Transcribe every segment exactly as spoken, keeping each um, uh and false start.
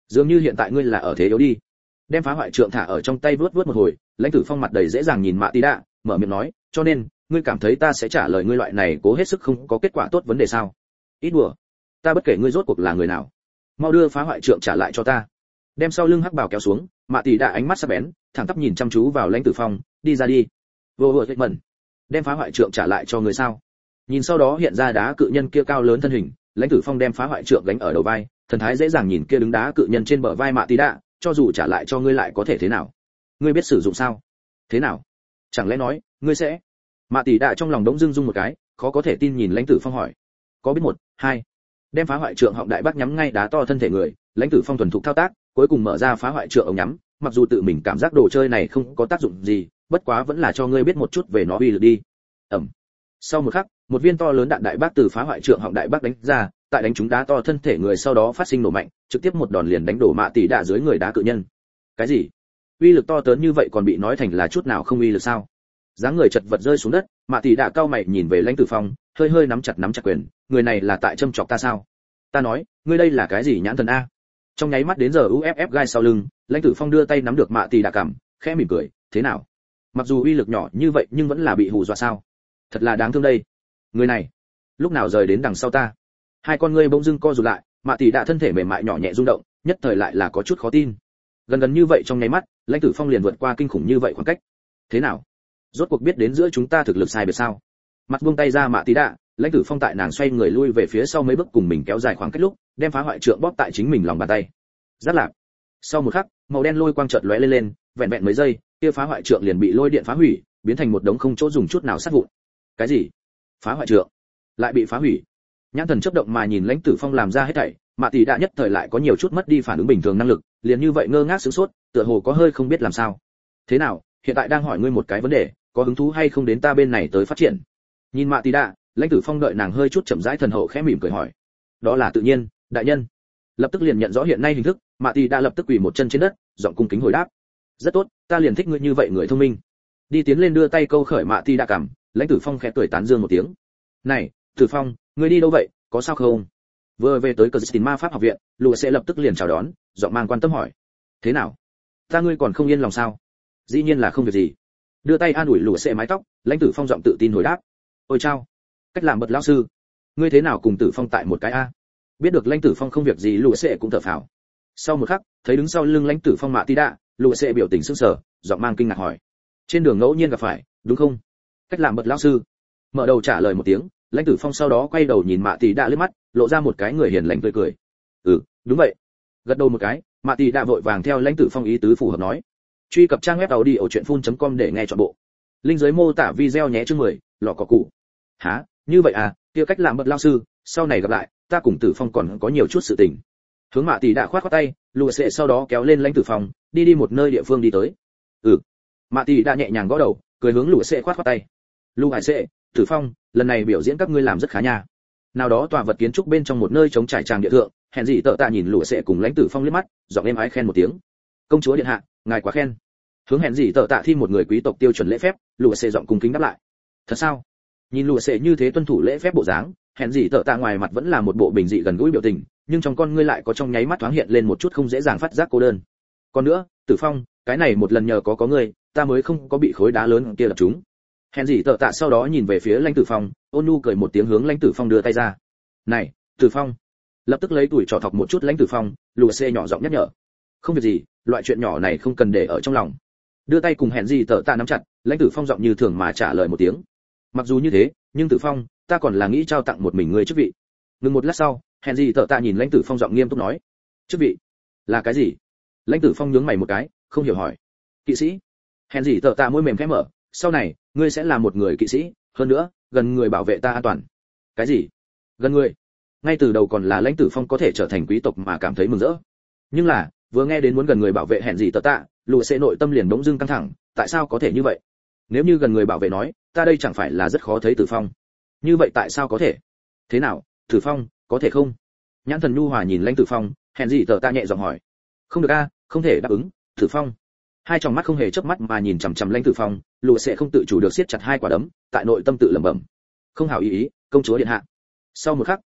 dường như hiện tại ngươi là ở thế yếu đi. Đem phá hoại trượng thả ở trong tay vuốt vuốt một hồi, lãnh tử phong mặt đầy dễ dàng nhìn mạ tí đạ, mở miệng nói, cho nên ngươi cảm thấy ta sẽ trả lời ngươi loại này cố hết sức không có kết quả tốt vấn đề sao? Ít đùa, ta bất kể ngươi rốt cuộc là người nào, mau đưa phá hoại trượng trả lại cho ta. Đem sau lưng hắc bào kéo xuống, mạ tỷ đã ánh mắt sắc bén, thẳng tắp nhìn chăm chú vào lãnh tử phong, đi ra đi. Vô vô mẩn, đem phá hoại trượng trả lại cho người sao? Nhìn sau đó hiện ra đá cự nhân kia cao lớn thân hình, lãnh tử phong đem phá hoại trượng gánh ở đầu vai, thần thái dễ dàng nhìn kia đứng đá cự nhân trên bờ vai mạ tỷ đã, cho dù trả lại cho ngươi lại có thể thế nào? Ngươi biết sử dụng sao? Thế nào? Chẳng lẽ nói ngươi sẽ? Mạ tỷ đã trong lòng đống dưng rung một cái, khó có thể tin nhìn lãnh tử phong hỏi, có biết một, hai, đem phá hoại trượng họng đại bác nhắm ngay đá to thân thể người, lãnh tử phong thuần thục thao tác, cuối cùng mở ra phá hoại trượng ống nhắm, mặc dù tự mình cảm giác đồ chơi này không có tác dụng gì, bất quá vẫn là cho ngươi biết một chút về nó uy lực đi. Ẩm. Sau một khắc, một viên to lớn đạn đại bác từ phá hoại trượng họng đại bác đánh ra, tại đánh trúng đá to thân thể người sau đó phát sinh nổ mạnh, trực tiếp một đòn liền đánh đổ mạ tỷ đạ dưới người đá cự nhân. Cái gì? Uy lực to lớn như vậy còn bị nói thành là chút nào không uy lực sao? Dáng người chật vật rơi xuống đất, mạ tỷ đạ cao mày nhìn về lãnh tử phong, hơi hơi nắm chặt nắm chặt quyền, người này là tại châm chọc ta sao? Ta nói, ngươi đây là cái gì nhãn thần a? Trong nháy mắt đến giờ u ép ép gai sau lưng, lãnh tử phong đưa tay nắm được mạ tỷ đạ cằm, khẽ mỉm cười, thế nào? Mặc dù uy lực nhỏ như vậy nhưng vẫn là bị hù dọa sao? Thật là đáng thương đây. Người này, lúc nào rời đến đằng sau ta? Hai con ngươi bỗng dưng co rụt lại, mạ tỷ đạ thân thể mềm mại nhỏ nhẹ rung động, nhất thời lại là có chút khó tin. Gần gần như vậy trong nháy mắt, lãnh tử phong liền vượt qua kinh khủng như vậy khoảng cách. Thế nào? Rốt cuộc biết đến giữa chúng ta thực lực sai biệt sao? Mặt buông tay ra mạ tỷ đạ, lãnh tử phong tại nàng xoay người lui về phía sau mấy bước cùng mình kéo dài khoảng cách lúc, đem phá hoại trượng bóp tại chính mình lòng bàn tay. Rất lạc. Sau một khắc, màu đen lôi quang chợt lóe lên lên, vẹn vẹn mấy giây, kia phá hoại trượng liền bị lôi điện phá hủy, biến thành một đống không chỗ dùng chút nào sát vụn. Cái gì? Phá hoại trượng lại bị phá hủy? Nhãn thần chớp động mà nhìn lãnh tử phong làm ra hết thảy, mạ tỷ đạ nhất thời lại có nhiều chút mất đi phản ứng bình thường năng lực, liền như vậy ngơ ngác sửng sốt, tựa hồ có hơi không biết làm sao. Thế nào, hiện tại đang hỏi ngươi một cái vấn đề, có hứng thú hay không đến ta bên này tới phát triển? Nhìn mạ tỷ đạ, lãnh tử phong đợi nàng hơi chút chậm rãi thần hậu khẽ mỉm cười hỏi. Đó là tự nhiên, đại nhân. Lập tức liền nhận rõ hiện nay hình thức, mạ tỷ đạ lập tức quỳ một chân trên đất, giọng cung kính hồi đáp. Rất tốt, ta liền thích ngươi như vậy người thông minh. Đi tiến lên đưa tay câu khởi mạ tỷ đạ cằm, lãnh tử phong khẽ cười tán dương một tiếng. Này, Tử Phong, ngươi đi đâu vậy, có sao không? Vừa về tới cờ tín ma pháp học viện, lùa sẽ lập tức liền chào đón, giọng mang quan tâm hỏi. Thế nào? Ta ngươi còn không yên lòng sao? Dĩ nhiên là không việc gì. Đưa tay an ủi lùa sẽ mái tóc, lãnh tử phong giọng tự tin hồi đáp. Ôi chao, cách làm bật lão sư, ngươi thế nào cùng Tử Phong tại một cái a? Biết được lãnh tử phong không việc gì, lùa sẽ cũng thở phào. Sau một khắc, thấy đứng sau lưng lãnh tử phong mạ tí đạ, lùa sẽ biểu tình sững sờ, giọng mang kinh ngạc hỏi. Trên đường ngẫu nhiên gặp phải, đúng không? Cách làm bật lão sư. Mở đầu trả lời một tiếng, lãnh tử phong sau đó quay đầu nhìn mạ tỷ đạ liếc mắt, lộ ra một cái người hiền lành tươi cười. Ừ, đúng vậy. Gật đầu một cái, mạ tỷ đạ vội vàng theo lãnh tử phong ý tứ phù hợp nói. Truy cập trang web audiochuyenphun.com để nghe trọn bộ. Link dưới mô tả video nhé chương mười, lọ cỏ cụ. Hả, như vậy à, kia cách làm bật lao sư, sau này gặp lại, ta cùng Tử Phong còn có nhiều chút sự tình. Hướng mạ tỷ đạ khoát khoát tay, lùa sẽ sau đó kéo lên lãnh tử phong, đi đi một nơi địa phương đi tới. Ừ. Mạ tỷ đạ nhẹ nhàng gõ đầu, cười hướng lùa sẽ khoát khoát tay. Lùa hải sẽ, Tử Phong, lần này biểu diễn các ngươi làm rất khá nha. Nào đó tòa vật kiến trúc bên trong một nơi trống trải tràng địa thượng, hèn gì tợ tạ nhìn lùa sẽ cùng lãnh tử phong liếc mắt, giọng êm ái khen một tiếng. Công chúa điện hạ, ngài quá khen. Hướng hèn gì tợ tạ thi một người quý tộc tiêu chuẩn lễ phép, lùa sẽ giọng cung kính đáp lại. Thật sao? Nhìn lùa sẽ như thế tuân thủ lễ phép bộ dáng, hèn gì tợ tạ ngoài mặt vẫn là một bộ bình dị gần gũi biểu tình, nhưng trong con ngươi lại có trong nháy mắt thoáng hiện lên một chút không dễ dàng phát giác cô đơn. Còn nữa, Tử Phong, cái này một lần nhờ có có ngươi, ta mới không có bị khối đá lớn kia đập trúng. Hèn gì tợ tạ sau đó nhìn về phía lãnh tử phong, ôn nhu cười một tiếng hướng lãnh tử phong đưa tay ra. Này, Tử Phong. Lập tức lấy tuổi trò thọc một chút lãnh tử phong, lùa xê nhỏ giọng nhắc nhở. Không việc gì, loại chuyện nhỏ này không cần để ở trong lòng. Đưa tay cùng hèn gì tợ tạ nắm chặt, lãnh tử phong giọng như thường mà trả lời một tiếng. Mặc dù như thế, nhưng Tử Phong, ta còn là nghĩ trao tặng một mình ngươi chức vị. Ngừng một lát sau, hèn gì tợ tạ nhìn lãnh tử phong giọng nghiêm túc nói. Chức vị? Là cái gì? Lãnh tử phong nhướng mày một cái, không hiểu hỏi. Kỵ sĩ. Hèn gì tợ tạ môi mềm khẽ mở, sau này ngươi sẽ là một người kỵ sĩ, hơn nữa gần người bảo vệ ta an toàn. Cái gì? Gần người? Ngay từ đầu còn là lãnh tử phong có thể trở thành quý tộc mà cảm thấy mừng rỡ, nhưng là vừa nghe đến muốn gần người bảo vệ hẹn gì tờ tạ, lùa sẽ nội tâm liền bỗng dưng căng thẳng. Tại sao có thể như vậy? Nếu như gần người bảo vệ nói, ta đây chẳng phải là rất khó thấy Tử Phong? Như vậy tại sao có thể? Thế nào, Tử Phong, có thể không? Nhãn thần nhu hòa nhìn lãnh tử phong, hẹn gì tờ tạ nhẹ giọng hỏi. Không được a, không thể đáp ứng. Tử Phong. Hai tròng mắt không hề chớp mắt mà nhìn chằm chằm lãnh tử phong, lùa sẽ không tự chủ được siết chặt hai quả đấm, tại nội tâm tự lẩm bẩm. Không hảo ý ý, công chúa điện hạ. Sau một khắc,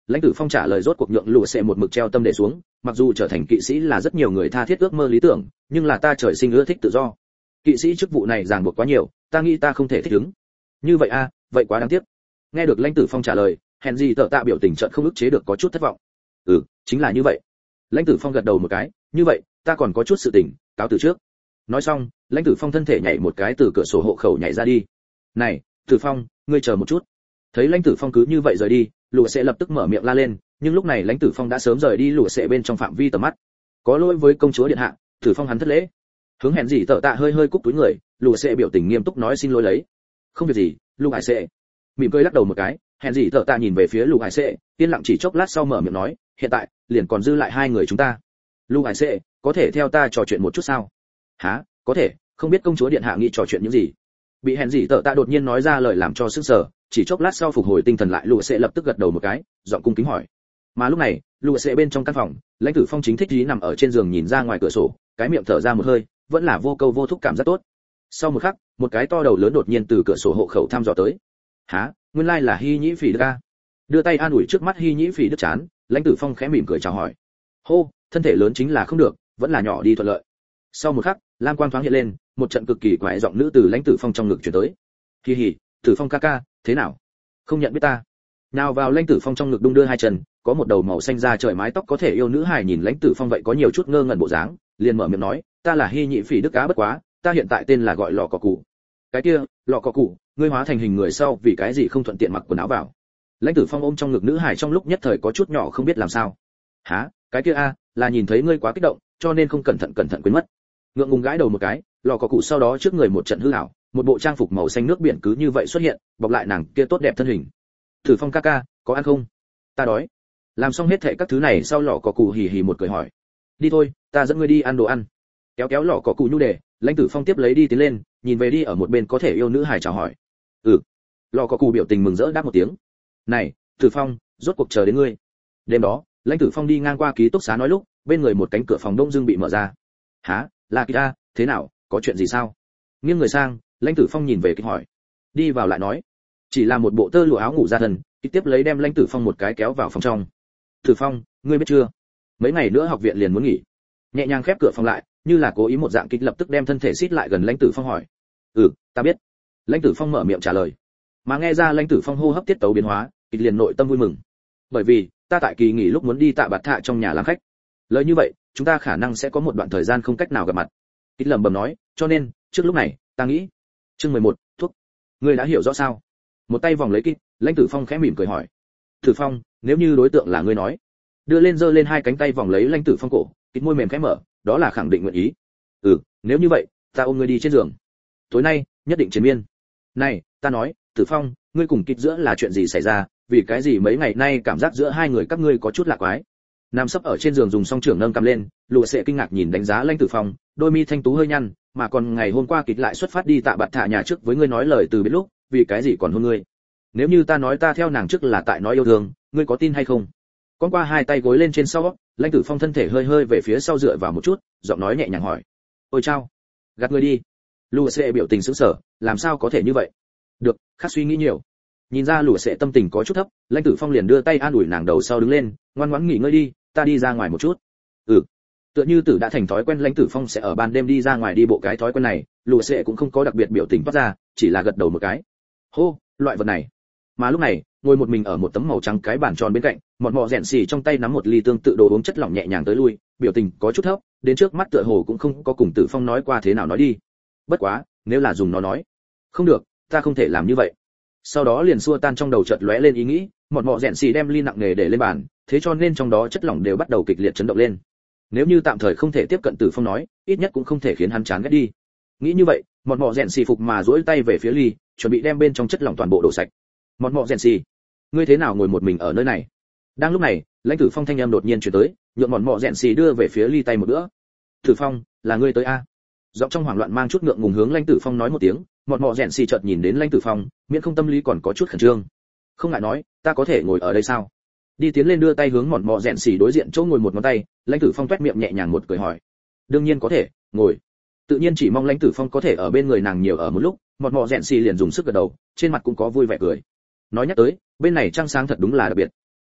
Lãnh Tử Phong trả lời rốt cuộc nhượng lũ sẽ một mực treo tâm để xuống, mặc dù trở thành kỵ sĩ là rất nhiều người tha thiết ước mơ lý tưởng, nhưng là ta trời sinh ưa thích tự do. Kỵ sĩ chức vụ này ràng buộc quá nhiều, ta nghĩ ta không thể thích ứng. Như vậy a, vậy quá đáng tiếc. Nghe được Lãnh Tử Phong trả lời, Henry tợ tạ biểu tình chợt không ức chế được có chút thất vọng. Ừ, chính là như vậy. Lãnh Tử Phong gật đầu một cái, như vậy, ta còn có chút sự tình, cáo từ trước. Nói xong, Lãnh Tử Phong thân thể nhảy một cái từ cửa sổ hộ khẩu nhảy ra đi. Này, Tử Phong, ngươi chờ một chút. Thấy Lãnh Tử Phong cứ như vậy rời đi, lũ sẽ lập tức mở miệng la lên, nhưng lúc này Lãnh Tử Phong đã sớm rời đi lũ sẽ bên trong phạm vi tầm mắt. Có lỗi với công chúa điện hạ, Tử Phong hắn thất lễ. Hướng hẹn gì tợ tạ hơi hơi cúc túi người, lũ sẽ biểu tình nghiêm túc nói xin lỗi lấy. Không việc gì, lũ hải sẽ. Mỉm cười lắc đầu một cái, hẹn gì tợ tạ nhìn về phía lũ hải sẽ, yên lặng chỉ chốc lát sau mở miệng nói, hiện tại liền còn dư lại hai người chúng ta. Lũ hải sẽ, có thể theo ta trò chuyện một chút sao? Hả, có thể, không biết công chúa điện hạ nghĩ trò chuyện những gì? Bị hẹn gì tợ tạ đột nhiên nói ra lời làm cho sững sờ, chỉ chốc lát sau phục hồi tinh thần lại lũ sẽ lập tức gật đầu một cái, giọng cung kính hỏi. Mà lúc này, lũ sẽ bên trong căn phòng, Lãnh Tử Phong chính thích ý nằm ở trên giường nhìn ra ngoài cửa sổ, cái miệng thở ra một hơi, vẫn là vô câu vô thúc cảm giác tốt. Sau một khắc, một cái to đầu lớn đột nhiên từ cửa sổ hộ khẩu thăm dò tới. Hả, nguyên lai là Hy Nhĩ Phỉ Đức a. Đưa tay an ủi trước mắt Hy Nhĩ Phỉ Đức chán, Lãnh Tử Phong khẽ mỉm cười chào hỏi. Hô, thân thể lớn chính là không được, vẫn là nhỏ đi thuận lợi. Sau một khắc, lam quang thoáng hiện lên, một trận cực kỳ quái giọng nữ từ Lãnh Tử Phong trong ngực truyền tới. Hi hi, Tử Phong ca ca, thế nào? Không nhận biết ta? Nào vào Lãnh Tử Phong trong ngực đung đưa hai chân, có một đầu màu xanh da trời mái tóc có thể yêu nữ hài nhìn Lãnh Tử Phong vậy có nhiều chút ngơ ngẩn bộ dáng, liền mở miệng nói, ta là Hy Nhĩ Phỉ Đức Á bất quá, ta hiện tại tên là gọi lọ cỏ cụ. Cái kia, lọ cỏ cụ, ngươi hóa thành hình người sau vì cái gì không thuận tiện mặc quần áo vào? Lãnh Tử Phong ôm trong ngực nữ hài trong lúc nhất thời có chút nhỏ không biết làm sao. Hả, cái kia a, là nhìn thấy ngươi quá kích động, cho nên không cẩn thận cẩn thận quên mất. Ngượng ngùng gãi đầu một cái, lọ cỏ cụ sau đó trước người một trận hư ảo, một bộ trang phục màu xanh nước biển cứ như vậy xuất hiện, bọc lại nàng kia tốt đẹp thân hình. Tử Phong ca ca, có ăn không? Ta đói. Làm xong hết thảy các thứ này sau lọ cỏ cụ hì hì một cười hỏi. Đi thôi, ta dẫn ngươi đi ăn đồ ăn. Kéo kéo lọ cỏ cụ nhu đề, Lãnh Tử Phong tiếp lấy đi tiến lên, nhìn về đi ở một bên có thể yêu nữ hài chào hỏi. Ừ. Lọ cỏ cụ biểu tình mừng rỡ đáp một tiếng. Này, Tử Phong, rốt cuộc chờ đến ngươi. Đêm đó, Lãnh Tử Phong đi ngang qua ký túc xá nói lúc, bên người một cánh cửa phòng đông dương bị mở ra. Hả, là Kita, thế nào, có chuyện gì sao? Nghiêng người sang, Lãnh Tử Phong nhìn về kích hỏi. Đi vào lại nói, chỉ là một bộ tơ lụa áo ngủ ra thần, tiếp lấy đem Lãnh Tử Phong một cái kéo vào phòng trong. Tử Phong, ngươi biết chưa? Mấy ngày nữa học viện liền muốn nghỉ. Nhẹ nhàng khép cửa phòng lại, như là cố ý một dạng kích lập tức đem thân thể xít lại gần Lãnh Tử Phong hỏi. Ừ, ta biết. Lãnh Tử Phong mở miệng trả lời. Mà nghe ra Lãnh Tử Phong hô hấp tiết tấu biến hóa, kích liền nội tâm vui mừng. Bởi vì, ta tại kỳ nghỉ lúc muốn đi Tạ Bạt Thạ trong nhà làm khách. Lời như vậy, chúng ta khả năng sẽ có một đoạn thời gian không cách nào gặp mặt. Kích lẩm bẩm nói, cho nên, trước lúc này, ta nghĩ. Chương mười một, thuốc. Ngươi đã hiểu rõ sao? Một tay vòng lấy Kích, Lãnh Tử Phong khẽ mỉm cười hỏi. Tử Phong, nếu như đối tượng là ngươi nói. Đưa lên giơ lên hai cánh tay vòng lấy Lãnh Tử Phong cổ, Kích môi mềm khẽ mở, đó là khẳng định nguyện ý. Ừ, nếu như vậy, ta ôm ngươi đi trên giường. Tối nay, nhất định chiến miên. Này, ta nói, Tử Phong, ngươi cùng Kích giữa là chuyện gì xảy ra, vì cái gì mấy ngày nay cảm giác giữa hai người các ngươi có chút lạ quái. Nam sấp ở trên giường dùng song trưởng nâng cầm lên, lùa sẽ kinh ngạc nhìn đánh giá Lãnh Tử Phong, đôi mi thanh tú hơi nhăn, mà còn ngày hôm qua Kích lại xuất phát đi Tạ Bạt Thạ nhà trước với ngươi nói lời từ biệt lúc, vì cái gì còn hôn ngươi? Nếu như ta nói ta theo nàng trước là tại nói yêu thương, ngươi có tin hay không? Con qua hai tay gối lên trên sau, Lãnh Tử Phong thân thể hơi hơi về phía sau dựa vào một chút, giọng nói nhẹ nhàng hỏi. Ôi chao, gạt ngươi đi. Lùa sẽ biểu tình sững sờ, làm sao có thể như vậy? Được, khác suy nghĩ nhiều. Nhìn ra lùa sẽ tâm tình có chút thấp, Lãnh Tử Phong liền đưa tay an ủi nàng đầu sau đứng lên, ngoan ngoãn nghỉ ngơi đi, ta đi ra ngoài một chút. Ừ. Tựa như Tử đã thành thói quen Lãnh Tử Phong sẽ ở ban đêm đi ra ngoài đi bộ cái thói quen này, lùa sẽ cũng không có đặc biệt biểu tình toát ra, chỉ là gật đầu một cái. Hô, loại vật này. Mà lúc này, ngồi một mình ở một tấm màu trắng cái bàn tròn bên cạnh, một mọ rèn xì trong tay nắm một ly tương tự đồ uống chất lỏng nhẹ nhàng tới lui, biểu tình có chút thấp, đến trước mắt tựa hồ cũng không có cùng Tử Phong nói qua thế nào nói đi. Bất quá, nếu là dùng nó nói, không được, ta không thể làm như vậy. Sau đó liền xua tan trong đầu chợt lóe lên ý nghĩ, một mọ rèn xì đem ly nặng nề để lên bàn, thế cho nên trong đó chất lỏng đều bắt đầu kịch liệt chấn động lên. Nếu như tạm thời không thể tiếp cận Tử Phong nói, ít nhất cũng không thể khiến hắn chán ghét đi. Nghĩ như vậy, một mọ rèn xì phục mà duỗi tay về phía ly, chuẩn bị đem bên trong chất lỏng toàn bộ đổ sạch. Một mọ rèn xì, ngươi thế nào ngồi một mình ở nơi này? Đang lúc này, Lãnh Tử Phong thanh âm đột nhiên truyền tới, nhượng mọn mọ rèn xì đưa về phía ly tay một bữa. Tử Phong, là ngươi tới a? Giọng trong hoảng loạn mang chút ngượng ngùng hướng Lãnh Tử Phong nói một tiếng, mọn mọ rèn xì chợt nhìn đến Lãnh Tử Phong, miễn không tâm lý còn có chút khẩn trương. Không ngại nói, ta có thể ngồi ở đây sao? Đi tiến lên đưa tay hướng mọn mọ rèn xì đối diện chỗ ngồi một ngón tay, Lãnh Tử Phong toét miệng nhẹ nhàng một cười hỏi. Đương nhiên có thể, ngồi. Tự nhiên chỉ mong Lãnh Tử Phong có thể ở bên người nàng nhiều ở một lúc, mọn mọ rèn xì liền dùng sức gật đầu, trên mặt cũng có vui vẻ cười. Nói nhắc tới, bên này trăng sáng thật đúng là đặc biệt.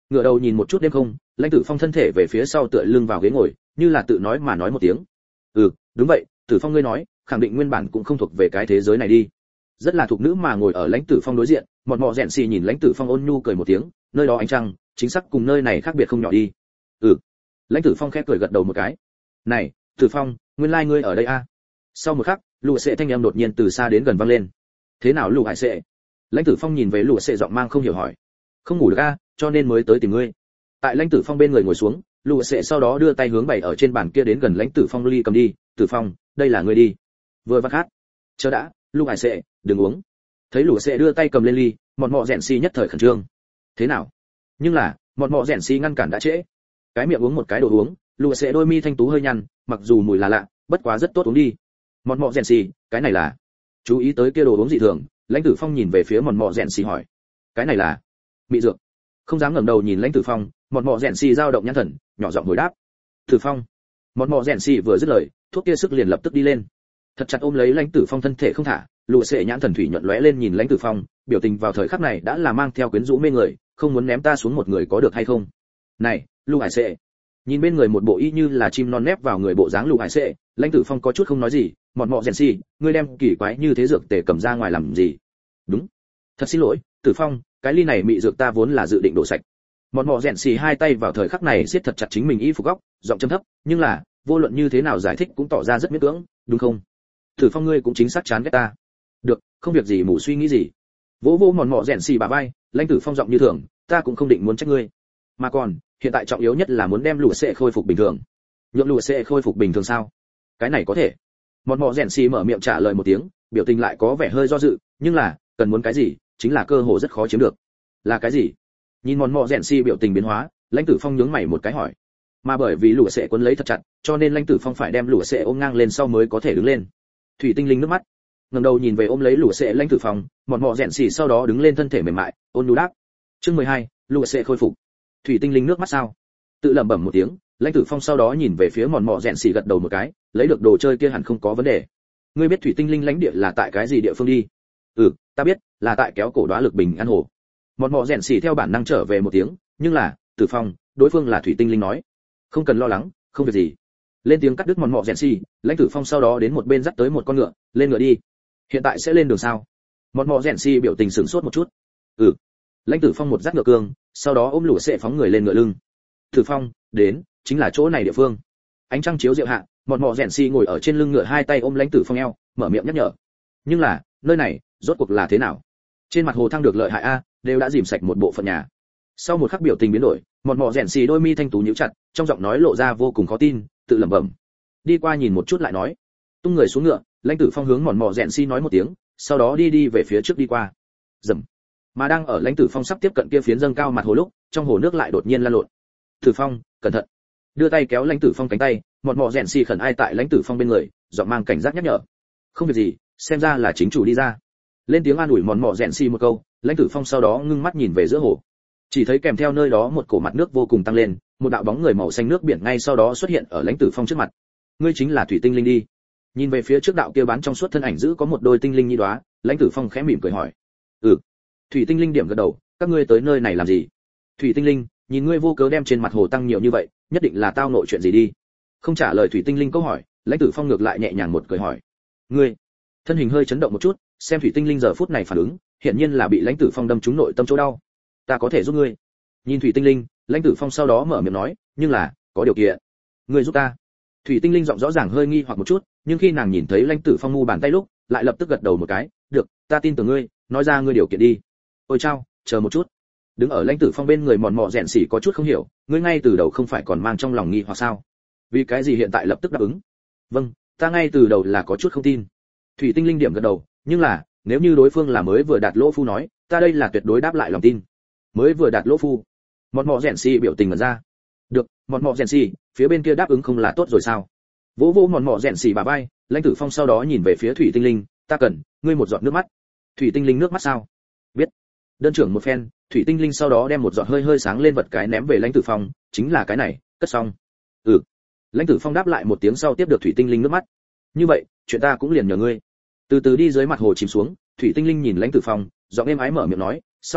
Ngửa đầu nhìn một chút đêm không, lãnh tử phong thân thể về phía sau tựa lưng vào ghế ngồi, như là tự nói mà nói một tiếng. Ừ, đúng vậy, Tử Phong ngươi nói, khẳng định nguyên bản cũng không thuộc về cái thế giới này đi. Rất là thuộc nữ mà ngồi ở lãnh tử phong đối diện, mọt mọ rèn xì nhìn lãnh tử phong ôn nhu cười một tiếng, nơi đó ánh trăng, chính xác cùng nơi này khác biệt không nhỏ đi. Ừ. Lãnh tử phong khẽ cười gật đầu một cái. Này, Tử Phong, nguyên lai like ngươi ở đây a? À? Sau một khắc, lũ sệ thanh âm đột nhiên từ xa đến gần vang lên. Thế nào lũ hải sệ? Lãnh tử phong nhìn về lũ sệ giọng mang không hiểu hỏi. Không ngủ được a, à, cho nên mới tới tìm ngươi. Tại lãnh tử phong bên người ngồi xuống, lũ sệ sau đó đưa tay hướng bày ở trên bàn kia đến gần lãnh tử phong ly cầm đi. Tử Phong, đây là ngươi đi. Vừa vắt khát. Chờ đã, lũ hải sệ, đừng uống. Thấy lũ sệ đưa tay cầm lên ly, mọt mọ rèn xi nhất thời khẩn trương. Thế nào? Nhưng là, mọt mọ rèn xi ngăn cản đã trễ. Cái miệng uống một cái đồ uống, lũ sệ đôi mi thanh tú hơi nhăn, mặc dù mùi là lạ, bất quá rất tốt uống đi. Mọt mọ rèn xi, cái này là? Chú ý tới kia đồ uống dị thường, lãnh tử phong nhìn về phía mọt mọ rèn xi hỏi. Cái này là? Mị dược. Không dám ngẩng đầu nhìn lãnh tử phong, mọt mọ rèn xi dao động nhãn thần, nhỏ giọng hồi đáp. Tử Phong. Mọt mọ rèn xi vừa dứt lời, thuốc kia sức liền lập tức đi lên. Thật chặt ôm lấy lãnh tử phong thân thể không thả, lũ sệ nhãn thần thủy nhuận lóe lên nhìn lãnh tử phong, biểu tình vào thời khắc này đã là mang theo quyến rũ mê người, không muốn ném ta xuống một người có được hay không? Này, lũ hải sệ. Nhìn bên người một bộ y như là chim non nép vào người bộ dáng lũ hải sệ, lãnh tử phong có chút không nói gì. Mọt mọ rèn xi, ngươi đem kỳ quái như thế dược tề cầm ra ngoài làm gì? Đúng. Thật xin lỗi, Tử Phong, cái ly này mị dược ta vốn là dự định đổ sạch. Mọt mọ rèn xì hai tay vào thời khắc này siết thật chặt chính mình y phục góc, giọng trầm thấp, nhưng là vô luận như thế nào giải thích cũng tỏ ra rất miễn cưỡng, đúng không? Tử Phong ngươi cũng chính xác chán ghét ta. Được, không việc gì mù suy nghĩ gì. Vỗ vỗ mọt mọ rèn xì bà vai, lãnh tử phong giọng như thường, ta cũng không định muốn trách ngươi. Mà còn, hiện tại trọng yếu nhất là muốn đem lũ sệ khôi phục bình thường. Nhượng lũ sệ khôi phục bình thường sao? Cái này có thể. Mọt mọ rèn xì mở miệng trả lời một tiếng, biểu tình lại có vẻ hơi do dự, nhưng là, cần muốn cái gì, chính là cơ hội rất khó chiếm được. Là cái gì? Nhìn mòn mọ rèn xi biểu tình biến hóa, lãnh tử phong nhướng mày một cái hỏi. Mà bởi vì lũ sệ quấn lấy thật chặt, cho nên lãnh tử phong phải đem lũ sệ ôm ngang lên sau mới có thể đứng lên. Thủy tinh linh nước mắt, ngẩng đầu nhìn về ôm lấy lũ sệ lãnh tử phong, mòn mọ rèn xi sau đó đứng lên thân thể mềm mại, ôn nhu đáp. Chương mười hai, lũ sệ khôi phục. Thủy tinh linh nước mắt sao? Tự lẩm bẩm một tiếng, lãnh tử phong sau đó nhìn về phía mòn mọ rèn xi gật đầu một cái, lấy được đồ chơi kia hẳn không có vấn đề. Ngươi biết thủy tinh linh lãnh địa là tại cái gì địa phương đi? Ừ, ta biết, là tại kéo cổ đóa lực bình an hồ. Mọt mọ rèn xì theo bản năng trở về một tiếng, nhưng là, Tử Phong, đối phương là thủy tinh linh nói. Không cần lo lắng, không việc gì. Lên tiếng cắt đứt mọt mọ rèn xì, lãnh Tử Phong sau đó đến một bên dắt tới một con ngựa, lên ngựa đi. Hiện tại sẽ lên đường sao? Mọt mọ rèn xì biểu tình sửng sốt một chút. Ừ. Lãnh Tử Phong một dắt ngựa cương, sau đó ôm lũ sệ phóng người lên ngựa lưng. Tử Phong, đến, chính là chỗ này địa phương. Ánh trăng chiếu diệu hạ, mọt mọ rèn xì ngồi ở trên lưng ngựa hai tay ôm lãnh Tử Phong eo, mở miệng nhắc nhở. Nhưng là, nơi này, rốt cuộc là thế nào? Trên mặt hồ thăng được lợi hại a, đều đã dìm sạch một bộ phận nhà. Sau một khắc biểu tình biến đổi, mọt mọ rèn xì đôi mi thanh tú nhíu chặt, trong giọng nói lộ ra vô cùng khó tin, tự lẩm bẩm. Đi qua nhìn một chút lại nói. Tung người xuống ngựa, lãnh tử phong hướng mọt mọ rèn xì nói một tiếng, sau đó đi đi về phía trước đi qua. Dầm. Mà đang ở lãnh tử phong sắp tiếp cận kia phiến dâng cao mặt hồ lúc, trong hồ nước lại đột nhiên lan lộn. Tử Phong, cẩn thận. Đưa tay kéo lãnh tử phong cánh tay, mọt mọ rèn xì khẩn ai tại lãnh tử phong bên người, giọng mang cảnh giác nhắc nhở. Không việc gì, xem ra là chính chủ đi ra. Lên tiếng an ủi mòn mọ rèn xì một câu, lãnh tử phong sau đó ngưng mắt nhìn về giữa hồ, chỉ thấy kèm theo nơi đó một cổ mặt nước vô cùng tăng lên, một đạo bóng người màu xanh nước biển ngay sau đó xuất hiện ở lãnh tử phong trước mặt. Ngươi chính là thủy tinh linh đi? Nhìn về phía trước đạo kia bán trong suốt thân ảnh giữ có một đôi tinh linh nhi đóa, lãnh tử phong khẽ mỉm cười hỏi. Ừ. Thủy tinh linh điểm gật đầu, các ngươi tới nơi này làm gì? Thủy tinh linh, nhìn ngươi vô cớ đem trên mặt hồ tăng nhiều như vậy, nhất định là tao nội chuyện gì đi? Không trả lời thủy tinh linh câu hỏi, lãnh tử phong ngược lại nhẹ nhàng một cười hỏi. Ngươi? Thân hình hơi chấn động một chút, xem thủy tinh linh giờ phút này phản ứng, hiển nhiên là bị lãnh tử phong đâm trúng nội tâm chỗ đau. Ta có thể giúp ngươi. Nhìn thủy tinh linh, lãnh tử phong sau đó mở miệng nói, nhưng là có điều kiện. Ngươi giúp ta. Thủy tinh linh giọng rõ ràng hơi nghi hoặc một chút, nhưng khi nàng nhìn thấy lãnh tử phong mu bàn tay lúc, lại lập tức gật đầu một cái, được, ta tin tưởng ngươi, nói ra ngươi điều kiện đi. Ôi chao, chờ một chút. Đứng ở lãnh tử phong bên người mòn mọ rèn xỉ có chút không hiểu, ngươi ngay từ đầu không phải còn mang trong lòng nghi hoặc sao? Vì cái gì hiện tại lập tức đáp ứng? Vâng, ta ngay từ đầu là có chút không tin. Thủy tinh linh điểm gật đầu, nhưng là nếu như đối phương là mới vừa đạt lỗ phu nói, ta đây là tuyệt đối đáp lại lòng tin. Mới vừa đạt lỗ phu. Mòn mọ rèn xỉ biểu tình mở ra. Được, mòn mọ rèn xỉ, phía bên kia đáp ứng không là tốt rồi sao? Vỗ vỗ mòn mọ rèn xỉ bà vai, lãnh tử phong sau đó nhìn về phía thủy tinh linh, ta cần ngươi một giọt nước mắt. Thủy tinh linh nước mắt sao? Biết. Đơn trưởng một phen, thủy tinh linh sau đó đem một giọt hơi hơi sáng lên vật cái ném về lãnh tử phong, chính là cái này, cất xong. Ừ. Lãnh tử phong đáp lại một tiếng sau tiếp được thủy tinh linh nước mắt. Như vậy, chuyện ta cũng liền nhờ ngươi. Từ từ đi dưới mặt hồ chìm xuống, thủy tinh linh nhìn lãnh tử phong, giọng êm ái mở miệng nói, sau này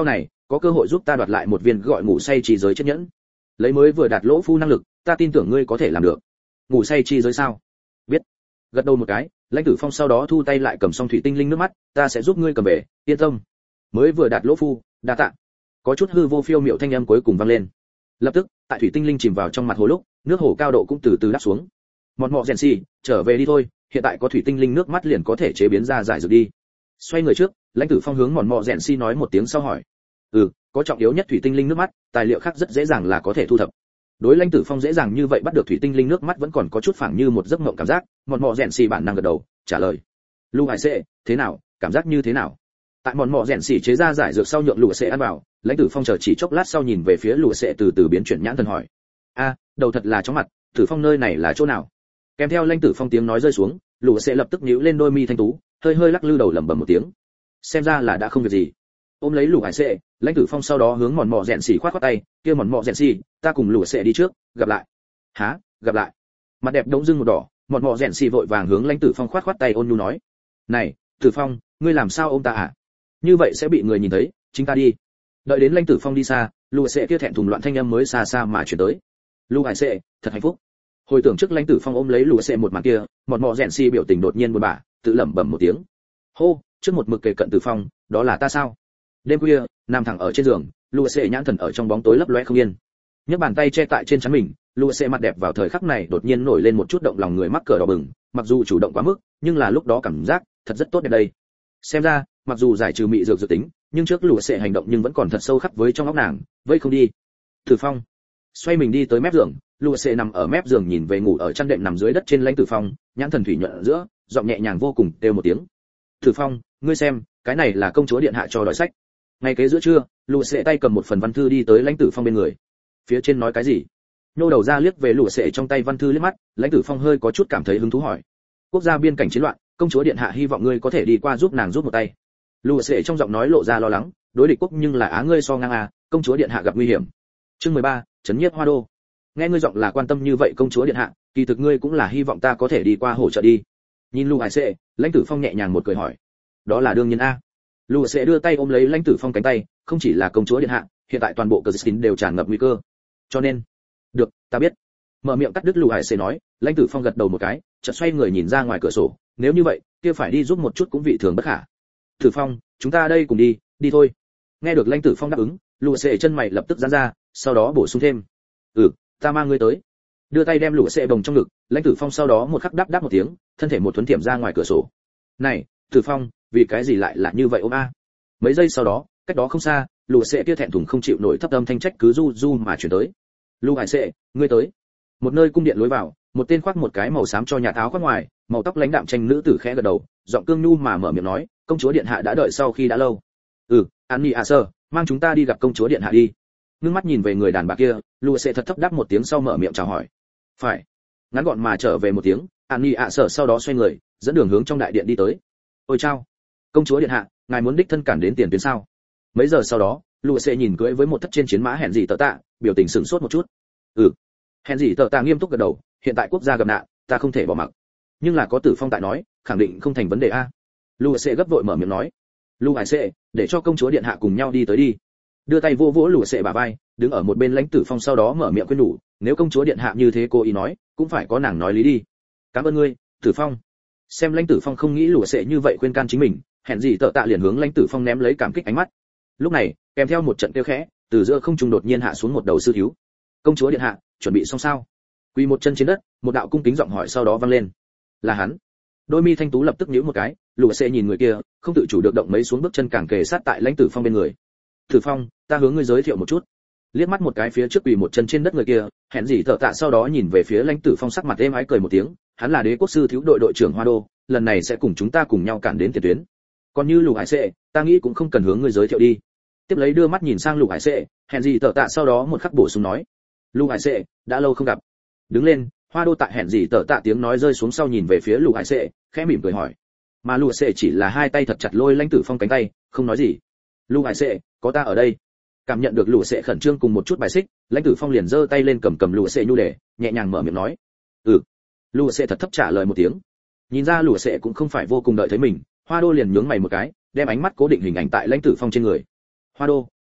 có cơ hội giúp ta đoạt lại một viên gọi ngủ say chi giới chất nhẫn. Lấy mới vừa đạt lỗ phu năng lực, ta tin tưởng ngươi có thể làm được. Ngủ say chi giới sao? Biết. Gật đầu một cái, Lãnh Tử Phong sau đó thu tay lại cầm xong thủy tinh linh nước mắt, ta sẽ giúp ngươi cầm về, yên tâm. Mới vừa đạt lỗ phu, đa tạ. Có chút hư vô phiêu miệu thanh âm cuối cùng vang lên. Lập tức, tại thủy tinh linh chìm vào trong mặt hồ lúc, nước hồ cao độ cũng từ từ đáp xuống. Mọn mọ rèn xì, trở về đi thôi, hiện tại có thủy tinh linh nước mắt liền có thể chế biến ra giải dược đi. Xoay người trước, Lãnh Tử Phong hướng mọn mọ rèn xì nói một tiếng sau hỏi. Ừ, có trọng yếu nhất thủy tinh linh nước mắt, tài liệu khác rất dễ dàng là có thể thu thập. Đối Lãnh Tử Phong dễ dàng như vậy bắt được thủy tinh linh nước mắt vẫn còn có chút phảng như một giấc mộng cảm giác, mọn mọ rèn xì bản năng gật đầu, trả lời. Lu Hải Sệ, thế nào, cảm giác như thế nào? Tại mọn mọ rèn xì chế ra giải dược sau nhượng Lũ Sệ ăn vào, Lãnh Tử Phong chờ chỉ chốc lát sau nhìn về phía Lũ Sệ từ từ biến chuyển nhãn thần hỏi. A, đầu thật là chóng mặt, Tử Phong nơi này là chỗ nào? Kèm theo Lãnh Tử Phong tiếng nói rơi xuống, Lũ Sệ lập tức nhíu lên đôi mi thanh tú, hơi hơi lắc lư đầu lẩm bẩm một tiếng. Xem ra là đã không việc gì. Ôm lấy Lũ Hải Sệ, Lãnh Tử Phong sau đó hướng mọn mọ rèn xì khoát khoát tay, kia mọn mọ rèn xì, ta cùng Lũ Sệ đi trước, gặp lại. Hả? Gặp lại. Mặt đẹp đống dưng một đỏ, mọn mọ rèn xì vội vàng hướng Lãnh Tử Phong khoát khoát tay ôn nhu nói. Này, Tử Phong, ngươi làm sao ôm ta à? Như vậy sẽ bị người nhìn thấy, chính ta đi. Đợi đến Lãnh Tử Phong đi xa, Lũ Sệ kia thẹn thùng loạn thanh âm mới xa xa mà chuyển tới. Lũ Hải Sệ, thật hạnh phúc. Hồi tưởng trước Lãnh Tử Phong ôm lấy Lũ Sệ một màn kia, mọn mọ rèn xì biểu tình đột nhiên buồn bã, tự lẩm bẩm một tiếng. Hô, trước một mực kề cận Tử Phong, đó là ta sao? Đêm khuya, nằm thẳng ở trên giường, Lũ Sệ nhãn thần ở trong bóng tối lấp lóe không yên. Nhấc bàn tay che tại trên trán mình, Lũ Sệ mặt đẹp vào thời khắc này đột nhiên nổi lên một chút động lòng người mắc cỡ đỏ bừng, mặc dù chủ động quá mức, nhưng là lúc đó cảm giác thật rất tốt đẹp đây. Xem ra, mặc dù giải trừ mị dược dự tính, nhưng trước Lũ Sệ hành động nhưng vẫn còn thật sâu khắc với trong óc nàng, vây không đi. Tử Phong xoay mình đi tới mép giường, Lũ Sệ nằm ở mép giường nhìn về ngủ ở chăn đệm nằm dưới đất trên Lãnh Tử Phong, nhãn thần thủy nhuận ở giữa, giọng nhẹ nhàng vô cùng kêu một tiếng. Tử Phong, ngươi xem, cái này là công chúa điện hạ cho đòi sách. Ngay kế giữa trưa, Lũ Sệ tay cầm một phần văn thư đi tới Lãnh Tử Phong bên người. Phía trên nói cái gì? Nhô đầu ra liếc về Lũ Sệ trong tay văn thư liếc mắt, Lãnh Tử Phong hơi có chút cảm thấy hứng thú hỏi. Quốc gia biên cảnh chiến loạn, công chúa điện hạ hy vọng ngươi có thể đi qua giúp nàng giúp một tay. Lũ Sệ trong giọng nói lộ ra lo lắng, đối địch quốc nhưng là á ngươi so ngang à, công chúa điện hạ gặp nguy hiểm. Chương mười ba, trấn nhiếp Hoa Đô. Nghe ngươi giọng là quan tâm như vậy công chúa điện hạ, kỳ thực ngươi cũng là hy vọng ta có thể đi qua hỗ trợ đi. Nhìn Lũ Sệ, Lãnh Tử Phong nhẹ nhàng một cười hỏi. Đó là đương nhiên a. Lũ Sệ đưa tay ôm lấy Lãnh Tử Phong cánh tay, không chỉ là công chúa điện hạ, hiện tại toàn bộ cờ Dixtin đều tràn ngập nguy cơ. Cho nên, được, ta biết. Mở miệng cắt đứt Lũ Sệ nói, Lãnh Tử Phong gật đầu một cái, chợt xoay người nhìn ra ngoài cửa sổ, nếu như vậy, kia phải đi giúp một chút cũng vị thường bất khả. Tử Phong, chúng ta đây cùng đi, đi thôi. Nghe được Lãnh Tử Phong đáp ứng, Lũ Sệ chân mày lập tức giãn ra, sau đó bổ sung thêm. Ừ, ta mang ngươi tới. Đưa tay đem Lũ Sệ bồng trong ngực, Lãnh Tử Phong sau đó một khắc đáp đáp một tiếng, thân thể một thuấn tiệm ra ngoài cửa sổ. Này, Tử Phong, vì cái gì lại là như vậy ôm a? Mấy giây sau đó, cách đó không xa, Lũ Sệ kia thẹn thùng không chịu nổi thấp âm thanh trách cứ du du mà chuyển tới. Lũ Hải Sệ, ngươi tới. Một nơi cung điện lối vào, một tên khoác một cái màu xám cho nhà áo khoác ngoài, màu tóc lãnh đạm tranh nữ tử khẽ gật đầu, giọng cương nhu mà mở miệng nói, công chúa điện hạ đã đợi sau khi đã lâu. Ừ, Annie à sơ, mang chúng ta đi gặp công chúa điện hạ đi. Ngưng mắt nhìn về người đàn bà kia, Lũ Sệ thật thấp đáp một tiếng sau mở miệng chào hỏi. Phải. Ngắn gọn mà trở về một tiếng, Annie ạ sở sau đó xoay người, dẫn đường hướng trong đại điện đi tới. Ôi chao, công chúa điện hạ, ngài muốn đích thân cản đến tiền tuyến sao? Mấy giờ sau đó, Lũ Sệ nhìn cưỡi với một thất trên chiến mã hẹn gì tợ tạ, biểu tình sửng sốt một chút. Ừ. Hẹn gì tợ tạ nghiêm túc gật đầu, hiện tại quốc gia gặp nạn, ta không thể bỏ mặc. Nhưng là có Tử Phong tại nói, khẳng định không thành vấn đề a. Lũ Sệ gấp vội mở miệng nói. Lũ Hải Sệ, để cho công chúa điện hạ cùng nhau đi tới đi. Đưa tay vô vỗ Lũ Sệ bả vai, đứng ở một bên Lãnh Tử Phong sau đó mở miệng khuyên nhủ, nếu công chúa điện hạ như thế cô ý nói, cũng phải có nàng nói lý đi. Cảm ơn ngươi, Tử Phong. Xem Lãnh Tử Phong không nghĩ Lũ Sệ như vậy khuyên can chính mình, hẹn gì tợ tạ liền hướng Lãnh Tử Phong ném lấy cảm kích ánh mắt. Lúc này, kèm theo một trận kêu khẽ, từ giữa không trung đột nhiên hạ xuống một đầu sư thiếu. Công chúa điện hạ, chuẩn bị xong sao? Quỳ một chân trên đất, một đạo cung kính giọng hỏi sau đó vang lên. Là hắn. Đôi mi thanh tú lập tức nhíu một cái, Lũ Sệ nhìn người kia, không tự chủ được động mấy xuống bước chân càng kề sát tại Lãnh Tử Phong bên người. Tử Phong, ta hướng ngươi giới thiệu một chút. Liếc mắt một cái phía trước quỳ một chân trên đất người kia, hẹn gì thở tạ sau đó nhìn về phía Lãnh Tử Phong sắc mặt êm ái cười một tiếng, hắn là đế quốc sư thiếu đội đội trưởng Hoa Đô, lần này sẽ cùng chúng ta cùng nhau cản đến tiền tuyến. Còn như Lục Hải Sệ, ta nghĩ cũng không cần hướng ngươi giới thiệu đi. Tiếp lấy đưa mắt nhìn sang Lục Hải Sệ, hẹn gì thở tạ sau đó một khắc bổ sung nói, Lục Hải Sệ, đã lâu không gặp. Đứng lên, Hoa Đô tại hẹn gì tở tạ tiếng nói rơi xuống sau nhìn về phía Lục Hải Sệ, khẽ mỉm cười hỏi. Mà Lục Hải Sệ chỉ là hai tay thật chặt lôi Lãnh Tử Phong cánh tay, không nói gì. Lục Hải Sệ, có ta ở đây. Cảm nhận được Lục Hải Sệ khẩn trương cùng một chút bài xích, Lãnh Tử Phong liền giơ tay lên cầm cầm Lục Hải Sệ nhu đề, nhẹ nhàng mở miệng nói. Ừ. Lục Hải Sệ thật thấp trả lời một tiếng. Nhìn ra Lục Hải Sệ cũng không phải vô cùng đợi thấy mình, Hoa Đô liền nhướng mày một cái, đem ánh mắt cố định hình ảnh tại Lãnh Tử Phong trên người. Hoa Đô,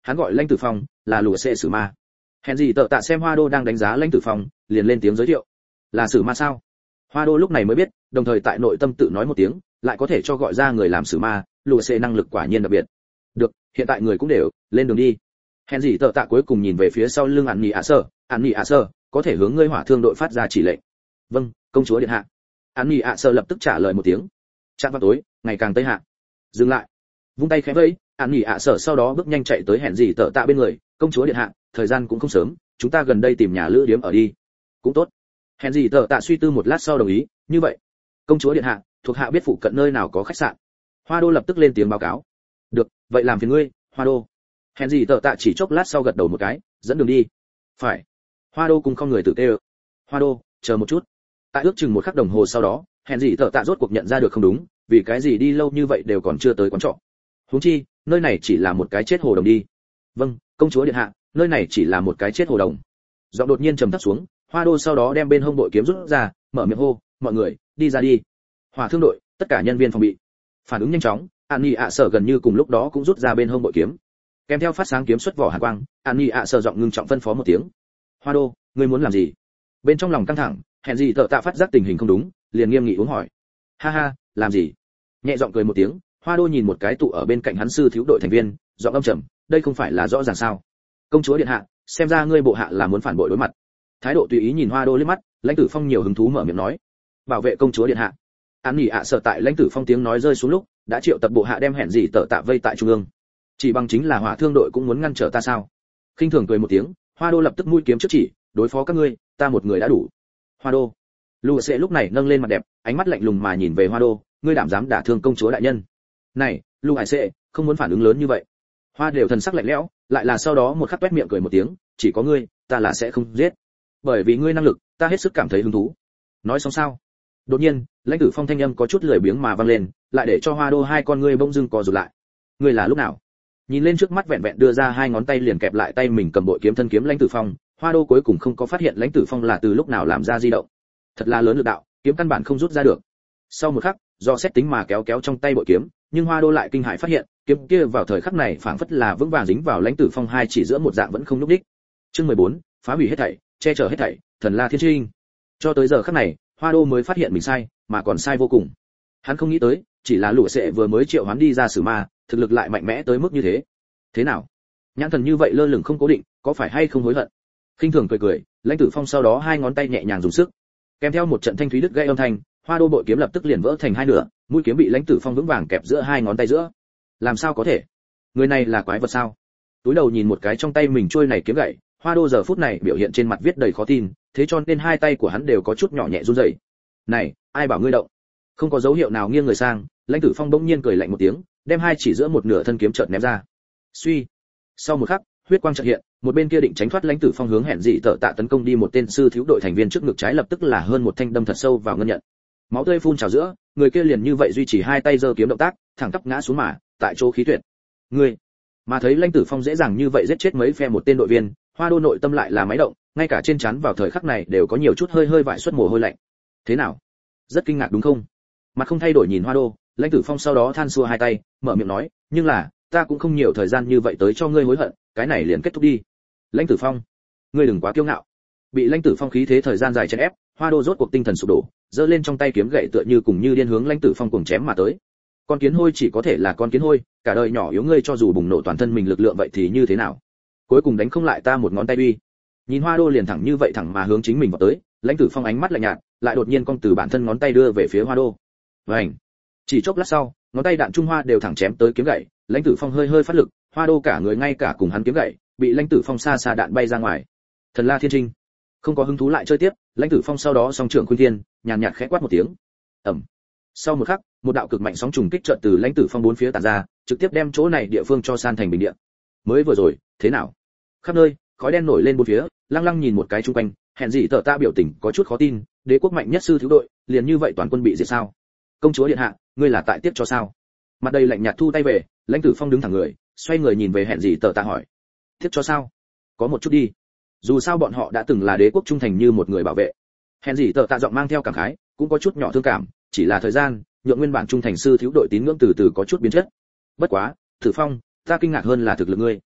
hắn gọi lãnh tử phong, là lùa xệ sử ma. Hèn gì tợ tạ xem Hoa Đô đang đánh giá lãnh tử phong, liền lên tiếng giới thiệu. Là sử ma sao? Hoa Đô lúc này mới biết, đồng thời tại nội tâm tự nói một tiếng, lại có thể cho gọi ra người làm sử ma, lùa xệ năng lực quả nhiên đặc biệt. Được, hiện tại người cũng đều, lên đường đi. Hèn gì tợ tạ cuối cùng nhìn về phía sau lưng Ản Nhị ạ Sơ, Ản Nhị ạ Sơ, có thể hướng ngươi hỏa thương đội phát ra chỉ lệnh. Vâng, công chúa điện hạ. Ản Nhị ạ Sơ lập tức trả lời một tiếng. Chạm vào tối, ngày càng tây hạ. Dừng lại. Vung tay khẽ vẫy, Ản Nhị ạ Sơ sau đó bước nhanh chạy tới hèn gì tợ tạ bên người, công chúa điện hạ, thời gian cũng không sớm, chúng ta gần đây tìm nhà lữ điếm ở đi. Cũng tốt. Hèn gì tợ tạ suy tư một lát sau đồng ý, như vậy. Công chúa điện hạ, thuộc hạ biết phụ cận nơi nào có khách sạn. Hoa Đô lập tức lên tiếng báo cáo. Được, vậy làm phiền ngươi, Hoa Đô. Hèn gì tợ tạ chỉ chốc lát sau gật đầu một cái, dẫn đường đi. Phải. Hoa Đô cùng không người tự tê. Hoa Đô, chờ một chút. Tại ước chừng một khắc đồng hồ sau đó, hèn gì tợ tạ rốt cuộc nhận ra được không đúng, vì cái gì đi lâu như vậy đều còn chưa tới quán trọ. Huống chi, nơi này chỉ là một cái chết hồ đồng đi. Vâng, công chúa điện hạ, nơi này chỉ là một cái chết hồ đồng. Giọng đột nhiên trầm thấp xuống, Hoa Đô sau đó đem bên hông bội kiếm rút ra, mở miệng hô, mọi người, đi ra đi. Hỏa thương đội, tất cả nhân viên phòng bị. Phản ứng nhanh chóng, An Nhi ạ Sở gần như cùng lúc đó cũng rút ra bên hông bội kiếm. Kèm theo phát sáng kiếm xuất vỏ hàn quang, An Nhi ạ Sở giọng ngưng trọng phân phó một tiếng. Hoa Đô, ngươi muốn làm gì? Bên trong lòng căng thẳng, hèn gì tợ tạ phát giác tình hình không đúng, liền nghiêm nghị uống hỏi. Ha ha, làm gì? Nhẹ giọng cười một tiếng, Hoa Đô nhìn một cái tụ ở bên cạnh hắn sư thiếu đội thành viên, giọng âm trầm, đây không phải là rõ ràng sao? Công chúa điện hạ, xem ra ngươi bộ hạ là muốn phản bội đối mặt. Thái độ tùy ý nhìn Hoa Đô liếc mắt, Lãnh Tử Phong nhiều hứng thú mở miệng nói. Bảo vệ công chúa điện hạ. An Nhị ạ Sở tại Lãnh Tử Phong tiếng nói rơi xuống lúc, đã triệu tập bộ hạ đem hẹn gì tợ tạ vây tại trung ương. Chỉ bằng chính là hỏa thương đội cũng muốn ngăn trở ta sao? Khinh thường cười một tiếng, Hoa Đô lập tức mũi kiếm trước chỉ, đối phó các ngươi, ta một người đã đủ. Hoa Đô. Lù Sẽ lúc này nâng lên mặt đẹp, ánh mắt lạnh lùng mà nhìn về Hoa Đô, ngươi đảm dám đả thương công chúa đại nhân? Này, Lù Hải Sẽ, không muốn phản ứng lớn như vậy. Hoa đều thần sắc lạnh lẽo, lại là sau đó một khắc toét miệng cười một tiếng, chỉ có ngươi, ta là sẽ không giết. Bởi vì ngươi năng lực, ta hết sức cảm thấy hứng thú. Nói xong sao? Đột nhiên, Lãnh Tử Phong thanh âm có chút lười biếng mà vang lên, lại để cho Hoa Đô hai con ngươi bỗng dưng co rụt lại. Ngươi là lúc nào? Nhìn lên trước mắt vẹn vẹn đưa ra hai ngón tay liền kẹp lại tay mình cầm bội kiếm thân kiếm Lãnh Tử Phong, Hoa Đô cuối cùng không có phát hiện Lãnh Tử Phong là từ lúc nào làm ra di động. Thật là lớn lực đạo, kiếm căn bản không rút ra được. Sau một khắc, do xét tính mà kéo kéo trong tay bội kiếm, nhưng Hoa Đô lại kinh hãi phát hiện, kiếm kia vào thời khắc này phảng phất là vững vàng dính vào Lãnh Tử Phong hai chỉ giữa một dạng vẫn không nhúc nhích. Chương mười bốn, phá hủy hết thảy, che chở hết thảy, thần la thiên trinh. Cho tới giờ khắc này, Hoa Đô mới phát hiện mình sai, mà còn sai vô cùng. Hắn không nghĩ tới, chỉ là Lũ Sẽ vừa mới triệu hắn đi ra sử ma, thực lực lại mạnh mẽ tới mức như thế. Thế nào? Nhãn thần như vậy lơ lửng không cố định, có phải hay không hối hận? Khinh thường cười cười, Lãnh Tử Phong sau đó hai ngón tay nhẹ nhàng dùng sức, kèm theo một trận thanh thúy đứt gãy âm thanh, Hoa Đô bội kiếm lập tức liền vỡ thành hai nửa, mũi kiếm bị Lãnh Tử Phong vững vàng kẹp giữa hai ngón tay giữa. Làm sao có thể? Người này là quái vật sao? Túi đầu nhìn một cái trong tay mình trôi này kiếm gậy, Hoa Đô giờ phút này biểu hiện trên mặt viết đầy khó tin, thế cho nên hai tay của hắn đều có chút nhỏ nhẹ run rẩy. Này, ai bảo ngươi động? Không có dấu hiệu nào nghiêng người sang, Lãnh Tử Phong bỗng nhiên cười lạnh một tiếng, đem hai chỉ giữa một nửa thân kiếm chợt ném ra. Suy. Sau một khắc, huyết quang chợt hiện, một bên kia định tránh thoát Lãnh Tử Phong hướng hẹn dị tợ tạ tấn công đi một tên sư thiếu đội thành viên trước ngực trái lập tức là hơn một thanh đâm thật sâu vào ngân nhận. Máu tươi phun trào giữa, người kia liền như vậy duy trì hai tay giơ kiếm động tác, thẳng tắp ngã xuống mà, tại chỗ khí tuyệt. Ngươi, mà thấy Lãnh Tử Phong dễ dàng như vậy giết chết mấy phe một tên đội viên, Hoa Đô nội tâm lại là máy động, ngay cả trên trán vào thời khắc này đều có nhiều chút hơi hơi vại xuất mồ hôi lạnh. Thế nào? Rất kinh ngạc đúng không? Mặt không thay đổi nhìn Hoa Đô, Lãnh Tử Phong sau đó than xua hai tay, mở miệng nói, nhưng là, ta cũng không nhiều thời gian như vậy tới cho ngươi hối hận, cái này liền kết thúc đi. Lãnh Tử Phong, ngươi đừng quá kiêu ngạo. Bị Lãnh Tử Phong khí thế thời gian dài chèn ép, Hoa Đô rốt cuộc tinh thần sụp đổ, giơ lên trong tay kiếm gậy tựa như cùng như điên hướng Lãnh Tử Phong cùng chém mà tới. Con kiến hôi chỉ có thể là con kiến hôi, cả đời nhỏ yếu ngươi cho dù bùng nổ toàn thân mình lực lượng vậy thì như thế nào? Cuối cùng đánh không lại ta một ngón tay uy. Nhìn Hoa Đô liền thẳng như vậy thẳng mà hướng chính mình vào tới, Lãnh Tử Phong ánh mắt lạnh nhạt, lại đột nhiên cong từ bản thân ngón tay đưa về phía Hoa Đô. Vành. Chỉ chốc lát sau, ngón tay đạn trung hoa đều thẳng chém tới kiếm gậy, Lãnh Tử Phong hơi hơi phát lực, Hoa Đô cả người ngay cả cùng hắn kiếm gậy, bị Lãnh Tử Phong xa xa đạn bay ra ngoài. Thần La Thiên Trinh. Không có hứng thú lại chơi tiếp, Lãnh Tử Phong sau đó song trưởng khuynh thiên, nhàn nhạt khẽ quát một tiếng. Ầm. Sau một khắc, một đạo cực mạnh sóng trùng kích chợt từ Lãnh Tử Phong bốn phía tản ra, trực tiếp đem chỗ này địa phương cho san thành bình địa. Mới vừa rồi, thế nào? Khắp nơi, khói đen nổi lên bốn phía, lăng lăng nhìn một cái chung quanh, hẹn gì tợ ta biểu tình có chút khó tin, đế quốc mạnh nhất sư thiếu đội, liền như vậy toàn quân bị diệt sao? Công chúa điện hạ, ngươi là tại tiếp cho sao? Mặt đầy lạnh nhạt thu tay về, Lãnh Tử Phong đứng thẳng người, xoay người nhìn về hẹn gì tợ ta hỏi, tiếp cho sao? Có một chút đi. Dù sao bọn họ đã từng là đế quốc trung thành như một người bảo vệ. Hẹn gì tợ tạ giọng mang theo cảm khái, cũng có chút nhỏ thương cảm, chỉ là thời gian, nhượng nguyên bản trung thành sư thiếu đội tín ngưỡng từ từ có chút biến chất. Bất quá, Tử Phong, ta kinh ngạc hơn là thực lực ngươi.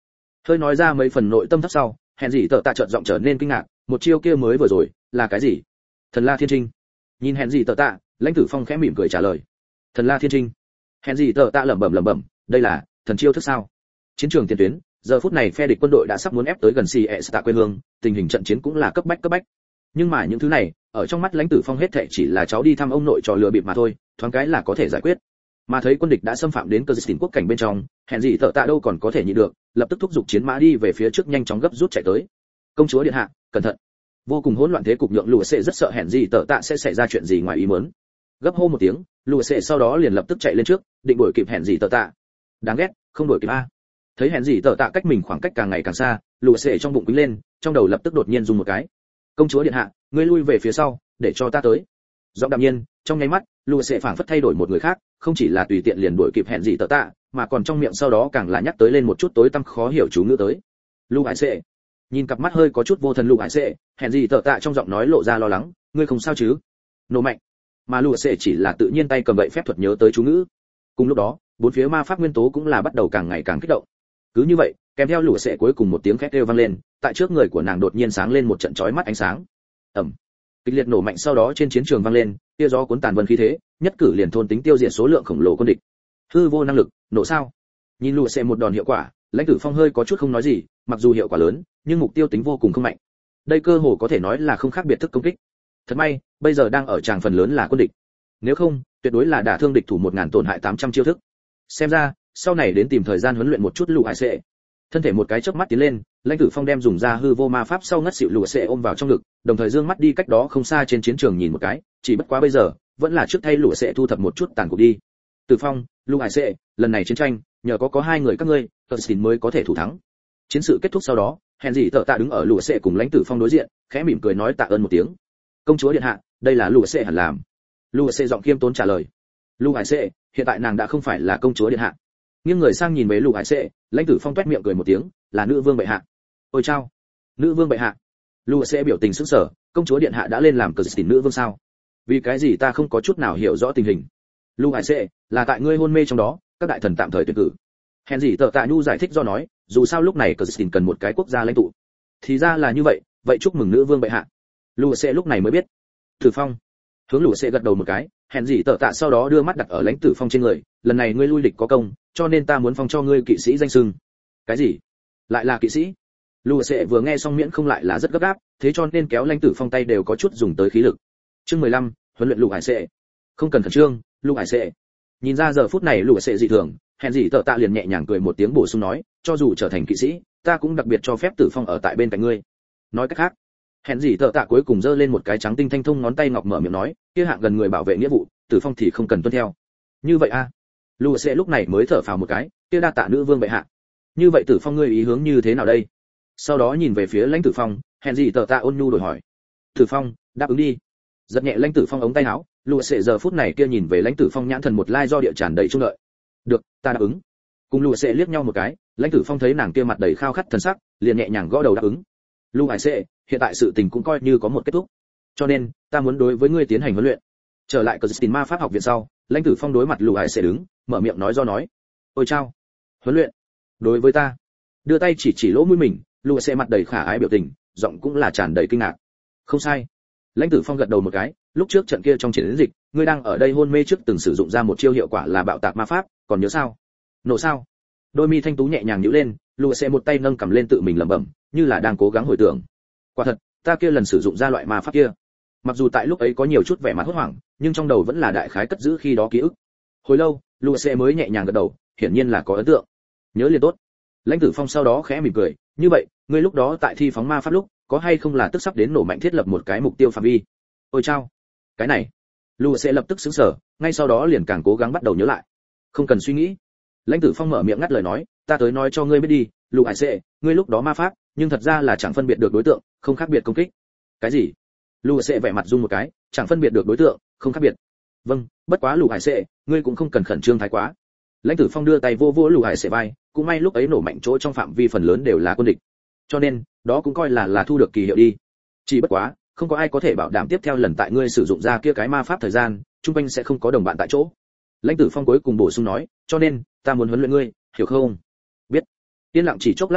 Hơi nói ra mấy phần nội tâm thấp sau, hèn gì tợ tạ chợt giọng trở nên kinh ngạc, một chiêu kia mới vừa rồi là cái gì? Thần La Thiên Trinh. Nhìn hèn gì tợ tạ, Lãnh Tử Phong khẽ mỉm cười trả lời. Thần La Thiên Trinh. Hèn gì tợ tạ lẩm bẩm lẩm bẩm, đây là thần chiêu thức sao? Chiến trường tiền tuyến, giờ phút này phe địch quân đội đã sắp muốn ép tới gần xì ẹ tạ quê hương, tình hình trận chiến cũng là cấp bách cấp bách. Nhưng mà những thứ này, ở trong mắt Lãnh Tử Phong hết thảy chỉ là cháu đi thăm ông nội trò lừa bịp mà thôi, thoáng cái là có thể giải quyết. Mà thấy quân địch đã xâm phạm đến cơ dịch quốc cảnh bên trong, hèn gì tợ tạ đâu còn có thể nhịn được, lập tức thúc giục chiến mã đi về phía trước nhanh chóng gấp rút chạy tới. Công chúa điện hạ, cẩn thận. Vô cùng hỗn loạn thế cục nhượng lùa sệ rất sợ hèn gì tợ tạ sẽ xảy ra chuyện gì ngoài ý muốn. Gấp hô một tiếng, lùa sệ sau đó liền lập tức chạy lên trước, định đuổi kịp hèn gì tợ tạ. Đáng ghét, không đuổi kịp a. Thấy hèn gì tợ tạ cách mình khoảng cách càng ngày càng xa, lùa sệ trong bụng quýnh lên, trong đầu lập tức đột nhiên rung một cái. Công chúa điện hạ, ngươi lui về phía sau, để cho ta tới. Giọng đạm nhiên, trong nháy mắt, lùa sệ phảng phất thay đổi một người khác, không chỉ là tùy tiện liền đuổi kịp hẹn gì tợ tạ, mà còn trong miệng sau đó càng là nhắc tới lên một chút tối tăm khó hiểu chú ngữ tới. Lù Hải Sệ. Nhìn cặp mắt hơi có chút vô thần Lù Hải Sệ, hẹn gì tợ tạ trong giọng nói lộ ra lo lắng, ngươi không sao chứ? Nổ mạnh. Mà Lù Sệ chỉ là tự nhiên tay cầm gậy phép thuật nhớ tới chú ngữ. Cùng lúc đó, bốn phía ma pháp nguyên tố cũng là bắt đầu càng ngày càng kích động. Cứ như vậy, kèm theo Lù Sệ cuối cùng một tiếng khét kêu vang lên, tại trước người của nàng đột nhiên sáng lên một trận chói mắt ánh sáng. Ầm. Kịch liệt nổ mạnh sau đó trên chiến trường vang lên, tia gió cuốn tàn vân khí thế, nhất cử liền thôn tính tiêu diệt số lượng khổng lồ quân địch. Hư vô năng lực, nổ sao? Nhìn Lùa Sệ một đòn hiệu quả, Lãnh Tử Phong hơi có chút không nói gì, mặc dù hiệu quả lớn, nhưng mục tiêu tính vô cùng không mạnh. Đây cơ hồ có thể nói là không khác biệt thức công kích. Thật may, bây giờ đang ở tràng phần lớn là quân địch. Nếu không, tuyệt đối là đả thương địch thủ một ngàn tổn hại tám trăm chiêu thức. Xem ra, sau này đến tìm thời gian huấn luyện một chút Lùa Sệ. Thân thể một cái chớp mắt tiến lên, Lãnh Tử Phong đem dùng ra hư vô ma pháp sau ngất xỉu Lùa Sệ ôm vào trong ngực, đồng thời dương mắt đi cách đó không xa trên chiến trường nhìn một cái, chỉ bất quá bây giờ, vẫn là trước thay Lùa Sệ thu thập một chút tàn cuộc đi. Tử Phong, Lùa Sệ, lần này chiến tranh, nhờ có có hai người các ngươi, Tần mới có thể thủ thắng. Chiến sự kết thúc sau đó, hèn gì tợ tạ đứng ở Lùa Sệ cùng Lãnh Tử Phong đối diện, khẽ mỉm cười nói tạ ơn một tiếng. Công chúa điện hạ, đây là Lùa Sệ hẳn làm. Lùa Sệ giọng khiêm tốn trả lời. Lùa Sệ, hiện tại nàng đã không phải là công chúa điện hạ. Nghiêng người sang nhìn về Lùa Sệ, Lãnh Tử Phong toét miệng cười một tiếng, là nữ vương bệ hạ. Ôi chao, nữ vương bệ hạ. Lùa Sệ biểu tình sững sờ, công chúa điện hạ đã lên làm cờ tình nữ vương sao? Vì cái gì ta không có chút nào hiểu rõ tình hình? Lùa Sệ, là tại ngươi hôn mê trong đó, các đại thần tạm thời tuyển cử. Hèn gì tợ tạ nhu giải thích do nói, dù sao lúc này cờ tình cần một cái quốc gia lãnh tụ. Thì ra là như vậy, vậy chúc mừng nữ vương bệ hạ. Lùa Sệ lúc này mới biết. Tử Phong. Hướng Lùa Sệ gật đầu một cái, hèn gì tợ tạ sau đó đưa mắt đặt ở Lãnh Tử Phong trên người, lần này ngươi lui địch có công, cho nên ta muốn phong cho ngươi kỵ sĩ danh xưng. Cái gì? Lại là kỵ sĩ? Lùa Sệ vừa nghe xong miễn không lại là rất gấp gáp, thế cho nên kéo Lãnh Tử Phong tay đều có chút dùng tới khí lực. Chương mười lăm, huấn luyện Lùa Hải Sệ. Không cần khẩn trương, Lùa Hải Sệ. Nhìn ra giờ phút này Lùa Sệ dị thường, hèn gì tợ tạ liền nhẹ nhàng cười một tiếng bổ sung nói, cho dù trở thành kỵ sĩ, ta cũng đặc biệt cho phép Tử Phong ở tại bên cạnh ngươi. Nói cách khác, hèn gì tợ tạ cuối cùng giơ lên một cái trắng tinh thanh thông ngón tay ngọc mở miệng nói, kia hạng gần người bảo vệ nghĩa vụ, Tử Phong thì không cần tuân theo. Như vậy a? À? Lùa Sệ lúc này mới thở phào một cái, kia đa tạ nữ vương bệ hạ. Như vậy Tử Phong ngươi ý hướng như thế nào đây? Sau đó nhìn về phía Lãnh Tử Phong, hèn gì tợ tạ ôn nhu đổi hỏi. Tử Phong, đáp ứng đi. Giật nhẹ Lãnh Tử Phong ống tay áo, Lùa Sệ giờ phút này kia nhìn về Lãnh Tử Phong nhãn thần một lai do địa tràn đầy trung lợi. Được, ta đáp ứng. Cùng Lùa Sệ liếc nhau một cái, Lãnh Tử Phong thấy nàng kia mặt đầy khao khát thần sắc, liền nhẹ nhàng gõ đầu đáp ứng. Lùa Hải Sệ, hiện tại sự tình cũng coi như có một kết thúc. Cho nên, ta muốn đối với ngươi tiến hành huấn luyện. Trở lại cờ ma pháp học viện sau, Lãnh Tử Phong đối mặt Lùa Hải Sệ đứng, mở miệng nói do nói. Ôi chao, huấn luyện? Đối với ta? Đưa tay chỉ chỉ lỗ mũi mình, Lùa Sệ mặt đầy khả ái biểu tình, giọng cũng là tràn đầy kinh ngạc. Không sai. Lãnh Tử Phong gật đầu một cái, lúc trước trận kia trong chiến dịch, ngươi đang ở đây hôn mê trước từng sử dụng ra một chiêu hiệu quả là bạo tạc ma pháp, còn nhớ sao? Nổ sao? Đôi mi thanh tú nhẹ nhàng nhíu lên, Lùa Sệ một tay nâng cầm lên tự mình lẩm bẩm, như là đang cố gắng hồi tưởng. Quả thật, ta kia lần sử dụng ra loại ma pháp kia. Mặc dù tại lúc ấy có nhiều chút vẻ mặt hốt hoảng, nhưng trong đầu vẫn là đại khái cất giữ khi đó ký ức. Hồi lâu, Lùa Sệ mới nhẹ nhàng gật đầu, hiển nhiên là có ấn tượng. Nhớ liền tốt. Lãnh Tử Phong sau đó khẽ mỉm cười, như vậy, ngươi lúc đó tại thi phóng ma pháp lúc, có hay không là tức sắp đến nổ mạnh thiết lập một cái mục tiêu phạm vi? Ôi chao, cái này. Lùa Sệ lập tức sững sờ, ngay sau đó liền càng cố gắng bắt đầu nhớ lại. Không cần suy nghĩ. Lãnh Tử Phong mở miệng ngắt lời nói, ta tới nói cho ngươi biết đi, Lùa Hải Sệ, ngươi lúc đó ma pháp, nhưng thật ra là chẳng phân biệt được đối tượng, không khác biệt công kích. Cái gì? Lùa Sệ vẻ mặt rung một cái, chẳng phân biệt được đối tượng, không khác biệt. Vâng, bất quá Lùa Hải Sệ, ngươi cũng không cần khẩn trương thái quá. Lãnh Tử Phong đưa tay vô vô Lùa Hải Sệ vai, cũng may lúc ấy nổ mạnh chỗ trong phạm vi phần lớn đều là quân địch, cho nên đó cũng coi là là thu được kỳ hiệu đi. Chỉ bất quá, không có ai có thể bảo đảm tiếp theo lần tại ngươi sử dụng ra kia cái ma pháp thời gian, trung quanh sẽ không có đồng bạn tại chỗ. Lãnh Tử Phong cuối cùng bổ sung nói, cho nên ta muốn huấn luyện ngươi, hiểu không? Biết. Yên lặng chỉ chốc lát sau,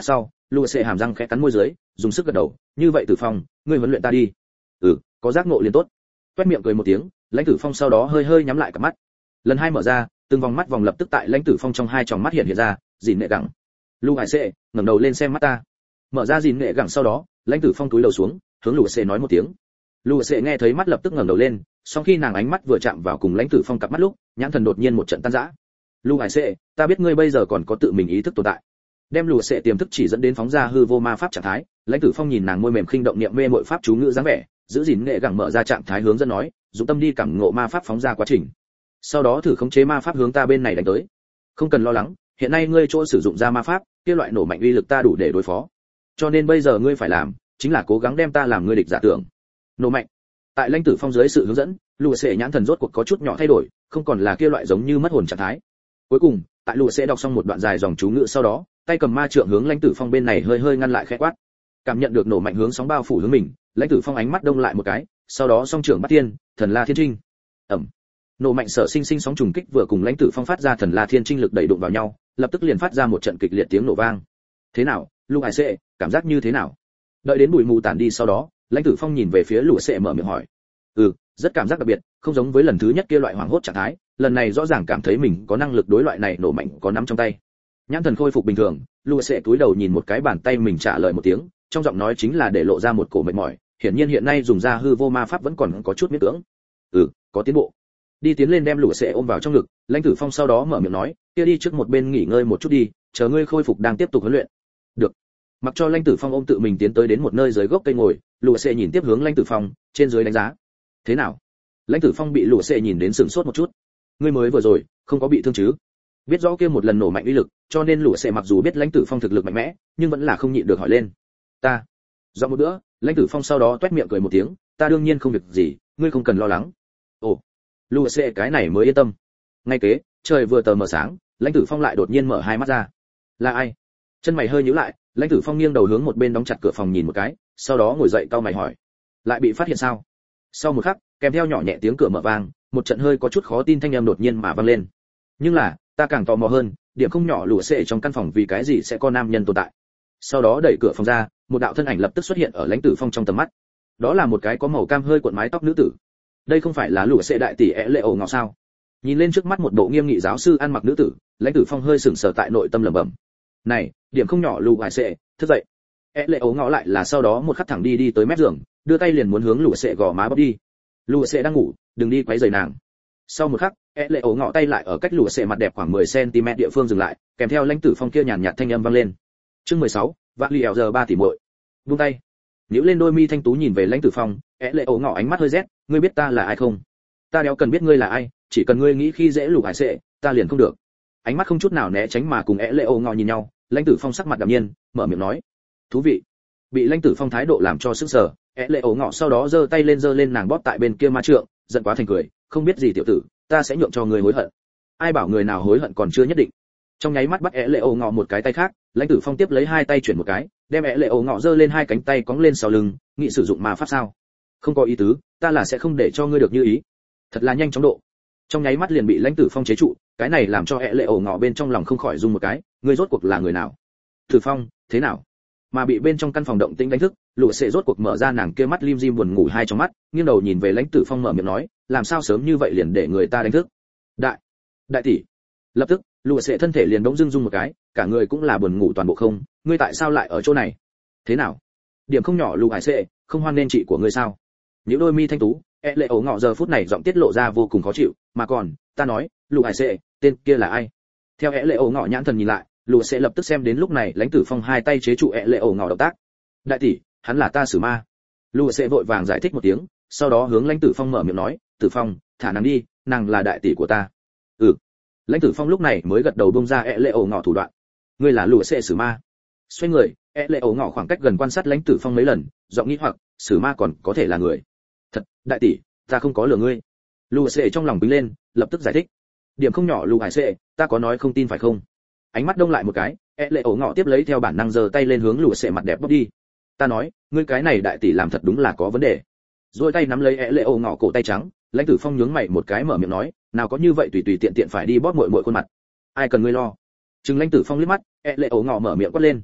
lùa xệ hàm răng khẽ cắn môi dưới, dùng sức gật đầu, như vậy Tử Phong, ngươi huấn luyện ta đi. Ừ, có giác ngộ liền tốt. Toét miệng cười một tiếng, lãnh Tử Phong sau đó hơi hơi nhắm lại cặp mắt. Lần hai mở ra, từng vòng mắt vòng lập tức tại lãnh Tử Phong trong hai tròng mắt hiện hiện ra, dìn nghệ gẳng. Lù Hải Sệ, ngẩng đầu lên xem mắt ta. Mở ra dìn nghệ gẳng sau đó, lãnh Tử Phong túi đầu xuống, hướng Lù Sệ nói một tiếng. Lù Sệ nghe thấy mắt lập tức ngẩng đầu lên, sau khi nàng ánh mắt vừa chạm vào cùng lãnh Tử Phong cặp mắt lúc, nhãn thần đột nhiên một trận tan rã. Lù Hải Sệ, ta biết ngươi bây giờ còn có tự mình ý thức tồn tại. Đem Lù Sệ tiềm thức chỉ dẫn đến phóng ra hư vô ma pháp trạng thái, lãnh Tử Phong nhìn nàng môi mềm khinh động niệm mê muội pháp chú ngữ dáng vẻ, giữ gìn nghệ gẳng mở ra trạng thái hướng dẫn nói, dụng tâm đi cảm ngộ ma pháp phóng ra quá trình. Sau đó thử khống chế ma pháp hướng ta bên này đánh tới. Không cần lo lắng, hiện nay ngươi chỗ sử dụng ra ma pháp, kia loại nổ mạnh uy lực ta đủ để đối phó. Cho nên bây giờ ngươi phải làm, chính là cố gắng đem ta làm ngươi địch giả tưởng. Nổ mạnh. Tại lãnh Tử Phong dưới sự hướng dẫn, Lù Sệ nhãn thần rốt cuộc có chút nhỏ thay đổi, không còn là kia loại giống như mất hồn trạng thái. Cuối cùng, tại Lù Sệ đọc xong một đoạn dài dòng chú ngữ sau đó, tay cầm ma trượng hướng lãnh Tử Phong bên này hơi hơi ngăn lại khẽ quát. Cảm nhận được nổ mạnh hướng sóng bao phủ hướng mình, lãnh Tử Phong ánh mắt đông lại một cái, sau đó song trưởng bắt tiên, thần la thiên trinh. Ầm. Nổ mạnh sở sinh sinh sóng trùng kích vừa cùng lãnh Tử Phong phát ra thần la thiên trinh lực đẩy đụng vào nhau, lập tức liền phát ra một trận kịch liệt tiếng nổ vang. Thế nào, Lù Hải Sệ, cảm giác như thế nào? Đợi đến bụi mù tản đi sau đó, lãnh Tử Phong nhìn về phía Lù Sệ mở miệng hỏi. Ừ, rất cảm giác đặc biệt, không giống với lần thứ nhất kia loại hoảng hốt trạng thái, lần này rõ ràng cảm thấy mình có năng lực đối loại này nổ mạnh có nắm trong tay. Nhãn thần khôi phục bình thường, Lù Sệ cúi đầu nhìn một cái bàn tay mình trả lời một tiếng, trong giọng nói chính là để lộ ra một cổ mệt mỏi, hiển nhiên hiện nay dùng ra hư vô ma pháp vẫn còn có chút miễn cưỡng. Ừ, có tiến bộ. Đi tiến lên đem Lù Sệ ôm vào trong ngực, lãnh Tử Phong sau đó mở miệng nói, kia đi trước một bên nghỉ ngơi một chút đi, chờ ngươi khôi phục đang tiếp tục huấn luyện. Được. Mặc cho lãnh Tử Phong ôm tự mình tiến tới đến một nơi dưới gốc cây ngồi, Lù Sệ nhìn tiếp hướng lãnh Tử Phong, trên dưới đánh giá. Thế nào? Lãnh Tử Phong bị Lù Sệ nhìn đến sửng sốt một chút. Ngươi mới vừa rồi, không có bị thương chứ? Biết rõ kia một lần nổ mạnh uy lực, cho nên Lù Sệ mặc dù biết lãnh Tử Phong thực lực mạnh mẽ, nhưng vẫn là không nhịn được hỏi lên. Ta. Do một bữa, lãnh Tử Phong sau đó toét miệng cười một tiếng, ta đương nhiên không việc gì, ngươi không cần lo lắng. Ồ. Lù Sệ cái này mới yên tâm. Ngay kế, trời vừa tờ mờ sáng, lãnh Tử Phong lại đột nhiên mở hai mắt ra. Là ai? Chân mày hơi nhíu lại, lãnh Tử Phong nghiêng đầu hướng một bên đóng chặt cửa phòng nhìn một cái, sau đó ngồi dậy cau mày hỏi, lại bị phát hiện sao? Sau một khắc, kèm theo nhỏ nhẹ tiếng cửa mở vang, một trận hơi có chút khó tin thanh âm đột nhiên mà vang lên. Nhưng là, ta càng tò mò hơn, điểm không nhỏ Lù Sệ trong căn phòng vì cái gì sẽ có nam nhân tồn tại. Sau đó đẩy cửa phòng ra, một đạo thân ảnh lập tức xuất hiện ở lãnh Tử Phong trong tầm mắt. Đó là một cái có màu cam hơi cuộn mái tóc nữ tử. Đây không phải là Lù Sệ đại tỷ ẻ lệ ổ ngọ sao? Nhìn lên trước mắt một bộ nghiêm nghị giáo sư ăn mặc nữ tử, lãnh Tử Phong hơi sững sờ tại nội tâm lẩm bẩm. Này, điểm không nhỏ Lù Hải Sệ, thức dậy. ẻ lệ ổ ngọ lại là sau đó một khắc thẳng đi đi tới mép giường, đưa tay liền muốn hướng Lù Sệ gò má bóp đi. Lù Sệ đang ngủ, đừng đi quấy rầy nàng. Sau một khắc, ẻ lệ ổ ngọ tay lại ở cách Lù Sệ mặt đẹp khoảng mười xăng-ti-mét địa phương dừng lại, kèm theo lãnh Tử Phong kia nhàn nhạt thanh âm vang lên. Chương mười sáu, vạn lì ẻo giờ ba tỷ muội. Buông tay. Nhíu lên đôi mi thanh tú nhìn về lãnh Tử Phong, ẻ lệ ổ ngọ ánh mắt hơi rét, ngươi biết ta là ai không? Ta đéo cần biết ngươi là ai, chỉ cần ngươi nghĩ khi dễ Lù Hải Sệ, ta liền không được. Ánh mắt không chút nào né tránh mà cùng ẻ lệ ổ ngọ nhìn nhau, lãnh Tử Phong sắc mặt đạm nhiên, mở miệng nói, thú vị. Bị lãnh Tử Phong thái độ làm cho sững sờ, ẻ lệ ổ ngọ sau đó giơ tay lên giơ lên nàng bóp tại bên kia ma trượng, giận quá thành cười, không biết gì tiểu tử, ta sẽ nhượng cho ngươi hối hận. Ai bảo người nào hối hận còn chưa nhất định. Trong nháy mắt bắt ẻ lệ ổ ngọ một cái tay khác, lãnh Tử Phong tiếp lấy hai tay chuyển một cái, đem ẻ lệ ổ ngọ giơ lên hai cánh tay cõng lên sau lưng, nghị sử dụng ma pháp sao? Không có ý tứ, ta là sẽ không để cho ngươi được như ý. Thật là nhanh chóng độ. Trong nháy mắt liền bị lãnh Tử Phong chế trụ, cái này làm cho ẻ lệ ổ ngọ bên trong lòng không khỏi rung một cái, ngươi rốt cuộc là người nào? Tử Phong, thế nào? Mà bị bên trong căn phòng động tĩnh đánh thức, Lù Sệ rốt cuộc mở ra nàng kia mắt lim dim buồn ngủ hai trong mắt, nghiêng đầu nhìn về lãnh Tử Phong mở miệng nói, làm sao sớm như vậy liền để người ta đánh thức? Đại, đại tỷ. Lập tức, Lù Sệ thân thể liền bỗng dưng rung một cái, cả người cũng là buồn ngủ toàn bộ không, ngươi tại sao lại ở chỗ này? Thế nào? Điểm không nhỏ Lù Hải Sệ, không hoan nên chị của ngươi sao? Những đôi mi thanh tú, ẻ lệ ổ ngọ giờ phút này giọng tiết lộ ra vô cùng khó chịu, mà còn, ta nói, Lù Hải Sệ, tên kia là ai? Theo ẻ lệ ổ ngọ nhãn thần nhìn lại, Lù Sệ lập tức xem đến lúc này lãnh Tử Phong hai tay chế trụ ẻ lệ ổ ngọ động tác. Đại tỷ, hắn là ta Sử Ma. Lù Sệ vội vàng giải thích một tiếng, sau đó hướng lãnh Tử Phong mở miệng nói, Tử Phong, thả nàng đi, nàng là đại tỷ của ta. Ừ. Lãnh Tử Phong lúc này mới gật đầu buông ra ẻ lệ ổ ngọ thủ đoạn. Ngươi là Lù Sệ Sử Ma. Xoay người, ẻ lệ ổ ngọ khoảng cách gần quan sát lãnh Tử Phong mấy lần, giọng nghĩ hoặc, Sử Ma còn có thể là người. Thật, đại tỷ, ta không có lừa ngươi. Lù Sệ trong lòng bính lên, lập tức giải thích. Điểm không nhỏ Lù Hải Sệ, ta có nói không tin phải không? Ánh mắt đông lại một cái, ẻ lệ ổ ngọ tiếp lấy theo bản năng giơ tay lên hướng Lù Sệ mặt đẹp bóp đi. Ta nói, ngươi cái này đại tỷ làm thật đúng là có vấn đề. Rồi tay nắm lấy ẻ lệ ổ ngọ cổ tay trắng, lãnh Tử Phong nhướng mày một cái mở miệng nói, nào có như vậy tùy tùy tiện tiện phải đi bóp muội muội khuôn mặt. Ai cần ngươi lo? Trừng lãnh Tử Phong liếc mắt, ẻ lệ ổ ngọ mở miệng quát lên.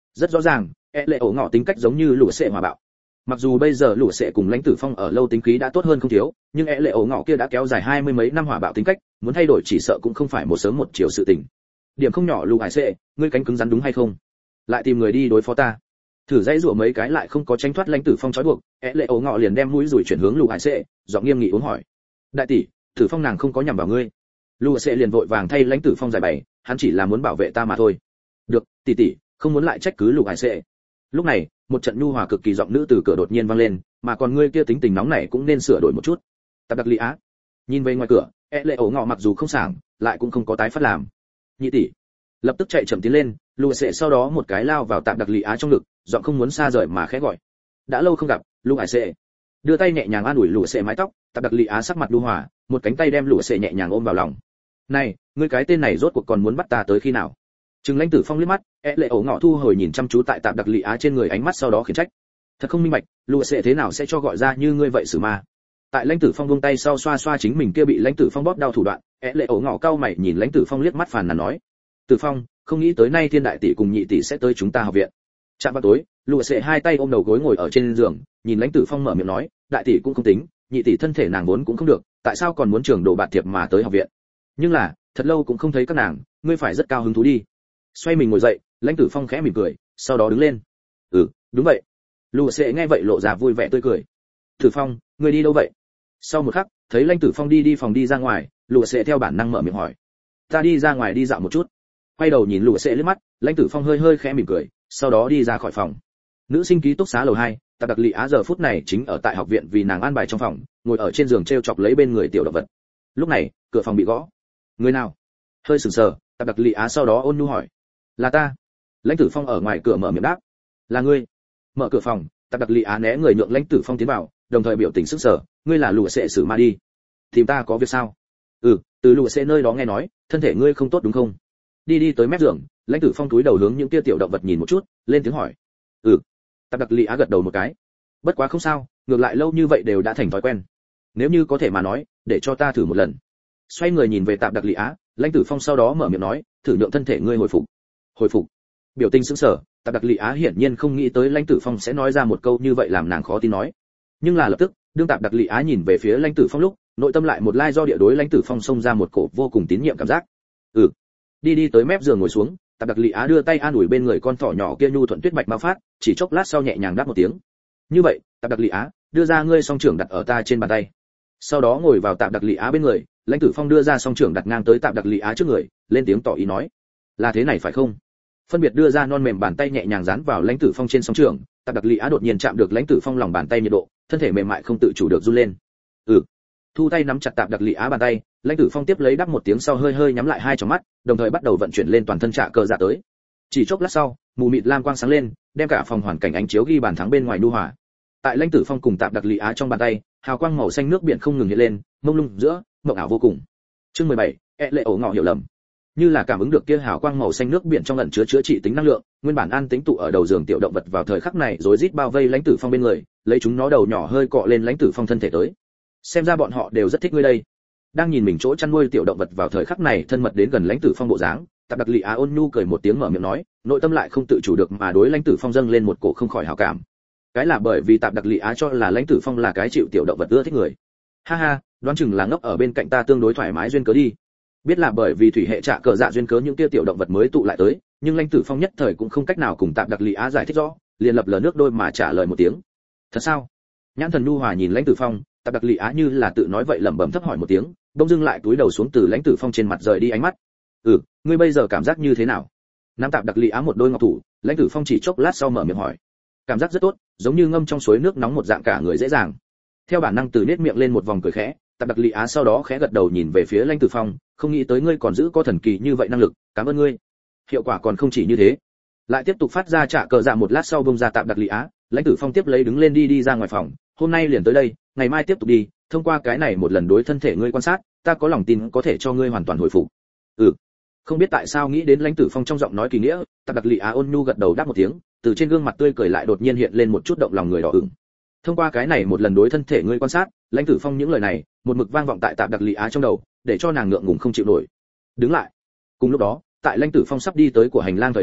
Rất rõ ràng, e lệ ổ ngọ tính cách giống như lũ sệ hòa bạo. Mặc dù bây giờ lũ sệ cùng lãnh tử phong ở lâu tính khí đã tốt hơn không thiếu, nhưng e lệ ổ ngọ kia đã kéo dài hai mươi mấy năm hòa bạo tính cách, muốn thay đổi chỉ sợ cũng không phải một sớm một chiều sự tình. Điểm không nhỏ lũ hải sệ, ngươi cánh cứng rắn đúng hay không? Lại tìm người đi đối phó ta. Thử dãy rủa mấy cái lại không có tránh thoát lãnh tử phong trói buộc, e lệ ổ ngọ liền đem mũi rủi chuyển hướng lũ hải sệ, giọng nghiêm nghị uống hỏi. Đại tỷ, tử phong nàng không có nhằm vào ngươi. Lũ hải sệ liền vội vàng thay lãnh tử phong giải bày, hắn chỉ là muốn bảo vệ ta mà thôi. Được, tỷ tỷ, không muốn lại trách cứ lũ hải sệ. Lúc này, một trận nhu hòa cực kỳ giọng nữ từ cửa đột nhiên vang lên, mà còn ngươi kia tính tình nóng này cũng nên sửa đổi một chút. Tạp đặc lý á. Nhìn về ngoài cửa, e lệ ổ ngọ mặc dù không sảng, lại cũng không có tái phát làm. Nhị tỷ, lập tức chạy chậm tiến lên, lùi sệ sau đó một cái lao vào tạp đặc lý á trong ngực, giọng không muốn xa rời mà khẽ gọi. Đã lâu không gặp, lùi hải sệ. Đưa tay nhẹ nhàng an ủi lùi sệ mái tóc, tạp đặc lý á sắc mặt nhu hòa, một cánh tay đem lùi sệ nhẹ nhàng ôm vào lòng. Này, ngươi cái tên này rốt cuộc còn muốn bắt ta tới khi nào? Trừng lãnh tử phong liếc mắt, e lệ ổ ngọ thu hồi nhìn chăm chú tại tạp đặc lị á trên người ánh mắt sau đó khiển trách. Thật không minh bạch, lụa sẽ thế nào sẽ cho gọi ra như ngươi vậy xử ma? Tại lãnh tử phong buông tay sau xoa xoa chính mình kia bị lãnh tử phong bóp đau thủ đoạn, e lệ ổ ngọ cau mày nhìn lãnh tử phong liếc mắt phàn nàn nói. Tử phong, không nghĩ tới nay thiên đại tỷ cùng nhị tỷ sẽ tới chúng ta học viện. Chạm vào tối, lụa sẽ hai tay ôm đầu gối ngồi ở trên giường, nhìn lãnh tử phong mở miệng nói, đại tỷ cũng không tính, nhị tỷ thân thể nàng vốn cũng không được, tại sao còn muốn trường đồ bạt thiệp mà tới học viện? Nhưng là, thật lâu cũng không thấy các nàng, ngươi phải rất cao hứng thú đi. Xoay mình ngồi dậy, lãnh tử phong khẽ mỉm cười, sau đó đứng lên. Ừ, đúng vậy. Lù Sệ nghe vậy lộ ra vui vẻ tươi cười. Tử phong, ngươi đi đâu vậy? Sau một khắc, thấy lãnh tử phong đi đi phòng đi ra ngoài, Lù Sệ theo bản năng mở miệng hỏi. Ta đi ra ngoài đi dạo một chút. Quay đầu nhìn Lù Sệ liếc mắt, lãnh tử phong hơi hơi khẽ mỉm cười, sau đó đi ra khỏi phòng. Nữ sinh ký túc xá lầu hai, Tạp đặc lị á giờ phút này chính ở tại học viện vì nàng an bài trong phòng, ngồi ở trên giường treo chọc lấy bên người tiểu động vật. Lúc này, cửa phòng bị gõ. Người nào? Hơi sừng sờ, Tạp đặc lị á sau đó ôn nhu hỏi. Là ta. Lãnh tử phong ở ngoài cửa mở miệng đáp. Là ngươi. Mở cửa phòng, Tạp đặc lị á né người nhượng lãnh tử phong tiến vào, đồng thời biểu tình sức sở, ngươi là lùa sệ xử ma đi. Tìm ta có việc sao? Ừ, từ lùa sệ nơi đó nghe nói, thân thể ngươi không tốt đúng không? Đi đi tới mép giường, lãnh tử phong túi đầu hướng những tia tiểu động vật nhìn một chút, lên tiếng hỏi. Ừ. Tạp đặc lị á gật đầu một cái. Bất quá không sao, ngược lại lâu như vậy đều đã thành thói quen. Nếu như có thể mà nói, để cho ta thử một lần. Xoay người nhìn về Tạp đặc lị á, lãnh tử phong sau đó mở miệng nói, thử nhượng thân thể ngươi hồi phục. Hồi phục. Biểu tình sững sờ, Tạp đặc lị á hiển nhiên không nghĩ tới lãnh tử phong sẽ nói ra một câu như vậy làm nàng khó tin nói. Nhưng là lập tức, đương Tạp đặc lị á nhìn về phía lãnh tử phong lúc, nội tâm lại một lai do địa đối lãnh tử phong xông ra một cổ vô cùng tín nhiệm cảm giác. Ừ. Đi đi tới mép giường ngồi xuống, Tạp đặc lị á đưa tay an ủi bên người con thỏ nhỏ kia nhu thuận tuyết mạch bao phát, chỉ chốc lát sau nhẹ nhàng đáp một tiếng. Như vậy, Tạp đặc lị á, đưa ra ngươi song trưởng đặt ở ta trên bàn tay. Sau đó ngồi vào Tạp đặc lị á bên người, lãnh tử phong đưa ra song trưởng đặt ngang tới Tạp đặc lị á trước người, lên tiếng tỏ ý nói. Là thế này phải không? Phân biệt đưa ra non mềm bàn tay nhẹ nhàng dán vào lãnh tử phong trên song trưởng, Tạp đặc lị á đột nhiên chạm được lãnh tử phong lòng bàn tay nhiệt độ, thân thể mềm mại không tự chủ được run lên. Ừ. Thu tay nắm chặt Tạp đặc lị á bàn tay, lãnh tử phong tiếp lấy đáp một tiếng sau hơi hơi nhắm lại hai tròng mắt, đồng thời bắt đầu vận chuyển lên toàn thân trạ cờ dạ tới. Chỉ chốc lát sau, mù mịt lam quang sáng lên, đem cả phòng hoàn cảnh ánh chiếu ghi bàn thắng bên ngoài nu hòa. Tại lãnh tử phong cùng Tạp đặc lị á trong bàn tay, hào quang màu xanh nước biển không ngừng hiện lên, mông lung giữa, mộng ảo vô cùng. Chương mười bảy, e lệ ổ ngọ hiểu lầm. Như là cảm ứng được kia hào quang màu xanh nước biển trong ẩn chứa chữa trị tính năng lượng, nguyên bản an tĩnh tụ ở đầu giường tiểu động vật vào thời khắc này rối rít bao vây lãnh tử phong bên người, lấy chúng nó đầu nhỏ hơi cọ lên lãnh tử phong thân thể tới. Xem ra bọn họ đều rất thích ngươi đây. Đang nhìn mình chỗ chăn nuôi tiểu động vật vào thời khắc này thân mật đến gần lãnh tử phong bộ dáng, Tạp đặc lị á ôn nhu cười một tiếng mở miệng nói, nội tâm lại không tự chủ được mà đối lãnh tử phong dâng lên một cổ không khỏi hảo cảm. Cái là bởi vì Tạp đặc lị á cho là lãnh tử phong là cái chịu tiểu động vật ưa thích người. Ha ha, đoán chừng là ngốc ở bên cạnh ta tương đối thoải mái duyên cớ đi. Biết là bởi vì thủy hệ trả cờ dạ duyên cớ những kia tiểu động vật mới tụ lại tới, nhưng lãnh tử phong nhất thời cũng không cách nào cùng Tạp đặc lị á giải thích rõ, liền lập lờ nước đôi mà trả lời một tiếng. Thật sao? Nhãn thần nhu hòa nhìn lãnh tử phong, Tạp đặc lị á như là tự nói vậy lẩm bẩm thấp hỏi một tiếng, bỗng dưng lại cúi đầu xuống từ lãnh tử phong trên mặt rời đi ánh mắt. Ừ, ngươi bây giờ cảm giác như thế nào? Nắm Tạp đặc lị á một đôi ngọc thủ, lãnh tử phong chỉ chốc lát sau mở miệng hỏi. Cảm giác rất tốt, giống như ngâm trong suối nước nóng một dạng cả người dễ dàng. Theo bản năng từ nết miệng lên một vòng cười khẽ, Tạp đặc lị á sau đó khẽ gật đầu nhìn về phía lãnh tử phong, không nghĩ tới ngươi còn giữ có thần kỳ như vậy năng lực, cảm ơn ngươi. Hiệu quả còn không chỉ như thế. Lại tiếp tục phát ra trả cờ dạ một lát sau bông ra Tạp đặc lị á, lãnh tử phong tiếp lấy đứng lên đi đi ra ngoài phòng, hôm nay liền tới đây, ngày mai tiếp tục đi, thông qua cái này một lần đối thân thể ngươi quan sát, ta có lòng tin có thể cho ngươi hoàn toàn hồi phục. Ừ. Không biết tại sao nghĩ đến lãnh tử phong trong giọng nói kỳ nghĩa, Tạp đặc lị á ôn nhu gật đầu đáp một tiếng, từ trên gương mặt tươi cười lại đột nhiên hiện lên một chút động lòng người đỏ ửng. Thông qua cái này một lần đối thân thể ngươi quan sát, lãnh tử phong những lời này một mực vang vọng tại Tạp đặc lị á trong đầu, để cho nàng ngượng ngùng không chịu nổi. Đứng lại. Cùng lúc đó, tại lãnh tử phong sắp đi tới của hành lang thời điểm,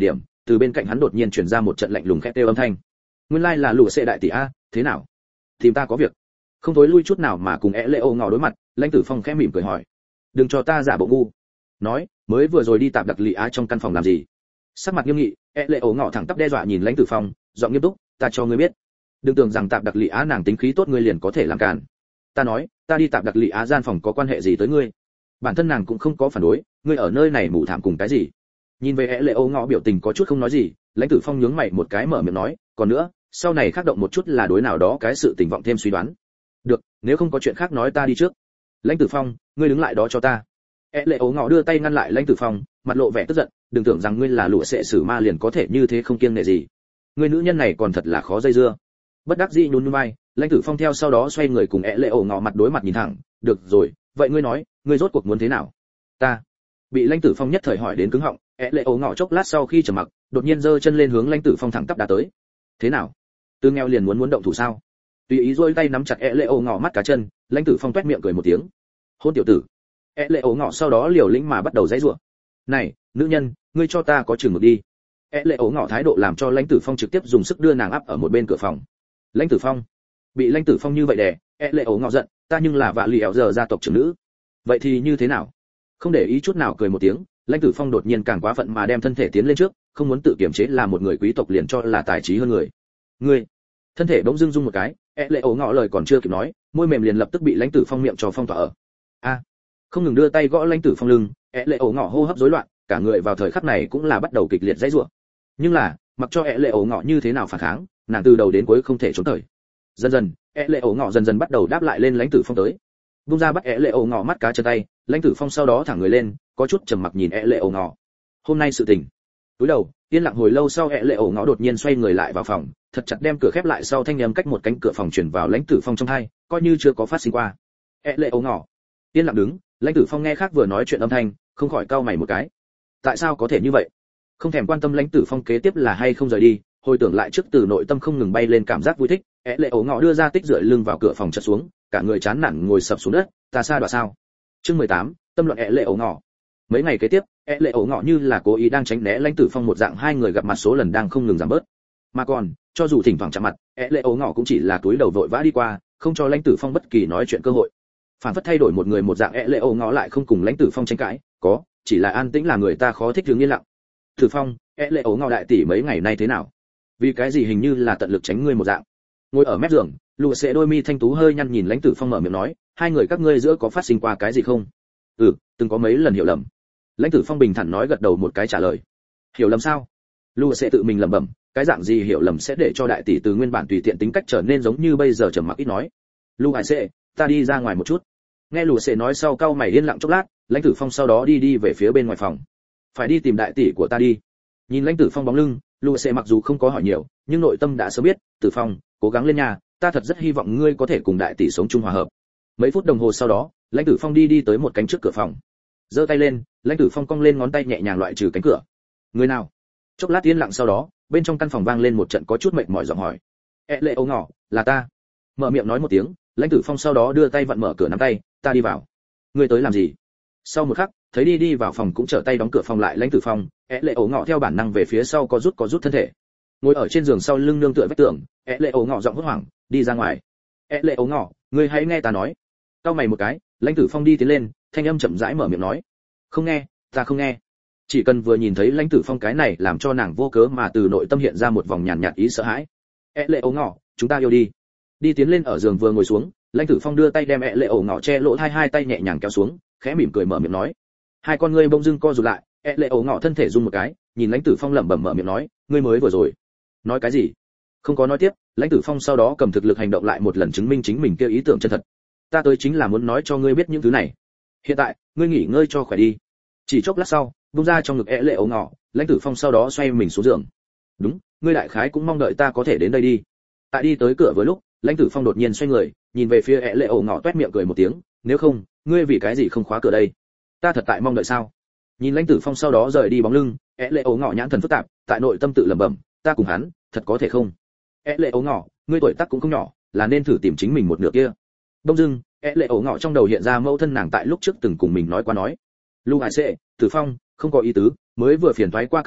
từ bên cạnh hắn đột nhiên truyền ra một trận lạnh lùng khét kêu âm thanh. Nguyên lai là lũ sẽ đại tỷ a, thế nào? Tìm ta có việc? Không thối lui chút nào mà cùng é lệ ô ngọ đối mặt, Lãnh Tử Phong khẽ mỉm cười hỏi. Đừng cho ta giả bộ ngu. Nói, mới vừa rồi đi tạp đặc lị á trong căn phòng làm gì? Sắc mặt nghiêm nghị, é lệ ô ngọ thẳng tắp đe dọa nhìn Lãnh Tử Phong, giọng nghiêm túc, ta cho ngươi biết, đừng tưởng rằng tạp đặc lị á nàng tính khí tốt ngươi liền có thể làm cản. Ta nói, ta đi tạp đặc lị á gian phòng có quan hệ gì tới ngươi? Bản thân nàng cũng không có phản đối, ngươi ở nơi này mù thảm cùng cái gì? Nhìn về é lệ ô ngọ biểu tình có chút không nói gì, Lãnh Tử Phong nhướng mày một cái mở miệng nói, còn nữa, sau này khác động một chút là đối nào đó cái sự tình vọng thêm suy đoán. Được, nếu không có chuyện khác nói ta đi trước. Lãnh Tử Phong, ngươi đứng lại đó cho ta. É lệ ố ngọ đưa tay ngăn lại Lãnh Tử Phong, mặt lộ vẻ tức giận, đừng tưởng rằng ngươi là lũ sẽ xử ma liền có thể như thế không kiêng nể gì. Ngươi nữ nhân này còn thật là khó dây dưa. Bất đắc dĩ nhún nhún vai, Lãnh Tử Phong theo sau đó xoay người cùng é lệ ố ngọ mặt đối mặt nhìn thẳng, được rồi, vậy ngươi nói, ngươi rốt cuộc muốn thế nào? Ta. Bị Lãnh Tử Phong nhất thời hỏi đến cứng họng, é lệ ố ngọ chốc lát sau khi trầm mặc, đột nhiên giơ chân lên hướng Lãnh Tử Phong thẳng tắp đá tới. Thế nào? Từ nghèo liền muốn muốn động thủ sao? Tùy ý duỗi tay nắm chặt é lệ ố ngọ mắt cá chân, Lãnh Tử Phong toét miệng cười một tiếng. Hôn tiểu tử. É lệ ố ngọ sau đó liều lĩnh mà bắt đầu giãy giụa. Này, nữ nhân, ngươi cho ta có chừng mực đi. É lệ ố ngọ thái độ làm cho Lãnh Tử Phong trực tiếp dùng sức đưa nàng áp ở một bên cửa phòng. Lãnh Tử Phong. Bị Lãnh Tử Phong như vậy đè, é lệ ố ngọ giận, ta nhưng là vạ lì ẻo giờ gia tộc trưởng nữ. Vậy thì như thế nào? Không để ý chút nào cười một tiếng, Lãnh Tử Phong đột nhiên càng quá phận mà đem thân thể tiến lên trước, không muốn tự kiềm chế là một người quý tộc liền cho là tài trí hơn người. Ngươi. Thân thể bỗng dưng rung một cái, é lệ ố ngọ lời còn chưa kịp nói, môi mềm liền lập tức bị Lãnh Tử Phong miệng cho phong tỏa ở. A. Không ngừng đưa tay gõ Lãnh Tử Phong lưng, é lệ ố ngọ hô hấp rối loạn, cả người vào thời khắc này cũng là bắt đầu kịch liệt giãy giụa. Nhưng là, mặc cho é lệ ố ngọ như thế nào phản kháng, nàng từ đầu đến cuối không thể trốn thời. Dần dần, é lệ ố ngọ dần dần bắt đầu đáp lại lên Lãnh Tử Phong tới. Vung ra bắt é lệ ố ngọ mắt cá chân tay, Lãnh Tử Phong sau đó thẳng người lên, có chút trầm mặc nhìn é lệ ố ngọ. Hôm nay sự tình. Túi đầu, yên lặng hồi lâu sau é lệ ố ngọ đột nhiên xoay người lại vào phòng, thật chặt đem cửa khép lại sau thanh âm cách một cánh cửa phòng truyền vào Lãnh Tử Phong trong tai, coi như chưa có phát sinh qua. É lệ ố ngọ. Yên lặng đứng, Lãnh Tử Phong nghe khác vừa nói chuyện âm thanh, không khỏi cau mày một cái. Tại sao có thể như vậy? Không thèm quan tâm Lãnh Tử Phong kế tiếp là hay không rời đi, hồi tưởng lại trước từ nội tâm không ngừng bay lên cảm giác vui thích, é lệ ố ngọ đưa ra tích rượi lưng vào cửa phòng chật xuống, cả người chán nản ngồi sập xuống đất, ta xa đoạ sao? Chương mười tám, tâm luận é lệ ố ngọ. Mấy ngày kế tiếp, é lệ ố ngọ như là cố ý đang tránh né Lãnh Tử Phong một dạng, hai người gặp mặt số lần đang không ngừng giảm bớt. Mà còn, cho dù thỉnh thoảng chạm mặt, é lệ ố ngọ cũng chỉ là túi đầu vội vã đi qua, không cho Lãnh Tử Phong bất kỳ nói chuyện cơ hội. Phản phất thay đổi một người một dạng, é lệ ố ngọ lại không cùng Lãnh Tử Phong tranh cãi, có, chỉ là an tĩnh là người ta khó thích đứng yên lặng. Tử Phong, é lệ ố ngọ đại tỷ mấy ngày nay thế nào? Vì cái gì hình như là tận lực tránh ngươi một dạng. Ngồi ở mép giường, lùa sẽ đôi mi thanh tú hơi nhăn nhìn Lãnh Tử Phong mở miệng nói, hai người các ngươi giữa có phát sinh qua cái gì không? Ừ, từng có mấy lần hiểu lầm. Lãnh Tử Phong bình thản nói gật đầu một cái trả lời. Hiểu lầm sao? Lùa sẽ tự mình lẩm bẩm, cái dạng gì hiểu lầm sẽ để cho đại tỷ từ nguyên bản tùy tiện tính cách trở nên giống như bây giờ trầm mặc ít nói. Lùa hải sẽ, ta đi ra ngoài một chút. Nghe lùa sẽ nói sau cau mày yên lặng chốc lát, Lãnh Tử Phong sau đó đi đi về phía bên ngoài phòng. Phải đi tìm đại tỷ của ta đi. Nhìn Lãnh Tử Phong bóng lưng, lùa sẽ mặc dù không có hỏi nhiều, nhưng nội tâm đã sớm biết, Tử Phong, cố gắng lên nha, ta thật rất hy vọng ngươi có thể cùng đại tỷ sống chung hòa hợp. Mấy phút đồng hồ sau đó, Lãnh Tử Phong đi đi tới một cánh trước cửa phòng, giơ tay lên, Lãnh Tử Phong cong lên ngón tay nhẹ nhàng loại trừ cánh cửa. Người nào? Chốc lát yên lặng sau đó, bên trong căn phòng vang lên một trận có chút mệt mỏi giọng hỏi. É lệ ố ngọ, là ta. Mở miệng nói một tiếng, Lãnh Tử Phong sau đó đưa tay vặn mở cửa nắm tay, ta đi vào. Ngươi tới làm gì? Sau một khắc, thấy đi đi vào phòng cũng trở tay đóng cửa phòng lại Lãnh Tử Phong, é lệ ố ngọ theo bản năng về phía sau có rút có rút thân thể. Ngồi ở trên giường sau lưng nương tựa vách tường, é lệ ố ngọ giọng hốt hoảng, đi ra ngoài. É lệ ố ngọ, ngươi hãy nghe ta nói. Cau mày một cái, Lãnh Tử Phong đi tiến lên, thanh âm chậm rãi mở miệng nói, không nghe, ta không nghe. Chỉ cần vừa nhìn thấy Lãnh Tử Phong cái này làm cho nàng vô cớ mà từ nội tâm hiện ra một vòng nhàn nhạt ý sợ hãi. É lệ ố ngọ, chúng ta yêu đi. Đi tiến lên ở giường vừa ngồi xuống, Lãnh Tử Phong đưa tay đem é lệ ố ngọ che lỗ hai hai tay nhẹ nhàng kéo xuống, khẽ mỉm cười mở miệng nói. Hai con ngươi bỗng dưng co rụt lại, é lệ ố ngọ thân thể rung một cái, nhìn Lãnh Tử Phong lẩm bẩm mở miệng nói, ngươi mới vừa rồi nói cái gì? Không có nói tiếp, Lãnh Tử Phong sau đó cầm thực lực hành động lại một lần chứng minh chính mình kêu ý tưởng chân thật. Ta tới chính là muốn nói cho ngươi biết những thứ này. Hiện tại, ngươi nghỉ ngơi cho khỏe đi. Chỉ chốc lát sau, buông ra trong ngực é lệ ố ngọ, Lãnh Tử Phong sau đó xoay mình xuống giường. Đúng, ngươi đại khái cũng mong đợi ta có thể đến đây đi. Tại đi tới cửa vừa lúc, Lãnh Tử Phong đột nhiên xoay người, nhìn về phía é lệ ố ngọ toét miệng cười một tiếng, nếu không, ngươi vì cái gì không khóa cửa đây? Ta thật tại mong đợi sao? Nhìn Lãnh Tử Phong sau đó rời đi bóng lưng, é lệ ố ngọ nhãn thần phức tạp, tại nội tâm tự lẩm bẩm, ta cùng hắn, thật có thể không? É lệ ố ngọ, ngươi tuổi tác cũng không nhỏ, là nên thử tìm chính mình một nửa kia. Đông dưng, é lệ ố ngọ trong đầu hiện ra mẫu thân nàng tại lúc trước từng cùng mình nói qua nói. Lưu Hải Sệ, Tử Phong, không có ý tứ, mới vừa phiền toái qua các ngươi,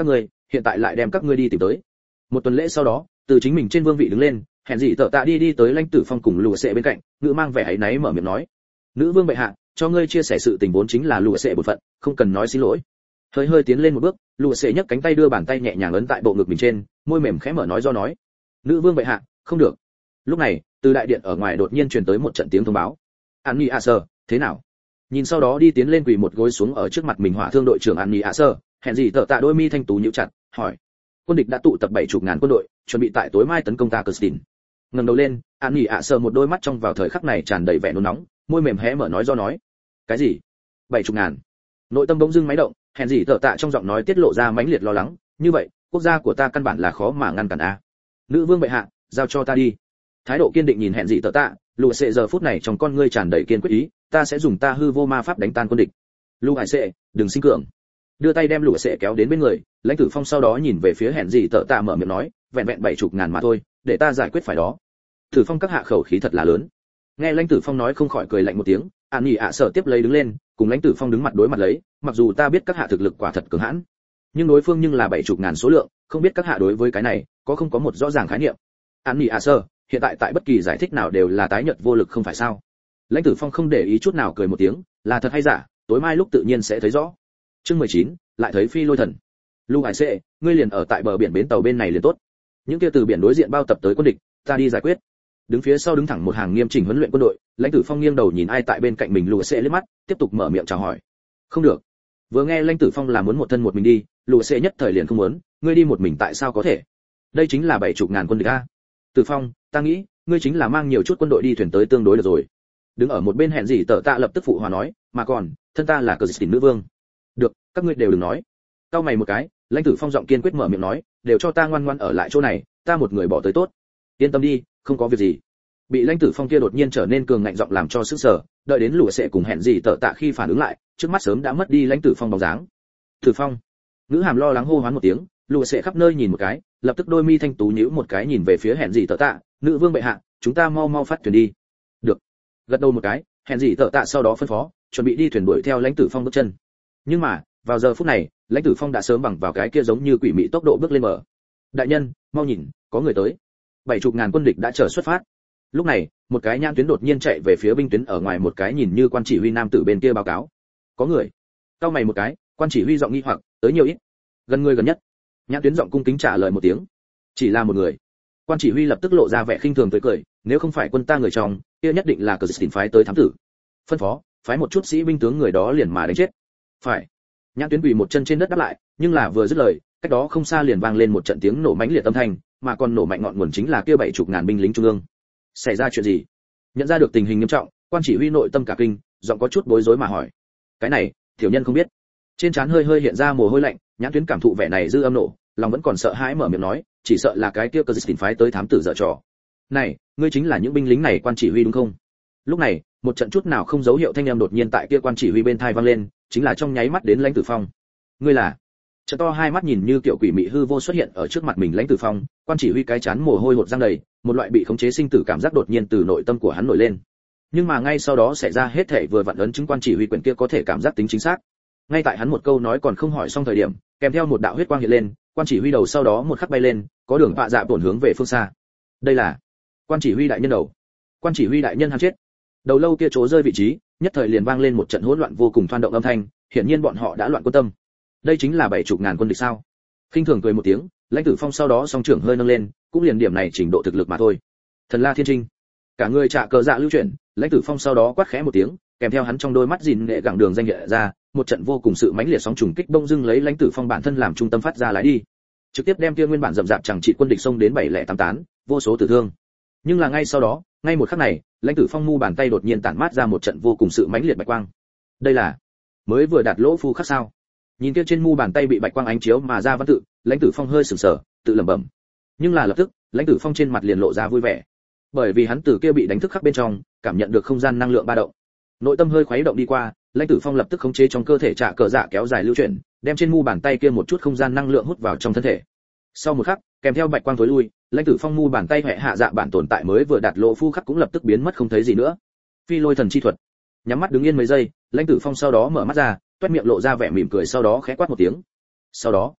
hiện tại lại đem các ngươi đi tìm tới. Một tuần lễ sau đó, từ chính mình trên vương vị đứng lên, hẹn gì tợ tạ đi đi tới lãnh tử phong cùng lùa sệ bên cạnh, ngữ mang vẻ áy náy mở miệng nói: nữ vương bệ hạ, cho ngươi chia sẻ sự tình vốn chính là lùa sệ bổn phận, không cần nói xin lỗi. Hơi hơi tiến lên một bước, lùa sệ nhấc cánh tay đưa bàn tay nhẹ nhàng ấn tại bộ ngực mình trên, môi mềm khẽ mở nói do nói: nữ vương bệ hạ, không được. Lúc này, từ đại điện ở ngoài đột nhiên truyền tới một trận tiếng thông báo: an nhi a sơ, thế nào? Nhìn sau đó đi tiến lên quỳ một gối xuống ở trước mặt mình hỏa thương đội trưởng an nhi a sơ, hẹn gì tợ tạ đôi mi thanh tú nhíu chặt, hỏi: quân địch đã tụ tập bảy chục ngàn quân đội, chuẩn bị tại tối mai tấn công ta Kirsten. Ngẩng đầu lên, an nhi a sơ một đôi mắt trong vào thời khắc này tràn đầy vẻ nôn nóng, môi mềm hé mở nói do nói: cái gì? bảy chục ngàn? Nội tâm bỗng dưng máy động, hẹn gì tợ tạ trong giọng nói tiết lộ ra mãnh liệt lo lắng, như vậy, quốc gia của ta căn bản là khó mà ngăn cản a. Nữ vương bệ hạ, giao cho ta đi. Thái độ kiên định nhìn hẹn gì tợ tạ, lùa sệ giờ phút này trong con ngươi tràn đầy kiên quyết ý, ta sẽ dùng ta hư vô ma pháp đánh tan quân địch. Lù hải sệ, đừng sinh cường. Đưa tay đem lùa sệ kéo đến bên người, lãnh tử phong sau đó nhìn về phía hẹn gì tợ tạ mở miệng nói: vẹn vẹn bảy chục ngàn mà thôi, để ta giải quyết phải đó. Tử phong các hạ khẩu khí thật là lớn. Nghe lãnh tử phong nói không khỏi cười lạnh một tiếng, an nhỉ ạ sợ tiếp lấy đứng lên, cùng lãnh tử phong đứng mặt đối mặt lấy, mặc dù ta biết các hạ thực lực quả thật cường hãn, nhưng đối phương nhưng là bảy chục ngàn số lượng, không biết các hạ đối với cái này có không có một rõ ràng khái niệm. An nhỉ ạ sợ, hiện tại tại bất kỳ giải thích nào đều là tái nhợt vô lực không phải sao? Lãnh tử phong không để ý chút nào cười một tiếng, là thật hay giả, tối mai lúc tự nhiên sẽ thấy rõ. Chương mười chín, lại thấy phi lôi thần. Lưu Hải Sệ, ngươi liền ở tại bờ biển bến tàu bên này liền tốt. Những kia từ biển đối diện bao tập tới quân địch, ta đi giải quyết. Đứng phía sau đứng thẳng một hàng nghiêm chỉnh huấn luyện quân đội, lãnh tử phong nghiêng đầu nhìn ai tại bên cạnh mình lùa sệ liếc mắt, tiếp tục mở miệng chào hỏi. Không được. Vừa nghe lãnh tử phong là muốn một thân một mình đi, lùa sệ nhất thời liền không muốn, ngươi đi một mình tại sao có thể? Đây chính là bảy chục ngàn quân địch a. Tử phong, ta nghĩ, ngươi chính là mang nhiều chút quân đội đi thuyền tới tương đối được rồi. Đứng ở một bên hẹn gì tợ tạ lập tức phụ hòa nói, mà còn, thân ta là Kirsten nữ vương. Được, các ngươi đều đừng nói. Cau mày một cái, lãnh tử phong giọng kiên quyết mở miệng nói, đều cho ta ngoan ngoãn ở lại chỗ này, ta một người bỏ tới tốt. Yên tâm đi, không có việc gì. Bị lãnh tử phong kia đột nhiên trở nên cường ngạnh giọng làm cho sức sở, đợi đến lùa sệ cùng hẹn gì tợ tạ khi phản ứng lại, trước mắt sớm đã mất đi lãnh tử phong bóng dáng. Tử phong. Nữ hàm lo lắng hô hoán một tiếng, lùa sệ khắp nơi nhìn một cái, lập tức đôi mi thanh tú nhíu một cái nhìn về phía hẹn gì tợ tạ, nữ vương bệ hạ, chúng ta mau mau phát thuyền đi. Được. Gật đầu một cái, hẹn gì tợ tạ sau đó phân phó, chuẩn bị đi thuyền đuổi theo lãnh tử phong bước chân. Nhưng mà, vào giờ phút này, lãnh tử phong đã sớm bằng vào cái kia giống như quỷ mị tốc độ bước lên mở. Đại nhân, mau nhìn, có người tới. Bảy chục ngàn quân địch đã chờ xuất phát. Lúc này, một cái nhãn tuyến đột nhiên chạy về phía binh tuyến ở ngoài một cái nhìn như quan chỉ huy nam tử bên kia báo cáo. Có người. Cau mày một cái, quan chỉ huy giọng nghi hoặc, tới nhiều ít. Gần người gần nhất. Nhãn tuyến giọng cung kính trả lời một tiếng. Chỉ là một người. Quan chỉ huy lập tức lộ ra vẻ khinh thường tới cười, nếu không phải quân ta người trong, kia nhất định là Kirsten phái tới thám tử. Phân phó, phái một chút sĩ binh tướng người đó liền mà đánh chết. Phải. Nhãn tuyến quỳ một chân trên đất đáp lại, nhưng là vừa dứt lời, cách đó không xa liền vang lên một trận tiếng nổ mãnh liệt âm thanh, mà còn nổ mạnh ngọn nguồn chính là kia bảy chục ngàn binh lính trung ương. Xảy ra chuyện gì? Nhận ra được tình hình nghiêm trọng, quan chỉ huy nội tâm cả kinh, giọng có chút bối rối mà hỏi. Cái này, tiểu nhân không biết. Trên trán hơi hơi hiện ra mồ hôi lạnh, nhãn tuyến cảm thụ vẻ này dư âm nổ, lòng vẫn còn sợ hãi mở miệng nói, chỉ sợ là cái kia Kirsten phái tới thám tử dở trò. Này, ngươi chính là những binh lính này quan chỉ huy đúng không? Lúc này, một trận chút nào không dấu hiệu thanh âm đột nhiên tại kia quan chỉ huy bên tai vang lên, chính là trong nháy mắt đến lãnh tử phong. Ngươi là? Trợ to hai mắt nhìn như kiểu quỷ mị hư vô xuất hiện ở trước mặt mình lãnh tử phong, quan chỉ huy cái chán mồ hôi hột răng đầy, một loại bị khống chế sinh tử cảm giác đột nhiên từ nội tâm của hắn nổi lên. Nhưng mà ngay sau đó xảy ra hết thảy vừa vặn ấn chứng quan chỉ huy quyển kia có thể cảm giác tính chính xác. Ngay tại hắn một câu nói còn không hỏi xong thời điểm, kèm theo một đạo huyết quang hiện lên, quan chỉ huy đầu sau đó một khắc bay lên, có đường vạ dạ tổn hướng về phương xa. Đây là quan chỉ huy đại nhân đầu. Quan chỉ huy đại nhân hắn chết. Đầu lâu kia trố rơi vị trí, nhất thời liền vang lên một trận hỗn loạn vô cùng thoăn động âm thanh, hiển nhiên bọn họ đã loạn quân tâm. Đây chính là bảy chục ngàn quân địch sao? Khinh thường cười một tiếng, lãnh tử phong sau đó song trưởng hơi nâng lên, cũng liền điểm này trình độ thực lực mà thôi. Thần La Thiên Trinh. Cả người trạ cờ dạ lưu chuyển, lãnh tử phong sau đó quát khẽ một tiếng, kèm theo hắn trong đôi mắt gìn nghệ gẳng đường danh hiện ra, một trận vô cùng sự mãnh liệt sóng trùng kích bông dưng lấy lãnh tử phong bản thân làm trung tâm phát ra lái đi, trực tiếp đem kia nguyên bản rậm rạp chẳng trị quân địch xông đến bảy lẻ tám tán, vô số tử thương. Nhưng là ngay sau đó, ngay một khắc này, lãnh tử phong mu bàn tay đột nhiên tản mát ra một trận vô cùng sự mãnh liệt bạch quang. Đây là mới vừa đạt lỗ phu khắc sao? Nhìn kia trên mu bàn tay bị bạch quang ánh chiếu mà ra văn tự, lãnh tử phong hơi sửng sở, tự lẩm bẩm. Nhưng là lập tức, lãnh tử phong trên mặt liền lộ ra vui vẻ, bởi vì hắn từ kia bị đánh thức khắc bên trong, cảm nhận được không gian năng lượng ba động. Nội tâm hơi khuấy động đi qua, lãnh tử phong lập tức khống chế trong cơ thể trạ cờ dạ kéo dài lưu chuyển, đem trên mu bàn tay kia một chút không gian năng lượng hút vào trong thân thể. Sau một khắc, kèm theo bạch quang tối lui, lãnh tử phong mu bàn tay hệ hạ dạ bản tồn tại mới vừa đạt lỗ phu khắc cũng lập tức biến mất không thấy gì nữa. Phi lôi thần chi thuật. Nhắm mắt đứng yên mấy giây, lãnh tử phong sau đó mở mắt ra, toét miệng lộ ra vẻ mỉm cười sau đó khẽ quát một tiếng. Sau đó,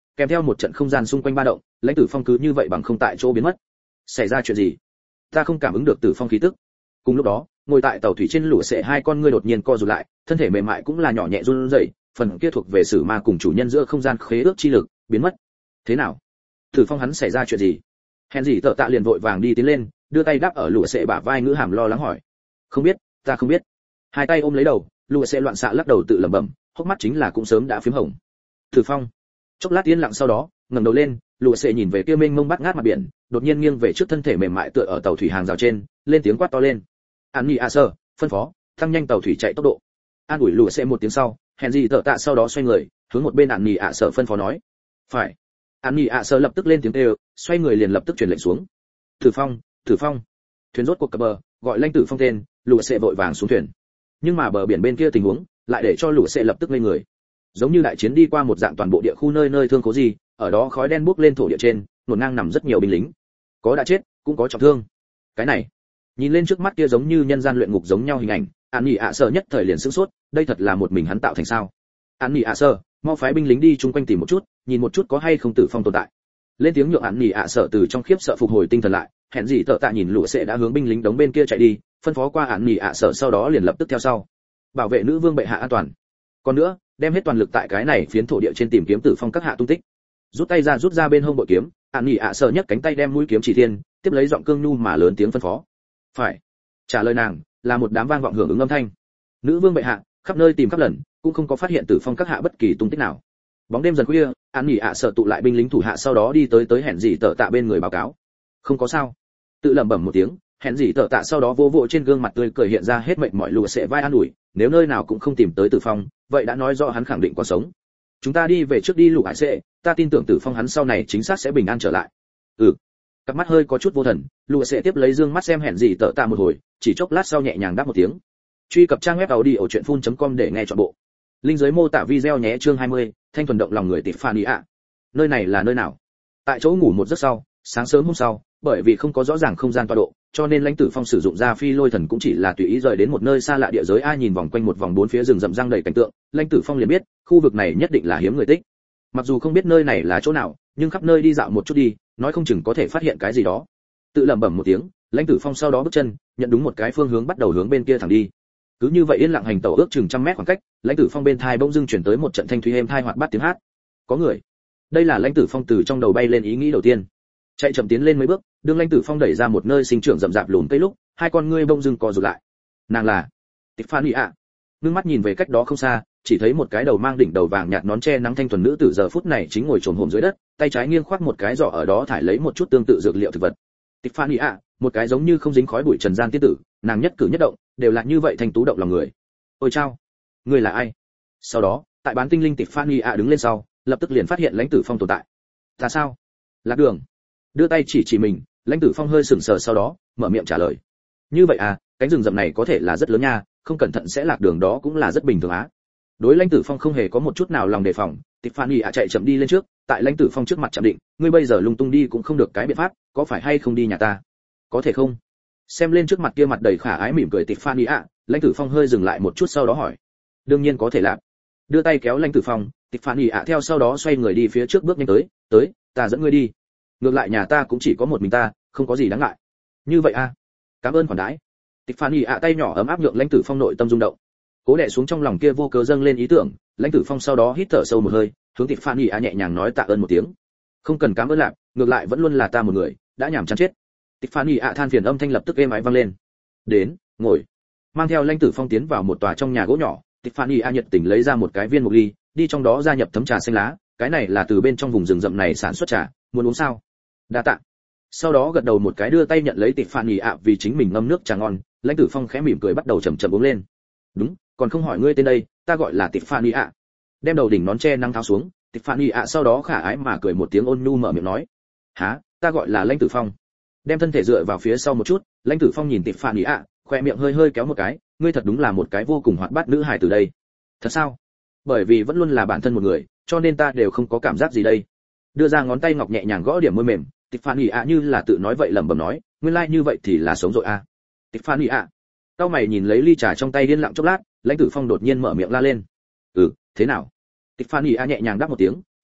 kèm theo một trận không gian xung quanh ba động, lãnh tử phong cứ như vậy bằng không tại chỗ biến mất. Xảy ra chuyện gì? Ta không cảm ứng được tử phong khí tức. Cùng lúc đó, ngồi tại tàu thủy trên lũ sệ hai con ngươi đột nhiên co rụt lại, thân thể mềm mại cũng là nhỏ nhẹ run rẩy, phần kia thuộc về sử ma cùng chủ nhân giữa không gian khế ước chi lực biến mất. Thế nào? Tử phong hắn xảy ra chuyện gì? Hèn gì tợ tạ liền vội vàng đi tiến lên, đưa tay đáp ở lũ sệ bả vai, ngữ hàm lo lắng hỏi. Không biết, ta không biết. Hai tay ôm lấy đầu, lũ sệ loạn xạ lắc đầu tự lẩm bẩm, hốc mắt chính là cũng sớm đã phím hồng. Tử phong. Chốc lát yên lặng sau đó, ngẩng đầu lên, lũ sệ nhìn về kia mênh mông bát ngát mặt biển, đột nhiên nghiêng về trước, thân thể mềm mại tựa ở tàu thủy hàng rào trên, lên tiếng quát to lên. An Nhi A Sơ, phân phó, tăng nhanh tàu thủy chạy tốc độ. An ủi lũ sệ một tiếng sau, hèn gì tợ tạ sau đó xoay người, hướng một bên An Nhi A Sơ phân phó nói. Phải. An Nhi A Sơ lập tức lên tiếng kêu, xoay người liền lập tức truyền lệnh xuống. Tử phong, Tử phong. Thuyền rốt cuộc cập bờ, gọi lãnh tử phong tên, lũ sệ vội vàng xuống thuyền. Nhưng mà bờ biển bên kia tình huống lại để cho lũ sệ lập tức ngây người. Giống như đại chiến đi qua một dạng, toàn bộ địa khu nơi nơi thương cố gì, ở đó khói đen bốc lên thổ địa trên, nổn ngang nằm rất nhiều binh lính, có đã chết cũng có trọng thương. Cái này nhìn lên trước mắt kia giống như nhân gian luyện ngục giống nhau hình ảnh, An Nhi ạ Sơ nhất thời liền sửng sốt, đây thật là một mình hắn tạo thành sao? An Nhi ạ Sơ, mau phái binh lính đi chung quanh tìm một chút, nhìn một chút có hay không tử phong tồn tại. Lên tiếng nhượng An Nhi ạ Sơ từ trong khiếp sợ phục hồi tinh thần lại, hẹn gì tợ tạ nhìn lũ sệ đã hướng binh lính đóng bên kia chạy đi, phân phó qua An Nhi ạ Sơ sau đó liền lập tức theo sau, bảo vệ nữ vương bệ hạ an toàn. Còn nữa, đem hết toàn lực tại cái này phiến thổ địa trên tìm kiếm tử phong các hạ tung tích. Rút tay ra rút ra bên hông bội kiếm, An Nhi ạ Sơ nhấc cánh tay đem mũi kiếm chỉ thiên, tiếp lấy giọng cương nhu mà lớn tiếng phân phó. Phải. Trả lời nàng là một đám vang vọng hưởng ứng âm thanh. Nữ vương bệ hạ khắp nơi tìm khắp lần, cũng không có phát hiện tử phong các hạ bất kỳ tung tích nào. Bóng đêm dần khuya, An Nhi ạ Sơ tụ lại binh lính thủ hạ sau đó đi tới tới hẹn gì tợ tạ bên người báo cáo. Không có sao. Tự lẩm bẩm một tiếng, hẹn gì tợ tạ sau đó vô vỗ trên gương mặt tươi cười hiện ra hết mệnh mọi lùa sẽ vai an ủi, nếu nơi nào cũng không tìm tới tử phong, vậy đã nói rõ hắn khẳng định còn sống. Chúng ta đi về trước đi lũ hải sệ, ta tin tưởng tử phong hắn sau này chính xác sẽ bình an trở lại. Ừ. Cặp mắt hơi có chút vô thần, lũ sẽ tiếp lấy dương mắt xem hẹn gì tợ tạ một hồi, chỉ chốc lát sau nhẹ nhàng đáp một tiếng. Truy cập trang web audiochuyenphun chấm com để nghe trọn bộ. Linh dưới mô tả video nhé. Chương hai mươi, thanh thuần động lòng người Tiffany ạ. Nơi này là nơi nào? Tại chỗ ngủ một giấc sau, sáng sớm hôm sau, bởi vì không có rõ ràng không gian tọa độ, cho nên lãnh tử phong sử dụng ra phi lôi thần cũng chỉ là tùy ý rời đến một nơi xa lạ địa giới. Ai nhìn vòng quanh một vòng bốn phía rừng rậm răng đầy cảnh tượng, lãnh tử phong liền biết khu vực này nhất định là hiếm người tích. Mặc dù không biết nơi này là chỗ nào, nhưng khắp nơi đi dạo một chút đi, nói không chừng có thể phát hiện cái gì đó. Tự lẩm bẩm một tiếng, lãnh tử phong sau đó bước chân nhận đúng một cái phương hướng, bắt đầu hướng bên kia thẳng đi. Cứ như vậy yên lặng hành tẩu ước chừng trăm mét khoảng cách, lãnh tử phong bên thai bỗng dưng chuyển tới một trận thanh thúy êm thai hoạt bát tiếng hát. Có người. Đây là lãnh tử phong từ trong đầu bay lên ý nghĩ đầu tiên. Chạy chậm tiến lên mấy bước, đương lãnh tử phong đẩy ra một nơi sinh trưởng rậm rạp lùm cây lúc, hai con ngươi bỗng dưng co rụt lại. Nàng là Tiffany ạ. Nương mắt nhìn về cách đó không xa, chỉ thấy một cái đầu mang đỉnh đầu vàng nhạt nón che nắng thanh thuần nữ tử giờ phút này chính ngồi chồm hổm dưới đất, tay trái nghiêng khoác một cái giỏ ở đó thải lấy một chút tương tự dược liệu thực vật. Tiffany ạ, một cái giống như không dính khói bụi trần gian tiên tử, nàng nhất cử nhất động đều là như vậy thanh tú động lòng người. Ôi chao, ngươi là ai? Sau đó, tại bán tinh linh Tiffany ạ đứng lên sau, lập tức liền phát hiện lãnh tử phong tồn tại. Ta sao? Lạc đường. Đưa tay chỉ chỉ mình, lãnh tử phong hơi sững sờ sau đó mở miệng trả lời. Như vậy à, cánh rừng rậm này có thể là rất lớn nha, không cẩn thận sẽ lạc đường đó cũng là rất bình thường á. Đối lãnh tử phong không hề có một chút nào lòng đề phòng, Tiffany ạ chạy chậm đi lên trước, tại lãnh tử phong trước mặt chạm định, ngươi bây giờ lung tung đi cũng không được cái biện pháp, có phải hay không đi nhà ta? Có thể không? Xem lên trước mặt kia mặt đầy khả ái mỉm cười Tiffany ạ, lãnh tử phong hơi dừng lại một chút sau đó hỏi. Đương nhiên có thể làm. Đưa tay kéo lãnh tử phong, Tiffany ạ theo sau đó xoay người đi phía trước bước nhanh tới, tới, ta dẫn ngươi đi. Ngược lại nhà ta cũng chỉ có một mình ta, không có gì đáng ngại. Như vậy à? Cảm ơn khoản đãi. Tiffany ạ tay nhỏ ấm áp nhượng lãnh tử phong nội tâm rung động. Cố đè xuống trong lòng kia vô cớ dâng lên ý tưởng, lãnh tử phong sau đó hít thở sâu một hơi, hướng Tiffany ạ nhẹ nhàng nói tạ ơn một tiếng. Không cần cảm ơn lạc, ngược lại vẫn luôn là ta một người, đã nhảm chán chết. Tiffany ạ than phiền âm thanh lập tức êm ái vang lên. Đến, ngồi. Mang theo lãnh tử phong tiến vào một tòa trong nhà gỗ nhỏ, Tiffany ạ nhiệt tình lấy ra một cái viên mộc ly, đi trong đó gia nhập thấm trà xanh lá, cái này là từ bên trong vùng rừng rậm này sản xuất trà, muốn uống sao? Đa tạ. Sau đó gật đầu một cái đưa tay nhận lấy Tiffany ạ vì chính mình ngâm nước trà ngon, lãnh tử phong khẽ mỉm cười bắt đầu chậm chậm uống lên. Đúng, còn không hỏi ngươi tên đây, ta gọi là Tiffany ạ. Đem đầu đỉnh nón che nắng tháo xuống, Tiffany ạ sau đó khả ái mà cười một tiếng ôn nhu mở miệng nói. Hả, ta gọi là lãnh tử phong. Đem thân thể dựa vào phía sau một chút, lãnh tử phong nhìn Tiffany ạ, khoe miệng hơi hơi kéo một cái, ngươi thật đúng là một cái vô cùng hoạt bát nữ hài từ đây. Thật sao? Bởi vì vẫn luôn là bản thân một người, cho nên ta đều không có cảm giác gì đây. Đưa ra ngón tay ngọc nhẹ nhàng gõ điểm môi mềm, Tiffany ạ như là tự nói vậy lẩm bẩm nói, nguyên lai like như vậy thì là sống rồi à. Tiffany ạ. Cao mày nhìn lấy ly trà trong tay điên lặng chốc lát, lãnh tử phong đột nhiên mở miệng la lên. Ừ, thế nào? Tiffany ạ nhẹ nhàng đáp một tiếng,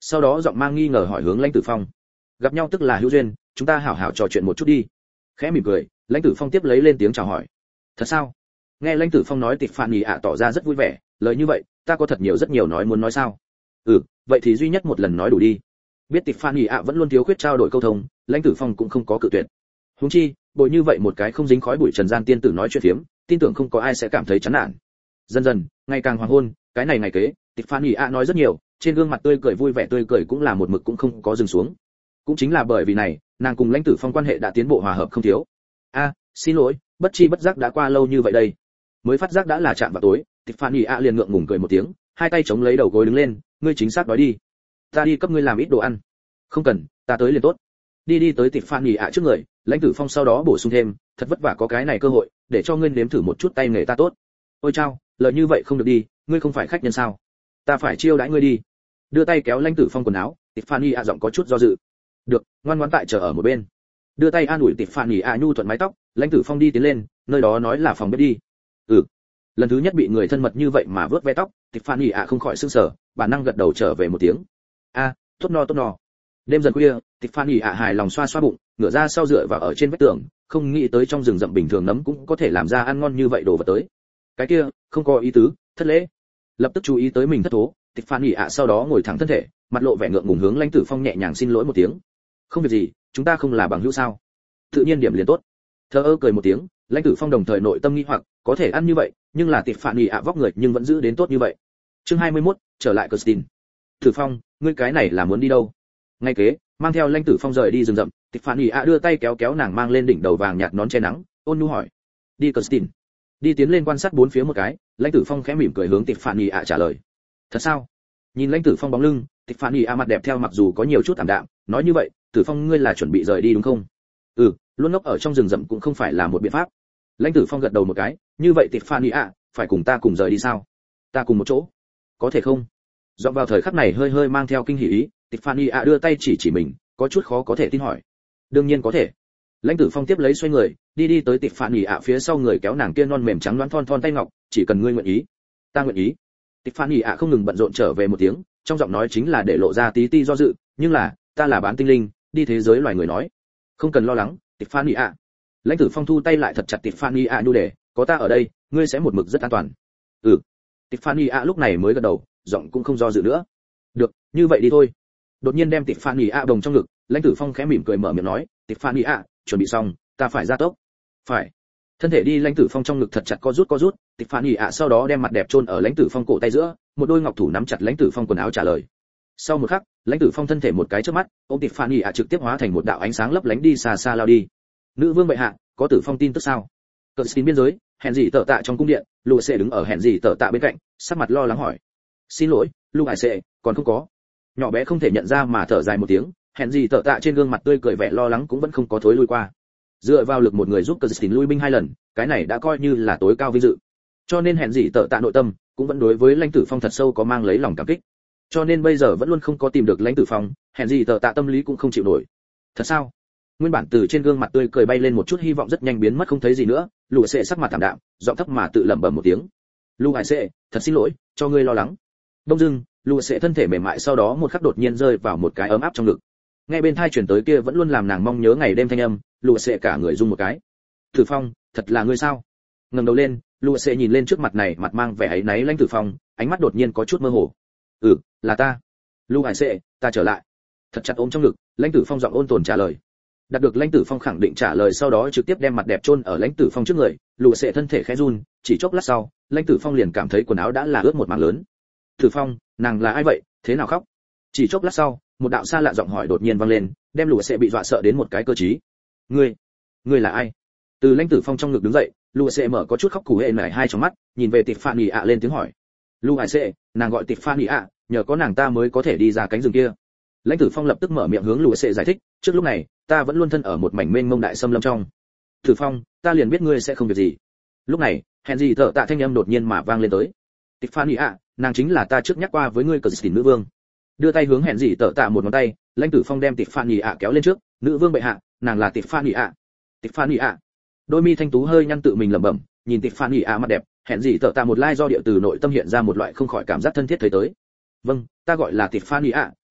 sau đó giọng mang nghi ngờ hỏi hướng lãnh tử phong. Gặp nhau tức là hữu duyên, chúng ta hảo hảo trò chuyện một chút đi. Khẽ mỉm cười, lãnh tử phong tiếp lấy lên tiếng chào hỏi. Thật sao? Nghe lãnh tử phong nói, Tiffany ạ tỏ ra rất vui vẻ, lời như vậy ta có thật nhiều rất nhiều nói muốn nói sao? Ừ, vậy thì duy nhất một lần nói đủ đi. Biết Tiffany ạ vẫn luôn thiếu khuyết trao đổi câu thông, lãnh tử phong cũng không có cự tuyệt. Huống chi bồi như vậy một cái không dính khói bụi trần gian tiên tử nói chuyện phiếm, tin tưởng không có ai sẽ cảm thấy chán nản. Dần dần ngày càng hoàng hôn, cái này ngày kế, Tiffany ạ nói rất nhiều, trên gương mặt tươi cười vui vẻ tươi cười cũng là một mực cũng không có dừng xuống. Cũng chính là bởi vì này, nàng cùng lãnh tử phong quan hệ đã tiến bộ hòa hợp không thiếu. A, xin lỗi, bất chi bất giác đã qua lâu như vậy đây. Mới phát giác đã là chạm vào tối, Tiffany ạ liền ngượng ngùng cười một tiếng, hai tay chống lấy đầu gối đứng lên, ngươi chính xác nói đi. Ta đi cấp ngươi làm ít đồ ăn. Không cần, ta tới liền tốt. Đi đi tới Tiffany ạ trước người, lãnh tử phong sau đó bổ sung thêm, thật vất vả có cái này cơ hội, để cho ngươi nếm thử một chút tay nghề ta tốt. Ôi chao, lời như vậy không được đi, ngươi không phải khách nhân sao? Ta phải chiêu đãi ngươi đi. Đưa tay kéo lãnh tử phong quần áo, Tiffany ạ giọng có chút do dự. Được, ngoan ngoãn tại chờ ở một bên. Đưa tay an ủi Tiffany ạ nhu thuận mái tóc, lãnh tử phong đi tiến lên, nơi đó nói là phòng bếp đi. Ừ. Lần thứ nhất bị người thân mật như vậy mà vớt ve tóc, Tiffany ạ không khỏi sửng sở, bản năng gật đầu trở về một tiếng. A, tốt no tốt no. Đêm dần khuya, Tiffany ạ hài lòng xoa xoa bụng, ngửa ra sau dựa vào ở trên vách tường, không nghĩ tới trong rừng rậm bình thường nấm cũng có thể làm ra ăn ngon như vậy đồ vật tới. Cái kia, không có ý tứ, thất lễ. Lập tức chú ý tới mình thất thố, Tiffany ạ sau đó ngồi thẳng thân thể, mặt lộ vẻ ngượng ngùng hướng lãnh tử phong nhẹ nhàng xin lỗi một tiếng. Không việc gì, chúng ta không là bằng hữu sao? Tự nhiên điểm liền tốt. Thờ ơ cười một tiếng, lãnh tử phong đồng thời nội tâm nghi hoặc, có thể ăn như vậy, nhưng là Tiffany ạ vóc người nhưng vẫn giữ đến tốt như vậy. Chương hai mươi mốt, trở lại Kirsten. Tử Phong, ngươi cái này là muốn đi đâu? Ngay kế, mang theo lãnh tử phong rời đi rừng rậm, Tiffany ạ đưa tay kéo kéo nàng mang lên đỉnh đầu vàng nhạt nón che nắng, ôn nhu hỏi. Đi Kirsten. Đi tiến lên quan sát bốn phía một cái, lãnh tử phong khẽ mỉm cười hướng Tiffany ạ trả lời. Thật sao? Nhìn lãnh tử phong bóng lưng, Tiffany ạ mặt đẹp theo mặc dù có nhiều chút ảm đạm, nói như vậy, Tử Phong ngươi là chuẩn bị rời đi đúng không? Ừ, luôn ngốc ở trong rừng rậm cũng không phải là một biện pháp. Lãnh tử phong gật đầu một cái, như vậy Tiffany ạ, phải cùng ta cùng rời đi sao? Ta cùng một chỗ, có thể không? Dọn vào thời khắc này hơi hơi mang theo kinh hỉ ý, Tiffany ạ đưa tay chỉ chỉ mình, có chút khó có thể tin hỏi. Đương nhiên có thể. Lãnh tử phong tiếp lấy xoay người, đi đi tới Tiffany ạ phía sau người kéo nàng kia non mềm trắng loáng thon thon tay ngọc, chỉ cần ngươi nguyện ý. Ta nguyện ý. Tiffany ạ không ngừng bận rộn trở về một tiếng, trong giọng nói chính là để lộ ra tí ti do dự, nhưng là, ta là bán tinh linh, đi thế giới loài người nói. Không cần lo lắng, Tiffany ạ. Lãnh tử phong thu tay lại thật chặt Tiffany ạ nhu đề, có ta ở đây, ngươi sẽ một mực rất an toàn. Ừ. Tiffany ạ lúc này mới gật đầu, giọng cũng không do dự nữa. Được, như vậy đi thôi. Đột nhiên đem Tiffany ạ đồng trong ngực, lãnh tử phong khẽ mỉm cười mở miệng nói, Tiffany ạ, chuẩn bị xong, ta phải ra tốc. Phải. Thân thể đi lãnh tử phong trong ngực thật chặt co rút co rút, Tiffany ạ sau đó đem mặt đẹp chôn ở lãnh tử phong cổ tay giữa, một đôi ngọc thủ nắm chặt lãnh tử phong quần áo trả lời. Sau một khắc, lãnh tử phong thân thể một cái trước mắt, ôm Tiffany ạ trực tiếp hóa thành một đạo ánh sáng lấp lánh đi xa xa lao đi. Nữ vương bệ hạ, có tử phong tin tức sao? Cận xin biên giới, hẹn gì tở tạ trong cung điện, Lục Sệ đứng ở hẹn gì tở tạ bên cạnh, sắc mặt lo lắng hỏi. Xin lỗi, Lục Hải Sệ, còn không có. Nhỏ bé không thể nhận ra mà thở dài một tiếng, hẹn gì tở tạ trên gương mặt tươi cười vẻ lo lắng cũng vẫn không có thối lui qua. Dựa vào lực một người giúp Cận xin lui binh hai lần, cái này đã coi như là tối cao vinh dự. Cho nên hẹn gì tở tạ nội tâm cũng vẫn đối với lãnh tử phong thật sâu có mang lấy lòng cảm kích. Cho nên bây giờ vẫn luôn không có tìm được lãnh tử phong, hẹn gì tở tạ tâm lý cũng không chịu nổi. Thật sao? Nguyên bản từ trên gương mặt tươi cười bay lên một chút hy vọng rất nhanh biến mất không thấy gì nữa, Lục Sệ sắc mặt thảm đạm, giọng thấp mà tự lẩm bẩm một tiếng. Lục Hải Sệ, thật xin lỗi, cho ngươi lo lắng. Đông dưng, Lục Sệ thân thể mềm mại sau đó một khắc đột nhiên rơi vào một cái ấm áp trong ngực. Nghe bên tai truyền tới kia vẫn luôn làm nàng mong nhớ ngày đêm thanh âm, Lục Sệ cả người rung một cái. Tử Phong, thật là ngươi sao? Ngẩng đầu lên, Lục Sệ nhìn lên trước mặt này mặt mang vẻ áy náy lãnh tử phong, ánh mắt đột nhiên có chút mơ hồ. Ừ, là ta. Lục Hải Sệ, ta trở lại. Thật chặt ôm trong ngực, lãnh tử phong giọng ôn tồn trả lời. Đạt được lãnh tử phong khẳng định trả lời sau đó trực tiếp đem mặt đẹp chôn ở lãnh tử phong trước người, Lục Sệ thân thể khẽ run, chỉ chốc lát sau, lãnh tử phong liền cảm thấy quần áo đã là ướt một mảng lớn. Tử Phong, nàng là ai vậy, thế nào khóc? Chỉ chốc lát sau, một đạo xa lạ giọng hỏi đột nhiên vang lên, đem Lục Sệ bị dọa sợ đến một cái cơ trí. Ngươi, ngươi là ai? Từ lãnh tử phong trong ngực đứng dậy, Lục Sệ mở có chút khóc củ hệ nảy hai trong mắt, nhìn về Tiffany ạ lên tiếng hỏi. Lục Hải Sệ, nàng gọi Tiffany ạ, nhờ có nàng ta mới có thể đi ra cánh rừng kia. Lãnh tử phong lập tức mở miệng hướng Lục Sệ giải thích, trước lúc này, ta vẫn luôn thân ở một mảnh mênh mông đại xâm lâm trong. Tử Phong, ta liền biết ngươi sẽ không việc gì. Lúc này, hẹn gì thở tạ thanh âm đột nhiên mà vang lên tới. Tiffany ạ, nàng chính là ta trước nhắc qua với ngươi Kirsten nữ vương. Đưa tay hướng hẹn gì thở tạ một ngón tay, lãnh tử phong đem Tiffany ạ kéo lên trước, nữ vương bệ hạ, nàng là Tiffany ạ. Tiffany ạ. Đôi mi thanh tú hơi nhăn tự mình lẩm bẩm, nhìn Tiffany ạ mặt đẹp, hẹn gì thở tạ một lai do địa từ nội tâm hiện ra một loại không khỏi cảm giác thân thiết thấy tới. Vâng, ta gọi là Tiffany ạ,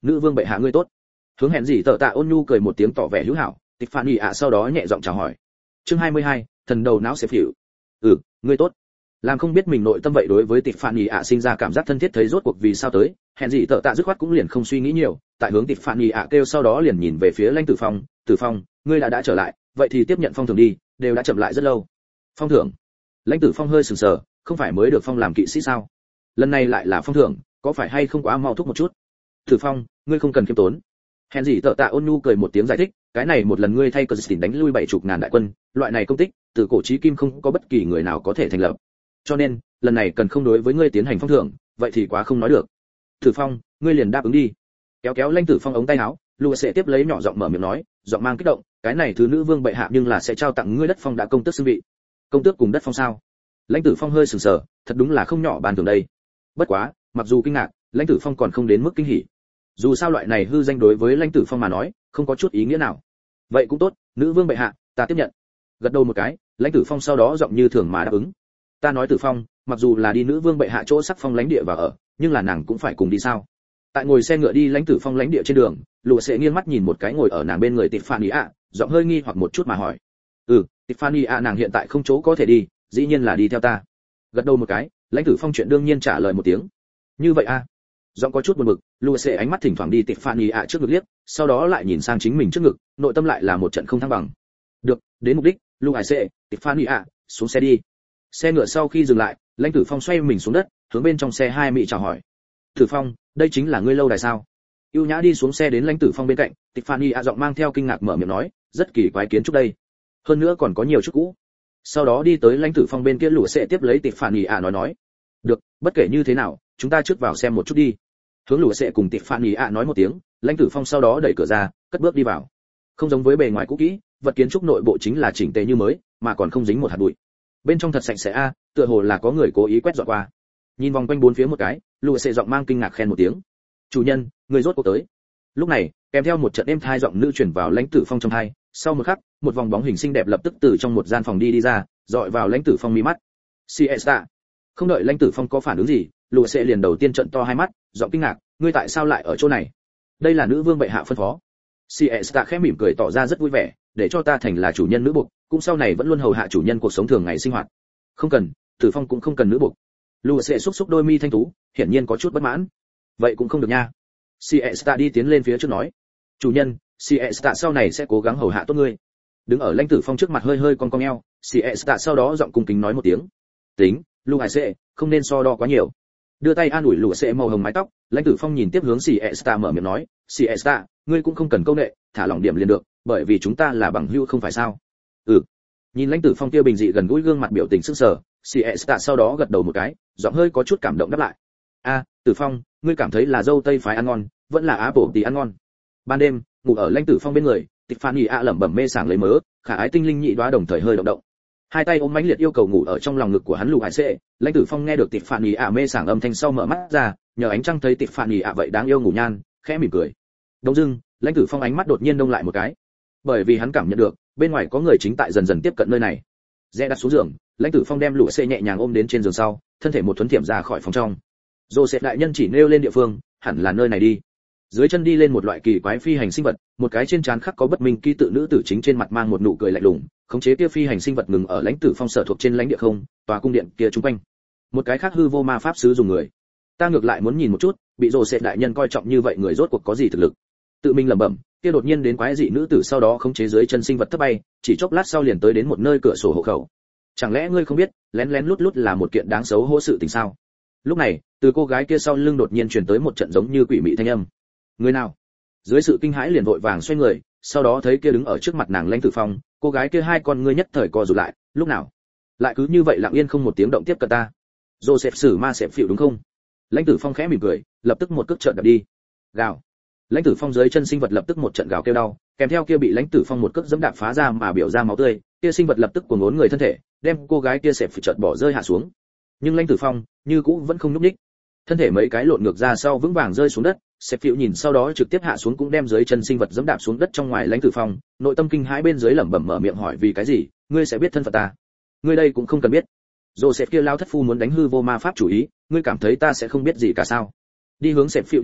nữ vương bệ hạ ngươi tốt. Hướng hẹn gì tợ tạ ôn nhu cười một tiếng tỏ vẻ hữu hảo, Tiffany ạ sau đó nhẹ giọng chào hỏi. Chương hai mươi hai, thần đầu não sẽ phỉu. Ừ, ngươi tốt. Làm không biết mình nội tâm vậy đối với Tiffany ạ sinh ra cảm giác thân thiết thấy rốt cuộc vì sao tới, hẹn gì tợ tạ dứt khoát cũng liền không suy nghĩ nhiều, tại hướng Tiffany ạ kêu sau đó liền nhìn về phía Lãnh Tử Phong, "Tử Phong, ngươi đã đã trở lại, vậy thì tiếp nhận phong thưởng đi, đều đã chậm lại rất lâu." Phong thưởng? Lãnh Tử Phong hơi sừng sờ, không phải mới được phong làm kỵ sĩ sao? Lần này lại là phong thưởng, có phải hay không quá mau thúc một chút? Tử Phong, ngươi không cần kiêm tốn. Hèn gì tợ tạ ôn nhu cười một tiếng giải thích, cái này một lần ngươi thay Kirsten đánh lui bảy chục ngàn đại quân, loại này công tích, từ cổ chí kim không có bất kỳ người nào có thể thành lập. Cho nên, lần này cần không đối với ngươi tiến hành phong thưởng, vậy thì quá không nói được. Tử Phong, ngươi liền đáp ứng đi. Kéo kéo Lãnh Tử Phong ống tay áo, Lùa sẽ tiếp lấy nhỏ giọng mở miệng nói, giọng mang kích động, cái này thứ nữ vương bệ hạ nhưng là sẽ trao tặng ngươi đất phong đã công tước xưng vị. Công tước cùng đất phong sao? Lãnh Tử Phong hơi sừng sờ, thật đúng là không nhỏ bàn thường đây. Bất quá, mặc dù kinh ngạc, Lãnh Tử Phong còn không đến mức kinh hỉ. Dù sao loại này hư danh đối với Lãnh Tử Phong mà nói, không có chút ý nghĩa nào. Vậy cũng tốt, nữ vương bệ hạ, ta tiếp nhận. Gật đầu một cái, Lãnh Tử Phong sau đó giọng như thường mà đáp ứng. Ta nói Tử Phong, mặc dù là đi nữ vương bệ hạ chỗ sắc phong lãnh địa và ở, nhưng là nàng cũng phải cùng đi sao? Tại ngồi xe ngựa đi Lãnh Tử Phong lãnh địa trên đường, Lùa sẽ nghiêng mắt nhìn một cái ngồi ở nàng bên người Tiffany ạ, giọng hơi nghi hoặc một chút mà hỏi. Ừ, Tiffany ạ nàng hiện tại không chỗ có thể đi, dĩ nhiên là đi theo ta. Gật đầu một cái, Lãnh Tử Phong chuyện đương nhiên trả lời một tiếng. Như vậy a? À? Giọng có chút buồn bực, Lùa sẽ ánh mắt thỉnh thoảng đi Tiffany ạ trước ngực liếc, sau đó lại nhìn sang chính mình trước ngực, nội tâm lại là một trận không thăng bằng. Được, đến mục đích, Lùa sẽ, Tiffany ạ, xuống xe đi. Xe ngựa sau khi dừng lại, Lãnh Tử Phong xoay mình xuống đất, hướng bên trong xe hai mỹ chào hỏi. Tử Phong, đây chính là ngươi lâu đài sao? Ưu nhã đi xuống xe đến Lãnh Tử Phong bên cạnh, Tiffany ạ giọng mang theo kinh ngạc mở miệng nói, rất kỳ quái kiến trúc đây. Hơn nữa còn có nhiều chút cũ. Sau đó đi tới Lãnh Tử Phong bên kia Lùa sẽ tiếp lấy Tiffany ạ nói nói. Được, bất kể như thế nào, chúng ta trước vào xem một chút đi. Hướng Lùa sẽ cùng Tiffany ạ nói một tiếng, Lãnh Tử Phong sau đó đẩy cửa ra, cất bước đi vào. Không giống với bề ngoài cũ kỹ, vật kiến trúc nội bộ chính là chỉnh tề như mới, mà còn không dính một hạt bụi. Bên trong thật sạch sẽ a, tựa hồ là có người cố ý quét dọn qua. Nhìn vòng quanh bốn phía một cái, Lùa sẽ giọng mang kinh ngạc khen một tiếng. Chủ nhân, người rốt cuộc tới. Lúc này, kèm theo một trận êm thai giọng nữ truyền vào Lãnh Tử Phong trong tai, sau một khắc, một vòng bóng hình xinh đẹp lập tức từ trong một gian phòng đi đi ra, dọi vào Lãnh Tử Phong mi mắt. Siesta. Không đợi Lãnh Tử Phong có phản ứng gì, Lùa sẽ liền đầu tiên trợn to hai mắt, giọng kinh ngạc, ngươi tại sao lại ở chỗ này? Đây là nữ vương bệ hạ phân phó. Siesta khẽ mỉm cười tỏ ra rất vui vẻ, để cho ta thành là chủ nhân nữ buộc, cũng sau này vẫn luôn hầu hạ chủ nhân cuộc sống thường ngày sinh hoạt. Không cần, Tử Phong cũng không cần nữ buộc. Lùa sẽ xúc xúc đôi mi thanh tú, hiển nhiên có chút bất mãn. Vậy cũng không được nha. Siesta đi tiến lên phía trước nói, chủ nhân, Siesta sau này sẽ cố gắng hầu hạ tốt ngươi. Đứng ở Lãnh Tử Phong trước mặt hơi hơi cong cong eo, Siesta sau đó giọng cung kính nói một tiếng. Tính, Lùa sẽ, không nên so đo quá nhiều. Đưa tay an ủi Lùa sẽ màu hồng mái tóc, Lãnh Tử Phong nhìn tiếp hướng Siesta mở miệng nói, Siesta, ngươi cũng không cần câu nệ, thả lỏng điểm liền được, bởi vì chúng ta là bằng hữu không phải sao? Ừ. Nhìn Lãnh Tử Phong kia bình dị gần gũi gương mặt biểu tình sững sờ, Siesta sau đó gật đầu một cái, giọng hơi có chút cảm động đáp lại. A, Tử Phong, ngươi cảm thấy là dâu tây phái ăn ngon, vẫn là á bổ tí ăn ngon. Ban đêm, ngủ ở Lãnh Tử Phong bên người, Tiffany ạ lẩm bẩm mê sảng lấy mớ, khả ái tinh linh nhị đóa đồng thời hơi động động. Hai tay ôm mãnh liệt yêu cầu ngủ ở trong lòng ngực của hắn Lù Hải Sệ, Lãnh Tử Phong nghe được Tiffany ạ mê sảng âm thanh sau mở mắt ra, nhờ ánh trăng thấy Tiffany ạ vậy đáng yêu ngủ nhan, khẽ mỉm cười. Đông dưng, Lãnh Tử Phong ánh mắt đột nhiên đông lại một cái, bởi vì hắn cảm nhận được bên ngoài có người chính tại dần dần tiếp cận nơi này. Rẽ đặt xuống giường, Lãnh Tử Phong đem Lù Sệ nhẹ nhàng ôm đến trên giường sau, thân thể một thuấn thiểm ra khỏi phòng trong. Joseph đại nhân chỉ nêu lên địa phương, hẳn là nơi này đi. Dưới chân đi lên một loại kỳ quái phi hành sinh vật, một cái trên trán khắc có bất minh ký tự nữ tử chính trên mặt mang một nụ cười lạnh lùng, khống chế kia phi hành sinh vật ngừng ở Lãnh Tử Phong sở thuộc trên lãnh địa không, tòa cung điện kia trung quanh. Một cái khác hư vô ma pháp sứ dùng người. Ta ngược lại muốn nhìn một chút, bị Joseph đại nhân coi trọng như vậy người rốt cuộc có gì thực lực. Tự mình lẩm bẩm, kia đột nhiên đến quái dị nữ tử sau đó khống chế dưới chân sinh vật thấp bay, chỉ chốc lát sau liền tới đến một nơi cửa sổ hộ khẩu. Chẳng lẽ ngươi không biết, lén lén lút lút là một kiện đáng xấu hổ sự tình sao? Lúc này, từ cô gái kia sau lưng đột nhiên truyền tới một trận giống như quỷ mị thanh âm. Người nào? Dưới sự kinh hãi liền vội vàng xoay người, sau đó thấy kia đứng ở trước mặt nàng Lãnh Tử Phong, cô gái kia hai con ngươi nhất thời co rụt lại, lúc nào? Lại cứ như vậy lặng yên không một tiếng động tiếp cận ta. Joseph sử ma xẹp phịu đúng không? Lãnh Tử Phong khẽ mỉm cười, lập tức một cước trợn đạp đi. Gào. Lãnh Tử Phong dưới chân sinh vật lập tức một trận gào kêu đau, kèm theo kia bị Lãnh Tử Phong một cước giẫm đạp phá ra mà biểu ra máu tươi, kia sinh vật lập tức cuồng uốn người thân thể, đem cô gái kia xẹp phịu chợt bỏ rơi hạ xuống. Nhưng Lãnh Tử Phong như cũ vẫn không nhúc nhích, thân thể mấy cái lộn ngược ra sau vững vàng rơi xuống đất, xẹp phịu nhìn sau đó trực tiếp hạ xuống cũng đem dưới chân sinh vật giẫm đạp xuống đất trong ngoài Lãnh Tử Phong, nội tâm kinh hãi bên dưới lẩm bẩm mở miệng hỏi vì cái gì, ngươi sẽ biết thân phận ta? Ngươi đây cũng không cần biết. Joseph kia lao thất phu muốn đánh hư vô ma pháp chủ ý, ngươi cảm thấy ta sẽ không biết gì cả sao? Đi hướng xẹp phịu đi tới,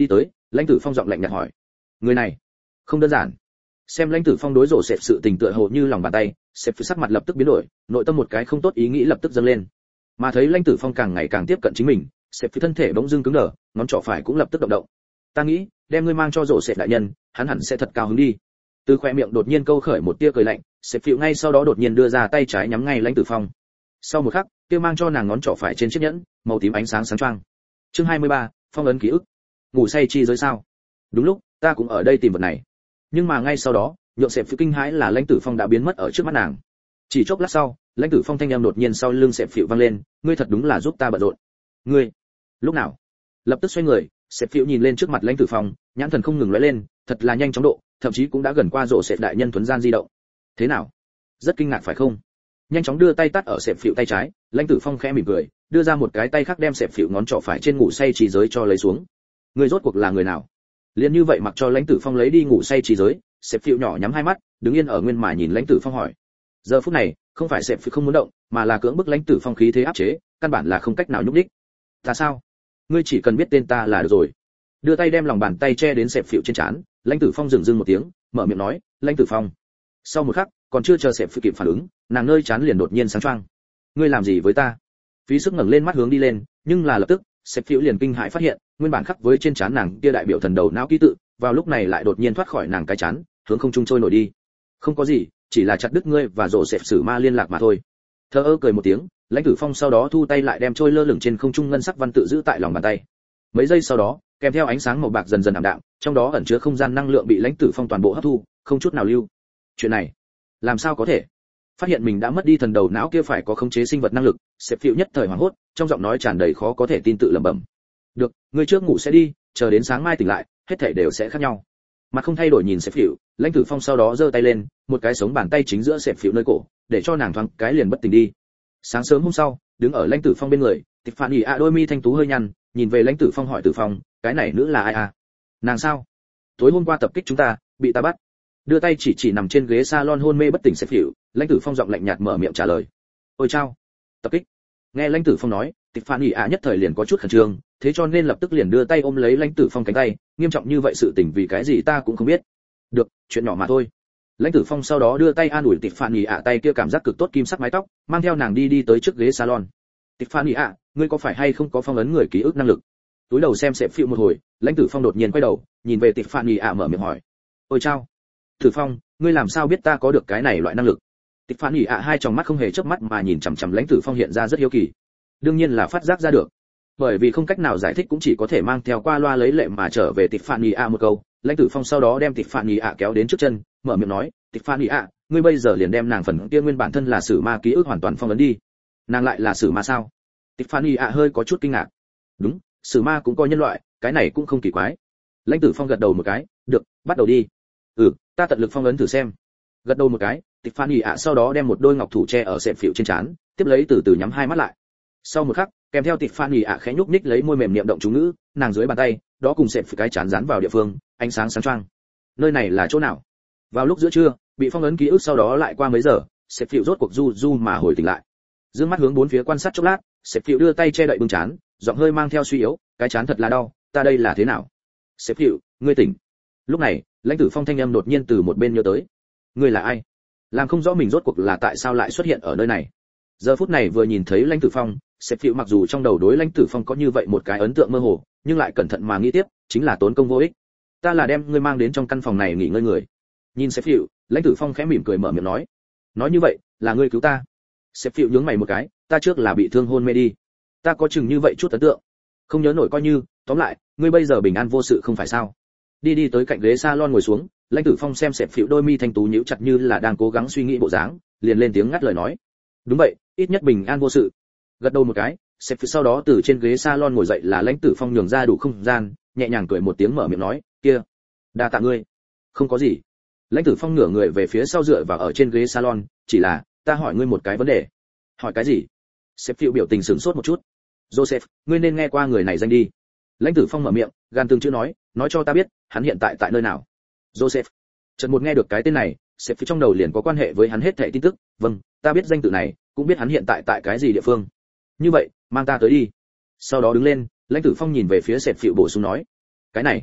Lãnh Tử Phong giọng lạnh nhạt hỏi. Người này không đơn giản. Xem Lãnh Tử Phong đối rổ sệt sự tình tựa hồ như lòng bàn tay, sếp sắc mặt lập tức biến đổi, nội tâm một cái không tốt ý nghĩ lập tức dâng lên. Mà thấy Lãnh Tử Phong càng ngày càng tiếp cận chính mình, sếp thân thể bỗng dưng cứng đờ, ngón trỏ phải cũng lập tức động động. Ta nghĩ, đem ngươi mang cho rổ sệt đại nhân, hắn hẳn sẽ thật cao hứng đi. Từ khóe miệng đột nhiên câu khởi một tia cười lạnh, sếp phiu ngay sau đó đột nhiên đưa ra tay trái nhắm ngay Lãnh Tử Phong. Sau một khắc, kia mang cho nàng ngón trỏ phải trên chiếc nhẫn, màu tím ánh sáng sáng choang. Chương hai mươi ba, phong ấn ký ức. Ngủ say chi giới sao? Đúng lúc, ta cũng ở đây tìm vật này. Nhưng mà ngay sau đó, nhượng sếp phiu kinh hãi là Lãnh Tử Phong đã biến mất ở trước mắt nàng. Chỉ chốc lát sau, Lãnh Tử Phong thanh âm đột nhiên sau lưng sếp phiu vang lên, ngươi thật đúng là giúp ta bận rộn. Ngươi? Lúc nào? Lập tức xoay người, sếp phiu nhìn lên trước mặt Lãnh Tử Phong, nhãn thần không ngừng lóe lên, thật là nhanh chóng độ, thậm chí cũng đã gần qua rổ sệt đại nhân thuần gian di động. Thế nào? Rất kinh ngạc phải không? Nhanh chóng đưa tay tắt ở sẹp phịu tay trái, Lãnh Tử Phong khẽ mỉm cười, đưa ra một cái tay khác đem sẹp phịu ngón trỏ phải trên ngủ say trí giới cho lấy xuống. Người rốt cuộc là người nào? Liền như vậy mặc cho Lãnh Tử Phong lấy đi ngủ say trí giới, sẹp phịu nhỏ nhắm hai mắt, đứng yên ở nguyên mà nhìn Lãnh Tử Phong hỏi. Giờ phút này, không phải sẹp phịu không muốn động, mà là cưỡng bức Lãnh Tử Phong khí thế áp chế, căn bản là không cách nào nhúc nhích. Ta sao? Ngươi chỉ cần biết tên ta là được rồi. Đưa tay đem lòng bàn tay che đến sẹp phịu trên trán, Lãnh Tử Phong dừng dưng một tiếng, mở miệng nói, Lãnh Tử Phong. Sau một khắc, còn chưa chờ sẹp phịu kịp phản ứng, nàng nơi trán liền đột nhiên sáng choang. Ngươi làm gì với ta? Phí sức ngẩng lên mắt hướng đi lên, nhưng là lập tức, sẹp phịu liền kinh hãi phát hiện, nguyên bản khắc với trên trán nàng kia đại biểu thần đầu não ký tự, vào lúc này lại đột nhiên thoát khỏi nàng cái trán, hướng không trung trôi nổi đi. Không có gì, chỉ là chặt đứt ngươi và rổ sẹp sử ma liên lạc mà thôi. Thơ ơ cười một tiếng, Lãnh Tử Phong sau đó thu tay lại đem trôi lơ lửng trên không trung ngân sắc văn tự giữ tại lòng bàn tay. Mấy giây sau đó, kèm theo ánh sáng màu bạc dần dần ảm đạm, trong đó ẩn chứa không gian năng lượng bị Lãnh Tử Phong toàn bộ hấp thu, không chút nào lưu. Chuyện này, làm sao có thể? Phát hiện mình đã mất đi thần đầu não kia phải có khống chế sinh vật năng lực, sếp phiu nhất thời hoảng hốt, trong giọng nói tràn đầy khó có thể tin tự lẩm bẩm. Được, ngươi trước ngủ sẽ đi, chờ đến sáng mai tỉnh lại, hết thảy đều sẽ khác nhau. Mặt không thay đổi nhìn sếp phiu, Lãnh Tử Phong sau đó giơ tay lên, một cái sống bàn tay chính giữa sếp phiu nơi cổ, để cho nàng thoáng cái liền bất tỉnh đi. Sáng sớm hôm sau, đứng ở Lãnh Tử Phong bên người, Tiffany a đôi mi thanh tú hơi nhăn, nhìn về Lãnh Tử Phong hỏi Tử Phong, cái này nữ là ai à? Nàng sao? Tối hôm qua tập kích chúng ta, bị ta bắt. Đưa tay chỉ chỉ nằm trên ghế salon hôn mê bất tỉnh sếp phiu, Lãnh Tử Phong giọng lạnh nhạt mở miệng trả lời. Ôi chao, tập kích. Nghe Lãnh Tử Phong nói, Tiffany a nhất thời liền có chút khẩn trương, thế cho nên lập tức liền đưa tay ôm lấy Lãnh Tử Phong cánh tay, nghiêm trọng như vậy sự tình vì cái gì ta cũng không biết. Được, chuyện nhỏ mà thôi. Lãnh Tử Phong sau đó đưa tay an ủi Tiffany a tay kia cảm giác cực tốt kim sắc mái tóc, mang theo nàng đi đi tới trước ghế salon. Tiffany a, ngươi có phải hay không có phong ấn người ký ức năng lực? Túi đầu xem sếp phiu một hồi, Lãnh Tử Phong đột nhiên quay đầu, nhìn về Tiffany a mở miệng hỏi. Ôi chao, Tử Phong, ngươi làm sao biết ta có được cái này loại năng lực? Tiffany a hai tròng mắt không hề chớp mắt mà nhìn chằm chằm Lãnh Tử Phong hiện ra rất hiếu kỳ. Đương nhiên là phát giác ra được. Bởi vì không cách nào giải thích cũng chỉ có thể mang theo qua loa lấy lệ mà trở về Tiffany a một câu, Lãnh Tử Phong sau đó đem Tiffany a kéo đến trước chân, mở miệng nói, Tiffany a, ngươi bây giờ liền đem nàng phần kia nguyên bản thân là sử ma ký ức hoàn toàn phong ấn đi. Nàng lại là sử ma sao? Tiffany a hơi có chút kinh ngạc. Đúng, sử ma cũng coi nhân loại, cái này cũng không kỳ quái. Lãnh Tử Phong gật đầu một cái, được, bắt đầu đi. Ừ, ta tận lực phong ấn thử xem. Gật đầu một cái, Tiffany ạ sau đó đem một đôi ngọc thủ che ở sẹp phịu trên trán, tiếp lấy từ từ nhắm hai mắt lại. Sau một khắc, kèm theo Tiffany ạ khẽ nhúc nhích lấy môi mềm niệm động chú ngữ, nàng dưới bàn tay, đó cùng sẹp phịu cái trán dán vào địa phương, ánh sáng sáng choang. Nơi này là chỗ nào? Vào lúc giữa trưa, bị phong ấn ký ức sau đó lại qua mấy giờ, sẹp phịu rốt cuộc du du mà hồi tỉnh lại. Dương mắt hướng bốn phía quan sát chốc lát, sẹp phịu đưa tay che đậy bưng trán, giọng hơi mang theo suy yếu, cái trán thật là đau, ta đây là thế nào? Sếp Phịu, ngươi tỉnh. Lúc này, Lãnh Tử Phong thanh âm đột nhiên từ một bên nhớ tới. Ngươi là ai? Làm không rõ mình rốt cuộc là tại sao lại xuất hiện ở nơi này. Giờ phút này vừa nhìn thấy Lãnh Tử Phong, Sếp Phịu mặc dù trong đầu đối Lãnh Tử Phong có như vậy một cái ấn tượng mơ hồ, nhưng lại cẩn thận mà nghĩ tiếp, chính là tốn công vô ích. Ta là đem ngươi mang đến trong căn phòng này nghỉ ngơi người. Nhìn Sếp Phịu, Lãnh Tử Phong khẽ mỉm cười mở miệng nói. Nói như vậy, là ngươi cứu ta. Sếp Phịu nhướng mày một cái, ta trước là bị thương hôn mê đi. Ta có chừng như vậy chút ấn tượng. Không nhớ nổi coi như, tóm lại, ngươi bây giờ bình an vô sự không phải sao? Đi đi tới cạnh ghế salon ngồi xuống, Lãnh Tử Phong xem Sếp Phịu đôi mi thanh tú nhíu chặt như là đang cố gắng suy nghĩ bộ dáng, liền lên tiếng ngắt lời nói. Đúng vậy, ít nhất bình an vô sự. Gật đầu một cái, Sếp Phịu sau đó từ trên ghế salon ngồi dậy là Lãnh Tử Phong nhường ra đủ không gian, nhẹ nhàng cười một tiếng mở miệng nói, kia, đa tạ ngươi. Không có gì. Lãnh Tử Phong ngửa người về phía sau dựa vào ở trên ghế salon, chỉ là, ta hỏi ngươi một cái vấn đề. Hỏi cái gì? Sếp Phịu biểu tình sửng sốt một chút. Joseph, ngươi nên nghe qua người này danh đi. Lãnh Tử Phong mở miệng, gan từng chữ nói, nói cho ta biết, hắn hiện tại tại nơi nào. Joseph. Chợt một nghe được cái tên này, Sếp Phịu trong đầu liền có quan hệ với hắn hết thảy tin tức, vâng, ta biết danh tự này, cũng biết hắn hiện tại tại cái gì địa phương. Như vậy, mang ta tới đi. Sau đó đứng lên, Lãnh Tử Phong nhìn về phía Sếp Phịu bổ sung nói, cái này,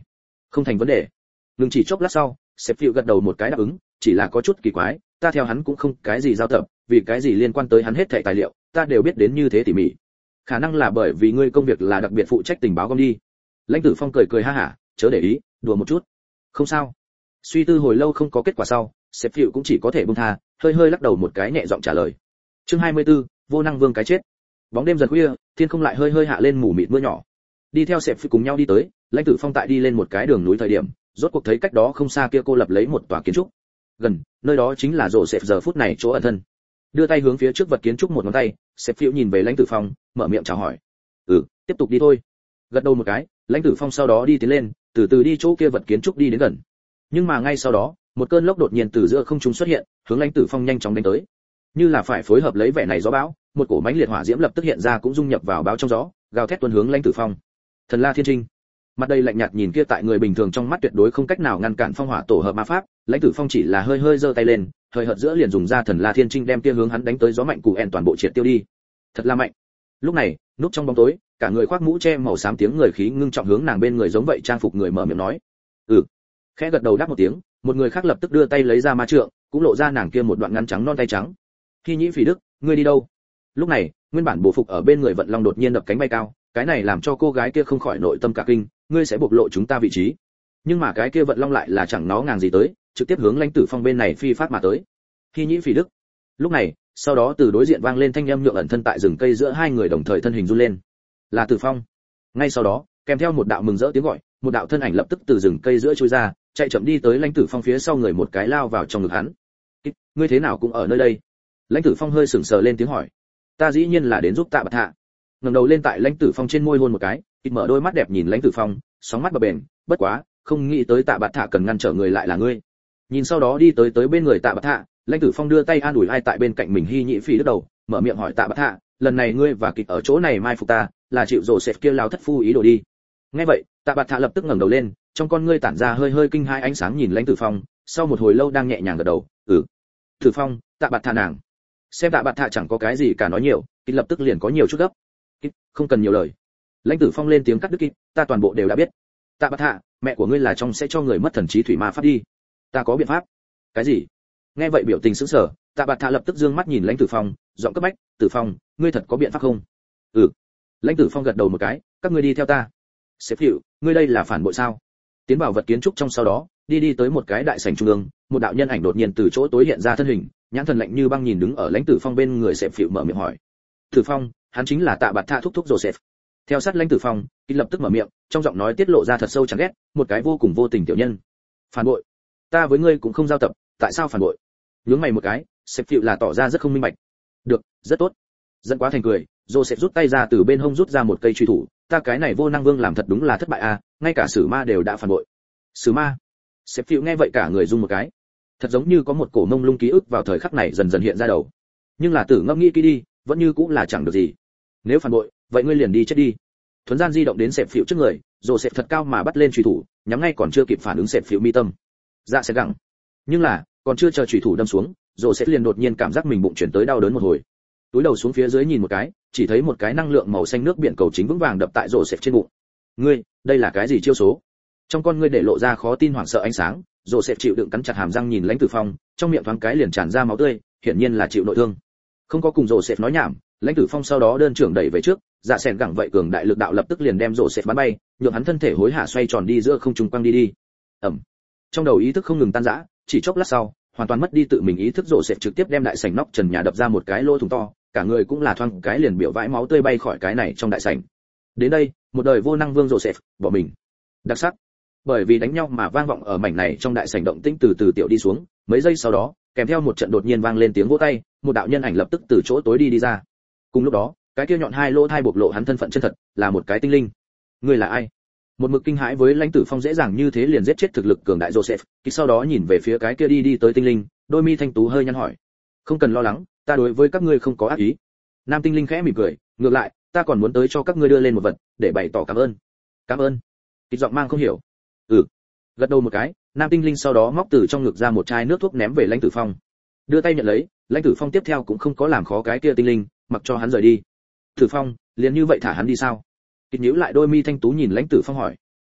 Không thành vấn đề. Ngừng chỉ chốc lát sau, sếp phiu gật đầu một cái đáp ứng, chỉ là có chút kỳ quái, ta theo hắn cũng không cái gì giao tập, vì cái gì liên quan tới hắn hết thảy tài liệu, ta đều biết đến như thế tỉ mỉ. Khả năng là bởi vì ngươi công việc là đặc biệt phụ trách tình báo gom đi. Lãnh Tử Phong cười cười ha hả, chớ để ý, đùa một chút. Không sao. Suy tư hồi lâu không có kết quả sau, sếp phiu cũng chỉ có thể buông tha, hơi hơi lắc đầu một cái nhẹ giọng trả lời. Chương hai mươi tư, vô năng vương cái chết. Bóng đêm dần khuya, thiên không lại hơi hơi hạ lên mù mịt mưa nhỏ. Đi theo sếp phiu cùng nhau đi tới, Lãnh Tử Phong tại đi lên một cái đường núi thời điểm, rốt cuộc thấy cách đó không xa kia cô lập lấy một tòa kiến trúc. Gần, nơi đó chính là rổ sếp giờ phút này chỗ ẩn thân. Đưa tay hướng phía trước vật kiến trúc một ngón tay, sếp phiu nhìn về Lãnh Tử Phong, mở miệng chào hỏi. "Ừ, tiếp tục đi thôi." Gật đầu một cái, Lãnh Tử Phong sau đó đi tiến lên, từ từ đi chỗ kia vật kiến trúc đi đến gần. Nhưng mà ngay sau đó, một cơn lốc đột nhiên từ giữa không trung xuất hiện, hướng Lãnh Tử Phong nhanh chóng đánh tới. Như là phải phối hợp lấy vẻ này gió bão, một cổ mãnh liệt hỏa diễm lập tức hiện ra cũng dung nhập vào báo trong gió, gào thét tuôn hướng Lãnh Tử Phong. Thần La Thiên Trinh. Mặt đây lạnh nhạt nhìn kia tại người bình thường trong mắt tuyệt đối không cách nào ngăn cản phong hỏa tổ hợp ma pháp, Lãnh Tử Phong chỉ là hơi hơi giơ tay lên, hơi hợt giữa liền dùng ra Thần La Thiên Trinh đem kia hướng hắn đánh tới gió mạnh cù en toàn bộ triệt tiêu đi. Thật là mạnh. Lúc này, núp trong bóng tối, cả người khoác mũ che màu xám tiếng người khí ngưng trọng hướng nàng bên người giống vậy trang phục người mở miệng nói. "Ừ." Khẽ gật đầu đáp một tiếng, một người khác lập tức đưa tay lấy ra ma trượng, cũng lộ ra nàng kia một đoạn ngắn trắng non tay trắng. "Khi Nhĩ Phỉ Đức, ngươi đi đâu?" Lúc này, nguyên bản bổ phục ở bên người Vận Long đột nhiên đập cánh bay cao, cái này làm cho cô gái kia không khỏi nội tâm cả kinh, "Ngươi sẽ bộc lộ chúng ta vị trí." Nhưng mà cái kia Vận Long lại là chẳng nó ngàng gì tới, trực tiếp hướng Lãnh Tử Phong bên này phi phát mà tới. "Khi Nhĩ Phỉ Đức." Lúc này, sau đó từ đối diện vang lên thanh âm nhượng ẩn thân tại rừng cây giữa hai người đồng thời thân hình run lên. Là Tử Phong. Ngay sau đó, kèm theo một đạo mừng rỡ tiếng gọi, một đạo thân ảnh lập tức từ rừng cây giữa chui ra, chạy chậm đi tới Lãnh Tử Phong phía sau người một cái lao vào trong ngực hắn. "Ngươi thế nào cũng ở nơi đây?" Lãnh Tử Phong hơi sững sờ lên tiếng hỏi. "Ta dĩ nhiên là đến giúp Tạ Bạt Hạ." Ngẩng đầu lên tại Lãnh Tử Phong trên môi hôn một cái, ít mở đôi mắt đẹp nhìn Lãnh Tử Phong, sóng mắt bờ bền, "Bất quá, không nghĩ tới Tạ Bạt Hạ cần ngăn trở người lại là ngươi." Nhìn sau đó đi tới tới bên người Tạ Bạt Hạ, Lãnh Tử Phong đưa tay an ủi ai tại bên cạnh mình Hy Nhĩ Phỉ đứt đầu, mở miệng hỏi Tạ Bạt Hạ, "Lần này ngươi và kịch ở chỗ này mai phục ta, là chịu rồ sệt kia lao thất phu ý đồ đi?" Nghe vậy, Tạ Bạt Hạ lập tức ngẩng đầu lên, trong con ngươi tản ra hơi hơi kinh hãi ánh sáng nhìn Lãnh Tử Phong, sau một hồi lâu đang nhẹ nhàng gật đầu, "Ừ." "Tử Phong, Tạ Bạt Hạ nàng." Xem Tạ Bạt Hạ chẳng có cái gì cả nói nhiều, kịch lập tức liền có nhiều chút gấp. "Kịch, không cần nhiều lời." Lãnh Tử Phong lên tiếng cắt đứt kịch, "Ta toàn bộ đều đã biết. Tạ Bạt Hạ, mẹ của ngươi là trong sẽ cho người mất thần trí thủy ma pháp đi. Ta có biện pháp." "Cái gì?" Nghe vậy biểu tình sững sờ, Tạ Bạt Hạ lập tức dương mắt nhìn Lãnh Tử Phong, giọng cấp bách, "Tử Phong, ngươi thật có biện pháp không?" "Ừ." Lãnh Tử Phong gật đầu một cái, "Các ngươi đi theo ta." "Sếp Hiệu, ngươi đây là phản bội sao?" Tiến vào vật kiến trúc trong sau đó, đi đi tới một cái đại sảnh trung ương, một đạo nhân ảnh đột nhiên từ chỗ tối hiện ra thân hình, nhãn thần lạnh như băng nhìn đứng ở Lãnh Tử Phong bên người Sếp Hiệu mở miệng hỏi. "Tử Phong, hắn chính là Tạ Bạt Hạ thúc thúc Joseph." Theo sát Lãnh Tử Phong, kịch lập tức mở miệng, trong giọng nói tiết lộ ra thật sâu chán ghét, một cái vô cùng vô tình tiểu nhân. "Phản bội? Ta với ngươi cũng không giao tập, tại sao phản bội?" Nhướng mày một cái, Sếp Hiệu là tỏ ra rất không minh bạch. "Được, rất tốt." Dẫn quá thành cười, Joseph rút tay ra từ bên hông rút ra một cây truy thủ, "Ta cái này vô năng vương làm thật đúng là thất bại à, ngay cả sử ma đều đã phản bội." "Sử ma?" Sếp Hiệu nghe vậy cả người run một cái. Thật giống như có một cổ mông lung ký ức vào thời khắc này dần dần hiện ra đầu. Nhưng là tử ngẫm nghĩ kỹ đi, vẫn như cũng là chẳng được gì. "Nếu phản bội, vậy ngươi liền đi chết đi." Thuấn gian di động đến Sếp Hiệu trước người, Joseph thật cao mà bắt lên truy thủ, nhắm ngay còn chưa kịp phản ứng Sếp Hiệu mi tâm. Dạ sẽ gặng. Nhưng là, còn chưa chờ truy thủ đâm xuống, Joseph liền đột nhiên cảm giác mình bụng chuyển tới đau đớn một hồi. Túi đầu xuống phía dưới nhìn một cái, chỉ thấy một cái năng lượng màu xanh nước biển cầu chính vững vàng đập tại Joseph trên bụng. "Ngươi, đây là cái gì chiêu số?" Trong con ngươi để lộ ra khó tin hoảng sợ ánh sáng, Joseph chịu đựng cắn chặt hàm răng nhìn Lãnh Tử Phong, trong miệng thoáng cái liền tràn ra máu tươi, hiển nhiên là chịu nội thương. Không có cùng Joseph nói nhảm, Lãnh Tử Phong sau đó đơn trưởng đẩy về trước, dạ sẹn gẳng vậy cường đại lực đạo lập tức liền đem Joseph bắn bay, nhượng hắn thân thể hối hả xoay tròn đi giữa không trung quăng đi đi. Ầm. Trong đầu ý thức không ngừng tan rã, chỉ chốc lát sau, hoàn toàn mất đi tự mình ý thức Joseph trực tiếp đem đại sảnh nóc trần nhà đập ra một cái lỗ thủng to, cả người cũng là thoáng cái liền biểu vãi máu tươi bay khỏi cái này trong đại sảnh. Đến đây, một đời vô năng vương Joseph, bỏ mình. Đặc sắc. Bởi vì đánh nhau mà vang vọng ở mảnh này trong đại sảnh động tĩnh từ từ tiểu đi xuống, mấy giây sau đó, kèm theo một trận đột nhiên vang lên tiếng vỗ tay, một đạo nhân ảnh lập tức từ chỗ tối đi đi ra. Cùng lúc đó, cái kia nhọn hai lỗ thai bộc lộ hắn thân phận chân thật, là một cái tinh linh. Ngươi là ai? Một mực kinh hãi với Lãnh Tử Phong dễ dàng như thế liền giết chết thực lực cường đại Joseph, thì sau đó nhìn về phía cái kia đi đi tới tinh linh, đôi mi thanh tú hơi nhăn hỏi. "Không cần lo lắng, ta đối với các ngươi không có ác ý." Nam tinh linh khẽ mỉm cười, "Ngược lại, ta còn muốn tới cho các ngươi đưa lên một vật, để bày tỏ cảm ơn." "Cảm ơn?" Kịch giọng mang không hiểu. "Ừ." Gật đầu một cái, Nam tinh linh sau đó móc từ trong ngực ra một chai nước thuốc ném về Lãnh Tử Phong. Đưa tay nhận lấy, Lãnh Tử Phong tiếp theo cũng không có làm khó cái kia tinh linh, mặc cho hắn rời đi. "Tử Phong, liền như vậy thả hắn đi sao?" Kịch nhíu lại đôi mi thanh tú nhìn Lãnh Tử Phong hỏi. "Ừ,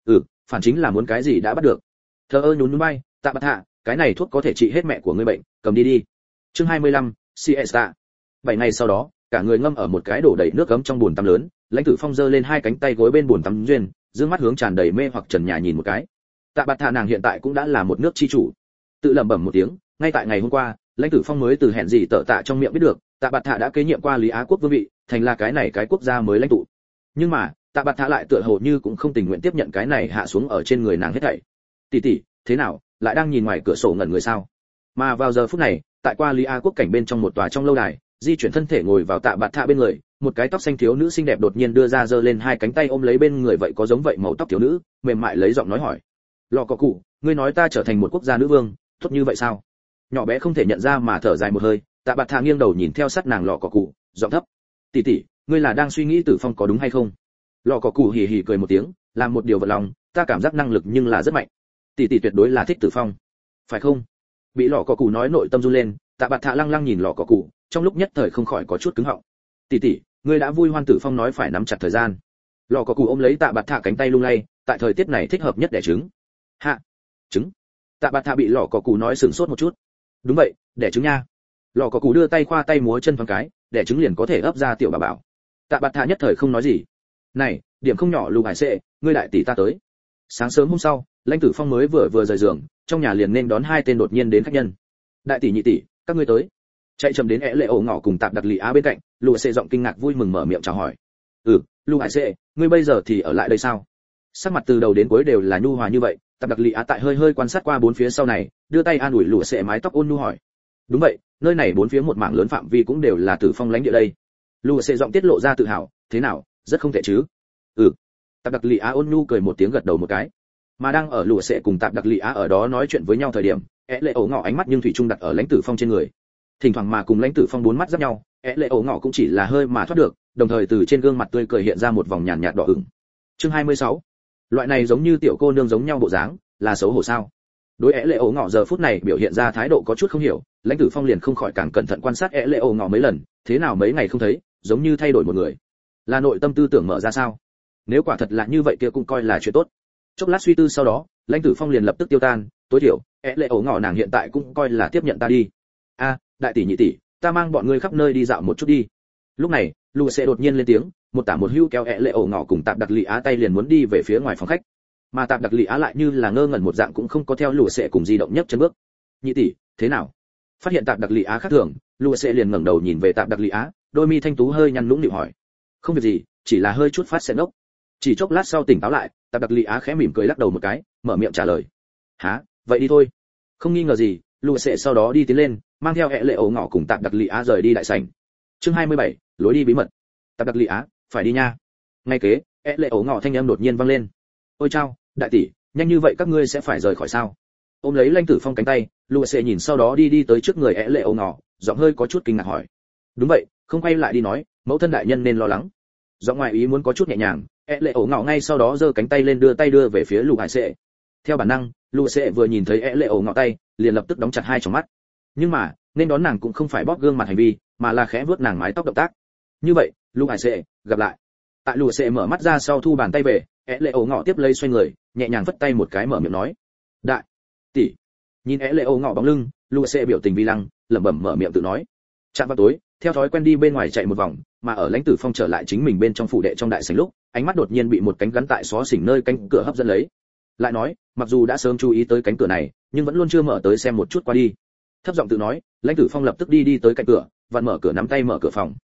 phản chính là muốn cái gì đã bắt được. Thờ ơ nhún nhún bay, Tạ Bạt Hạ, cái này thuốc có thể trị hết mẹ của ngươi bệnh, cầm đi đi. Chương hai mươi lăm, Siesta. Bảy ngày sau đó, cả người ngâm ở một cái đổ đầy nước ấm trong bồn tắm lớn, Lãnh Tử Phong giơ lên hai cánh tay gối bên bồn tắm duyên, dương mắt hướng tràn đầy mê hoặc trần nhà nhìn một cái. Tạ Bạt Hạ nàng hiện tại cũng đã là một nước chi chủ. Tự lẩm bẩm một tiếng, ngay tại ngày hôm qua, Lãnh Tử Phong mới từ hẹn gì tở tạ trong miệng biết được, Tạ Bạt Hạ đã kế nhiệm qua Lý Á quốc vương vị, thành là cái này cái quốc gia mới lãnh tụ. Nhưng mà, Tạ Bạt Hạ lại tựa hồ như cũng không tình nguyện tiếp nhận cái này hạ xuống ở trên người nàng hết thảy. Tỷ tỷ, thế nào, lại đang nhìn ngoài cửa sổ ngẩn người sao? Mà vào giờ phút này, tại qua Lý Á quốc cảnh bên trong một tòa trong lâu đài, di chuyển thân thể ngồi vào Tạ Bạt Hạ bên người, một cái tóc xanh thiếu nữ xinh đẹp đột nhiên đưa ra giơ lên hai cánh tay ôm lấy bên người vậy có giống vậy màu tóc thiếu nữ, mềm mại lấy giọng nói hỏi: "Lọ cọ cụ, ngươi nói ta trở thành một quốc gia nữ vương, tốt như vậy sao?" Nhỏ bé không thể nhận ra mà thở dài một hơi, Tạ Bạt Hạ nghiêng đầu nhìn theo sát nàng lọ cọ cụ, giọng thấp: "Tỷ tỷ, ngươi là đang suy nghĩ Tử Phong có đúng hay không?" Lọ cọ cụ hì hì cười một tiếng, làm một điều vật lòng, ta cảm giác năng lực nhưng là rất mạnh. Tỷ tỷ tuyệt đối là thích Tử Phong, phải không? Bị lọ cọ cụ nói nội tâm run lên, Tạ Bạt Hạ lăng lăng nhìn lọ cọ cụ, trong lúc nhất thời không khỏi có chút cứng họng. Tỷ tỷ, ngươi đã vui hoan Tử Phong nói phải nắm chặt thời gian. Lọ cọ cụ ôm lấy Tạ Bạt Hạ cánh tay lung lay, tại thời tiết này thích hợp nhất đẻ trứng. Hạ, trứng. Tạ Bạt Hạ bị lọ cọ cụ nói sửng sốt một chút. Đúng vậy, đẻ trứng nha. Lọ cọ cụ đưa tay khoa tay múa chân thoáng cái, đẻ trứng liền có thể ấp ra tiểu bà bảo. Tạ Bạt Hạ nhất thời không nói gì. Này, điểm không nhỏ Lục Hải Sệ, ngươi đại tỷ ta tới. Sáng sớm hôm sau, Lãnh Tử Phong mới vừa vừa rời giường, trong nhà liền nên đón hai tên đột nhiên đến khách nhân. Đại tỷ nhị tỷ, các ngươi tới. Chạy chậm đến ẻ lệ ổ ngọ cùng Tạp Đặc Lị Á bên cạnh, Lục Hải Sệ giọng kinh ngạc vui mừng mở miệng chào hỏi. Ừ, Lục Hải Sệ, ngươi bây giờ thì ở lại đây sao? Sắc mặt từ đầu đến cuối đều là nhu hòa như vậy, Tạp Đặc Lị Á tại hơi hơi quan sát qua bốn phía sau này, đưa tay an ủi Lục Hải Sệ mái tóc ôn nhu hỏi. Đúng vậy, nơi này bốn phía một mảng lớn phạm vi cũng đều là Tử Phong lãnh địa đây. Lục Hải Sệ giọng tiết lộ ra tự hào, thế nào, rất không tệ chứ? Ừ. Tạp Đặc Lị Á ôn nhu cười một tiếng gật đầu một cái. Mà đang ở Lục Sệ cùng Tạp Đặc Lị Á ở đó nói chuyện với nhau thời điểm, é lệ ổ ngọ ánh mắt nhưng thủy chung đặt ở Lãnh Tử Phong trên người. Thỉnh thoảng mà cùng Lãnh Tử Phong bốn mắt giáp nhau, é lệ ổ ngọ cũng chỉ là hơi mà thoát được, đồng thời từ trên gương mặt tươi cười hiện ra một vòng nhàn nhạt đỏ ửng. Chương hai mươi sáu. Loại này giống như tiểu cô nương giống nhau bộ dáng, là xấu hổ sao? Đối é lệ ổ ngọ giờ phút này biểu hiện ra thái độ có chút không hiểu, Lãnh Tử Phong liền không khỏi càng cẩn thận quan sát é lệ ổ ngọ mấy lần, thế nào mấy ngày không thấy, giống như thay đổi một người. Là nội tâm tư tưởng mở ra sao? Nếu quả thật là như vậy kia cũng coi là chuyện tốt. Chốc lát suy tư sau đó, Lãnh Tử Phong liền lập tức tiêu tan, tối thiểu, é lệ ổ ngọ nàng hiện tại cũng coi là tiếp nhận ta đi. A, đại tỷ nhị tỷ, ta mang bọn ngươi khắp nơi đi dạo một chút đi. Lúc này, Lục Sệ đột nhiên lên tiếng, một tả một hữu kéo é lệ ổ ngọ cùng Tạp Đặc Lị Á tay liền muốn đi về phía ngoài phòng khách. Mà Tạp Đặc Lị Á lại như là ngơ ngẩn một dạng cũng không có theo Lục Sệ cùng di động nhấc chân bước. Nhị tỷ, thế nào? Phát hiện Tạp Đặc Lị Á khác thường, Lục Sệ liền ngẩng đầu nhìn về Tạp Đặc Lị Á, đôi mi thanh tú hơi nhăn nhũn nịu hỏi. Không việc gì, chỉ là hơi chút phát sẹn ốc. Chỉ chốc lát sau tỉnh táo lại, Tạp Đặc Lị Á khẽ mỉm cười lắc đầu một cái, mở miệng trả lời. Hả, vậy đi thôi. Không nghi ngờ gì, Lục Sệ sau đó đi tiến lên, mang theo é lệ ổ ngọ cùng Tạp Đặc Lị Á rời đi đại sảnh. Chương hai mươi bảy, lối đi bí mật. Tạp Đặc Lị Á, phải đi nha. Ngay kế, é lệ ổ ngọ thanh âm đột nhiên vang lên. Ôi chao, đại tỷ, nhanh như vậy các ngươi sẽ phải rời khỏi sao? Ôm lấy Lãnh Tử Phong cánh tay, Lục Sệ nhìn sau đó đi đi tới trước người é lệ ổ ngọ, giọng hơi có chút kinh ngạc hỏi. Đúng vậy, không quay lại đi nói, mẫu thân đại nhân nên lo lắng. Giọng ngoài ý muốn có chút nhẹ nhàng, é lệ ổ ngọ ngay sau đó giơ cánh tay lên đưa tay đưa về phía Lục Hải Sệ. Theo bản năng, Lục Sệ vừa nhìn thấy é lệ ổ ngọ tay, liền lập tức đóng chặt hai tròng mắt. Nhưng mà, nên đón nàng cũng không phải bóp gương mặt hành vi, mà là khẽ vuốt nàng mái tóc động tác. Như vậy, Lục Hải Sệ, gặp lại. Tại Lục Sệ mở mắt ra sau thu bàn tay về, é lệ ổ ngọ tiếp lấy xoay người, nhẹ nhàng vất tay một cái mở miệng nói. Đại tỷ. Nhìn é lệ ổ ngọ bóng lưng, Lục Sệ biểu tình vi lăng, lẩm bẩm mở miệng tự nói. Chạm vào tối, theo thói quen đi bên ngoài chạy một vòng, mà ở Lãnh Tử Phong trở lại chính mình bên trong phủ đệ trong đại sảnh lúc, ánh mắt đột nhiên bị một cánh gắn tại xó xỉnh nơi cánh cửa hấp dẫn lấy. Lại nói, mặc dù đã sớm chú ý tới cánh cửa này, nhưng vẫn luôn chưa mở tới xem một chút qua đi. Thấp giọng tự nói, Lãnh Tử Phong lập tức đi đi tới cạnh cửa, vặn mở cửa nắm tay mở cửa phòng.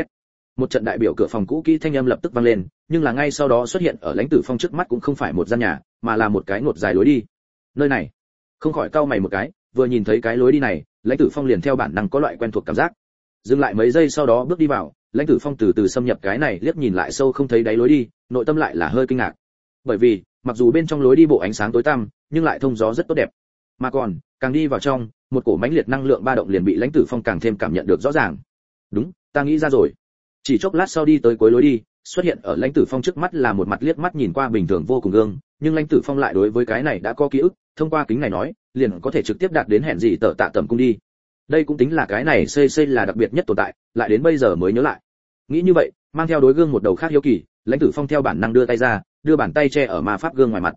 Một trận đại biểu cửa phòng cũ kỹ thanh âm lập tức vang lên, nhưng là ngay sau đó xuất hiện ở Lãnh Tử Phong trước mắt cũng không phải một gian nhà, mà là một cái ngột dài lối đi. Nơi này, không khỏi cau mày một cái, vừa nhìn thấy cái lối đi này, Lãnh Tử Phong liền theo bản năng có loại quen thuộc cảm giác. Dừng lại mấy giây sau đó bước đi vào, Lãnh Tử Phong từ từ xâm nhập cái này, liếc nhìn lại sâu không thấy đáy lối đi, nội tâm lại là hơi kinh ngạc. Bởi vì, mặc dù bên trong lối đi bộ ánh sáng tối tăm, nhưng lại thông gió rất tốt đẹp. Mà còn, càng đi vào trong, một cổ mãnh liệt năng lượng ba động liền bị Lãnh Tử Phong càng thêm cảm nhận được rõ ràng. Đúng, ta nghĩ ra rồi. Chỉ chốc lát sau đi tới cuối lối đi, xuất hiện ở Lãnh Tử Phong trước mắt là một mặt liếc mắt nhìn qua bình thường vô cùng gương, nhưng Lãnh Tử Phong lại đối với cái này đã có ký ức, thông qua kính này nói, liền có thể trực tiếp đạt đến hẹn gì tở tạ tẩm cung đi. Đây cũng tính là cái này xây xây là đặc biệt nhất tồn tại, lại đến bây giờ mới nhớ lại. Nghĩ như vậy, mang theo đối gương một đầu khác hiếu kỳ, Lãnh Tử Phong theo bản năng đưa tay ra, đưa bàn tay che ở ma pháp gương ngoài mặt.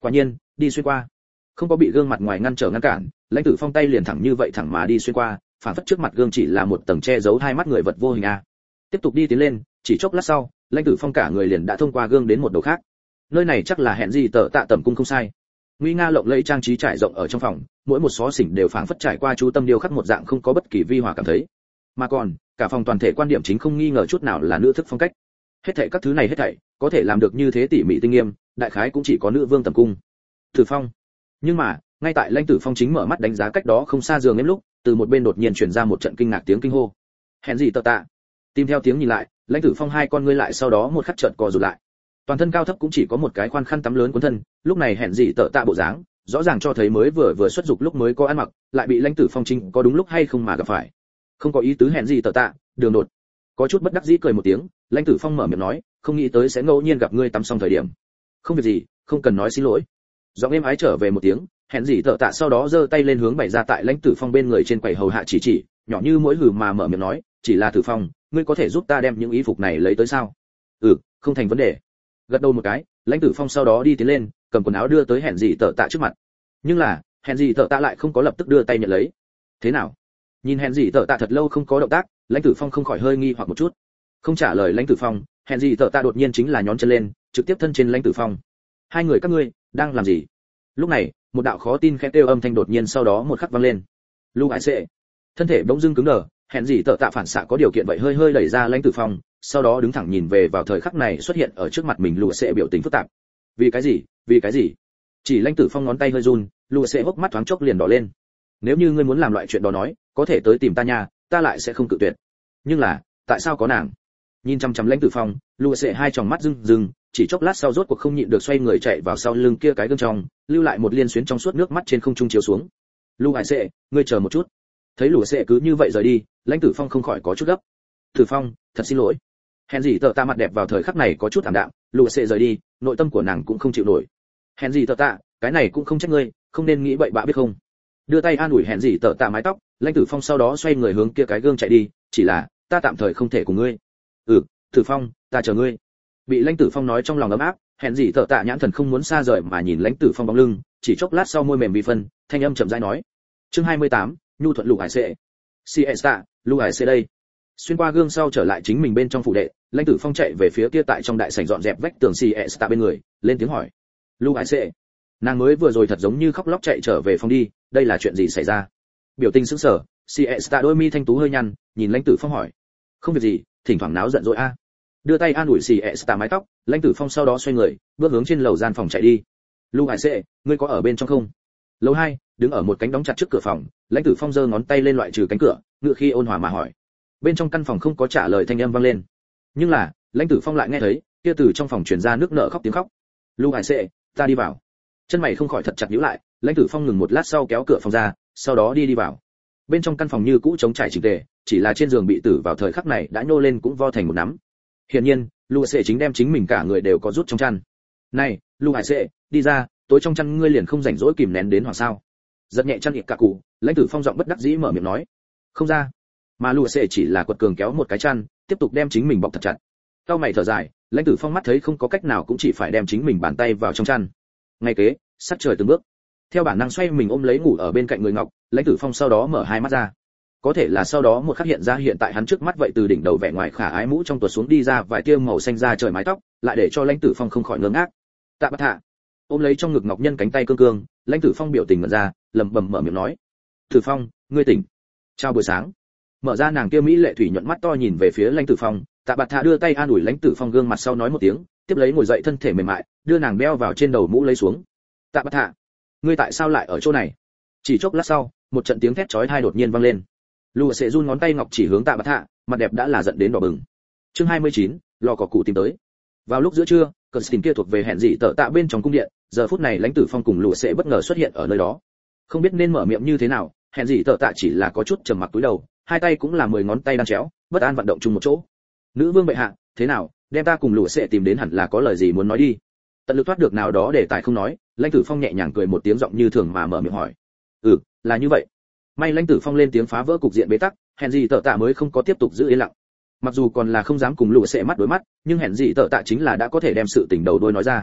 Quả nhiên, đi xuyên qua. Không có bị gương mặt ngoài ngăn trở ngăn cản, Lãnh Tử Phong tay liền thẳng như vậy thẳng mà đi xuyên qua, phản phất trước mặt gương chỉ là một tầng che giấu hai mắt người vật vô hình a. Tiếp tục đi tiến lên, chỉ chốc lát sau, Lãnh Tử Phong cả người liền đã thông qua gương đến một đầu khác. Nơi này chắc là hẹn gì tở tạ tẩm cung không sai. Nguy nga lộng lẫy trang trí trải rộng ở trong phòng, mỗi một xó xỉnh đều phảng phất trải qua chú tâm điêu khắc một dạng không có bất kỳ vi hòa cảm thấy. Mà còn, cả phòng toàn thể quan điểm chính không nghi ngờ chút nào là nữ thức phong cách. Hết thảy các thứ này hết thảy, có thể làm được như thế tỉ mỉ tinh nghiêm, đại khái cũng chỉ có nữ vương tẩm cung. Tử Phong. Nhưng mà, ngay tại Lãnh Tử Phong chính mở mắt đánh giá cách đó không xa giường em lúc, từ một bên đột nhiên truyền ra một trận kinh ngạc tiếng kinh hô. Hẹn gì tở tạ. Tìm theo tiếng nhìn lại, Lãnh Tử Phong hai con ngươi lại sau đó một khắc chợt co rụt lại. Toàn thân cao thấp cũng chỉ có một cái khoan khăn tắm lớn cuốn thân, lúc này hẹn gì tở tạ bộ dáng, rõ ràng cho thấy mới vừa vừa xuất dục lúc mới có ăn mặc, lại bị Lãnh Tử Phong chính có đúng lúc hay không mà gặp phải. Không có ý tứ hẹn gì tở tạ, đường đột. Có chút bất đắc dĩ cười một tiếng, Lãnh Tử Phong mở miệng nói, không nghĩ tới sẽ ngẫu nhiên gặp ngươi tắm xong thời điểm. Không việc gì, không cần nói xin lỗi. Giọng êm ái trở về một tiếng, hẹn gì tở tạ sau đó giơ tay lên hướng bày ra tại Lãnh Tử Phong bên người trên quầy hầu hạ chỉ chỉ, nhỏ như mỗi hừ mà mở miệng nói, chỉ là Tử Phong, ngươi có thể giúp ta đem những y phục này lấy tới sao? Ừ, không thành vấn đề. Gật đầu một cái, Lãnh Tử Phong sau đó đi tiến lên, cầm quần áo đưa tới hẹn gì tở tạ trước mặt. Nhưng là, hẹn gì tở tạ lại không có lập tức đưa tay nhận lấy. Thế nào? Nhìn hẹn gì tở tạ thật lâu không có động tác, Lãnh Tử Phong không khỏi hơi nghi hoặc một chút. Không trả lời Lãnh Tử Phong, hẹn gì tở tạ đột nhiên chính là nhón chân lên, trực tiếp thân trên Lãnh Tử Phong. Hai người các ngươi đang làm gì? Lúc này, một đạo khó tin khẽ kêu âm thanh đột nhiên sau đó một khắc vang lên. Lưu Hải Sệ. Thân thể bỗng dưng cứng đờ, hẹn gì tở tạ phản xạ có điều kiện vậy hơi hơi đẩy ra Lãnh Tử Phong, sau đó đứng thẳng nhìn về vào thời khắc này xuất hiện ở trước mặt mình Lưu Sệ biểu tình phức tạp. Vì cái gì? Vì cái gì? Chỉ Lãnh Tử Phong ngón tay hơi run, Lưu Sệ hốc mắt thoáng chốc liền đỏ lên. Nếu như ngươi muốn làm loại chuyện đó nói, có thể tới tìm ta nha, ta lại sẽ không cự tuyệt. Nhưng là, tại sao có nàng? Nhìn chăm chăm Lãnh Tử Phong, Lưu Sệ hai tròng mắt rưng rưng, chỉ chốc lát sau rốt cuộc không nhịn được xoay người chạy vào sau lưng kia cái gương trong, lưu lại một liên xuyến trong suốt nước mắt trên không trung chiếu xuống. Lưu Hải Sệ, ngươi chờ một chút. Thấy Lưu Sệ cứ như vậy rời đi, Lãnh Tử Phong không khỏi có chút gấp. Tử Phong, thật xin lỗi. Hèn gì tờ ta mặt đẹp vào thời khắc này có chút ảm đạm, Lưu Sệ rời đi, nội tâm của nàng cũng không chịu nổi. Hèn gì tờ ta, cái này cũng không trách ngươi, không nên nghĩ bậy bạ biết không? Đưa tay an ủi hèn gì tờ ta mái tóc, Lãnh Tử Phong sau đó xoay người hướng kia cái gương chạy đi, chỉ là, ta tạm thời không thể cùng ngươi. Ừ, Tử Phong, ta chờ ngươi. Bị Lãnh Tử Phong nói trong lòng ấm áp, hẹn gì tở tạ nhãn thần không muốn xa rời mà nhìn Lãnh Tử Phong bóng lưng, chỉ chốc lát sau môi mềm vi phân, thanh âm chậm rãi nói. Chương hai mươi tám, nhu thuận Lục Hải Sệ. Siesta, Lục Hải Sệ đây. Xuyên qua gương sau trở lại chính mình bên trong phủ đệ, Lãnh Tử Phong chạy về phía kia tại trong đại sảnh dọn dẹp vách tường Siesta bên người, lên tiếng hỏi. Lục Hải Sệ. Nàng mới vừa rồi thật giống như khóc lóc chạy trở về phòng đi, đây là chuyện gì xảy ra? Biểu tình sững sờ, Siesta đôi mi thanh tú hơi nhăn, nhìn Lãnh Tử Phong hỏi. Không việc gì, thỉnh thoảng náo giận dỗi a. Đưa tay an ủi Siesta mái tóc, Lãnh Tử Phong sau đó xoay người, bước hướng trên lầu gian phòng chạy đi. Lưu Hải Sệ, ngươi có ở bên trong không? Lầu hai, đứng ở một cánh đóng chặt trước cửa phòng, Lãnh Tử Phong giơ ngón tay lên loại trừ cánh cửa, ngựa khi ôn hòa mà hỏi. Bên trong căn phòng không có trả lời thanh âm vang lên. Nhưng là, Lãnh Tử Phong lại nghe thấy, kia từ trong phòng truyền ra nước nở khóc tiếng khóc. Lưu Hải Sệ, ta đi vào. Chân mày không khỏi thật chặt nhíu lại, Lãnh Tử Phong ngừng một lát sau kéo cửa phòng ra, sau đó đi đi vào. Bên trong căn phòng như cũ trống trải chỉnh tề, chỉ là trên giường bị tử vào thời khắc này đã nhô lên cũng vo thành một nắm. Hiển nhiên, Lưu Sệ chính đem chính mình cả người đều có rút trong chăn. "Này, Lưu Hải Sệ, đi ra, tối trong chăn ngươi liền không rảnh rỗi kìm nén đến hoặc sao?" Giật nhẹ chăn ịp cả cụ, Lãnh Tử Phong giọng bất đắc dĩ mở miệng nói. "Không ra." Mà Lưu Sệ chỉ là quật cường kéo một cái chăn, tiếp tục đem chính mình bọc thật chặt. Cao mày thở dài, Lãnh Tử Phong mắt thấy không có cách nào cũng chỉ phải đem chính mình bàn tay vào trong chăn. Ngay kế, sắc trời từng bước. Theo bản năng xoay mình ôm lấy ngủ ở bên cạnh người ngọc, Lãnh Tử Phong sau đó mở hai mắt ra. Có thể là sau đó một khắc hiện ra hiện tại hắn trước mắt vậy từ đỉnh đầu vẻ ngoài khả ái mũ trong tuột xuống đi ra vài tia màu xanh da trời mái tóc, lại để cho Lãnh Tử Phong không khỏi ngơ ngác. Tạ Bát Thạ ôm lấy trong ngực ngọc nhân cánh tay cương cương, Lãnh Tử Phong biểu tình mở ra, lẩm bẩm mở miệng nói: "Tử Phong, ngươi tỉnh." Chào buổi sáng. Mở ra nàng kia mỹ lệ thủy nhuận mắt to nhìn về phía Lãnh Tử Phong, Tạ Bát Thạ đưa tay an ủi Lãnh Tử Phong gương mặt sau nói một tiếng, tiếp lấy ngồi dậy thân thể mềm mại, đưa nàng đeo vào trên đầu mũ lấy xuống. "Tạ Bát Thạ, ngươi tại sao lại ở chỗ này?" Chỉ chốc lát sau, một trận tiếng thét chói tai đột nhiên vang lên. Lùa sẽ run ngón tay ngọc chỉ hướng Tạ Bát Thạ, mặt đẹp đã là giận đến đỏ bừng. Chương hai mươi chín, lò cỏ cụ tìm tới. Vào lúc giữa trưa, cơn tình kia thuộc về hẹn dị tở tạ bên trong cung điện, giờ phút này Lãnh Tử Phong cùng Lùa sẽ bất ngờ xuất hiện ở nơi đó. Không biết nên mở miệng như thế nào, hẹn dị tở tạ chỉ là có chút trầm mặc cúi đầu, hai tay cũng là mười ngón tay đan chéo, bất an vận động chung một chỗ. "Nữ vương bệ hạ, thế nào, đem ta cùng Lùa sẽ tìm đến hẳn là có lời gì muốn nói đi." Tận lực thoát được nào đó để tài không nói, Lãnh Tử Phong nhẹ nhàng cười một tiếng giọng như thường mà mở miệng hỏi. "Ừ, là như vậy." May Lãnh Tử Phong lên tiếng phá vỡ cục diện bế tắc, hẹn gì tở tạ mới không có tiếp tục giữ yên lặng. Mặc dù còn là không dám cùng Lùa sẽ mắt đối mắt, nhưng hẹn gì tở tạ chính là đã có thể đem sự tình đầu đuôi nói ra.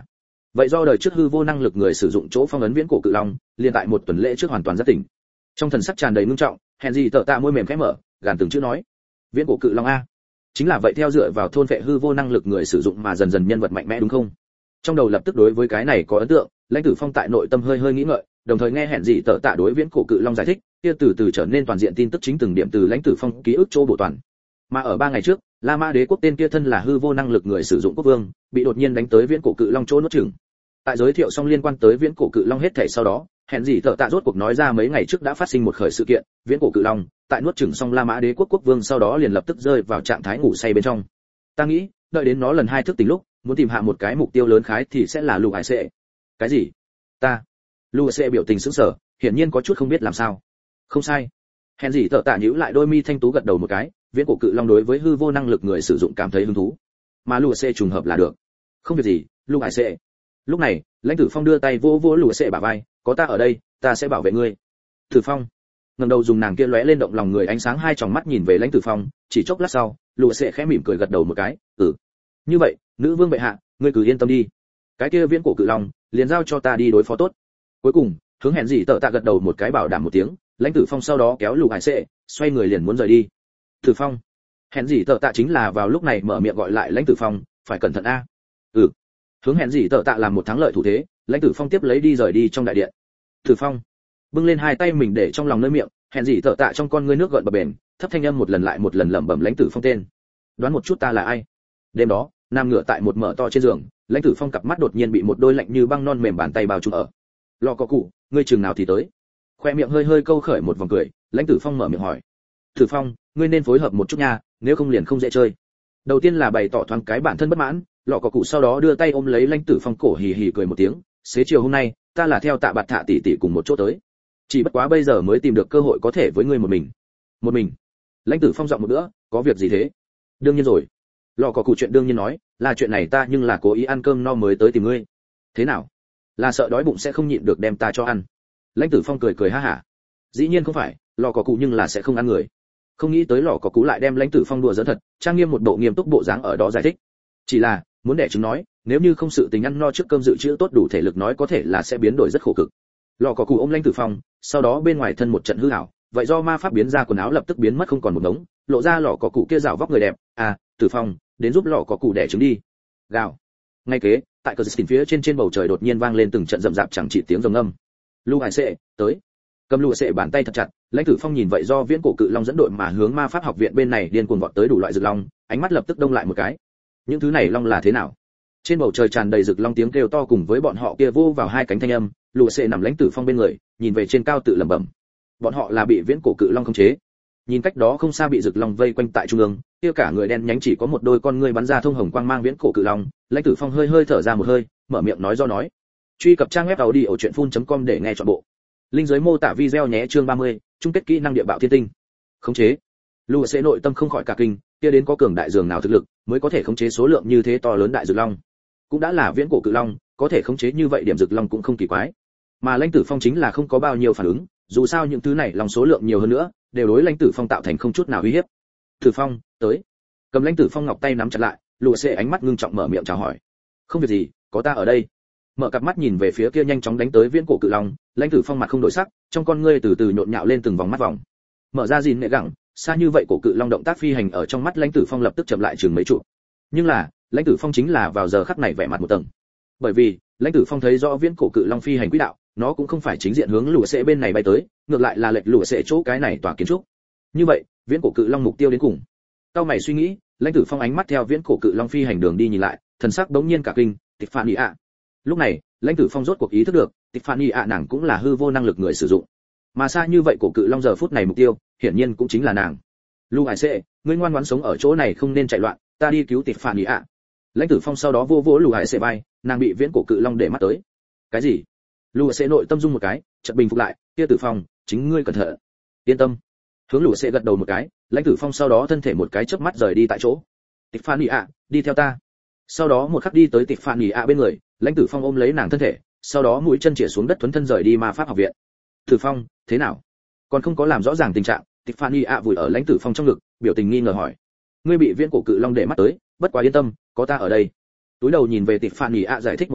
vậy do đời trước hư vô năng lực người sử dụng chỗ phong ấn viễn cổ cự long liền tại một tuần lễ trước hoàn toàn giác tỉnh. Trong thần sắc tràn đầy ngưng trọng, hèn gì tợ tạ môi mềm khẽ mở, gàn từng chữ nói: viễn cổ cự long a, chính là vậy theo dựa vào thôn vệ hư vô năng lực người sử dụng mà dần dần nhân vật mạnh mẽ đúng không? Trong đầu lập tức đối với cái này có ấn tượng, Lãnh Tử Phong tại nội tâm hơi hơi nghĩ ngợi, đồng thời nghe hẹn gì tợ tạ đối viễn cổ cự long giải thích, kia từ từ trở nên toàn diện tin tức chính từng điểm từ Lãnh Tử Phong ký ức chỗ bổ toàn. Mà ở ba ngày trước, La Mã đế quốc tên kia thân là hư vô năng lực người sử dụng quốc vương, bị đột nhiên đánh tới viễn cổ cự long chỗ nuốt chửng. Tại giới thiệu xong liên quan tới viễn cổ cự long hết thảy sau đó, hẹn gì tợ tạ rốt cuộc nói ra mấy ngày trước đã phát sinh một khởi sự kiện, viễn cổ cự long tại nuốt chửng xong La Mã đế quốc quốc vương sau đó liền lập tức rơi vào trạng thái ngủ say bên trong. Ta nghĩ, đợi đến nó lần hai thức tỉnh lúc, muốn tìm hạ một cái mục tiêu lớn khái thì sẽ là Lục Hải Sệ. Cái gì? Ta? Lục Hải Sệ biểu tình sững sờ, hiển nhiên có chút không biết làm sao. Không sai. Hèn gì tợ tạ nhíu lại đôi mi thanh tú gật đầu một cái, viễn cổ cự long đối với hư vô năng lực người sử dụng cảm thấy hứng thú. Mà Lục Hải Sệ trùng hợp là được. Không việc gì, Lục Hải Sệ. Lúc này, Lãnh Tử Phong đưa tay vỗ vỗ Lục Hải Sệ bả vai, có ta ở đây, ta sẽ bảo vệ ngươi. Tử Phong. Ngẩng đầu dùng nàng kia lóe lên động lòng người ánh sáng hai tròng mắt nhìn về Lãnh Tử Phong, chỉ chốc lát sau, Lục Hải Sệ khẽ mỉm cười gật đầu một cái, "Ừ. Như vậy, nữ vương bệ hạ, ngươi cứ yên tâm đi. Cái kia viễn cổ cự long, liền giao cho ta đi đối phó tốt." Cuối cùng, hướng hẹn gì tợ tạ gật đầu một cái bảo đảm một tiếng, Lãnh Tử Phong sau đó kéo Lục Hải Sệ, xoay người liền muốn rời đi. "Tử Phong." Hẹn gì tợ tạ chính là vào lúc này mở miệng gọi lại Lãnh Tử Phong, "Phải cẩn thận a." "Ừ." Hướng hẹn gì tợ tạ làm một thắng lợi thủ thế, Lãnh Tử Phong tiếp lấy đi rời đi trong đại điện. "Tử Phong." Bưng lên hai tay mình để trong lòng nơi miệng, hẹn gì tợ tạ trong con ngươi nước gợn bập bềnh, thấp thanh âm một lần lại một lần lẩm bẩm Lãnh Tử Phong tên. "Đoán một chút ta là ai?" Đêm đó, nam ngựa tại một mở to trên giường, Lãnh Tử Phong cặp mắt đột nhiên bị một đôi lạnh như băng non mềm bàn tay bao trùm ở. "Lọ có cụ, ngươi chừng nào thì tới?" Khoe miệng hơi hơi câu khởi một vòng cười, Lãnh Tử Phong mở miệng hỏi. "Tử Phong, ngươi nên phối hợp một chút nha, nếu không liền không dễ chơi." Đầu tiên là bày tỏ thoáng cái bản thân bất mãn, Lọ có cụ sau đó đưa tay ôm lấy Lãnh Tử Phong cổ hì hì cười một tiếng, "Xế chiều hôm nay, ta là theo Tạ Bạt Thạ tỷ tỷ cùng một chỗ tới. Chỉ bất quá bây giờ mới tìm được cơ hội có thể với ngươi một mình." "Một mình?" Lãnh Tử Phong giọng một nữa, "Có việc gì thế?" "Đương nhiên rồi." Lọ có cụ chuyện đương nhiên nói, "Là chuyện này ta nhưng là cố ý ăn cơm no mới tới tìm ngươi." "Thế nào? Là sợ đói bụng sẽ không nhịn được đem ta cho ăn?" Lãnh Tử Phong cười cười ha hả. "Dĩ nhiên không phải, Lọ có cụ nhưng là sẽ không ăn người." Không nghĩ tới Lọ có cụ lại đem Lãnh Tử Phong đùa giỡn thật, trang nghiêm một bộ nghiêm túc bộ dáng ở đó giải thích. "Chỉ là, muốn đẻ trứng nói, nếu như không sự tình ăn no trước cơm dự trữ tốt đủ thể lực nói có thể là sẽ biến đổi rất khổ cực." Lọ có cụ ôm Lãnh Tử Phong, sau đó bên ngoài thân một trận hư ảo, vậy do ma pháp biến ra quần áo lập tức biến mất không còn một ngống, lộ ra Lọ có cụ kia rảo vóc người đẹp. "À, Tử Phong, đến giúp Lọ có cụ đẻ trứng đi." Gào. Ngay kế, tại cờ tỉnh phía trên trên bầu trời đột nhiên vang lên từng trận rậm rạp chẳng chỉ tiếng rồng ngâm. "Lục Hải Sệ, tới." Cầm Lục Hải Sệ bàn tay thật chặt, Lãnh Tử Phong nhìn vậy do viễn cổ cự long dẫn đội mà hướng ma pháp học viện bên này điên cuồng vọt tới đủ loại rực long, ánh mắt lập tức đông lại một cái. Những thứ này long là thế nào? Trên bầu trời tràn đầy rực long tiếng kêu to cùng với bọn họ kia vô vào hai cánh thanh âm, Lục Hải Sệ nằm Lãnh Tử Phong bên người, nhìn về trên cao tự lẩm bẩm. Bọn họ là bị viễn cổ cự long khống chế. Nhìn cách đó không xa bị rực long vây quanh tại trung ương, kia cả người đen nhánh chỉ có một đôi con ngươi bắn ra thông hồng quang mang viễn cổ cự long, Lãnh Tử Phong hơi hơi thở ra một hơi, mở miệng nói do nói. Truy cập trang web audiochuyenphun.com để nghe trọn bộ. Linh dưới mô tả video nhé. Chương ba mươi, chung kết kỹ năng địa bạo thiên tinh. Khống chế. Lục Sẽ nội tâm không khỏi cả kinh, kia đến có cường đại dường nào thực lực, mới có thể khống chế số lượng như thế to lớn đại rực long. Cũng đã là viễn cổ cự long, có thể khống chế như vậy điểm rực long cũng không kỳ quái. Mà Lãnh Tử Phong chính là không có bao nhiêu phản ứng, dù sao những thứ này lòng số lượng nhiều hơn nữa, đều đối Lãnh Tử Phong tạo thành không chút nào uy hiếp. "Tử Phong, tới." Cầm Lãnh Tử Phong ngọc tay nắm chặt lại, Lục Sẽ ánh mắt ngưng trọng mở miệng chào hỏi. "Không việc gì, có ta ở đây." Mở cặp mắt nhìn về phía kia nhanh chóng đánh tới viễn cổ cự long, Lãnh Tử Phong mặt không đổi sắc, trong con ngươi từ từ nhộn nhạo lên từng vòng mắt vòng. Mở ra gìn nghệ gẳng, xa như vậy cổ cự long động tác phi hành ở trong mắt Lãnh Tử Phong lập tức chậm lại chừng mấy trụ. Nhưng là, Lãnh Tử Phong chính là vào giờ khắc này vẻ mặt một tầng. Bởi vì, Lãnh Tử Phong thấy rõ viễn cổ cự long phi hành quỹ đạo, nó cũng không phải chính diện hướng Lục Sẽ bên này bay tới, ngược lại là lệch Lục Sẽ chỗ cái này tòa kiến trúc. Như vậy, viễn cổ cự long mục tiêu đến cùng. Cao mày suy nghĩ, Lãnh Tử Phong ánh mắt theo viễn cổ cự long phi hành đường đi nhìn lại, thần sắc bỗng nhiên cả kinh, Tiffany ạ. Lúc này, Lãnh Tử Phong rốt cuộc ý thức được, Tiffany ạ nàng cũng là hư vô năng lực người sử dụng. Mà xa như vậy cổ cự long giờ phút này mục tiêu, hiển nhiên cũng chính là nàng. "Lục Hải Sệ, ngươi ngoan ngoãn sống ở chỗ này không nên chạy loạn, ta đi cứu Tiffany ạ." Lãnh Tử Phong sau đó vô vỗ Lục Hải Sệ vai, nàng bị viễn cổ cự long để mắt tới. "Cái gì?" Lục Hải Sệ nội tâm dung một cái, chợt bình phục lại, "Kia Tử Phong, chính ngươi cẩn thận." "Yên tâm." Hướng Lục Hải Sệ gật đầu một cái, Lãnh Tử Phong sau đó thân thể một cái chớp mắt rời đi tại chỗ. "Tiffany ạ, đi theo ta." Sau đó một khắc đi tới Tiffany ạ bên người, Lãnh Tử Phong ôm lấy nàng thân thể, sau đó mũi chân chĩa xuống đất thuấn thân rời đi ma pháp học viện. "Tử Phong, thế nào?" Còn không có làm rõ ràng tình trạng, Tiffany ạ vùi ở Lãnh Tử Phong trong ngực, biểu tình nghi ngờ hỏi. "Ngươi bị viễn cổ cự long để mắt tới, bất quá yên tâm, có ta ở đây." Túi đầu nhìn về Tiffany ạ giải thích một tiếng,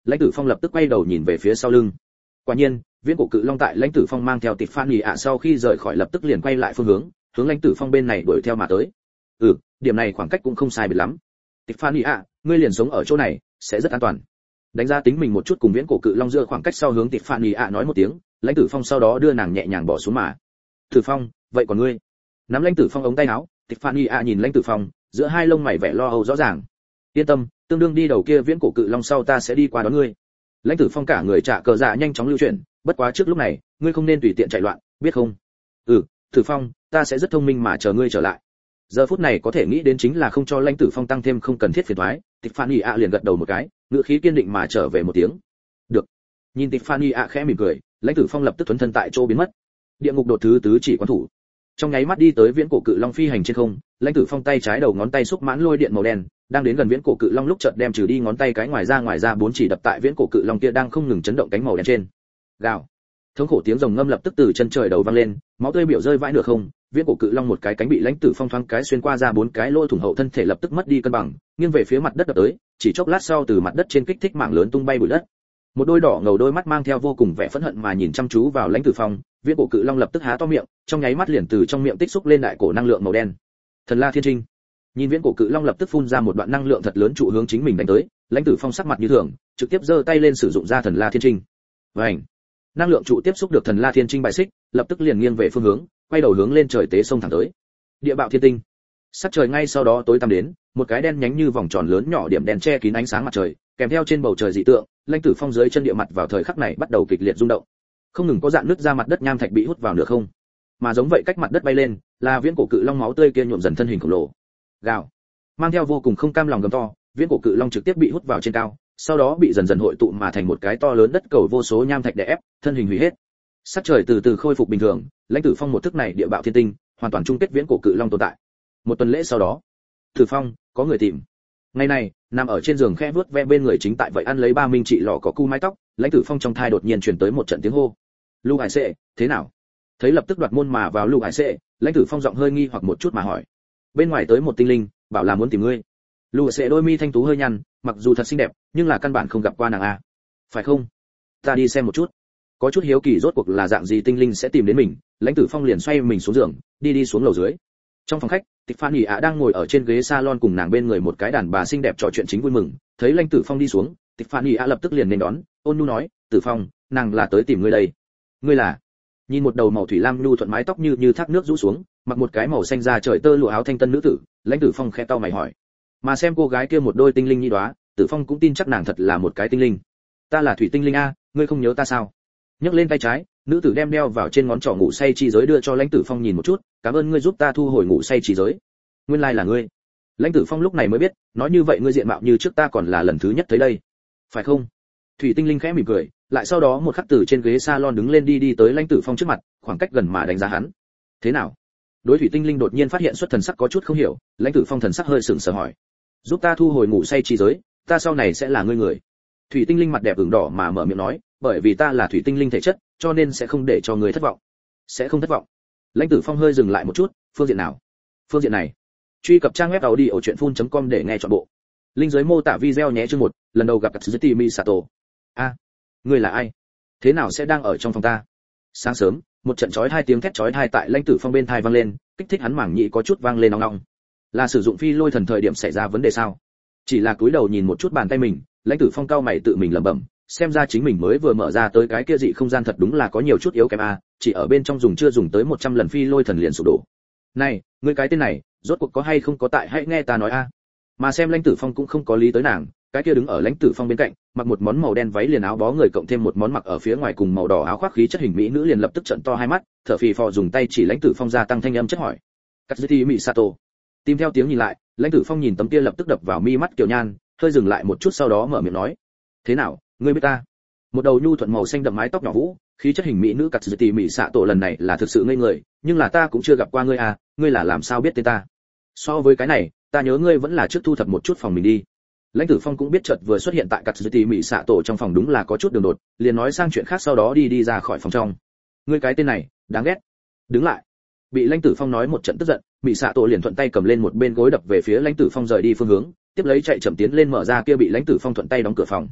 lãnh tử phong lập tức quay đầu nhìn về phía sau lưng. Quả nhiên, viễn cổ cự long tại lãnh tử phong mang theo Tiffany ạ sau khi rời khỏi lập tức liền quay lại phương hướng, hướng lãnh tử phong bên này đuổi theo mà tới. Ừ, điểm này khoảng cách cũng không sai biệt lắm. Tiffany ạ, ngươi liền sống ở chỗ này, sẽ rất an toàn. Đánh giá tính mình một chút cùng viễn cổ cự long giữa khoảng cách sau hướng Tiffany ạ nói một tiếng, lãnh tử phong sau đó đưa nàng nhẹ nhàng bỏ xuống mà. Tử Phong, vậy còn ngươi? Nắm lãnh tử phong ống tay áo, Tiffany ạ nhìn lãnh tử phong, giữa hai lông mày vẻ lo âu rõ ràng. Yên tâm, tương đương đi đầu kia viễn cổ cự long sau ta sẽ đi qua đón ngươi. Lãnh tử phong cả người trả cờ dạ nhanh chóng lưu chuyển, bất quá trước lúc này, ngươi không nên tùy tiện chạy loạn, biết không? Ừ, Tử Phong, ta sẽ rất thông minh mà chờ ngươi trở lại. Giờ phút này có thể nghĩ đến chính là không cho lãnh tử phong tăng thêm không cần thiết phiền toái, Tiffany ạ liền gật đầu một cái, ngữ khí kiên định mà trở về một tiếng. Được. Nhìn Tiffany ạ khẽ mỉm cười, lãnh tử phong lập tức thuấn thân tại chỗ biến mất. Địa ngục đột thứ tứ chỉ quán thủ. Trong nháy mắt đi tới viễn cổ cự long phi hành trên không, lãnh tử phong tay trái đầu ngón tay xúc mãn lôi điện màu đen, đang đến gần viễn cổ cự long lúc chợt đem trừ đi ngón tay cái ngoài ra ngoài ra bốn chỉ đập tại viễn cổ cự long kia đang không ngừng chấn động cánh màu đen trên. Gào. Thống khổ tiếng rồng ngâm lập tức từ chân trời đầu vang lên, máu tươi biểu rơi vãi nửa không, viễn cổ cự long một cái cánh bị lãnh tử phong thoáng cái xuyên qua ra bốn cái lỗ thủng hậu thân thể lập tức mất đi cân bằng, nghiêng về phía mặt đất đập tới, chỉ chốc lát sau từ mặt đất trên kích thích mảng lớn tung bay bụi đất. Một đôi đỏ ngầu đôi mắt mang theo vô cùng vẻ phẫn hận mà nhìn chăm chú vào lãnh tử phong, viễn cổ cự long lập tức há to miệng, trong nháy mắt liền từ trong miệng tích xúc lên đại cổ năng lượng màu đen. Thần La Thiên Trinh. Nhìn viễn cổ cự long lập tức phun ra một đoạn năng lượng thật lớn trụ hướng chính mình đánh tới, lãnh tử phong sắc mặt như thường, trực tiếp giơ tay lên sử dụng ra Thần La Thiên Trinh. Vành. Năng lượng trụ tiếp xúc được Thần La Thiên Trinh bài xích, lập tức liền nghiêng về phương hướng, quay đầu hướng lên trời tế sông thẳng tới. Địa bạo thiên tinh. Sắc trời ngay sau đó tối tăm đến, một cái đen nhánh như vòng tròn lớn nhỏ điểm đen che kín ánh sáng mặt trời, kèm theo trên bầu trời dị tượng, lãnh tử phong dưới chân địa mặt vào thời khắc này bắt đầu kịch liệt rung động. Không ngừng có dạn nứt ra mặt đất nham thạch bị hút vào nửa không, mà giống vậy cách mặt đất bay lên, là viễn cổ cự long máu tươi kia nhuộm dần thân hình khổng lồ. Gào. Mang theo vô cùng không cam lòng gầm to, viễn cổ cự long trực tiếp bị hút vào trên cao, sau đó bị dần dần hội tụ mà thành một cái to lớn đất cầu vô số nham thạch đè ép, thân hình hủy hết. Sắc trời từ từ khôi phục bình thường, lãnh tử phong một thức này địa bạo thiên tinh, hoàn toàn chung kết viễn cổ cự long tồn tại. Một tuần lễ sau đó, Tử Phong, có người tìm. Ngày này, nằm ở trên giường khẽ vuốt ve bên người chính tại vậy ăn lấy ba minh trị lọ có cu mái tóc, lãnh tử phong trong thai đột nhiên truyền tới một trận tiếng hô. Lưu Hải Sệ, thế nào? Thấy lập tức đoạt môn mà vào Lưu Hải Sệ, lãnh tử phong giọng hơi nghi hoặc một chút mà hỏi. Bên ngoài tới một tinh linh, bảo là muốn tìm ngươi. Lưu Hải Sệ đôi mi thanh tú hơi nhăn, mặc dù thật xinh đẹp, nhưng là căn bản không gặp qua nàng a. Phải không? Ta đi xem một chút. Có chút hiếu kỳ rốt cuộc là dạng gì tinh linh sẽ tìm đến mình, lãnh tử phong liền xoay mình xuống giường, đi đi xuống lầu dưới. Trong phòng khách, Tiffany ạ đang ngồi ở trên ghế salon cùng nàng bên người một cái đàn bà xinh đẹp trò chuyện chính vui mừng, thấy lãnh tử phong đi xuống, Tiffany ạ lập tức liền nên đón, ôn nhu nói, tử phong, nàng là tới tìm ngươi đây. Ngươi là? Nhìn một đầu màu thủy lam nhu thuận mái tóc như như thác nước rũ xuống, mặc một cái màu xanh da trời tơ lụa áo thanh tân nữ tử, lãnh tử phong khẽ cau mày hỏi. Mà xem cô gái kia một đôi tinh linh nhi đóa, tử phong cũng tin chắc nàng thật là một cái tinh linh. Ta là thủy tinh linh a, ngươi không nhớ ta sao? Nhấc lên tay trái, nữ tử đem đeo vào trên ngón trỏ ngủ say chi giới đưa cho lãnh tử phong nhìn một chút, cảm ơn ngươi giúp ta thu hồi ngủ say chi giới. Nguyên lai là ngươi. Lãnh tử phong lúc này mới biết, nói như vậy ngươi diện mạo như trước ta còn là lần thứ nhất thấy đây, phải không? Thủy tinh linh khẽ mỉm cười, lại sau đó một khắc từ trên ghế salon đứng lên đi đi tới lãnh tử phong trước mặt, khoảng cách gần mà đánh giá hắn. Thế nào? Đối thủy tinh linh đột nhiên phát hiện xuất thần sắc có chút không hiểu, lãnh tử phong thần sắc hơi sững sờ hỏi, giúp ta thu hồi ngủ say chi giới, ta sau này sẽ là ngươi người. Thủy tinh linh mặt đẹp ửng đỏ mà mở miệng nói, bởi vì ta là thủy tinh linh thể chất, cho nên sẽ không để cho người thất vọng. Sẽ không thất vọng. Lãnh tử phong hơi dừng lại một chút, phương diện nào? Phương diện này. Truy cập trang web audiochuyenphun.com để nghe trọn bộ. Link dưới mô tả video nhé. Chương một, lần đầu gặp Katsuki Misato. A, ngươi là ai? Thế nào sẽ đang ở trong phòng ta? Sáng sớm, một trận chói hai tiếng thét chói tai tại lãnh tử phong bên tai vang lên, kích thích hắn mảng nhĩ có chút vang lên nong nong. Là sử dụng phi lôi thần thời điểm xảy ra vấn đề sao? Chỉ là cúi đầu nhìn một chút bàn tay mình, lãnh tử phong cao mày tự mình lẩm bẩm, xem ra chính mình mới vừa mở ra tới cái kia dị không gian thật đúng là có nhiều chút yếu kém a, chỉ ở bên trong dùng chưa dùng tới một trăm lần phi lôi thần liền sụp đổ. Này, ngươi cái tên này, rốt cuộc có hay không có tại hãy nghe ta nói a. Mà xem lãnh tử phong cũng không có lý tới nàng, cái kia đứng ở lãnh tử phong bên cạnh, mặc một món màu đen váy liền áo bó người cộng thêm một món mặc ở phía ngoài cùng màu đỏ áo khoác khí chất hình mỹ nữ liền lập tức trợn to hai mắt, thở phì phò dùng tay chỉ lãnh tử phong ra tăng thanh âm chất hỏi. Katsuki Misato. Tìm theo tiếng nhìn lại, lãnh tử phong nhìn tấm kia lập tức đập vào mi mắt Kiều Nhan, hơi dừng lại một chút sau đó mở miệng nói, thế nào, ngươi biết ta? Một đầu nhu thuận màu xanh đậm mái tóc nhỏ vũ, khí chất hình mỹ nữ Katsuki Misato lần này là thực sự ngây người, nhưng là ta cũng chưa gặp qua ngươi à, ngươi là làm sao biết tên ta? So với cái này, ta nhớ ngươi vẫn là trước thu thập một chút phòng mình đi. Lãnh tử phong cũng biết chợt vừa xuất hiện tại Katsuki Misato trong phòng đúng là có chút đường đột, liền nói sang chuyện khác sau đó đi đi ra khỏi phòng trong. Ngươi cái tên này, đáng ghét. Đứng lại. Bị lãnh tử phong nói một trận tức giận, Misato liền thuận tay cầm lên một bên gối đập về phía lãnh tử phong rời đi phương hướng, tiếp lấy chạy chậm tiến lên mở ra kia bị lãnh tử phong thuận tay đóng cửa phòng.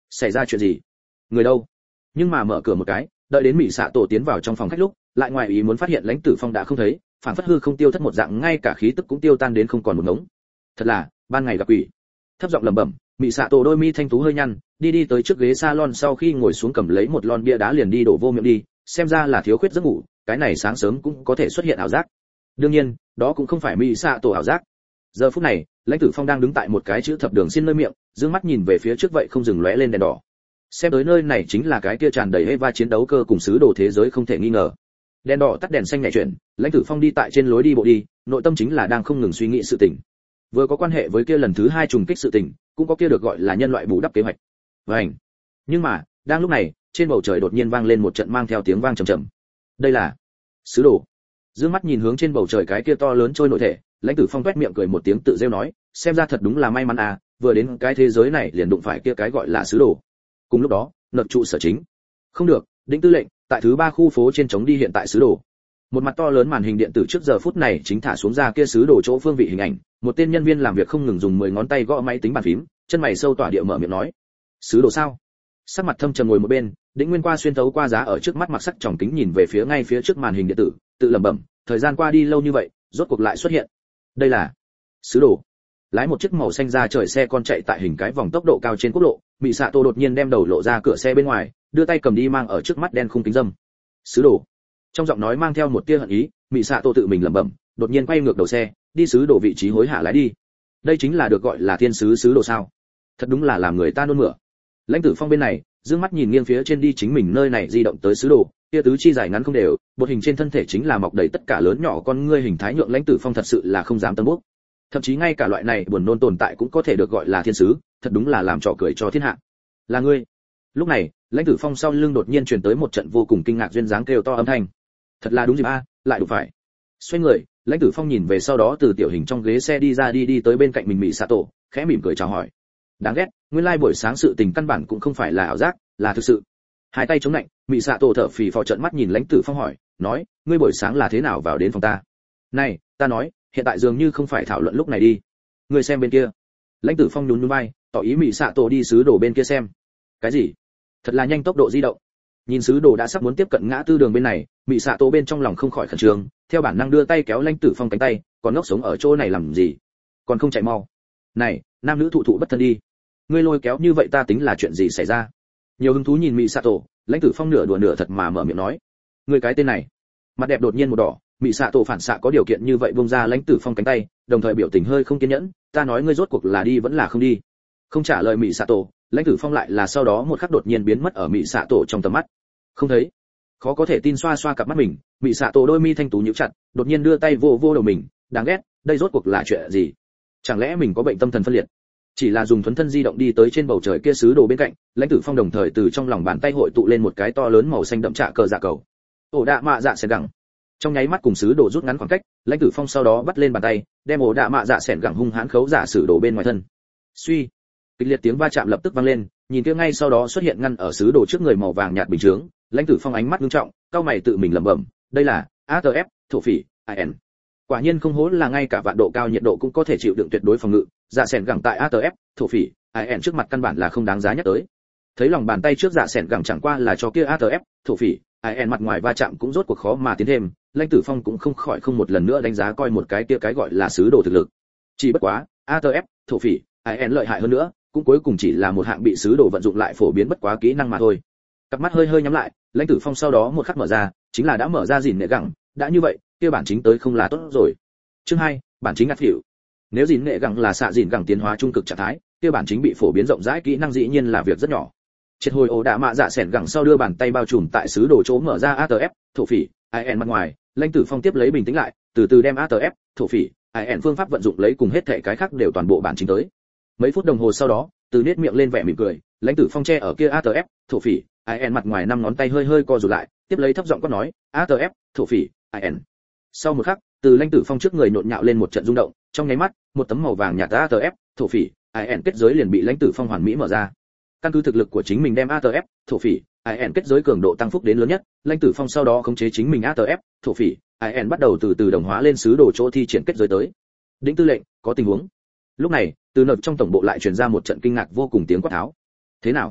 Xảy ra chuyện gì? Người đâu? Nhưng mà mở cửa một cái, đợi đến Mị Sạ Tổ tiến vào trong phòng khách lúc, lại ngoài ý muốn phát hiện Lãnh Tử Phong đã không thấy, phản phất hư không tiêu thất một dạng, ngay cả khí tức cũng tiêu tan đến không còn một ngống. Thật là, ban ngày gặp quỷ. Thấp giọng lẩm bẩm, Mị Sạ Tổ đôi mi thanh tú hơi nhăn, đi đi tới trước ghế salon, sau khi ngồi xuống cầm lấy một lon bia đá liền đi đổ vô miệng đi, xem ra là thiếu khuyết giấc ngủ, cái này sáng sớm cũng có thể xuất hiện ảo giác. Đương nhiên, đó cũng không phải Mị Sạ Tổ ảo giác. Giờ phút này, Lãnh Tử Phong đang đứng tại một cái chữ thập đường xin nơi miệng, dương mắt nhìn về phía trước vậy không dừng lóe lên đèn đỏ. Xem tới nơi này chính là cái kia tràn đầy Eva chiến đấu cơ cùng sứ đồ thế giới không thể nghi ngờ. Đèn đỏ tắt đèn xanh nhảy chuyển, Lãnh Tử Phong đi tại trên lối đi bộ đi, nội tâm chính là đang không ngừng suy nghĩ sự tình. Vừa có quan hệ với kia lần thứ hai trùng kích sự tình, cũng có kia được gọi là nhân loại bù đắp kế hoạch. Vành. Nhưng mà, đang lúc này, trên bầu trời đột nhiên vang lên một trận mang theo tiếng vang trầm trầm. Đây là sứ đồ. Dương mắt nhìn hướng trên bầu trời cái kia to lớn trôi nội thể, Lãnh Tử Phong toét miệng cười một tiếng tự rêu nói, xem ra thật đúng là may mắn à, vừa đến cái thế giới này liền đụng phải kia cái gọi là sứ đồ. Cùng lúc đó, nợ trụ sở chính. Không được, Đinh tư lệnh, tại thứ ba khu phố trên trống đi hiện tại sứ đồ. Một mặt to lớn màn hình điện tử trước giờ phút này chính thả xuống ra kia sứ đồ chỗ phương vị hình ảnh, một tên nhân viên làm việc không ngừng dùng mười ngón tay gõ máy tính bàn phím, chân mày sâu tỏa địa mở miệng nói, sứ đồ sao? Sắc mặt thâm trầm ngồi một bên, Đĩnh Nguyên qua xuyên thấu qua giá ở trước mắt mặc sắc tròng kính nhìn về phía ngay phía trước màn hình điện tử, tự lẩm bẩm, thời gian qua đi lâu như vậy, rốt cuộc lại xuất hiện. Đây là sứ đồ. Lái một chiếc màu xanh da trời xe con chạy tại hình cái vòng tốc độ cao trên quốc lộ, Mị Sạ Tổ đột nhiên đem đầu lộ ra cửa xe bên ngoài, đưa tay cầm đi mang ở trước mắt đen khung kính dâm. Sứ đồ. Trong giọng nói mang theo một tia hận ý, Mị Sạ Tổ tự mình lẩm bẩm, đột nhiên quay ngược đầu xe, đi sứ đồ vị trí hối hả lái đi. Đây chính là được gọi là thiên sứ sứ đồ sao? Thật đúng là làm người ta nôn mửa. Lãnh Tử Phong bên này, dương mắt nhìn nghiêng phía trên đi chính mình nơi này di động tới sứ đồ, kia tứ chi dài ngắn không đều, bột hình trên thân thể chính là mọc đầy tất cả lớn nhỏ con ngươi hình thái nhượng Lãnh Tử Phong thật sự là không dám tâm bốc. Thậm chí ngay cả loại này buồn nôn tồn tại cũng có thể được gọi là thiên sứ, thật đúng là làm trò cười cho thiên hạ. Là ngươi? Lúc này, Lãnh Tử Phong sau lưng đột nhiên truyền tới một trận vô cùng kinh ngạc duyên dáng kêu to âm thanh. Thật là đúng dịp a, lại đụng phải. Xoay người, Lãnh Tử Phong nhìn về sau đó từ tiểu hình trong ghế xe đi ra đi đi tới bên cạnh mình Mị Sạ Tổ, khẽ mỉm cười chào hỏi. Đáng ghét, nguyên lai buổi sáng sự tình căn bản cũng không phải là ảo giác, là thực sự. Hai tay chống lạnh, Mị Sạ Tổ thở phì phò trợn mắt nhìn Lãnh Tử Phong hỏi, nói, ngươi buổi sáng là thế nào vào đến phòng ta? Này, ta nói, hiện tại dường như không phải thảo luận lúc này đi. Ngươi xem bên kia. Lãnh Tử Phong nhún nhún vai, tỏ ý Mị Sạ Tổ đi sứ đồ bên kia xem. Cái gì? Thật là nhanh tốc độ di động. Nhìn sứ đồ đã sắp muốn tiếp cận ngã tư đường bên này, Mị Sạ Tổ bên trong lòng không khỏi khẩn trương, theo bản năng đưa tay kéo Lãnh Tử Phong cánh tay, còn ngốc sống ở chỗ này làm gì? Còn không chạy mau. Này, nam nữ thụ thụ bất thân đi. Ngươi lôi kéo như vậy ta tính là chuyện gì xảy ra? Nhiều hứng thú nhìn Mị Sạ Tổ, Lãnh Tử Phong nửa đùa nửa thật mà mở miệng nói. Ngươi cái tên này. Mặt đẹp đột nhiên một đỏ, Mị Sạ Tổ phản xạ có điều kiện như vậy buông ra Lãnh Tử Phong cánh tay, đồng thời biểu tình hơi không kiên nhẫn, ta nói ngươi rốt cuộc là đi vẫn là không đi. Không trả lời Mị Sạ Tổ, Lãnh Tử Phong lại là sau đó một khắc đột nhiên biến mất ở Mị Sạ Tổ trong tầm mắt. Không thấy. Khó có thể tin xoa xoa cặp mắt mình, Mị Sạ Tổ đôi mi thanh tú nhíu chặt, đột nhiên đưa tay vô vô đầu mình, đáng ghét, đây rốt cuộc là chuyện gì? Chẳng lẽ mình có bệnh tâm thần phân liệt? Chỉ là dùng thuấn thân di động đi tới trên bầu trời kia sứ đồ bên cạnh, Lãnh Tử Phong đồng thời từ trong lòng bàn tay hội tụ lên một cái to lớn màu xanh đậm trạ cờ dạ cầu. Ổ đạ mạ dạ sẻn gẳng. Trong nháy mắt cùng sứ đồ rút ngắn khoảng cách, Lãnh Tử Phong sau đó bắt lên bàn tay, đem ổ đạ mạ dạ sẻn gẳng hung hãn khấu giả sử đồ bên ngoài thân. Suy, kịch liệt tiếng va chạm lập tức vang lên, nhìn kia ngay sau đó xuất hiện ngăn ở sứ đồ trước người màu vàng nhạt bình chướng, Lãnh Tử Phong ánh mắt nghiêm trọng, cau mày tự mình lẩm bẩm, đây là a tê ép, thổ phỉ, i en. Quả nhiên không hố là ngay cả vạn độ cao nhiệt độ cũng có thể chịu đựng tuyệt đối phòng ngự, dạ sẻn gẳng tại a tê ép, thổ phỉ, i en trước mặt căn bản là không đáng giá nhắc tới. Thấy lòng bàn tay trước dạ sẻn gẳng chẳng qua là cho kia a tê ép, thổ phỉ, i en mặt ngoài va chạm cũng rốt cuộc khó mà tiến thêm, Lãnh Tử Phong cũng không khỏi không một lần nữa đánh giá coi một cái kia cái gọi là sứ đồ thực lực. Chỉ bất quá, a tê ép, thổ phỉ, i en lợi hại hơn nữa, cũng cuối cùng chỉ là một hạng bị sứ đồ vận dụng lại phổ biến bất quá kỹ năng mà thôi. Cặp mắt hơi hơi nhắm lại, Lãnh Tử Phong sau đó một khắc mở ra, chính là đã mở ra gìn nệ gẳng, đã như vậy, kia bản chính tới không là tốt rồi. Chương hai, bản chính ngắt hiểu. Nếu gìn nệ gẳng là xạ gìn gẳng tiến hóa trung cực trạng thái, kia bản chính bị phổ biến rộng rãi kỹ năng dĩ nhiên là việc rất nhỏ. Triệt hồi ổ đạ mạ dạ sẻn gẳng sau đưa bàn tay bao trùm tại sứ đồ chỗ mở ra a tê ép, thổ phỉ, i en mặt ngoài, Lãnh Tử Phong tiếp lấy bình tĩnh lại, từ từ đem a tê ép, thổ phỉ, i en phương pháp vận dụng lấy cùng hết thảy cái khác đều toàn bộ bản chính tới. Mấy phút đồng hồ sau đó, từ nét miệng lên vẻ mỉm cười, Lãnh Tử Phong che ở kia a tê ép, thổ phỉ, i en mặt ngoài năm ngón tay hơi hơi co rụt lại, tiếp lấy thấp giọng quát nói, a tê ép, thổ phỉ, i en. Sau một khắc, từ Lãnh Tử Phong trước người nhộn nhạo lên một trận rung động, trong nháy mắt, một tấm màu vàng nhạt a tê ép, thổ phỉ, i en kết giới liền bị Lãnh Tử Phong hoàn mỹ mở ra. Căn cứ thực lực của chính mình đem a tê ép, thổ phỉ, i en kết giới cường độ tăng phúc đến lớn nhất, Lãnh Tử Phong sau đó khống chế chính mình a tê ép, thổ phỉ, i en bắt đầu từ từ đồng hóa lên sứ đồ chỗ thi triển kết giới tới. Đĩnh tư lệnh, có tình huống. Lúc này, từ nợt trong tổng bộ lại truyền ra một trận kinh ngạc vô cùng tiếng quát tháo. Thế nào?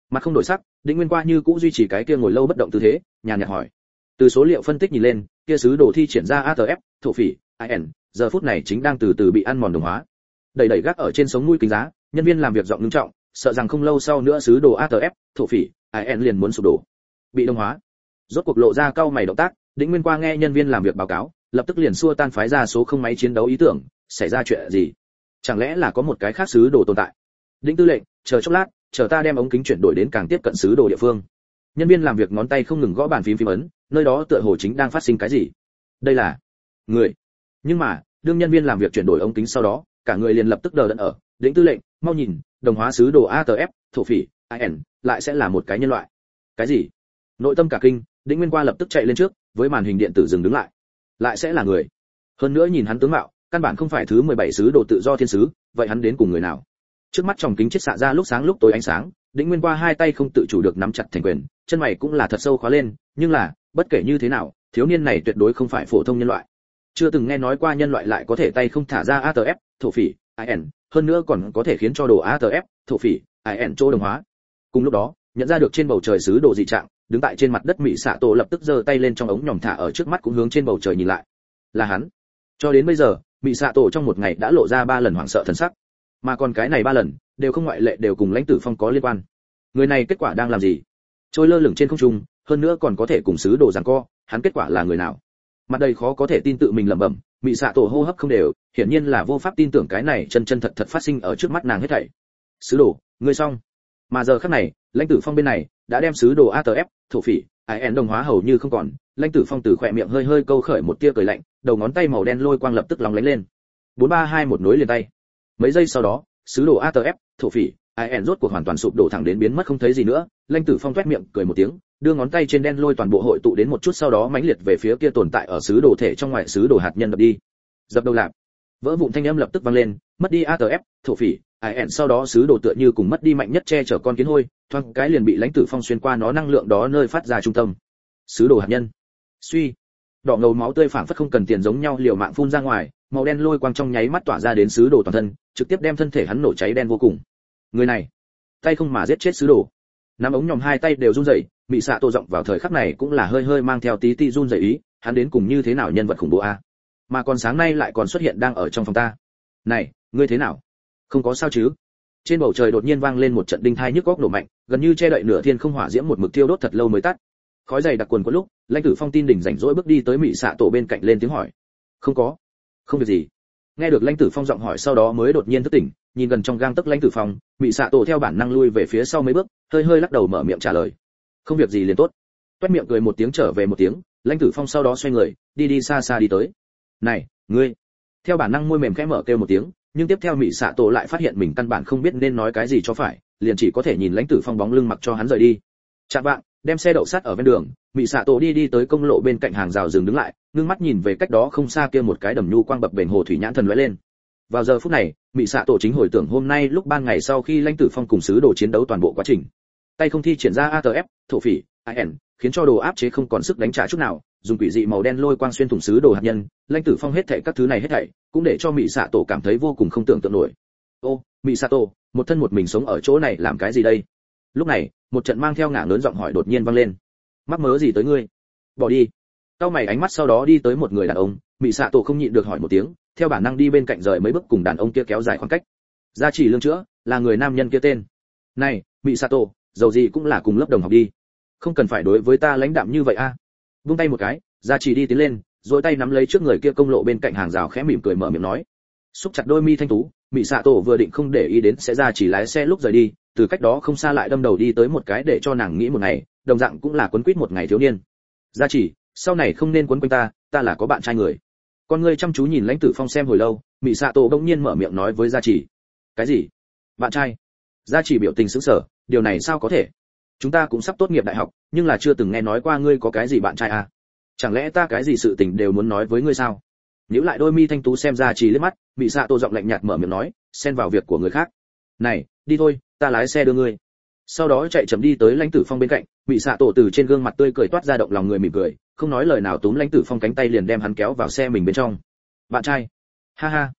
Mặt không đổi sắc, Đĩnh Nguyên qua như cũ duy trì cái kia ngồi lâu bất động tư thế, nhàn nhạt hỏi. Từ số liệu phân tích nhìn lên, kia sứ đồ thi triển ra a tê ép, thổ phỉ, i en, giờ phút này chính đang từ từ bị ăn mòn đồng hóa. Đẩy đẩy gác ở trên sống mũi kính giá, nhân viên làm việc giọng nghiêm trọng, sợ rằng không lâu sau nữa sứ đồ a tê ép, thổ phỉ, i en liền muốn sụp đổ. Bị đồng hóa. Rốt cuộc lộ ra cau mày động tác, Đĩnh Nguyên qua nghe nhân viên làm việc báo cáo, lập tức liền xua tan phái ra số không máy chiến đấu ý tưởng, xảy ra chuyện gì? Chẳng lẽ là có một cái khác sứ đồ tồn tại? Đĩnh tư lệnh, chờ chốc lát, chờ ta đem ống kính chuyển đổi đến càng tiếp cận sứ đồ địa phương. Nhân viên làm việc ngón tay không ngừng gõ bàn phím phím ấn, nơi đó tựa hồ chính đang phát sinh cái gì? Đây là người. Nhưng mà, đương nhân viên làm việc chuyển đổi ống kính sau đó, cả người liền lập tức đờ đẫn ở. Đĩnh tư lệnh, mau nhìn, đồng hóa sứ đồ a tê ép, thổ phỉ, i en, lại sẽ là một cái nhân loại. Cái gì? Nội tâm cả kinh, Đĩnh Nguyên qua lập tức chạy lên trước, với màn hình điện tử dừng đứng lại. Lại sẽ là người. Hơn nữa nhìn hắn tướng mạo, căn bản không phải thứ mười bảy sứ đồ tự do thiên sứ, vậy hắn đến cùng người nào? Trước mắt trong kính chiết xạ ra lúc sáng lúc tối ánh sáng, Đĩnh Nguyên qua hai tay không tự chủ được nắm chặt thành quyền, chân mày cũng là thật sâu khóa lên, nhưng là, bất kể như thế nào, thiếu niên này tuyệt đối không phải phổ thông nhân loại. Chưa từng nghe nói qua nhân loại lại có thể tay không thả ra a tê ép, thổ phỉ, i en, hơn nữa còn có thể khiến cho đồ a tê ép, thổ phỉ, i en chỗ đồng hóa. Cùng lúc đó, nhận ra được trên bầu trời sứ đồ dị trạng, đứng tại trên mặt đất Mị Sạ Tổ lập tức giơ tay lên trong ống nhòm thả ở trước mắt cũng hướng trên bầu trời nhìn lại. Là hắn. Cho đến bây giờ, Mị Sạ Tổ trong một ngày đã lộ ra ba lần hoảng sợ thần sắc, mà còn cái này ba lần đều không ngoại lệ đều cùng Lãnh Tử Phong có liên quan. Người này kết quả đang làm gì? Trôi lơ lửng trên không trung, hơn nữa còn có thể cùng sứ đồ giằng co, hắn kết quả là người nào? Mặt đầy khó có thể tin tự mình lẩm bẩm, Mị Sạ Tổ hô hấp không đều, hiển nhiên là vô pháp tin tưởng cái này chân chân thật thật phát sinh ở trước mắt nàng hết thảy. Sứ đồ, ngươi xong. Mà giờ khắc này, Lãnh Tử Phong bên này đã đem sứ đồ a tê ép, thổ phỉ, i en đồng hóa hầu như không còn. Lãnh Tử Phong từ khỏe miệng hơi hơi câu khởi một tia cười lạnh, đầu ngón tay màu đen lôi quang lập tức lóng lánh lên. bốn ba hai một nối liền tay. Mấy giây sau đó, sứ đồ a tê ép, thổ phỉ, i en rốt cuộc hoàn toàn sụp đổ thẳng đến biến mất không thấy gì nữa. Lãnh Tử Phong toét miệng cười một tiếng, đưa ngón tay trên đen lôi toàn bộ hội tụ đến một chút sau đó mãnh liệt về phía kia tồn tại ở sứ đồ thể trong ngoại sứ đồ hạt nhân đập đi. Dập đầu lạp. Vỡ vụn thanh âm lập tức vang lên, mất đi a tê ép, thổ phỉ, i en sau đó sứ đồ tựa như cùng mất đi mạnh nhất che chở con kiến hôi, thoáng cái liền bị Lãnh Tử Phong xuyên qua nó năng lượng đó nơi phát ra trung tâm. Sứ đồ hạt nhân. Suy. Đỏ ngầu máu tươi phảng phất không cần tiền giống nhau liều mạng phun ra ngoài, màu đen lôi quang trong nháy mắt tỏa ra đến sứ đồ toàn thân, trực tiếp đem thân thể hắn nổ cháy đen vô cùng. Người này, tay không mà giết chết sứ đồ. Nắm ống nhòm hai tay đều run rẩy, Mị Sạ Tổ giọng vào thời khắc này cũng là hơi hơi mang theo tí tí run rẩy ý, hắn đến cùng như thế nào nhân vật khủng bố a? Mà còn sáng nay lại còn xuất hiện đang ở trong phòng ta. Này, ngươi thế nào? Không có sao chứ? Trên bầu trời đột nhiên vang lên một trận đinh thai nhức óc nổ mạnh, gần như che đậy nửa thiên không hỏa diễm một mực thiêu đốt thật lâu mới tắt. Khói dày đặc quần có lúc, Lãnh Tử Phong tin đỉnh rảnh rỗi bước đi tới Mị Sạ Tổ bên cạnh lên tiếng hỏi. Không có, không việc gì. Nghe được Lãnh Tử Phong giọng hỏi sau đó mới đột nhiên thức tỉnh, nhìn gần trong gang tấc Lãnh Tử Phong, Mị Sạ Tổ theo bản năng lui về phía sau mấy bước, hơi hơi lắc đầu mở miệng trả lời. Không việc gì liền tốt. Toét miệng cười một tiếng trở về một tiếng, Lãnh Tử Phong sau đó xoay người, đi đi xa xa đi tới. Này, ngươi. Theo bản năng môi mềm khẽ mở kêu một tiếng, nhưng tiếp theo Mị Sạ Tổ lại phát hiện mình căn bản không biết nên nói cái gì cho phải, liền chỉ có thể nhìn Lãnh Tử Phong bóng lưng mặc cho hắn rời đi. Chạm vạng, đem xe đậu sắt ở ven đường, Mị Sạ Tổ đi đi tới công lộ bên cạnh hàng rào dừng đứng lại, ngước mắt nhìn về cách đó không xa kia một cái đầm nhu quang bập bềnh hồ thủy nhãn thần lóe lên. Vào giờ phút này, Mị Sạ Tổ chính hồi tưởng hôm nay lúc ban ngày sau khi Lãnh Tử Phong cùng sứ đồ chiến đấu toàn bộ quá trình. Tay không thi triển ra a tê ép, thổ phỉ, i en, khiến cho đồ áp chế không còn sức đánh trả chút nào, dùng quỷ dị màu đen lôi quang xuyên thủng sứ đồ hạt nhân, Lãnh Tử Phong hết thảy các thứ này hết thảy, cũng để cho Mị Sạ Tổ cảm thấy vô cùng không tưởng tượng nổi. Ô, Mị Sạ Tổ, một thân một mình sống ở chỗ này làm cái gì đây? Lúc này, một trận mang theo ngả lớn giọng hỏi đột nhiên vang lên. Mắc mớ gì tới ngươi? Bỏ đi. Cao mày ánh mắt sau đó đi tới một người đàn ông, Mị Sạ Tổ không nhịn được hỏi một tiếng, theo bản năng đi bên cạnh rời mấy bước cùng đàn ông kia kéo dài khoảng cách. Gia chỉ lương chữa, là người nam nhân kia tên. Này, Mị Sạ Tổ, dầu gì cũng là cùng lớp đồng học đi, không cần phải đối với ta lãnh đạm như vậy a. À. Vung tay một cái, Gia chỉ đi tiến lên, rồi tay nắm lấy trước người kia công lộ bên cạnh hàng rào khẽ mỉm cười mở miệng nói. Xúc chặt đôi mi thanh tú, Mị Sạ Tổ vừa định không để ý đến sẽ Gia chỉ lái xe lúc rời đi, từ cách đó không xa lại đâm đầu đi tới một cái để cho nàng nghĩ một ngày, đồng dạng cũng là quấn quýt một ngày thiếu niên. Gia chỉ, sau này không nên quấn quanh ta, ta là có bạn trai người. Con ngươi chăm chú nhìn Lãnh Tử Phong xem hồi lâu, Mị Sạ Tổ bỗng nhiên mở miệng nói với Gia chỉ. Cái gì? Bạn trai? Gia chỉ biểu tình sững sờ, điều này sao có thể? Chúng ta cũng sắp tốt nghiệp đại học, nhưng là chưa từng nghe nói qua ngươi có cái gì bạn trai à? Chẳng lẽ ta cái gì sự tình đều muốn nói với ngươi sao? Nhíu lại đôi mi thanh tú xem Gia chỉ liếc mắt, Mị Sạ Tổ giọng lạnh nhạt mở miệng nói, xen vào việc của người khác. Này, đi thôi, ta lái xe đưa ngươi. Sau đó chạy chậm đi tới Lãnh Tử Phong bên cạnh, Mị Sạ Tổ từ trên gương mặt tươi cười toát ra động lòng người mỉm cười, không nói lời nào túm Lãnh Tử Phong cánh tay liền đem hắn kéo vào xe mình bên trong. Bạn trai? Ha ha.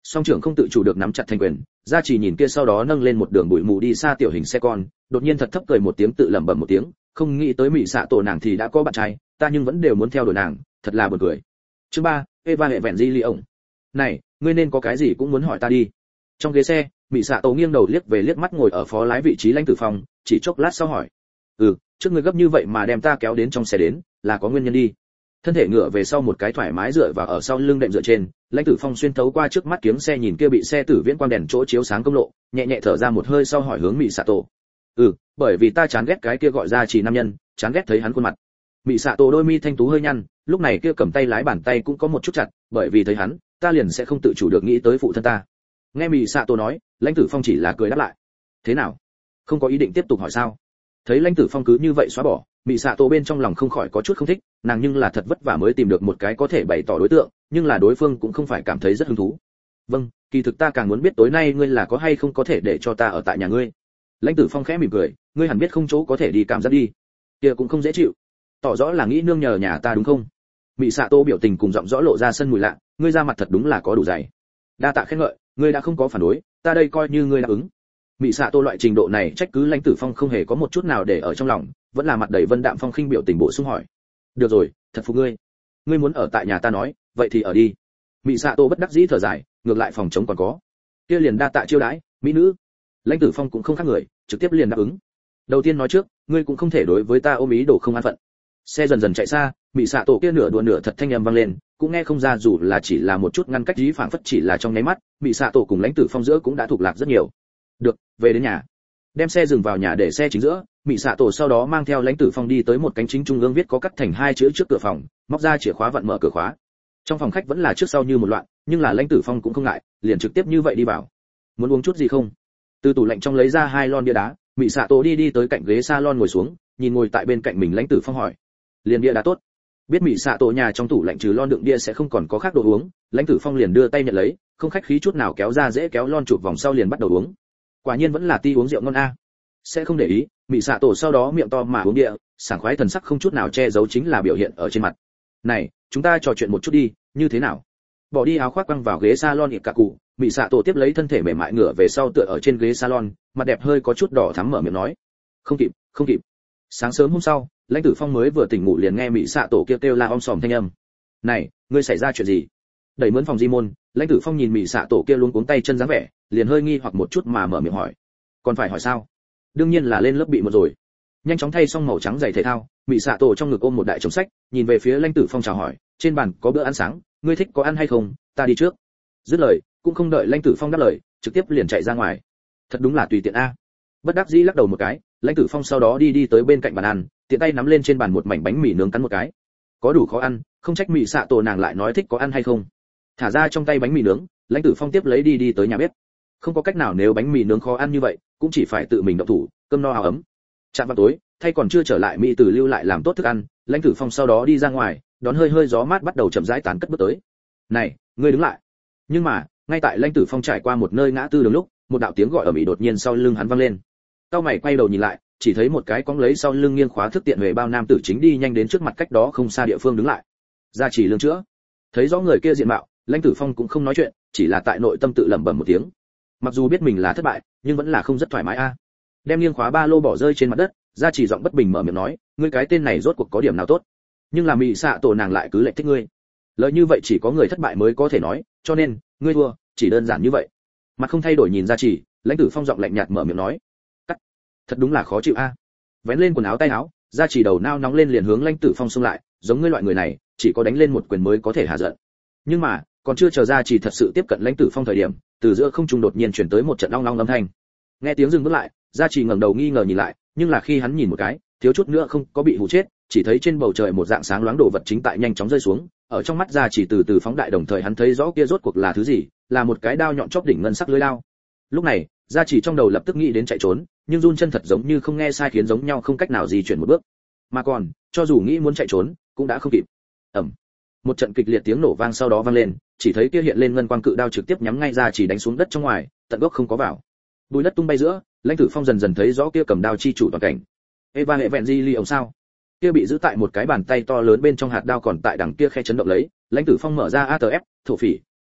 Song trưởng không tự chủ được nắm chặt thành quyền, Gia Trì nhìn kia sau đó nâng lên một đường bụi mù đi xa tiểu hình xe con, đột nhiên thật thấp cười một tiếng tự lẩm bẩm một tiếng, không nghĩ tới Mị Sạ Tổ nàng thì đã có bạn trai, ta nhưng vẫn đều muốn theo đuổi nàng, thật là buồn cười. Chương ba, Eva hệ vẹn di li ổng. Này, ngươi nên có cái gì cũng muốn hỏi ta đi. Trong ghế xe, Mị Sạ Tổ nghiêng đầu liếc về liếc mắt ngồi ở phó lái vị trí Lãnh Tử Phong, chỉ chốc lát sau hỏi: "Ừ, trước ngươi gấp như vậy mà đem ta kéo đến trong xe đến, là có nguyên nhân đi." Thân thể ngựa về sau một cái thoải mái dựa vào ở sau lưng đệm dựa trên, Lãnh Tử Phong xuyên thấu qua trước mắt kiếng xe nhìn kia bị xe tử viễn quang đèn chỗ chiếu sáng công lộ, nhẹ nhẹ thở ra một hơi sau hỏi hướng Mị Sạ Tổ: "Ừ, bởi vì ta chán ghét cái kia gọi ra chỉ nam nhân, chán ghét thấy hắn khuôn mặt." Mị Sạ Tổ đôi mi thanh tú hơi nhăn, lúc này kia cầm tay lái bàn tay cũng có một chút chặt, bởi vì thấy hắn, ta liền sẽ không tự chủ được nghĩ tới phụ thân ta. Nghe Mị Sạ Tổ nói, Lãnh Tử Phong chỉ là cười đáp lại. Thế nào? Không có ý định tiếp tục hỏi sao? Thấy Lãnh Tử Phong cứ như vậy xóa bỏ, Mị Sạ Tổ bên trong lòng không khỏi có chút không thích, nàng nhưng là thật vất vả mới tìm được một cái có thể bày tỏ đối tượng, nhưng là đối phương cũng không phải cảm thấy rất hứng thú. Vâng, kỳ thực ta càng muốn biết tối nay ngươi là có hay không có thể để cho ta ở tại nhà ngươi. Lãnh Tử Phong khẽ mỉm cười, ngươi hẳn biết không chỗ có thể đi cảm giác đi. Kia cũng không dễ chịu. Tỏ rõ là nghĩ nương nhờ nhà ta đúng không? Mị Sạ Tổ biểu tình cùng giọng rõ lộ ra sân mùi lạ, ngươi ra mặt thật đúng là có đủ dày. Đa tạ khen ngợi, ngươi đã không có phản đối, ta đây coi như ngươi đáp ứng. Mị Sạ Tổ loại trình độ này trách cứ Lãnh Tử Phong không hề có một chút nào để ở trong lòng, vẫn là mặt đầy vân đạm phong khinh biểu tình bổ sung hỏi: được rồi, thật phục ngươi. Ngươi muốn ở tại nhà ta nói, vậy thì ở đi. Mị Sạ Tổ bất đắc dĩ thở dài, ngược lại phòng chống còn có. Kia liền đa tạ chiêu đãi, mỹ nữ. Lãnh Tử Phong cũng không khác người, trực tiếp liền đáp ứng. Đầu tiên nói trước, ngươi cũng không thể đối với ta ôm ý đồ không an phận. Xe dần dần chạy xa, Mị Sạ Tổ kia nửa đùa nửa thật thanh âm vang lên, cũng nghe không ra dù là chỉ là một chút ngăn cách ý phảng phất chỉ là trong nháy mắt, Mị Sạ Tổ cùng Lãnh Tử Phong giữa cũng đã thuộc lạc rất nhiều. Được, về đến nhà. Đem xe dừng vào nhà để xe chính giữa, Mị Sạ Tổ sau đó mang theo Lãnh Tử Phong đi tới một cánh chính trung ương viết có cắt thành hai chữ trước cửa phòng, móc ra chìa khóa vặn mở cửa khóa. Trong phòng khách vẫn là trước sau như một loạn, nhưng là Lãnh Tử Phong cũng không ngại, liền trực tiếp như vậy đi vào. Muốn uống chút gì không? Từ tủ lạnh trong lấy ra hai lon bia đá, Mị Sạ Tổ đi đi tới cạnh ghế salon ngồi xuống, nhìn ngồi tại bên cạnh mình Lãnh Tử Phong hỏi: liền bia đá tốt. Biết Mị Sạ Tổ nhà trong tủ lạnh trừ lon đựng bia sẽ không còn có khác đồ uống, Lãnh Tử Phong liền đưa tay nhận lấy, không khách khí chút nào kéo ra dễ kéo lon chụp vòng sau liền bắt đầu uống. Quả nhiên vẫn là ti uống rượu ngon a. Sẽ không để ý, Mị Sạ Tổ sau đó miệng to mà uống địa, sảng khoái thần sắc không chút nào che giấu chính là biểu hiện ở trên mặt. Này, chúng ta trò chuyện một chút đi, như thế nào? Bỏ đi áo khoác quăng vào ghế salon ịp cả cụ, Mị Sạ Tổ tiếp lấy thân thể mềm mại ngửa về sau tựa ở trên ghế salon, mặt đẹp hơi có chút đỏ thắm mở miệng nói: không kịp, không kịp. Sáng sớm hôm sau, Lãnh Tử Phong mới vừa tỉnh ngủ liền nghe Mị Sạ Tổ kêu kêu la om sòm thanh âm. Này, ngươi xảy ra chuyện gì? Đẩy mướn phòng di môn, Lãnh Tử Phong nhìn Mị Sạ Tổ kia luống cuống tay chân dáng vẻ, liền hơi nghi hoặc một chút mà mở miệng hỏi: còn phải hỏi sao? Đương nhiên là lên lớp bị một rồi. Nhanh chóng thay xong màu trắng giày thể thao, Mị Sạ Tổ trong ngực ôm một đại chồng sách, nhìn về phía Lãnh Tử Phong chào hỏi: trên bàn có bữa ăn sáng, ngươi thích có ăn hay không, ta đi trước. Dứt lời, cũng không đợi Lãnh Tử Phong đáp lời, trực tiếp liền chạy ra ngoài. Thật đúng là tùy tiện a. Bất đắc dĩ lắc đầu một cái, Lãnh Tử Phong sau đó đi đi tới bên cạnh bàn ăn, tiện tay nắm lên trên bàn một mảnh bánh mì nướng cắn một cái. Có đủ khó ăn, không trách Mị Sạ Tổ nàng lại nói thích có ăn hay không. Thả ra trong tay bánh mì nướng, Lãnh Tử Phong tiếp lấy đi đi tới nhà bếp. Không có cách nào, nếu bánh mì nướng khó ăn như vậy, cũng chỉ phải tự mình động thủ, cơm no áo ấm. Chạm vào tối, thay còn chưa trở lại Mỹ Tử lưu lại làm tốt thức ăn, Lãnh Tử Phong sau đó đi ra ngoài, đón hơi hơi gió mát bắt đầu chậm rãi tán cất bước tới. "Này, ngươi đứng lại." Nhưng mà, ngay tại Lãnh Tử Phong trải qua một nơi ngã tư đường lúc, một đạo tiếng gọi ở Mỹ đột nhiên sau lưng hắn vang lên. Cao mày quay đầu nhìn lại, chỉ thấy một cái cong lấy sau lưng nghiêng khóa thức tiện huệ bao nam tử chính đi nhanh đến trước mặt cách đó không xa địa phương đứng lại. Gia Chỉ Lương chữa. Thấy rõ người kia diện mạo, Lãnh Tử Phong cũng không nói chuyện, chỉ là tại nội tâm tự lẩm bẩm một tiếng. Mặc dù biết mình là thất bại, nhưng vẫn là không rất thoải mái a. Đem nghiêng khóa ba lô bỏ rơi trên mặt đất, Gia Chỉ giọng bất bình mở miệng nói: ngươi cái tên này rốt cuộc có điểm nào tốt? Nhưng là Mị Sạ Tổ nàng lại cứ lệnh thích ngươi. Lời như vậy chỉ có người thất bại mới có thể nói, cho nên ngươi thua, chỉ đơn giản như vậy. Mặt không thay đổi nhìn Gia Chỉ, Lãnh Tử Phong giọng lạnh nhạt mở miệng nói: cắt. Thật đúng là khó chịu a. Vén lên quần áo tay áo, Gia Chỉ đầu nao nóng lên liền hướng Lãnh Tử Phong xông lại, giống ngươi loại người này, chỉ có đánh lên một quyền mới có thể hạ giận. Nhưng mà, còn chưa chờ Gia Chỉ thật sự tiếp cận Lãnh Tử Phong thời điểm, từ giữa không trung đột nhiên truyền tới một trận long long âm thanh. Nghe tiếng dừng bước lại, Gia Chỉ ngẩng đầu nghi ngờ nhìn lại, nhưng là khi hắn nhìn một cái, thiếu chút nữa không có bị hù chết, chỉ thấy trên bầu trời một dạng sáng loáng đồ vật chính tại nhanh chóng rơi xuống, ở trong mắt Gia Chỉ từ từ phóng đại, đồng thời hắn thấy rõ kia rốt cuộc là thứ gì, là một cái đao nhọn chóp đỉnh ngân sắc lưỡi đao. Lúc này, Gia Chỉ trong đầu lập tức nghĩ đến chạy trốn, nhưng run chân thật giống như không nghe sai khiến giống nhau không cách nào di chuyển một bước. Mà còn, cho dù nghĩ muốn chạy trốn, cũng đã không kịp. Ầm. Một trận kịch liệt tiếng nổ vang sau đó vang lên, chỉ thấy kia hiện lên ngân quang cự đao trực tiếp nhắm ngay Gia Chỉ đánh xuống đất trong ngoài, tận gốc không có vào. Bùi đất tung bay giữa, Lãnh Tử Phong dần dần thấy rõ kia cầm đao chi chủ toàn cảnh. Eva hệ vẹn di li ông sao? Kia bị giữ tại một cái bàn tay to lớn bên trong hạt đao còn tại đằng kia khe chấn động lấy, Lãnh Tử Phong mở ra a tê ép, thổ phỉ,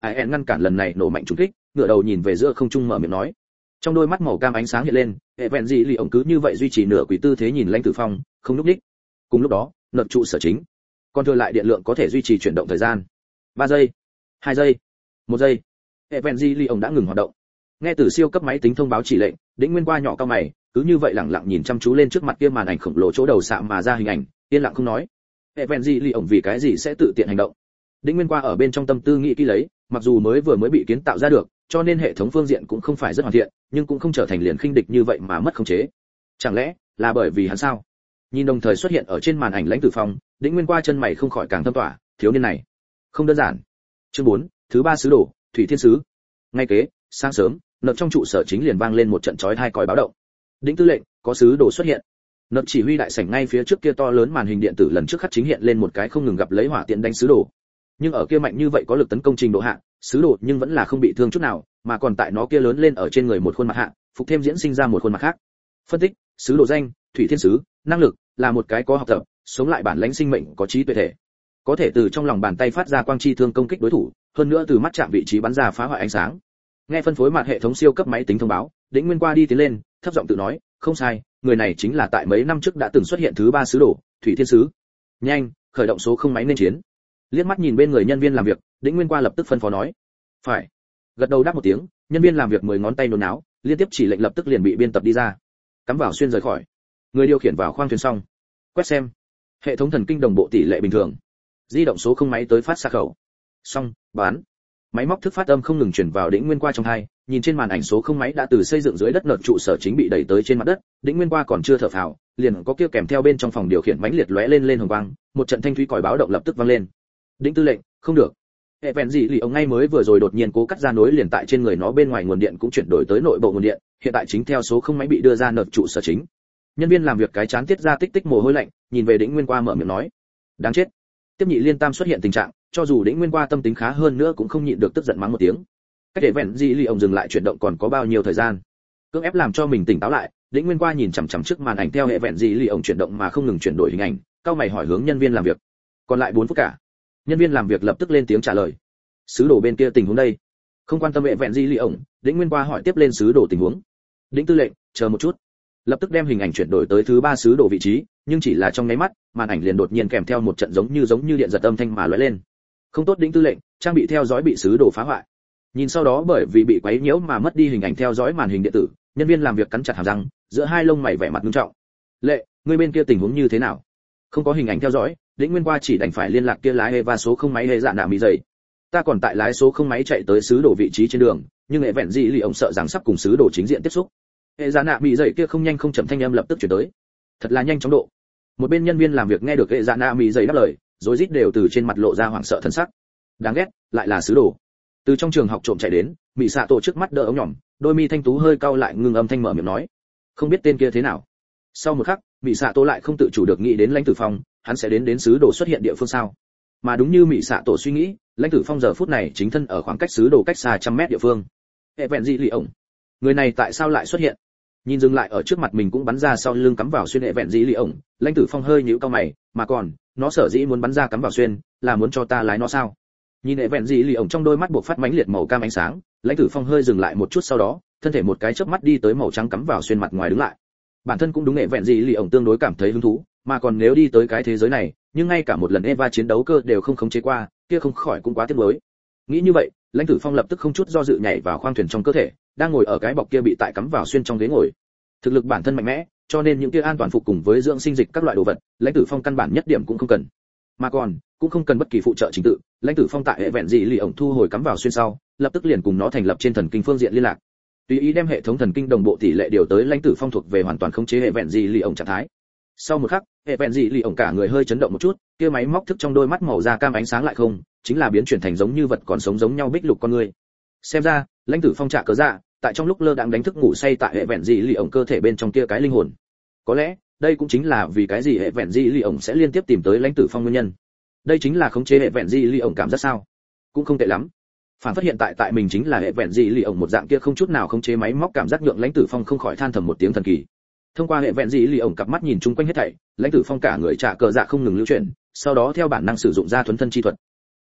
ai en ngăn cản lần này nổ mạnh trúng kích, ngửa đầu nhìn về giữa không trung mở miệng nói. Trong đôi mắt màu cam ánh sáng hiện lên, hệ vẹn gì lì ổng cứ như vậy duy trì nửa quỷ tư thế nhìn Lãnh Tử Phong, không lúc đích. Cùng lúc đó, nợ trụ sở chính, còn thừa lại điện lượng có thể duy trì chuyển động thời gian. ba giây, hai giây, một giây. Hệ vẹn gì lì ổng đã ngừng hoạt động. Nghe từ siêu cấp máy tính thông báo chỉ lệnh, Đĩnh Nguyên qua nhỏ cao mày, cứ như vậy lặng lặng nhìn chăm chú lên trước mặt kia màn ảnh khổng lồ chỗ đầu xạ mà ra hình ảnh, yên lặng không nói. Hệ vẹn gì lì ổng vì cái gì sẽ tự tiện hành động? Đĩnh Nguyên qua ở bên trong tâm tư nghĩ kỹ lấy, mặc dù mới vừa mới bị kiến tạo ra được, cho nên hệ thống phương diện cũng không phải rất hoàn thiện, nhưng cũng không trở thành liền khinh địch như vậy mà mất khống chế. Chẳng lẽ là bởi vì hắn sao? Nhìn đồng thời xuất hiện ở trên màn ảnh Lãnh Tử Phong, Đĩnh Nguyên qua chân mày không khỏi càng thâm tỏa, thiếu niên này không đơn giản. Chương bốn, thứ ba sứ đồ, Thủy Thiên sứ. Ngay kế, sáng sớm, nợ trong trụ sở chính liền vang lên một trận chói tai còi báo động. Đĩnh tư lệnh, có sứ đồ xuất hiện. Nợ chỉ huy đại sảnh ngay phía trước kia to lớn màn hình điện tử lần trước khắc chính hiện lên một cái không ngừng gặp lấy hỏa tiện đánh sứ đồ. Nhưng ở kia mạnh như vậy có lực tấn công trình độ hạ, sứ đồ nhưng vẫn là không bị thương chút nào, mà còn tại nó kia lớn lên ở trên người một khuôn mặt hạ, phục thêm diễn sinh ra một khuôn mặt khác. Phân tích, sứ đồ danh, Thủy Thiên sứ, năng lực là một cái có học tập, sống lại bản lãnh sinh mệnh, có trí tuệ thể. Có thể từ trong lòng bàn tay phát ra quang chi thương công kích đối thủ, hơn nữa từ mắt chạm vị trí bắn ra phá hoại ánh sáng. Nghe phân phối mặt hệ thống siêu cấp máy tính thông báo, Đĩnh Nguyên qua đi tiến lên, thấp giọng tự nói, không sai, người này chính là tại mấy năm trước đã từng xuất hiện thứ ba sứ đồ, Thủy Thiên sứ. Nhanh, khởi động số không máy nên chiến. Liếc mắt nhìn bên người nhân viên làm việc, Đĩnh Nguyên qua lập tức phân phó nói. Phải. Gật đầu đáp một tiếng, nhân viên làm việc mười ngón tay nôn náo, liên tiếp chỉ lệnh lập tức liền bị biên tập đi ra. Cắm vào xuyên rời khỏi. Người điều khiển vào khoang thuyền xong. Quét xem. Hệ thống thần kinh đồng bộ tỷ lệ bình thường. Di động số không máy tới phát xa khẩu. Xong, bán. Máy móc thức phát âm không ngừng truyền vào Đĩnh Nguyên qua trong tai, nhìn trên màn ảnh số không máy đã từ xây dựng dưới đất nợ trụ sở chính bị đẩy tới trên mặt đất, Đĩnh Nguyên qua còn chưa thở phào, liền có kia kèm theo bên trong phòng điều khiển mãnh liệt lóe lên lên hồng quang, một trận thanh thúy còi báo động lập tức vang lên. Đĩnh tư lệnh, không được. Hệ vẹn gì lì ông ngay mới vừa rồi đột nhiên cố cắt ra nối liền tại trên người nó bên ngoài nguồn điện cũng chuyển đổi tới nội bộ nguồn điện, hiện tại chính theo số không máy bị đưa ra nợ trụ sở chính. Nhân viên làm việc cái chán tiết ra tích tích mồ hôi lạnh, nhìn về Đĩnh Nguyên qua mở miệng nói, đáng chết. Tiếp nhị liên tam xuất hiện tình trạng, cho dù Đĩnh Nguyên qua tâm tính khá hơn nữa cũng không nhịn được tức giận mắng một tiếng. Cách để vẹn gì lì ông dừng lại chuyển động còn có bao nhiêu thời gian? Cưỡng ép làm cho mình tỉnh táo lại, Đĩnh Nguyên qua nhìn chằm chằm trước màn ảnh theo hệ vẹn gì lì ông chuyển động mà không ngừng chuyển đổi hình ảnh, cao mày hỏi hướng nhân viên làm việc. Còn lại bốn phút cả. Nhân viên làm việc lập tức lên tiếng trả lời. Sứ đồ bên kia tình huống đây. Không quan tâm hệ vẹn gì lì ông, Đĩnh Nguyên qua hỏi tiếp lên sứ đồ tình huống. Đĩnh tư lệnh, chờ một chút. Lập tức đem hình ảnh chuyển đổi tới thứ ba sứ đồ vị trí, nhưng chỉ là trong nháy mắt, màn ảnh liền đột nhiên kèm theo một trận giống như giống như điện giật âm thanh mà lóe lên. Không tốt Đĩnh tư lệnh, trang bị theo dõi bị sứ đồ phá hoại. Nhìn sau đó bởi vì bị quấy nhiễu mà mất đi hình ảnh theo dõi màn hình điện tử, nhân viên làm việc cắn chặt hàm răng, giữa hai lông mày vẻ mặt nghiêm trọng. Lệ, người bên kia tình huống như thế nào? Không có hình ảnh theo dõi, Đĩnh Nguyên qua chỉ đành phải liên lạc kia lái Eva số không máy hệ dạ nạ mì dày. Ta còn tại lái số không máy chạy tới sứ đồ vị trí trên đường, nhưng hệ vẹn gì lì ông sợ rằng sắp cùng sứ đồ chính diện tiếp xúc. Hệ dạ nạ mì dày kia không nhanh không chậm thanh âm lập tức chuyển tới. Thật là nhanh chóng độ. Một bên nhân viên làm việc nghe được hệ dạ nạ mì dày đáp lời, rối rít đều từ trên mặt lộ ra hoảng sợ thần sắc. Đáng ghét, lại là sứ đồ. Từ trong trường học trộm chạy đến, Mị Sạ Tổ trước mắt đỡ ống nhỏm, đôi mi thanh tú hơi cau lại ngưng âm thanh mở miệng nói, không biết tên kia thế nào. Sau một khắc, Mị Sạ Tổ lại không tự chủ được nghĩ đến Lãnh Tử Phong, hắn sẽ đến đến sứ đồ xuất hiện địa phương sao? Mà đúng như Mị Sạ Tổ suy nghĩ, Lãnh Tử Phong giờ phút này chính thân ở khoảng cách sứ đồ cách xa trăm mét địa phương. Hệ vẹn gì lì ổng, người này tại sao lại xuất hiện? Nhìn dừng lại ở trước mặt mình cũng bắn ra sau lưng cắm vào xuyên hệ vẹn gì lì ổng, Lãnh Tử Phong hơi nhíu cau mày, mà còn, nó sở dĩ muốn bắn ra cắm vào xuyên, là muốn cho ta lái nó sao? Nhìn hệ vẹn gì lì ổng trong đôi mắt buộc phát mãnh liệt màu cam ánh sáng, Lãnh Tử Phong hơi dừng lại một chút sau đó, thân thể một cái chớp mắt đi tới màu trắng cắm vào xuyên mặt ngoài đứng lại. Bản thân cũng đúng hệ vẹn gì lì ổng tương đối cảm thấy hứng thú, mà còn nếu đi tới cái thế giới này, nhưng ngay cả một lần Eva chiến đấu cơ đều không khống chế qua, kia không khỏi cũng quá tiếc nuối. Nghĩ như vậy, Lãnh Tử Phong lập tức không chút do dự nhảy vào khoang thuyền trong cơ thể, đang ngồi ở cái bọc kia bị tại cắm vào xuyên trong ghế ngồi. Thực lực bản thân mạnh mẽ, cho nên những kia an toàn phục cùng với dưỡng sinh dịch các loại đồ vật, Lãnh Tử Phong căn bản nhất điểm cũng không cần. Mà còn, cũng không cần bất kỳ phụ trợ trình tự, Lãnh Tử Phong tại hệ vẹn gì lì ổng thu hồi cắm vào xuyên sau, lập tức liền cùng nó thành lập trên thần kinh phương diện liên lạc. Tùy ý đem hệ thống thần kinh đồng bộ tỷ lệ điều tới Lãnh Tử Phong thuộc về hoàn toàn khống chế hệ vẹn gì lì ổng trạng thái. Sau một khắc, hệ vẹn gì lì ổng cả người hơi chấn động một chút, kia máy móc thức trong đôi mắt màu da cam ánh sáng lại không, chính là biến chuyển thành giống như vật còn sống giống nhau bích lục con người. Xem ra, Lãnh Tử Phong trả cớ dạ, tại trong lúc lơ đãng đánh thức ngủ say tại hệ vẹn gì lì ổng cơ thể bên trong kia cái linh hồn. Có lẽ, đây cũng chính là vì cái gì hệ vẹn gì lì ổng sẽ liên tiếp tìm tới Lãnh Tử Phong nguyên nhân. Đây chính là khống chế hệ vẹn gì lì ổng cảm giác sao? Cũng không tệ lắm. Phản phát hiện tại tại mình chính là hệ vẹn gì lì ổng một dạng kia không chút nào khống chế máy móc cảm giác nhượng Lãnh Tử Phong không khỏi than thầm một tiếng thần kỳ. Thông qua hệ vẹn gì lì ổng cặp mắt nhìn chung quanh hết thảy, Lãnh Tử Phong cả người trả cờ dạ không ngừng lưu chuyển, sau đó theo bản năng sử dụng ra thuấn thân chi thuật.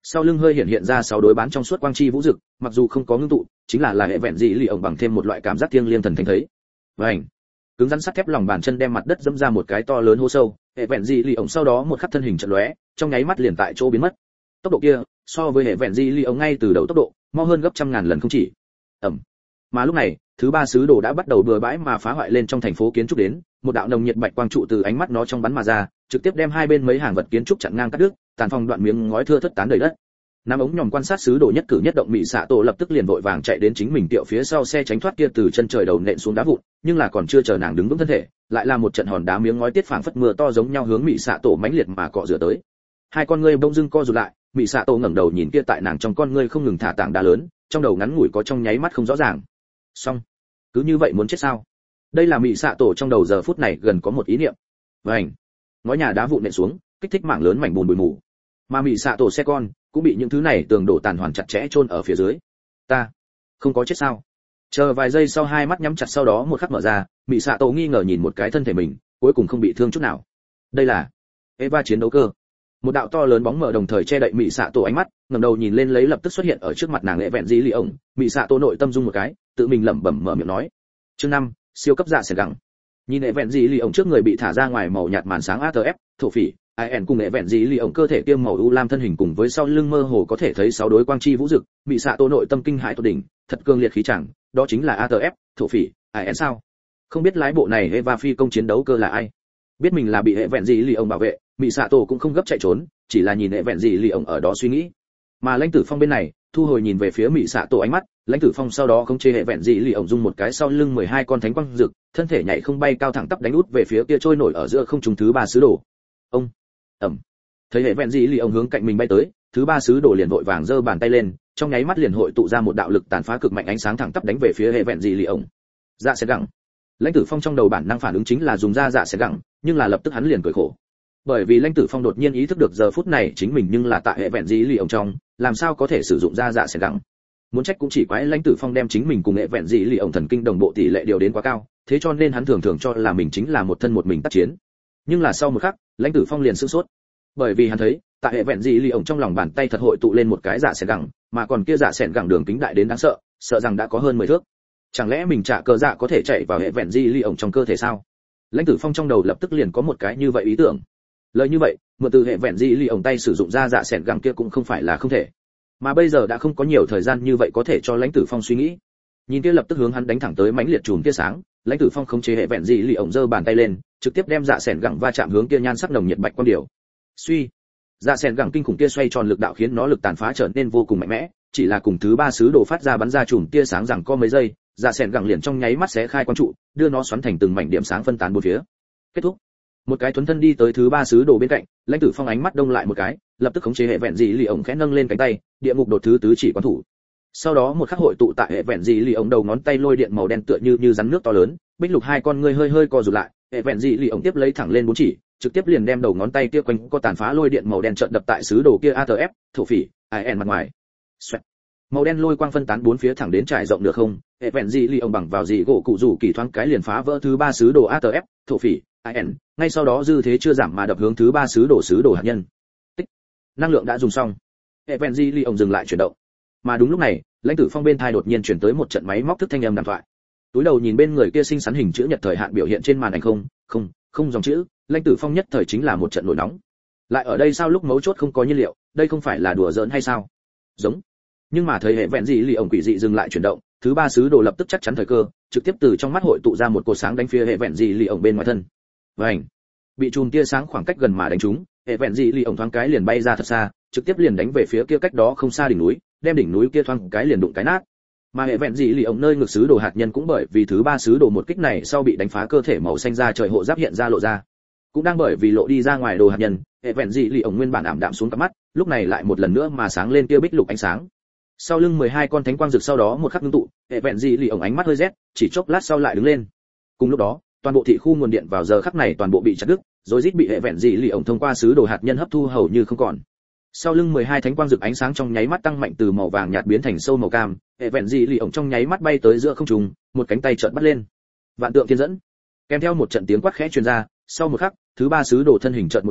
Sau lưng hơi hiện hiện ra sáu đối bán trong suốt quang chi vũ dực, mặc dù không có ngưng tụ, chính là là hệ vẹn dị lì ổng bằng thêm một loại cảm giác thiêng liêng thần thánh thấy. Vành, cứng rắn sắt thép lòng bàn chân đem mặt đất dẫm ra một cái to lớn hố sâu, hệ vẹn dị lì ổng sau đó một khắc thân hình chợt lóe, trong nháy mắt liền tại chỗ biến mất. Tốc độ kia, so với hệ vẹn dị lì ổng ngay từ đầu tốc độ, mau hơn gấp trăm ngàn lần không chỉ. Ầm. Mà lúc này, thứ ba sứ đồ đã bắt đầu bừa bãi mà phá hoại lên trong thành phố kiến trúc đến, một đạo nồng nhiệt bạch quang trụ từ ánh mắt nó trong bắn mà ra, trực tiếp đem hai bên mấy hàng vật kiến trúc chặn ngang cắt đứt, tàn phong đoạn miếng ngói thưa thớt tán đầy đất. Nam ống nhòm quan sát sứ đồ nhất cử nhất động Mị Sạ Tổ lập tức liền vội vàng chạy đến chính mình tiệu phía sau xe tránh thoát kia từ chân trời đầu nện xuống đá vụn, nhưng là còn chưa chờ nàng đứng vững thân thể, lại là một trận hòn đá miếng ngói tiết phảng phất mưa to giống nhau hướng Mị Sạ Tổ mãnh liệt mà cọ rửa tới. Hai con ngươi bỗng dưng co rụt lại, Mị Sạ Tổ ngẩng đầu nhìn kia tại nàng trong con ngươi không ngừng thả tảng đá lớn, trong đầu ngắn ngủi có trong nháy mắt không rõ ràng. Xong, cứ như vậy muốn chết sao? Đây là Mị Sạ Tổ trong đầu giờ phút này gần có một ý niệm. Vành, ngói nhà đá vụn nện xuống, kích thích mảng lớn mảnh bùn bụi mù. Mà Mị Sạ Tổ xe con cũng bị những thứ này tường đổ tàn hoàn chặt chẽ chôn ở phía dưới. Ta không có chết sao? Chờ vài giây sau hai mắt nhắm chặt sau đó một khắc mở ra, Mị Sạ Tổ nghi ngờ nhìn một cái thân thể mình, cuối cùng không bị thương chút nào. Đây là Eva chiến đấu cơ. Một đạo to lớn bóng mờ đồng thời che đậy Mị Sạ Tổ ánh mắt, ngẩng đầu nhìn lên lấy lập tức xuất hiện ở trước mặt nàng lệ vẹn dí lì ổng. Mị Sạ Tổ nội tâm rung một cái, tự mình lẩm bẩm mở miệng nói. Chương năm, siêu cấp dạ sệt gẳng. Nhìn lệ vẹn dí lì ổng trước người bị thả ra ngoài màu nhạt màn sáng a tê ép, thổ phỉ, i en cùng lệ vẹn dí lì ổng cơ thể kiêm màu u lam thân hình cùng với sau lưng mơ hồ có thể thấy sáu đối quang chi vũ dực, Mị Sạ Tổ nội tâm kinh hãi tột đỉnh, thật cương liệt khí chẳng, đó chính là a tê ép, thổ phỉ, i en sao? Không biết lái bộ này Eva phi công chiến đấu cơ là ai? Biết mình là bị hệ vẹn dí lì ổng bảo vệ, Mị Sạ Tổ cũng không gấp chạy trốn, chỉ là nhìn hệ vẹn dí lì ổng ở đó suy nghĩ. Mà Lãnh Tử Phong bên này, thu hồi nhìn về phía Mị Sạ Tổ ánh mắt, Lãnh Tử Phong sau đó không chế hệ vẹn dí lì ổng dung một cái sau lưng mười hai con thánh quang rực, thân thể nhảy không bay cao thẳng tắp đánh út về phía kia trôi nổi ở giữa không trung thứ ba sứ đồ. Ông, ầm. Thấy hệ vẹn dí lì ổng hướng cạnh mình bay tới, thứ ba sứ đồ liền vội vàng giơ bàn tay lên, trong nháy mắt liền hội tụ ra một đạo lực tàn phá cực mạnh ánh sáng thẳng tắp đánh về phía hệ vẹn dí lì ổng. Dạ sẽ gặng. Lãnh Tử Phong trong đầu bản năng phản ứng chính là dùng ra dạ sẽ gặng, nhưng là lập tức hắn liền cười khổ. Bởi vì Lãnh Tử Phong đột nhiên ý thức được giờ phút này chính mình nhưng là tại hệ vẹn dí lì ổng trong, làm sao có thể sử dụng ra dạ sẽ gặng. Muốn trách cũng chỉ quái Lãnh Tử Phong đem chính mình cùng hệ vẹn dí lì ổng thần kinh đồng bộ tỷ lệ điều đến quá cao, thế cho nên hắn thường thường cho là mình chính là một thân một mình tác chiến. Nhưng là sau một khắc, Lãnh Tử Phong liền sửng sốt. Bởi vì hắn thấy, tại hệ vẹn dí lì ổng trong lòng bàn tay thật hội tụ lên một cái dạ sẽ gặng, mà còn kia dạ sẽ gặng đường kính đại đến đáng sợ, sợ rằng đã có hơn mười thước. Chẳng lẽ mình trả cờ dạ có thể chạy vào hệ vẹn dí lì ổng trong cơ thể sao? Lãnh Tử Phong trong đầu lập tức liền có một cái như vậy ý tưởng. Lời như vậy, mượn từ hệ vẹn dí lì ổng tay sử dụng ra dạ sẹn gẳng kia cũng không phải là không thể. Mà bây giờ đã không có nhiều thời gian như vậy có thể cho Lãnh Tử Phong suy nghĩ. Nhìn kia lập tức hướng hắn đánh thẳng tới mãnh liệt chùm tia sáng, Lãnh Tử Phong khống chế hệ vẹn dí lì ổng giơ bàn tay lên, trực tiếp đem dạ sẹn gẳng va chạm hướng kia nhan sắc nồng nhiệt bạch quang điểu. Suy, dạ sẹn gẳng kinh khủng kia xoay tròn lực đạo khiến nó lực tàn phá trở nên vô cùng mạnh mẽ, chỉ là cùng thứ ba sứ đồ phát ra bắn ra chùm tia sáng rằng có mấy giây, dạ sẹn gẳng liền trong nháy mắt xé khai quang trụ, đưa nó xoắn thành từng mảnh điểm sáng phân tán bốn phía. Kết thúc. Một cái thuấn thân đi tới thứ ba sứ đồ bên cạnh, Lãnh Tử Phong ánh mắt đông lại một cái, lập tức khống chế hệ vẹn dí lì ổng khẽ nâng lên cánh tay, địa ngục đột thứ tứ chỉ quán thủ. Sau đó một khắc hội tụ tại hệ vẹn dí lì ổng đầu ngón tay lôi điện màu đen tựa như như rắn nước to lớn, bích lục hai con ngươi hơi hơi co rụt lại, hệ vẹn dí lì ổng tiếp lấy thẳng lên bốn chỉ, trực tiếp liền đem đầu ngón tay kia quanh có tàn phá lôi điện màu đen trợn đập tại sứ đồ kia a tê ép, thổ phỉ, i en mặt ngoài. Xoẹt. Màu đen lôi quang phân tán bốn phía thẳng đến trải rộng được không, hệ vẹn dí lì ổng bằng vào dị gỗ cụ rủ kỳ thoáng cái liền phá vỡ thứ ba sứ đồ a tê ép, thổ phỉ, i en, ngay sau đó dư thế chưa giảm mà đập hướng thứ ba sứ đồ sứ đồ hạt nhân. Tích. Năng lượng đã dùng xong. Hệ vẹn dí lì ổng dừng lại chuyển động. Mà đúng lúc này, Lãnh Tử Phong bên thai đột nhiên chuyển tới một trận máy móc thức thanh âm đàm thoại. Túi đầu nhìn bên người kia xinh xắn hình chữ nhật thời hạn biểu hiện trên màn ảnh không, không, không dòng chữ, Lãnh Tử Phong nhất thời chính là một trận nổi nóng. Lại ở đây sao lúc mấu chốt không có nhiên liệu, đây không phải là đùa giỡn hay sao? Giống. Nhưng mà thời hệ vẹn dí lì ổng quỷ dị dừng lại chuyển động, thứ ba sứ đồ lập tức chắc chắn thời cơ, trực tiếp từ trong mắt hội tụ ra một cột sáng đánh phía hệ vẹn dí lì ổng bên ngoài thân. Vành. Bị chùm tia sáng khoảng cách gần mà đánh trúng, hệ vẹn dí lì ổng thoáng cái liền bay ra thật xa, trực tiếp liền đánh về phía kia cách đó không xa đỉnh núi, đem đỉnh núi kia thoáng cái liền đụng cái nát. Mà hệ vẹn dí lì ổng nơi ngực sứ đồ hạt nhân cũng bởi vì thứ ba sứ đồ một kích này sau bị đánh phá cơ thể màu xanh da trời hộ giáp hiện ra lộ ra. Cũng đang bởi vì lộ đi ra ngoài đồ hạt nhân, hệ vẹn dí lì ổng nguyên bản ảm đạm xuống cặp mắt, lúc này lại một lần nữa mà sáng lên kia bích lục ánh sáng. Sau lưng mười hai con thánh quang rực sau đó một khắc ngưng tụ, hệ vẹn dí lì ổng ánh mắt hơi rét, chỉ chốc lát sau lại đứng lên. Cùng lúc đó, toàn bộ thị khu nguồn điện vào giờ khắc này toàn bộ bị chặt đứt, rồi rít bị hệ vẹn dí lì ổng thông qua sứ đồ hạt nhân hấp thu hầu như không còn. Sau lưng mười hai thánh quang rực ánh sáng trong nháy mắt tăng mạnh từ màu vàng nhạt biến thành sâu màu cam, hệ vẹn dí lì ổng trong nháy mắt bay tới giữa không trung, một cánh tay chợt bắt lên. Vạn tượng thiên dẫn. Kèm theo một trận tiếng quát khẽ truyền ra, sau một khắc, thứ ba sứ đồ thân hình chợt một bữa,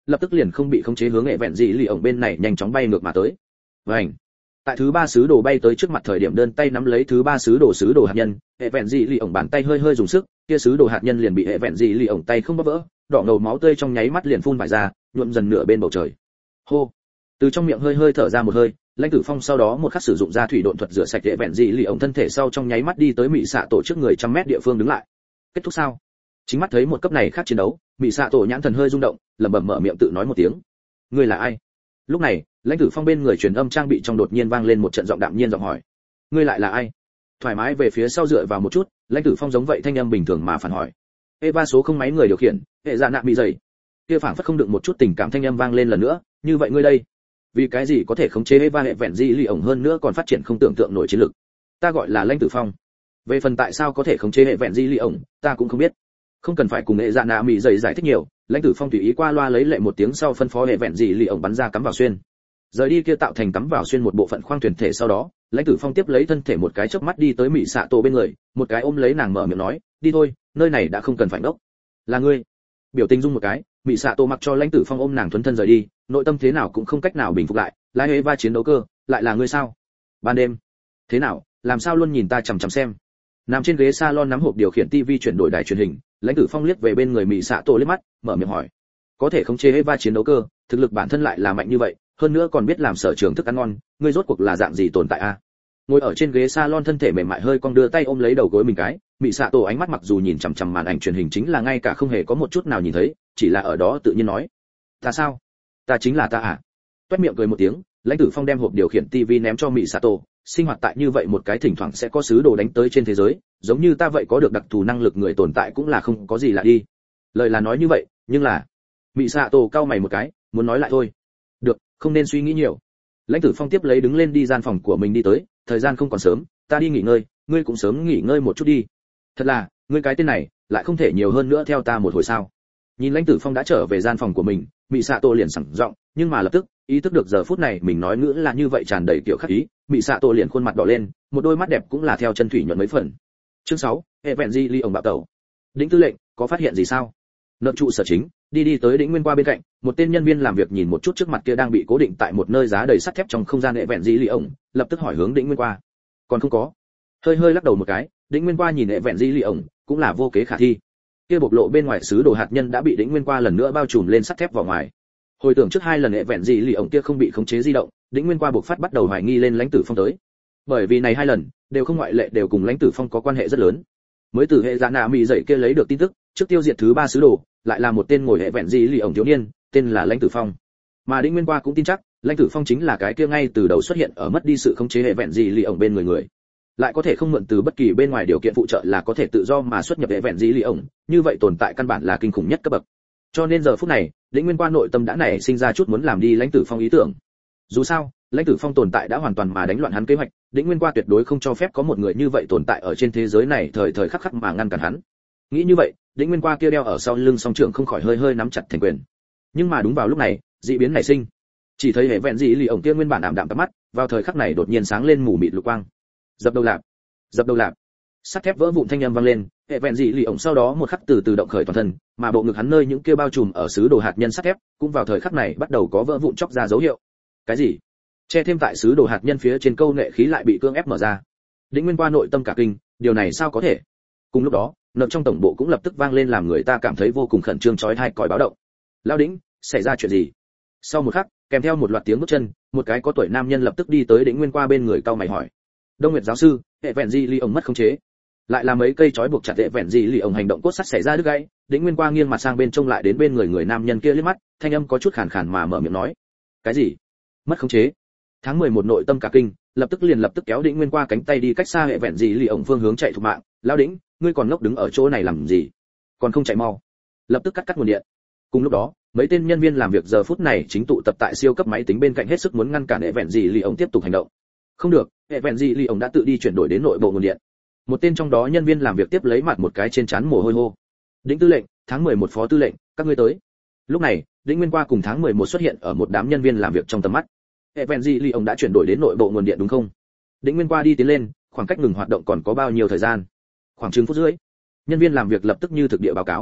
lập tức liền không bị khống chế hướng hệ vẹn dị lì ổng bên này nhanh chóng bay ngược mà tới. Vành. Tại thứ ba sứ đồ bay tới trước mặt thời điểm đơn tay nắm lấy thứ ba sứ đồ sứ đồ hạt nhân, hệ vẹn dị lì ổng bàn tay hơi hơi dùng sức, kia sứ đồ hạt nhân liền bị hệ vẹn dị lì ổng tay không bóp vỡ, đỏ ngầu máu tươi trong nháy mắt liền phun vải ra, nhuộm dần nửa bên bầu trời. Hô. Từ trong miệng hơi hơi thở ra một hơi, Lãnh Tử Phong sau đó một khắc sử dụng ra thủy độn thuật rửa sạch hệ vẹn dị lì ổng thân thể sau trong nháy mắt đi tới Mị Xạ Tổ trước người trăm mét địa phương đứng lại. Kết thúc sao? Chính mắt thấy một cấp này khác chiến đấu, Mị Xạ Tổ nhãn thần hơi rung động, lẩm bẩm mở miệng tự nói một tiếng. Ngươi là ai? Lúc này, Lãnh Tử Phong bên người truyền âm trang bị trong đột nhiên vang lên một trận giọng đạm nhiên giọng hỏi. Ngươi lại là ai? Thoải mái về phía sau dựa vào một chút, Lãnh Tử Phong giống vậy thanh âm bình thường mà phản hỏi. Eva số không máy người điều khiển, hệ dạ nạ bị dày. Kia phảng phất không đựng một chút tình cảm thanh âm vang lên lần nữa, như vậy ngươi đây, vì cái gì có thể khống chế Eva hệ vẹn dị lì ổng hơn nữa còn phát triển không tưởng tượng nổi chiến lực? Ta gọi là Lãnh Tử Phong. Về phần tại sao có thể khống chế hệ vẹn dị lì ổng, ta cũng không biết. Không cần phải cùng hệ dạ nạ bị dày giải thích nhiều, Lãnh Tử Phong tùy ý qua loa lấy lệ một tiếng sau phân phó hệ vẹn dị lì ổng bắn ra cắm vào xuyên. Rời đi kia tạo thành cắm vào xuyên một bộ phận khoang thuyền thể sau đó, Lãnh Tử Phong tiếp lấy thân thể một cái chớp mắt đi tới Mị Xạ Tổ bên người, một cái ôm lấy nàng mở miệng nói, đi thôi, nơi này đã không cần phải ngốc. Là ngươi. Biểu tình dung một cái, Mị Xạ Tổ mặc cho Lãnh Tử Phong ôm nàng thuần thân rời đi, nội tâm thế nào cũng không cách nào bình phục lại, lái hệ va chiến đấu cơ, lại là ngươi sao? Ban đêm. Thế nào, làm sao luôn nhìn ta chằm chằm xem? Nằm trên ghế salon nắm hộp điều khiển tivi chuyển đổi đài truyền hình, Lãnh Tử Phong liếc về bên người Mị Xạ Tổ liếc mắt, mở miệng hỏi, có thể khống chế hệ va chiến đấu cơ, thực lực bản thân lại là mạnh như vậy, hơn nữa còn biết làm sở trường thức ăn ngon, ngươi rốt cuộc là dạng gì tồn tại a? Ngồi ở trên ghế salon thân thể mềm mại hơi cong đưa tay ôm lấy đầu gối mình cái, Mị Xạ Tổ ánh mắt mặc dù nhìn chằm chằm màn ảnh truyền hình chính là ngay cả không hề có một chút nào nhìn thấy, chỉ là ở đó tự nhiên nói, ta sao? Ta chính là ta à? Toét miệng cười một tiếng, Lãnh Tử Phong đem hộp điều khiển tivi ném cho Mị Xạ Tổ, sinh hoạt tại như vậy một cái thỉnh thoảng sẽ có sứ đồ đánh tới trên thế giới, giống như ta vậy có được đặc thù năng lực người tồn tại cũng là không có gì lạ đi. Lời là nói như vậy, nhưng là Mị Xạ Tổ cau mày một cái, muốn nói lại thôi. Được, không nên suy nghĩ nhiều. Lãnh Tử Phong tiếp lấy đứng lên đi gian phòng của mình đi tới, thời gian không còn sớm, ta đi nghỉ ngơi, ngươi cũng sớm nghỉ ngơi một chút đi. Thật là, ngươi cái tên này, lại không thể nhiều hơn nữa theo ta một hồi sao? Nhìn Lãnh Tử Phong đã trở về gian phòng của mình, Mị Xạ Tổ liền sẵn giọng, nhưng mà lập tức, ý thức được giờ phút này mình nói ngữ là như vậy tràn đầy kiểu khắc ý, Mị Xạ Tổ liền khuôn mặt đỏ lên, một đôi mắt đẹp cũng là theo chân thủy nhuận mấy phần. Chương sáu, hệ vẹn di ly ổng bạo tẩu. Đĩnh tư lệnh, có phát hiện gì sao? Nợ trụ sở chính, đi đi tới Đĩnh Nguyên qua bên cạnh, một tên nhân viên làm việc nhìn một chút trước mặt kia đang bị cố định tại một nơi giá đầy sắt thép trong không gian hệ vẹn di ly ổng, lập tức hỏi hướng Đĩnh Nguyên qua. Còn không có. Hơi hơi lắc đầu một cái, Đĩnh Nguyên qua nhìn hệ vẹn di ly ổng, cũng là vô kế khả thi. Kia bộc lộ bên ngoài sứ đồ hạt nhân đã bị Đĩnh Nguyên qua lần nữa bao trùm lên sắt thép vào ngoài. Hồi tưởng trước hai lần hệ vẹn di ly ổng kia không bị khống chế di động, Đĩnh Nguyên qua buộc phát bắt đầu hoài nghi lên Lãnh Tử Phong tới. Bởi vì này hai lần đều không ngoại lệ đều cùng Lãnh Tử Phong có quan hệ rất lớn. Mới từ hệ dạ nạ mị dậy kia lấy được tin tức, trước tiêu diệt thứ ba sứ đồ, lại là một tên ngồi hệ vẹn di ly ổng thiếu niên, tên là Lãnh Tử Phong. Mà Đĩnh Nguyên qua cũng tin chắc, Lãnh Tử Phong chính là cái kia ngay từ đầu xuất hiện ở mất đi sự khống chế hệ vẹn di ly ổng bên người người. Lại có thể không mượn từ bất kỳ bên ngoài điều kiện phụ trợ là có thể tự do mà xuất nhập hệ vẹn di ly ổng, như vậy tồn tại căn bản là kinh khủng nhất cấp bậc. Cho nên giờ phút này, Đĩnh Nguyên qua nội tâm đã nảy sinh ra chút muốn làm đi Lãnh Tử Phong ý tưởng. Dù sao, Lãnh Tử Phong tồn tại đã hoàn toàn mà đánh loạn hắn kế hoạch, Đĩnh Nguyên qua tuyệt đối không cho phép có một người như vậy tồn tại ở trên thế giới này thời thời khắc khắc mà ngăn cản hắn. Nghĩ như vậy, Đĩnh Nguyên qua kia đeo ở sau lưng song trưởng không khỏi hơi hơi nắm chặt thành quyền. Nhưng mà đúng vào lúc này, dị biến nảy sinh. Chỉ thấy hệ vẹn dị lì ổng kia nguyên bản ảm đạm tắm mắt, vào thời khắc này đột nhiên sáng lên mù mịt lục quang. Dập đầu lạp, dập đầu lạp. Sắt thép vỡ vụn thanh âm vang lên, hệ vẹn dị lì ổng sau đó một khắc từ từ động khởi toàn thân, mà bộ ngực hắn nơi những kia bao trùm ở sứ đồ hạt nhân sắt thép, cũng vào thời khắc này bắt đầu có vỡ vụn chóc ra dấu hiệu. Cái gì? Che thêm tại sứ đồ hạt nhân phía trên câu nệ khí lại bị cương ép mở ra. Đĩnh Nguyên qua nội tâm cả kinh, điều này sao có thể? Cùng lúc đó, nợ trong tổng bộ cũng lập tức vang lên làm người ta cảm thấy vô cùng khẩn trương chói tai còi báo động. Lão Đĩnh, xảy ra chuyện gì? Sau một khắc, kèm theo một loạt tiếng bước chân, một cái có tuổi nam nhân lập tức đi tới Đĩnh Nguyên qua bên người cau mày hỏi. Đông Nguyệt giáo sư, hệ vẹn di ly ổng mất khống chế. Lại là mấy cây chói buộc chặt hệ vẹn di ly ổng hành động cốt sắt xảy ra đứt gãy. Đĩnh Nguyên qua nghiêng mặt sang bên trông lại đến bên người người nam nhân kia liếc mắt, thanh âm có chút khàn khàn mà mở miệng nói. Cái gì? Mất khống chế? Tháng mười một nội tâm cả kinh, lập tức liền lập tức kéo Đĩnh Nguyên qua cánh tay đi cách xa hệ vẹn gì lì ổng phương hướng chạy thục mạng. Lão Đĩnh, ngươi còn ngốc đứng ở chỗ này làm gì? Còn không chạy mau! Lập tức cắt cắt nguồn điện. Cùng lúc đó, mấy tên nhân viên làm việc giờ phút này chính tụ tập tại siêu cấp máy tính bên cạnh hết sức muốn ngăn cản hệ vẹn gì lì ổng tiếp tục hành động. Không được, hệ vẹn gì lì ổng đã tự đi chuyển đổi đến nội bộ nguồn điện. Một tên trong đó nhân viên làm việc tiếp lấy mặt một cái trên trán mồ hôi hô. Đĩnh tư lệnh, tháng mười một phó tư lệnh, các ngươi tới. Lúc này, Đĩnh Nguyên qua cùng tháng mười một xuất hiện ở một đám nhân viên làm việc trong tầm mắt. Hệ vẹn gì lì ổng đã chuyển đổi đến nội bộ nguồn điện đúng không? Đĩnh Nguyên qua đi tiến lên, khoảng cách ngừng hoạt động còn có bao nhiêu thời gian? Khoảng chừng phút rưỡi. Nhân viên làm việc lập tức như thực địa báo cáo.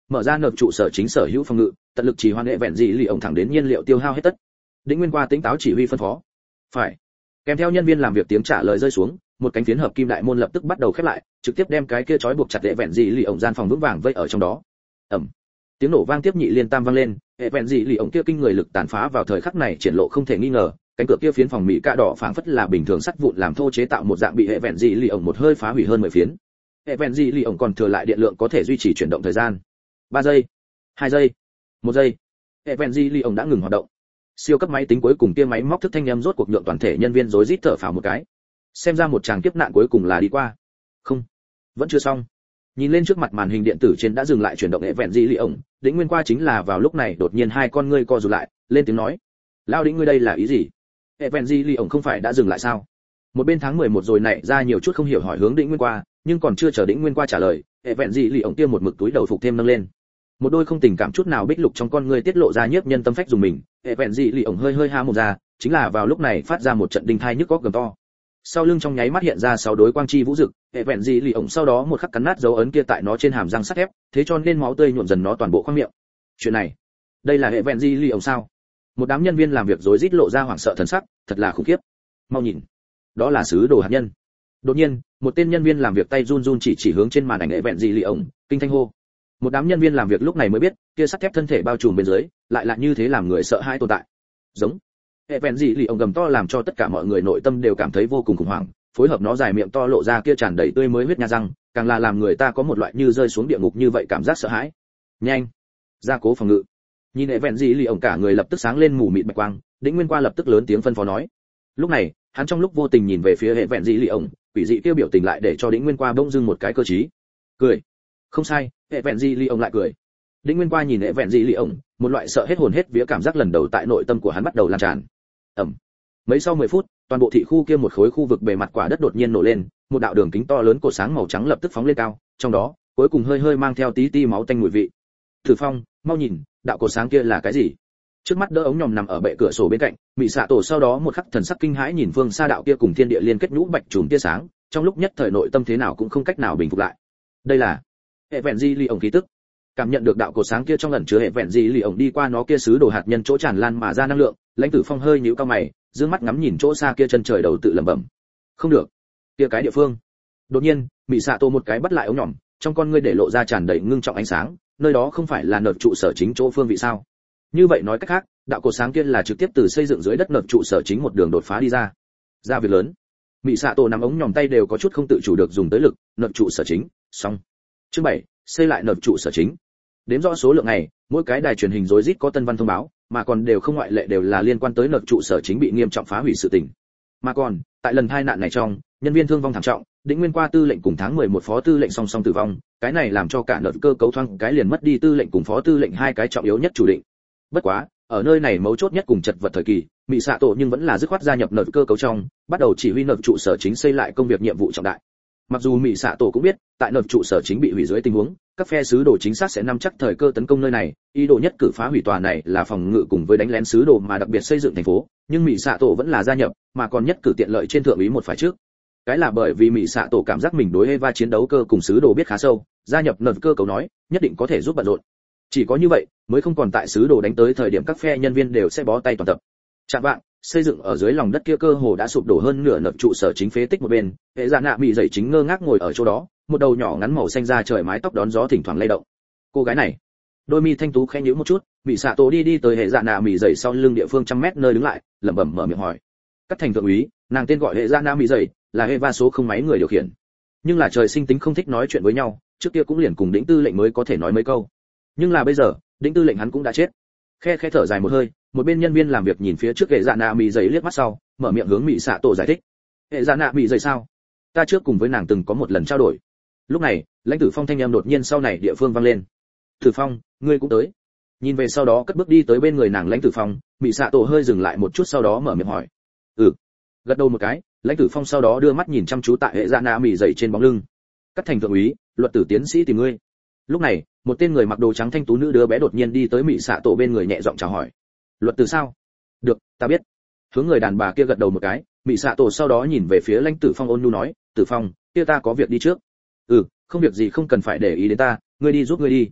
mở ra nộp trụ sở chính sở hữu phòng ngự, tận lực trì hoãn hệ vẹn dị lì ổng thẳng đến nhiên liệu tiêu hao hết tất. Đĩnh Nguyên qua tính táo chỉ huy phân phó. Phải. Kèm theo nhân viên làm việc tiếng trả lời rơi xuống, một cánh phiến hợp kim đại môn lập tức bắt đầu khép lại, trực tiếp đem cái kia trói buộc chặt hệ vẹn dị lì ổng gian phòng vững vàng vây ở trong đó. Ầm. Tiếng nổ vang tiếp nhị liên tam vang lên, hệ vẹn dị lì ổng kia kinh người lực tàn phá vào thời khắc này triển lộ không thể nghi ngờ, cánh cửa kia phiến phòng mỹ ca đỏ phảng phất là bình thường sắt vụn làm thô chế tạo một dạng bị hệ vẹn dị lì ổng một hơi phá hủy hơn mười phiến. Hệ vẹn dị lì ổng còn thừa lại điện lượng có thể duy trì chuyển động thời gian. ba giây, hai giây, một giây. Hệ vẹn dị lì ổng đã ngừng hoạt động. Siêu cấp máy tính cuối cùng kia máy móc thức thanh âm rốt cuộc nhượng toàn thể nhân viên rối rít thở phào một cái. Xem ra một tràng kiếp nạn cuối cùng là đi qua. Không, vẫn chưa xong. Nhìn lên trước mặt màn hình điện tử trên đã dừng lại chuyển động hệ vẹn dị lì ổng, Đĩnh Nguyên qua chính là vào lúc này đột nhiên hai con ngươi co rụt lại, lên tiếng nói: "Lao Đĩnh ngươi đây là ý gì? Hệ vẹn dị lì ổng không phải đã dừng lại sao?" Một bên tháng mười một rồi này ra nhiều chút không hiểu hỏi hướng Đĩnh Nguyên qua, nhưng còn chưa chờ Đĩnh Nguyên qua trả lời, hệ vẹn dị lì ổng kia một mực túi đầu phục thêm nâng lên. Một đôi không tình cảm chút nào bích lục trong con ngươi tiết lộ ra nhiếp nhân tâm phách dùng mình, hệ vẹn dị lì ổng hơi hơi ha một ra, chính là vào lúc này phát ra một trận đinh thai nhức óc gầm to. Sau lưng trong nháy mắt hiện ra sáu đối quang chi vũ dực, hệ vẹn dị lì ổng sau đó một khắc cắn nát dấu ấn kia tại nó trên hàm răng sắt thép, thế cho nên máu tươi nhuộm dần nó toàn bộ khoang miệng. Chuyện này, đây là hệ vẹn dị lì ổng sao? Một đám nhân viên làm việc rối rít lộ ra hoảng sợ thần sắc, thật là khủng khiếp. Mau nhìn, đó là sứ đồ hạt nhân. Đột nhiên, một tên nhân viên làm việc tay run run chỉ chỉ hướng trên màn ảnh hệ vẹn dị lì ổng, kinh thanh hô. Một đám nhân viên làm việc lúc này mới biết, kia sắt thép thân thể bao trùm bên dưới, lại là như thế làm người sợ hãi tồn tại. Giống. Hệ vẹn dị lì ổng gầm to làm cho tất cả mọi người nội tâm đều cảm thấy vô cùng khủng hoảng, phối hợp nó dài miệng to lộ ra kia tràn đầy tươi mới huyết nha răng, càng là làm người ta có một loại như rơi xuống địa ngục như vậy cảm giác sợ hãi. Nhanh, gia cố phòng ngự. Nhìn hệ vẹn dị lì ổng cả người lập tức sáng lên mù mịt bạch quang, Đĩnh Nguyên qua lập tức lớn tiếng phân phó nói. Lúc này, hắn trong lúc vô tình nhìn về phía hệ vẹn dị lì ổng, quỷ dị kia biểu tình lại để cho Đĩnh Nguyên qua bỗng dưng một cái cơ trí. Cười. Không sai, hệ vẹn dị lì ổng lại cười. Đĩnh Nguyên qua nhìn hệ vẹn dị lì ổng, một loại sợ hết hồn hết vía cảm giác lần đầu tại nội tâm của hắn bắt đầu lan tràn. Ẩm. Mấy sau mười phút, toàn bộ thị khu kia một khối khu vực bề mặt quả đất đột nhiên nổ lên, một đạo đường kính to lớn cột sáng màu trắng lập tức phóng lên cao, trong đó, cuối cùng hơi hơi mang theo tí tí máu tanh mùi vị. Thử Phong, mau nhìn, đạo cột sáng kia là cái gì? Trước mắt đỡ ống nhòm nằm ở bệ cửa sổ bên cạnh, Mị Xạ Tổ sau đó một khắc thần sắc kinh hãi nhìn phương xa đạo kia cùng thiên địa liên kết nhũ bạch chùm tia sáng, trong lúc nhất thời nội tâm thế nào cũng không cách nào bình phục lại. Đây là hệ vẹn di ly ổng khí tức. Cảm nhận được đạo cột sáng kia trong ẩn chứa hệ vẹn di ly ổng đi qua nó kia sứ đồ hạt nhân chỗ tràn lan mà ra năng lượng, Lãnh Tử Phong hơi nhíu cao mày, dương mắt ngắm nhìn chỗ xa kia chân trời đầu tự lẩm bẩm. Không được, kia cái địa phương. Đột nhiên, Mị Xạ Tổ một cái bắt lại ống nhòm, trong con ngươi để lộ ra tràn đầy ngưng trọng ánh sáng, nơi đó không phải là nợp trụ sở chính chỗ phương vị sao? Như vậy nói cách khác, đạo cột sáng kia là trực tiếp từ xây dựng dưới đất nợp trụ sở chính một đường đột phá đi ra. Ra việc lớn. Mị Xạ Tổ nắm ống nhòm tay đều có chút không tự chủ được dùng tới lực, nợp trụ sở chính, xong. Chương bảy, xây lại nợp trụ sở chính. Đếm rõ số lượng ngày, mỗi cái đài truyền hình rối rít có tân văn thông báo, mà còn đều không ngoại lệ đều là liên quan tới nợp trụ sở chính bị nghiêm trọng phá hủy sự tình. Mà còn, tại lần tai nạn này trong, nhân viên thương vong thảm trọng, Đĩnh Nguyên qua tư lệnh cùng tháng mười một phó tư lệnh song song tử vong, cái này làm cho cả nợp cơ cấu thoáng cái liền mất đi tư lệnh cùng phó tư lệnh hai cái trọng yếu nhất chủ định. Bất quá, ở nơi này mấu chốt nhất cùng chật vật thời kỳ, Mị Xạ Tổ nhưng vẫn là dứt khoát gia nhập nợp cơ cấu trong, bắt đầu chỉ huy nợp trụ sở chính xây lại công việc nhiệm vụ trọng đại. Mặc dù Mị Xạ Tổ cũng biết, tại nợp trụ sở chính bị hủy dưới tình huống, các phe sứ đồ chính xác sẽ nắm chắc thời cơ tấn công nơi này, ý đồ nhất cử phá hủy tòa này là phòng ngự cùng với đánh lén sứ đồ mà đặc biệt xây dựng thành phố, nhưng Mị Xạ Tổ vẫn là gia nhập, mà còn nhất cử tiện lợi trên thượng úy một phải trước. Cái là bởi vì Mị Xạ Tổ cảm giác mình đối Eva chiến đấu cơ cùng sứ đồ biết khá sâu, gia nhập nợp cơ cấu nói, nhất định có thể giúp bận rộn. Chỉ có như vậy, mới không còn tại sứ đồ đánh tới thời điểm các phe nhân viên đều sẽ bó tay toàn tập. Chạm vạng, xây dựng ở dưới lòng đất kia cơ hồ đã sụp đổ hơn nửa nợp trụ sở chính phế tích một bên, hệ dạ nạ Mị dậy chính ngơ ngác ngồi ở chỗ đó, một đầu nhỏ ngắn màu xanh da trời mái tóc đón gió thỉnh thoảng lay động. Cô gái này, đôi mi thanh tú khẽ nhíu một chút, Mị Xạ Tổ đi đi tới hệ dạ nạ Mị dậy sau lưng địa phương trăm mét nơi đứng lại, lẩm bẩm mở miệng hỏi. Cắt thành thượng úy, nàng tên gọi hệ dạ nạ Mị dậy, là Eva số không máy người điều khiển. Nhưng là trời sinh tính không thích nói chuyện với nhau, trước kia cũng liền cùng Đĩnh tư lệnh mới có thể nói mấy câu. Nhưng là bây giờ, Đĩnh tư lệnh hắn cũng đã chết. Khe khẽ thở dài một hơi, một bên nhân viên làm việc nhìn phía trước hệ dạ nạ Mị dậy liếc mắt sau, mở miệng hướng Mị Xạ Tổ giải thích. Hệ dạ nạ Mị dậy sao? Ta trước cùng với nàng từng có một lần trao đổi. Lúc này, Lãnh Tử Phong thanh âm đột nhiên sau này địa phương vang lên. Tử Phong, ngươi cũng tới. Nhìn về sau đó cất bước đi tới bên người nàng Lãnh Tử Phong, Mị Xạ Tổ hơi dừng lại một chút sau đó mở miệng hỏi. Ừ. Gật đầu một cái, Lãnh Tử Phong sau đó đưa mắt nhìn chăm chú tại hệ dạ nạ Mị dậy trên bóng lưng. Cắt thành thượng úy, luật tử tiến sĩ tìm ngươi. Lúc này, một tên người mặc đồ trắng thanh tú nữ đứa bé đột nhiên đi tới Mị Xạ Tổ bên người nhẹ giọng chào hỏi. Luật tử sao? Được, ta biết. Hướng người đàn bà kia gật đầu một cái, Mị Xạ Tổ sau đó nhìn về phía Lãnh Tử Phong ôn nhu nói, Tử Phong, kia ta có việc đi trước. Ừ, không việc gì không cần phải để ý đến ta, ngươi đi giúp ngươi đi.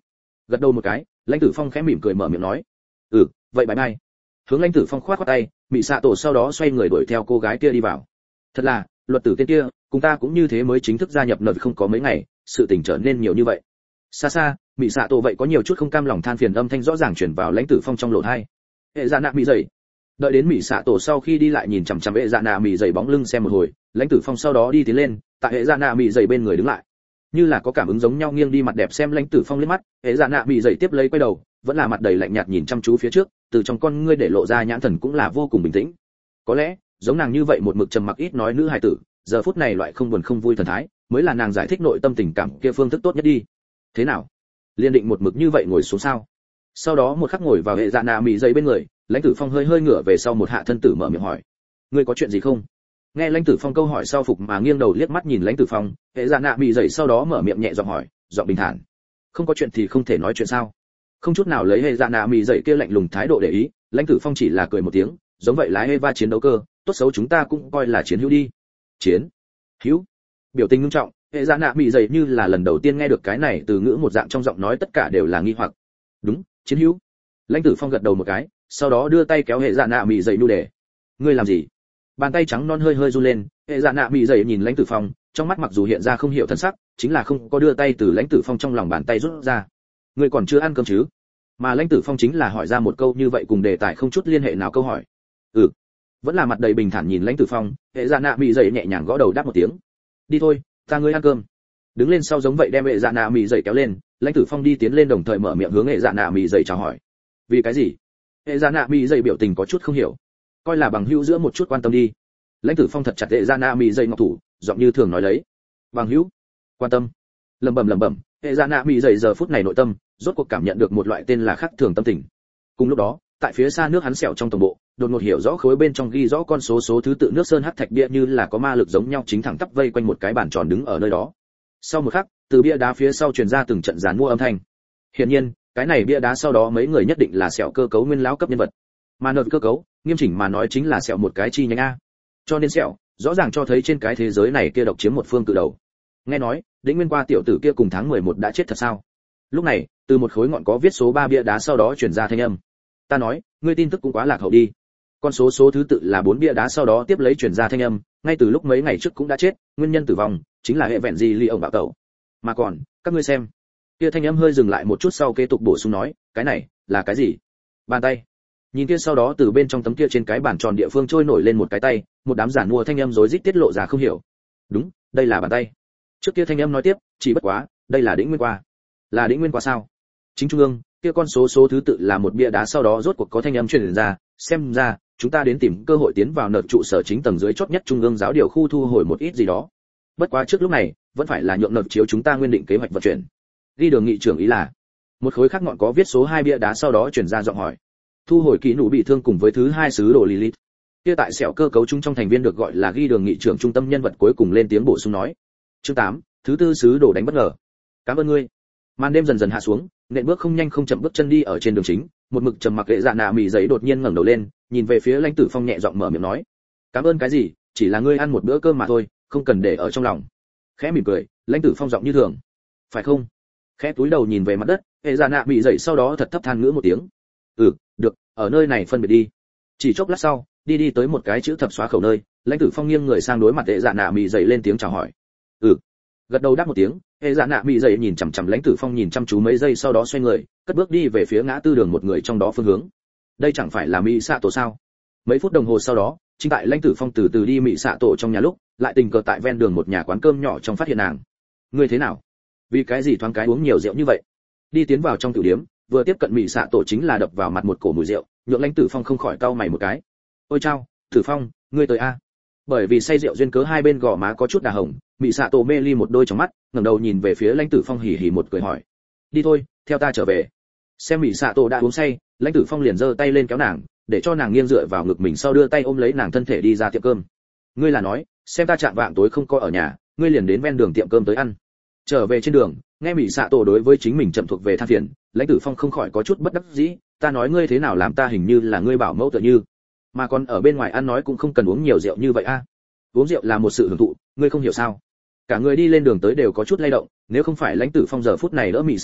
Gật đầu một cái, lãnh tử phong khẽ mỉm cười mở miệng nói, ừ vậy bye bye. Hướng lãnh tử phong khoát khoát tay, Mị Sạ Tổ sau đó xoay người đuổi theo cô gái kia đi vào. Thật là, luật tử tên kia, cùng ta cũng như thế mới chính thức gia nhập nợ không có mấy ngày, sự tình trở nên nhiều như vậy. Xa xa, Mị Sạ Tổ vậy có nhiều chút không cam lòng than phiền âm thanh rõ ràng truyền vào lãnh tử phong trong lỗ tai. Hệ Dạ Nạ Mị dậy. Đợi đến Mị Sạ Tổ sau khi đi lại nhìn chằm chằm Hệ Dạ Nạ Mị dậy bóng lưng xem một hồi, lãnh tử phong sau đó đi tiến lên, tại Hệ Dạ Nạ Mị dậy bên người đứng lại. Như là có cảm ứng giống nhau nghiêng đi mặt đẹp xem lãnh tử phong liếc mắt, Hệ Dạ Nạ Mị dậy tiếp lấy quay đầu, vẫn là mặt đầy lạnh nhạt nhìn chăm chú phía trước, từ trong con ngươi để lộ ra nhãn thần cũng là vô cùng bình tĩnh. Có lẽ, giống nàng như vậy một mực trầm mặc ít nói nữ hài tử, giờ phút này loại không buồn không vui thần thái, mới là nàng giải thích nội tâm tình cảm kia phương thức tốt nhất đi. Thế nào? Liên định một mực như vậy ngồi xuống sao? Sau đó một khắc ngồi vào Hệ Dạ Nạ Mị dậy bên người, lãnh tử phong hơi hơi ngửa về sau một hạ thân tử mở miệng hỏi, ngươi có chuyện gì không? Nghe lãnh tử phong câu hỏi sau phục mà nghiêng đầu liếc mắt nhìn lãnh tử phong, Hệ Dạ Nạ Mị dậy sau đó mở miệng nhẹ giọng hỏi, giọng bình thản, không có chuyện thì không thể nói chuyện sao? Không chút nào lấy Hệ Dạ Nạ Mị dậy kia lạnh lùng thái độ để ý, lãnh tử phong chỉ là cười một tiếng, giống vậy lái Eva chiến đấu cơ, tốt xấu chúng ta cũng coi là chiến hữu đi. Chiến hữu? Biểu tình nghiêm trọng, Hệ Dạ Nạ Mị dậy như là lần đầu tiên nghe được cái này từ ngữ một dạng trong giọng nói tất cả đều là nghi hoặc. Đúng, chiến hữu. Lãnh tử phong gật đầu một cái, sau đó đưa tay kéo Hệ Dạ Nạ Mị dậy nu đề. Ngươi làm gì? Bàn tay trắng non hơi hơi run lên, Hệ Dạ Nạ Mị dậy nhìn lãnh tử phong, trong mắt mặc dù hiện ra không hiểu thân sắc, chính là không có đưa tay từ lãnh tử phong trong lòng bàn tay rút ra. Ngươi còn chưa ăn cơm chứ? Mà lãnh tử phong chính là hỏi ra một câu như vậy cùng đề tài không chút liên hệ nào câu hỏi. Ừ. Vẫn là mặt đầy bình thản nhìn lãnh tử phong, Hệ Dạ Nạ Mị dậy nhẹ nhàng gõ đầu đáp một tiếng. Đi thôi, ta ngươi ăn cơm. Đứng lên sau giống vậy đem Hệ Dạ Nạ Mị dậy kéo lên, lãnh tử phong đi tiến lên đồng thời mở miệng hướng Hệ Dạ Nạ Mị dậy chào hỏi. Vì cái gì? Hệ Dạ Nạ Mị dậy biểu tình có chút không hiểu, coi là bằng hữu giữa một chút quan tâm đi. Lãnh tử phong thật chặt Hệ Dạ Nạ Mị dậy ngọc thủ, giọng như thường nói lấy, bằng hữu, quan tâm. Lẩm bẩm lẩm bẩm, Hệ Dạ Nạ Mị dậy giờ phút này nội tâm rốt cuộc cảm nhận được một loại tên là khác thường tâm tình. Cùng lúc đó, tại phía xa nước hắn sẹo trong tổng bộ, đột ngột hiểu rõ khối bên trong ghi rõ con số số thứ tự nước sơn hắc thạch bia như là có ma lực giống nhau chính thẳng tắp vây quanh một cái bàn tròn đứng ở nơi đó. Sau một khắc, từ bia đá phía sau truyền ra từng trận giàn mua âm thanh. Hiển nhiên, cái này bia đá sau đó mấy người nhất định là sẹo cơ cấu nguyên lão cấp nhân vật. Mà nợ cơ cấu, nghiêm chỉnh mà nói chính là sẹo một cái chi nhánh a. Cho nên sẹo, rõ ràng cho thấy trên cái thế giới này kia độc chiếm một phương cự đầu. Nghe nói, Đĩnh Nguyên qua tiểu tử kia cùng tháng mười một đã chết thật sao? Lúc này, từ một khối ngọn có viết số ba bia đá sau đó truyền ra thanh âm. Ta nói, ngươi tin tức cũng quá lạc hậu đi. Con số số thứ tự là bốn bia đá sau đó tiếp lấy truyền ra thanh âm, ngay từ lúc mấy ngày trước cũng đã chết, nguyên nhân tử vong chính là hệ vẹn gì ly ổng bạo tẩu. Mà còn, các ngươi xem. Kia thanh âm hơi dừng lại một chút sau kế tục bổ sung nói, cái này là cái gì? Bàn tay. Nhìn kia sau đó từ bên trong tấm kia trên cái bàn tròn địa phương trôi nổi lên một cái tay, một đám giản mua thanh âm rối rít tiết lộ ra không hiểu. Đúng, đây là bàn tay. Trước kia thanh âm nói tiếp, chỉ bất quá, đây là Đĩnh Nguyên qua. Là Đĩnh Nguyên qua sao? Chính trung ương, kia con số số thứ tự là một bia đá sau đó rốt cuộc có thanh âm truyền ra, xem ra, chúng ta đến tìm cơ hội tiến vào nợ trụ sở chính tầng dưới chót nhất trung ương giáo điều khu thu hồi một ít gì đó. Bất quá trước lúc này, vẫn phải là nhượng nợ chiếu chúng ta nguyên định kế hoạch vận chuyển. Ghi đường nghị trưởng ý là, một khối khác ngọn có viết số hai bia đá sau đó truyền ra giọng hỏi. Thu hồi kỹ nụ bị thương cùng với thứ hai sứ đồ Lilith. Kia tại sẹo cơ cấu chúng trong thành viên được gọi là ghi đường nghị trưởng trung tâm nhân vật cuối cùng lên tiếng bổ sung nói. Chương tám, thứ tư sứ đồ đánh bất ngờ. Cảm ơn ngươi. Màn đêm dần dần hạ xuống, nện bước không nhanh không chậm bước chân đi ở trên đường chính, một mực trầm mặc Hệ Dạ Nạ Mị giấy đột nhiên ngẩng đầu lên, nhìn về phía lãnh tử phong nhẹ giọng mở miệng nói. Cảm ơn cái gì, chỉ là ngươi ăn một bữa cơm mà thôi, không cần để ở trong lòng. Khẽ mỉm cười, lãnh tử phong giọng như thường. Phải không? Khẽ túi đầu nhìn về mặt đất, Hệ Dạ Nạ Mị dậy sau đó thật thấp than ngữ một tiếng. Ừ, được, ở nơi này phân biệt đi. Chỉ chốc lát sau, đi đi tới một cái chữ thập xóa khẩu nơi, lãnh tử phong nghiêng người sang đối mặt Hệ Dạ Nạ Mị dậy lên tiếng chào hỏi. Ừ. Gật đầu đáp một tiếng, Hệ Dạ Nạ Mị dậy nhìn chằm chằm lãnh tử phong nhìn chăm chú mấy giây sau đó xoay người, cất bước đi về phía ngã tư đường một người trong đó phương hướng. Đây chẳng phải là Mị Sạ Tổ sao? Mấy phút đồng hồ sau đó, chính tại lãnh tử phong từ từ đi Mị Sạ Tổ trong nhà lúc, lại tình cờ tại ven đường một nhà quán cơm nhỏ trong phát hiện nàng. Ngươi thế nào? Vì cái gì thoáng cái uống nhiều rượu như vậy? Đi tiến vào trong tiểu điếm, vừa tiếp cận Mị Sạ Tổ chính là đập vào mặt một cổ mùi rượu, nhượng lãnh tử phong không khỏi cau mày một cái. Ôi chao, Tử Phong, ngươi tới a? Bởi vì say rượu duyên cớ hai bên gò má có chút đà hồng, Mị Sạ Tổ mê ly một đôi trong mắt, ngẩng đầu nhìn về phía lãnh tử phong hỉ hỉ một cười hỏi. Đi thôi, theo ta trở về. Xem Mị Sạ Tổ đã uống say, lãnh tử phong liền giơ tay lên kéo nàng, để cho nàng nghiêng dựa vào ngực mình sau đưa tay ôm lấy nàng thân thể đi ra tiệm cơm. Ngươi là nói, xem ta chạm vạng tối không có ở nhà, ngươi liền đến ven đường tiệm cơm tới ăn. Trở về trên đường, nghe Mị Sạ Tổ đối với chính mình chậm thuộc về than phiền, lãnh tử phong không khỏi có chút bất đắc dĩ, ta nói ngươi thế nào làm ta hình như là ngươi bảo mẫu tựa như, mà còn ở bên ngoài ăn nói cũng không cần uống nhiều rượu như vậy a. Uống rượu là một sự hưởng thụ, ngươi không hiểu sao? Cả người đi lên đường tới đều có chút lay động, nếu không phải lãnh tử phong giờ phút này đỡ Mị Sạ Tổ,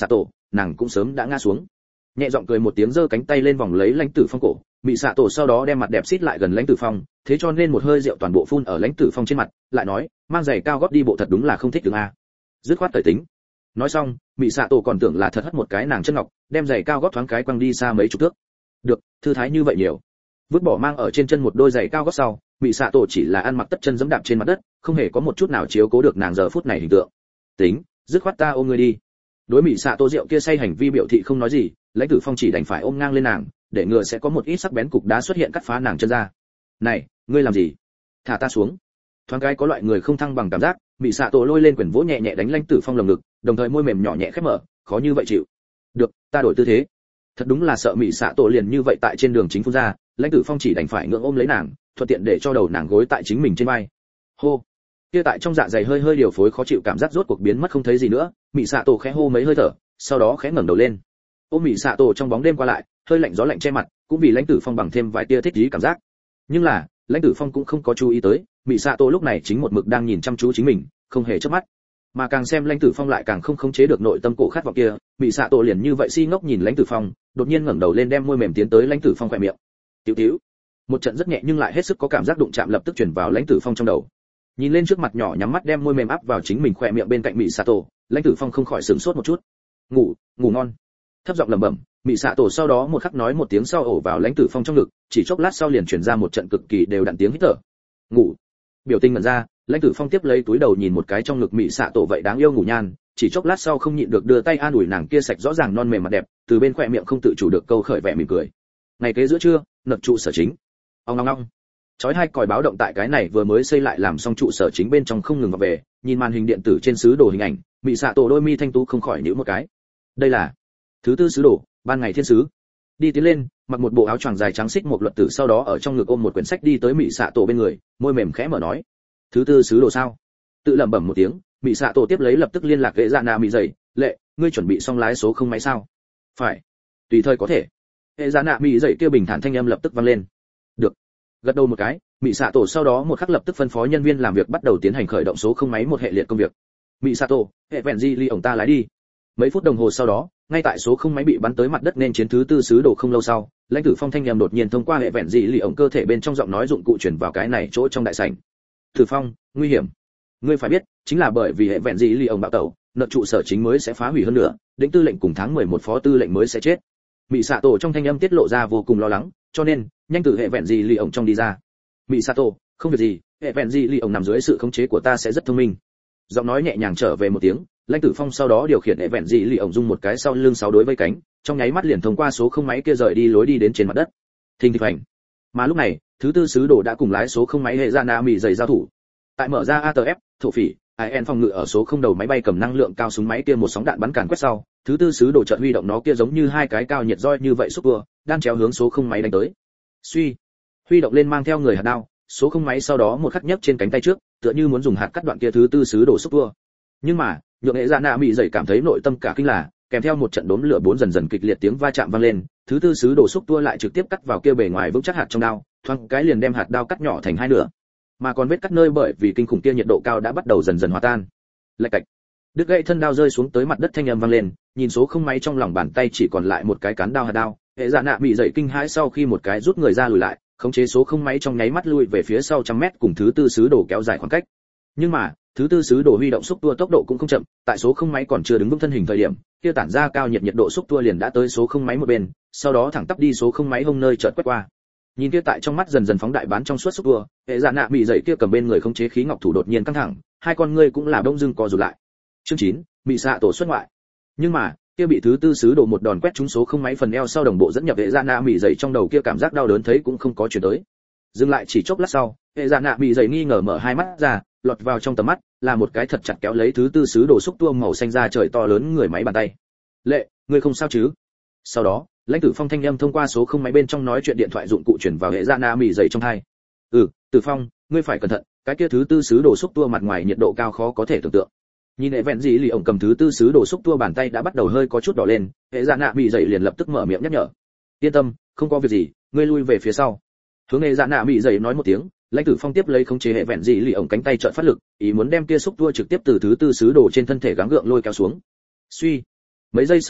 nàng cũng sớm đã ngã xuống. Nhẹ giọng cười một tiếng, giơ cánh tay lên vòng lấy Lãnh Tử Phong cổ, Mị Sạ Tổ sau đó đem mặt đẹp xít lại gần Lãnh Tử Phong, thế cho nên một hơi rượu toàn bộ phun ở Lãnh Tử Phong trên mặt, lại nói, mang giày cao gót đi bộ thật đúng là không thích đường a. Dứt khoát tẩy tính. Nói xong, Mị Sạ Tổ còn tưởng là thật hất một cái nàng chân ngọc, đem giày cao gót thoáng cái quăng đi xa mấy chục thước. Được, thư thái như vậy nhiều. Vứt bỏ mang ở trên chân một đôi giày cao gót sau, Mị Sạ Tổ chỉ là ăn mặc tất chân giẫm đạp trên mặt đất, không hề có một chút nào chiếu cố được nàng giờ phút này hình tượng. Tính, dứt khoát ta ôm ngươi đi. Đối Mị Sạ Tổ rượu kia say hành vi biểu thị không nói gì, Lãnh Tử Phong chỉ đành phải ôm ngang lên nàng, để ngừa sẽ có một ít sắc bén cục đá xuất hiện cắt phá nàng chân ra. Này, ngươi làm gì? Thả ta xuống. Thoáng cái có loại người không thăng bằng cảm giác, Mị Sạ Tổ lôi lên quyền vỗ nhẹ nhẹ đánh Lãnh Tử Phong lồng ngực, đồng thời môi mềm nhỏ nhẹ khép mở, khó như vậy chịu. Được, ta đổi tư thế. Thật đúng là sợ Mị Sạ Tổ liền như vậy tại trên đường chính phun ra, Lãnh Tử Phong chỉ đành phải ngượng ôm lấy nàng, thuận tiện để cho đầu nàng gối tại chính mình trên vai. Hô. Kia tại trong dạ dày hơi hơi điều phối khó chịu cảm giác rốt cuộc biến mất không thấy gì nữa, Mị Sạ Tổ khẽ hô mấy hơi thở, sau đó khẽ ngẩng đầu lên. Ôm Mị Sạ Tổ trong bóng đêm qua lại, hơi lạnh gió lạnh che mặt, cũng vì Lãnh Tử Phong bằng thêm vài tia thích ý cảm giác. Nhưng là, Lãnh Tử Phong cũng không có chú ý tới, Mị Sạ Tổ lúc này chính một mực đang nhìn chăm chú chính mình, không hề chớp mắt. Mà càng xem Lãnh Tử Phong lại càng không khống chế được nội tâm cổ khát vọng kia, Mị Sạ Tổ liền như vậy si ngốc nhìn Lãnh Tử Phong, đột nhiên ngẩng đầu lên đem môi mềm tiến tới Lãnh Tử Phong khóe miệng. Tiểu tiểu. Một trận rất nhẹ nhưng lại hết sức có cảm giác đụng chạm lập tức truyền vào Lãnh Tử Phong trong đầu. Nhìn lên trước mặt nhỏ nhắm mắt đem môi mềm áp vào chính mình khóe miệng bên cạnh Mị Sạ Tổ, Lãnh Tử Phong không khỏi sửng sốt một chút. Ngủ, ngủ ngon. Thấp giọng lẩm bẩm, Mị Sạ Tổ sau đó một khắc nói một tiếng sau ổ vào Lãnh Tử Phong trong ngực, chỉ chốc lát sau liền truyền ra một trận cực kỳ đều đặn tiếng hít thở. Ngủ. Biểu tình ngẩn ra, Lãnh Tử Phong tiếp lấy túi đầu nhìn một cái trong ngực Mị Sạ Tổ vậy đáng yêu ngủ nhan, chỉ chốc lát sau không nhịn được đưa tay an ủi nàng kia sạch rõ ràng non mềm mặt đẹp, từ bên khóe miệng không tự chủ được câu khởi vẻ mỉm cười. Ngày kế giữa trưa, nập trụ sở chính. Ong ong ong. Chói hai còi báo động tại cái này vừa mới xây lại làm xong trụ sở chính bên trong không ngừng vào về, nhìn màn hình điện tử trên sứ đồ hình ảnh, Mị Sạ Tổ đôi mi thanh tú không khỏi nhíu một cái. Đây là thứ tư sứ đồ, ban ngày thiên sứ. Đi tiến lên, mặc một bộ áo choàng dài trắng xích một luật tử sau đó ở trong ngực ôm một quyển sách đi tới Mị Sạ Tổ bên người, môi mềm khẽ mở nói: "Thứ tư sứ đồ sao?" Tự lẩm bẩm một tiếng, Mị Sạ Tổ tiếp lấy lập tức liên lạc Gệ Dạ Na Mị dậy, "Lệ, ngươi chuẩn bị xong lái số không máy sao?" "Phải, tùy thời có thể." Gệ Dạ Na Mị dậy kia bình thản thanh âm lập tức vang lên. "Được." Gật đầu một cái, Mị Sạ Tổ sau đó một khắc lập tức phân phó nhân viên làm việc bắt đầu tiến hành khởi động số không máy một hệ liệt công việc. "Mị Sạ Tổ, hệ vẹn di ly ổng ta lái đi." Mấy phút đồng hồ sau đó, ngay tại số không máy bị bắn tới mặt đất nên chiến thứ tư sứ đồ không lâu sau, Lãnh Tử Phong thanh âm đột nhiên thông qua hệ vẹn dị lì ổng cơ thể bên trong giọng nói dụng cụ truyền vào cái này chỗ trong đại sảnh. "Tử Phong, nguy hiểm. Ngươi phải biết, chính là bởi vì hệ vẹn dị lì ổng bạo tẩu, nợ trụ sở chính mới sẽ phá hủy hơn nữa, đỉnh tư lệnh cùng tháng mười một phó tư lệnh mới sẽ chết." Mị Sạ Tổ trong thanh âm tiết lộ ra vô cùng lo lắng, cho nên, nhanh từ hệ vẹn dị lì ổng trong đi ra. "Mị Sạ Tổ, không việc gì, hệ vẹn dị lì ổng nằm dưới sự khống chế của ta sẽ rất thông minh." Giọng nói nhẹ nhàng trở về một tiếng, Lãnh Tử Phong sau đó điều khiển hệ vẹn dị lì ổng dung một cái sau lưng sáu đối vây cánh, trong nháy mắt liền thông qua số không máy kia rời đi lối đi đến trên mặt đất. Thình thịch hành. Mà lúc này, thứ tư sứ đồ đã cùng lái số không máy hệ Dạ Na Mị dày giao thủ. Tại mở ra a tê ép, thổ phỉ, i en phòng ngự ở số không đầu máy bay cầm năng lượng cao súng máy kia một sóng đạn bắn càn quét sau, thứ tư sứ đồ chợt huy động nó kia giống như hai cái cao nhiệt roi như vậy xúc vừa, đan chéo hướng số không máy đánh tới. Suy, huy động lên mang theo người hạt đao, số không máy sau đó một khắc nhấc trên cánh tay trước, tựa như muốn dùng hạt cắt đoạn kia thứ tư sứ đồ xúc vừa. Nhưng mà, nhượng hệ Dạ Na Mị dậy cảm thấy nội tâm cả kinh là, kèm theo một trận đốm lửa bốn dần dần kịch liệt tiếng va chạm vang lên, thứ tư sứ đồ xúc tua lại trực tiếp cắt vào kia bề ngoài vững chắc hạt trong đao, thoáng cái liền đem hạt đao cắt nhỏ thành hai nửa. Mà còn vết cắt nơi bởi vì kinh khủng kia nhiệt độ cao đã bắt đầu dần dần hòa tan. Lạch cạch. Đứt gãy thân đao rơi xuống tới mặt đất thanh âm vang lên, nhìn số không máy trong lòng bàn tay chỉ còn lại một cái cán đao hạt đao, hệ Dạ Na Mị dậy kinh hãi sau khi một cái rút người ra lùi lại, khống chế số không máy trong nháy mắt lui về phía sau trăm mét cùng thứ tư sứ đồ kéo dài khoảng cách. Nhưng mà, thứ tư sứ đồ huy động xúc tua tốc độ cũng không chậm, tại số không máy còn chưa đứng vững thân hình thời điểm, kia tản ra cao nhiệt nhiệt độ xúc tua liền đã tới số không máy một bên, sau đó thẳng tắp đi số không máy hông nơi chợt quét qua. Nhìn kia tại trong mắt dần dần phóng đại bán trong suốt xúc tua, hệ Dạ Na Mị dậy kia cầm bên người khống chế khí ngọc thủ đột nhiên căng thẳng, hai con ngươi cũng là đông dưng co rụt lại. Chương chín, Mị Sạ Tổ xuất ngoại. Nhưng mà, kia bị thứ tư sứ đồ một đòn quét trúng số không máy phần eo sau đồng bộ dẫn nhập hệ Dạ Na Mị dậy trong đầu kia cảm giác đau đớn thấy cũng không có chuyển tới. Dừng lại chỉ chốc lát sau, hệ Dạ Na Mị dậy nghi ngờ mở hai mắt ra, lọt vào trong tầm mắt là một cái thật chặt kéo lấy thứ tư sứ đồ xúc tua màu xanh ra trời to lớn người máy bàn tay. "Lệ, ngươi không sao chứ?" Sau đó, Lãnh Tử Phong thanh âm thông qua số không máy bên trong nói chuyện điện thoại dụng cụ chuyển vào hệ Dạ Na Mị dày trong tai. "Ừ, Tử Phong, ngươi phải cẩn thận, cái kia thứ tư sứ đồ xúc tua mặt ngoài nhiệt độ cao khó có thể tưởng tượng." Nhìn hệ vẹn gì lì ổng cầm thứ tư sứ đồ xúc tua bàn tay đã bắt đầu hơi có chút đỏ lên, hệ Dạ Na Mị dày liền lập tức mở miệng nhắc nhở. "Yên tâm, không có việc gì, ngươi lui về phía sau." Hướng hệ Dạ Na Mị dày nói một tiếng, Lãnh Tử Phong tiếp lấy khống chế hệ vẹn dị lì ổng cánh tay trợn phát lực, ý muốn đem kia xúc tua trực tiếp từ thứ tư sứ đồ trên thân thể gắng gượng lôi kéo xuống. Suy, mấy giây sau đó,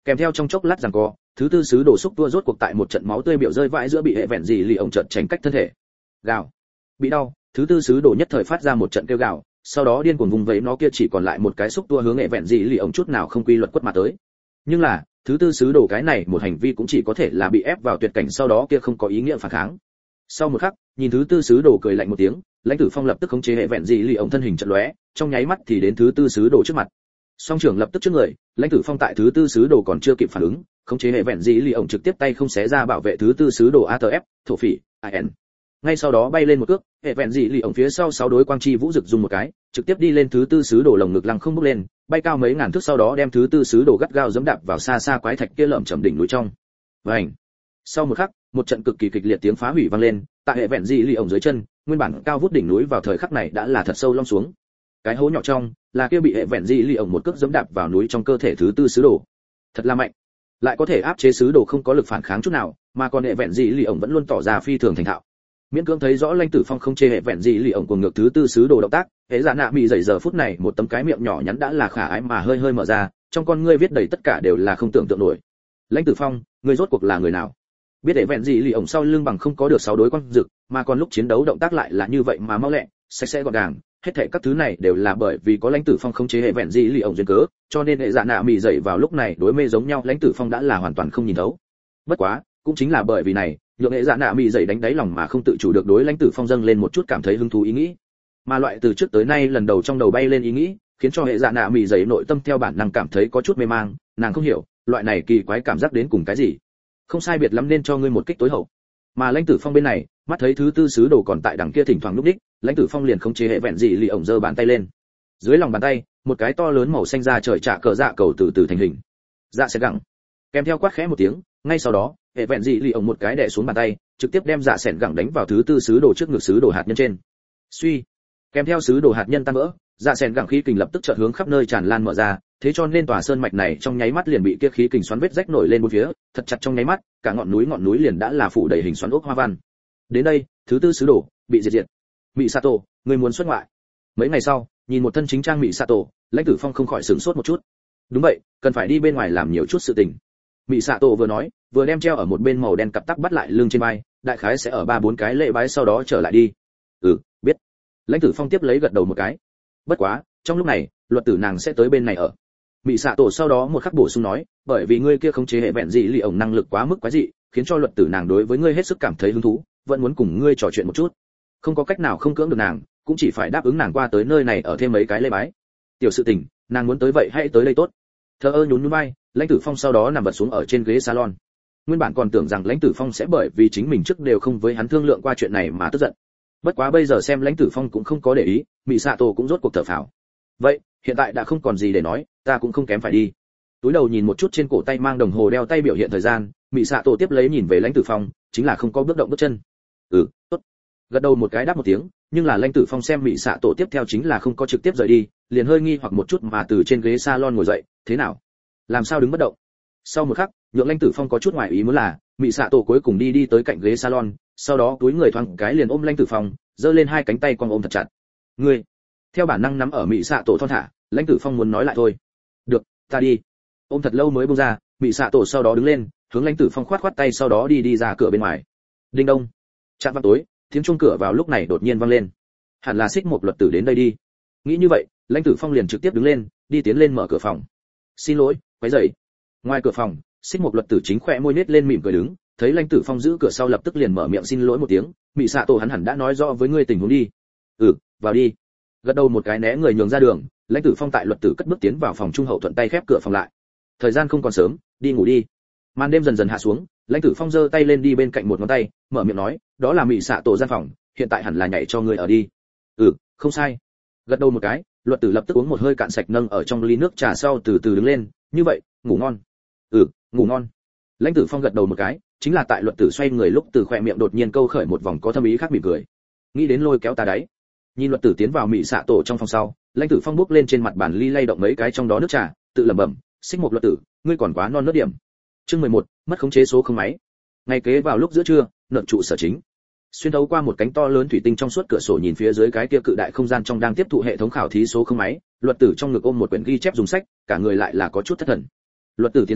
Kèm theo trong chốc lát giằng co, thứ tư sứ đồ xúc tua rốt cuộc tại một trận máu tươi biểu rơi vãi giữa bị hệ vẹn gì lì ổng chợt tránh cách thân thể. Gào. Bị đau, thứ tư sứ đồ nhất thời phát ra một trận kêu gào, sau đó điên cuồng vùng vẫy nó kia chỉ còn lại một cái xúc tua hướng hệ vẹn gì lì ổng chút nào không quy luật quất mà tới. Nhưng là, thứ tư sứ đồ cái này một hành vi cũng chỉ có thể là bị ép vào tuyệt cảnh, sau đó kia không có ý nghĩa phản kháng. Sau một khắc, nhìn thứ tư sứ đồ cười lạnh một tiếng, lãnh tử phong lập tức khống chế hệ vẹn gì lì ổng thân hình chợt lóe, trong nháy mắt thì đến thứ tư sứ đồ trước mặt. Song trưởng lập tức trước người, lãnh tử phong tại thứ tư sứ đồ còn chưa kịp phản ứng, khống chế hệ vẹn gì lì ổng trực tiếp tay không xé ra bảo vệ thứ tư sứ đồ a tê ép, thổ phỉ, an. Ngay sau đó bay lên một cước, hệ vẹn gì lì ổng phía sau sáu đối quang chi vũ rực dùng một cái, trực tiếp đi lên thứ tư sứ đồ lồng ngực lăng không bước lên, bay cao mấy ngàn thước, sau đó đem thứ tư sứ đồ gắt gao giẫm đạp vào xa xa quái thạch kia lởm chởm đỉnh núi trong. Vành. Sau một khắc, một trận cực kỳ kịch liệt tiếng phá hủy vang lên, tại hệ vẹn gì lì ổng dưới chân, nguyên bản cao vút đỉnh núi vào thời khắc này đã là thật sâu lõm xuống. Cái hố nhỏ trong, là kia bị hệ vẹn gì lì ổng một cước giẫm đạp vào núi trong cơ thể thứ tư sứ đồ. Thật là mạnh, lại có thể áp chế sứ đồ không có lực phản kháng chút nào, mà còn hệ vẹn gì lì ổng vẫn luôn tỏ ra phi thường thành thạo. Miễn cưỡng thấy rõ lãnh tử phong không chê hệ vẹn gì lì ổng của ngược thứ tư sứ đồ động tác, hệ giả nạ mị dậy giờ phút này một tấm cái miệng nhỏ nhắn đã là khả ái mà hơi hơi mở ra, trong con ngươi viết đầy tất cả đều là không tưởng tượng nổi. Lãnh tử phong, ngươi rốt cuộc là người nào? Biết hệ vẹn gì lì ổng sau lưng bằng không có được sáu đối quang dực, mà còn lúc chiến đấu động tác lại là như vậy mà mau lẹ, sạch sẽ gọn gàng, hết thảy các thứ này đều là bởi vì có lãnh tử phong không chế hệ vẹn gì lì ổng duyên cớ, cho nên hệ giả nạ mị dậy vào lúc này đối mê giống nhau lãnh tử phong đã là hoàn toàn không nhìn thấu. Bất quá, cũng chính là bởi vì này, nhượng hệ dạ nạ mị dậy đánh đáy lòng mà không tự chủ được đối lãnh tử phong dâng lên một chút cảm thấy hứng thú ý nghĩ, mà loại từ trước tới nay lần đầu trong đầu bay lên ý nghĩ, khiến cho hệ dạ nạ mị dậy nội tâm theo bản năng cảm thấy có chút mê mang, nàng không hiểu loại này kỳ quái cảm giác đến cùng cái gì. Không sai biệt lắm nên cho ngươi một kích tối hậu. Mà lãnh tử phong bên này, mắt thấy thứ tư sứ đồ còn tại đằng kia thỉnh thoảng lúc đích, lãnh tử phong liền không chế hệ vẹn gì lì ổng giơ bàn tay lên. Dưới lòng bàn tay, một cái to lớn màu xanh da trời trạ cờ dạ cầu từ từ thành hình. Dạ sẽ gặng. Kèm theo quát khẽ một tiếng, ngay sau đó, hệ vẹn dị lì ổng một cái đè xuống bàn tay, trực tiếp đem dạ sẻn gẳng đánh vào thứ tư sứ đồ trước ngực sứ đồ hạt nhân trên. Suy. Kèm theo sứ đồ hạt nhân tan vỡ, dạ sẻn gẳng khí kình lập tức chợt hướng khắp nơi tràn lan mở ra, thế cho nên tòa sơn mạch này trong nháy mắt liền bị kia khí kình xoắn vết rách nổi lên bốn phía, thật chặt trong nháy mắt, cả ngọn núi ngọn núi liền đã là phủ đầy hình xoắn ốc hoa văn. Đến đây, thứ tư sứ đồ bị diệt diệt. Mị Sato, người muốn xuất ngoại. Mấy ngày sau, nhìn một thân chính trang Mị Sato, lãnh tử phong không khỏi sửng sốt một chút. Đúng vậy, cần phải đi bên ngoài làm nhiều chút sự tình. Mị Sato vừa nói, vừa đem treo ở một bên màu đen cặp tắc bắt lại lưng trên vai, đại khái sẽ ở ba bốn cái lễ bái sau đó trở lại đi. Ừ, biết. Lãnh tử phong tiếp lấy gật đầu một cái. Bất quá, trong lúc này, luật tử nàng sẽ tới bên này ở. Mị Sato sau đó một khắc bổ sung nói, bởi vì ngươi kia không chế hệ vẹn gì lì ổng năng lực quá mức quái dị, khiến cho luật tử nàng đối với ngươi hết sức cảm thấy hứng thú, vẫn muốn cùng ngươi trò chuyện một chút. Không có cách nào không cưỡng được nàng, cũng chỉ phải đáp ứng nàng qua tới nơi này ở thêm mấy cái lễ bái. Tiểu sự tình, nàng muốn tới vậy hãy tới đây tốt. Thơ ơ nhún nhún vai, lãnh tử phong sau đó nằm vật xuống ở trên ghế salon. Nguyên bản còn tưởng rằng lãnh tử phong sẽ bởi vì chính mình trước đều không với hắn thương lượng qua chuyện này mà tức giận. Bất quá bây giờ xem lãnh tử phong cũng không có để ý, Mị Sato cũng rốt cuộc thở phào. Vậy, hiện tại đã không còn gì để nói, ta cũng không kém phải đi. Túi đầu nhìn một chút trên cổ tay mang đồng hồ đeo tay biểu hiện thời gian, Mị Sato tiếp lấy nhìn về lãnh tử phong, chính là không có bước động bước chân. Ừ, tốt. Gật đầu một cái đáp một tiếng, nhưng là lãnh tử phong xem Mị Sato tiếp theo chính là không có trực tiếp rời đi, liền hơi nghi hoặc một chút mà từ trên ghế salon ngồi dậy, thế nào? Làm sao đứng bất động? Sau một khắc, nhượng lãnh tử phong có chút ngoài ý muốn là, Mị Sato cuối cùng đi đi tới cạnh ghế salon, sau đó túi người thoáng cái liền ôm lãnh tử phong, giơ lên hai cánh tay quăng ôm thật chặt. Ngươi, theo bản năng nắm ở Mị Sato thon thả, lãnh tử phong muốn nói lại thôi. Được, ta đi. Ôm thật lâu mới buông ra, Mị Sato sau đó đứng lên, hướng lãnh tử phong khoát khoát tay sau đó đi đi ra cửa bên ngoài. Đinh đông. Chạm vào tối, tiếng chuông cửa vào lúc này đột nhiên vang lên. Hẳn là Xích Mộc luật tử đến đây đi. Nghĩ như vậy, lãnh tử phong liền trực tiếp đứng lên, đi tiến lên mở cửa phòng. Xin lỗi, quấy rầy. Ngoài cửa phòng, Xích Mộc luật tử chính khẽ môi nết lên mỉm cười đứng, thấy lãnh tử phong giữ cửa sau lập tức liền mở miệng xin lỗi một tiếng, Mị Sato hắn hẳn đã nói rõ với ngươi tình huống đi. Ừ, vào đi. Gật đầu một cái né người nhường ra đường, lãnh tử phong tại luật tử cất bước tiến vào phòng trung hậu thuận tay khép cửa phòng lại. Thời gian không còn sớm, đi ngủ đi. Màn đêm dần dần hạ xuống, lãnh tử phong giơ tay lên đi bên cạnh một ngón tay, mở miệng nói, đó là Mị Sato gian phòng, hiện tại hẳn là nhảy cho ngươi ở đi. Ừ, không sai. Gật đầu một cái, luật tử lập tức uống một hơi cạn sạch nâng ở trong ly nước trà sau từ từ đứng lên, như vậy, ngủ ngon. Ừ, ngủ ngon. Lãnh tử phong gật đầu một cái, chính là tại luật tử xoay người lúc từ khỏe miệng đột nhiên câu khởi một vòng có thâm ý khác mỉm cười. Nghĩ đến lôi kéo ta đáy. Nhìn luật tử tiến vào Mị Sato trong phòng sau, lãnh tử phong bước lên trên mặt bàn ly lay động mấy cái trong đó nước trà, tự lẩm bẩm, Xích Mộc luật tử, ngươi còn quá non nớt điểm. Chương mười một, mất khống chế số không máy. Ngày kế vào lúc giữa trưa, nợ trụ sở chính. Xuyên thấu qua một cánh to lớn thủy tinh trong suốt cửa sổ nhìn phía dưới cái kia cự đại không gian trong đang tiếp thụ hệ thống khảo thí số không máy, luật tử trong ngực ôm một quyển ghi chép dùng sách, cả người lại là có chút thất thần. Luật tử tiến sĩ,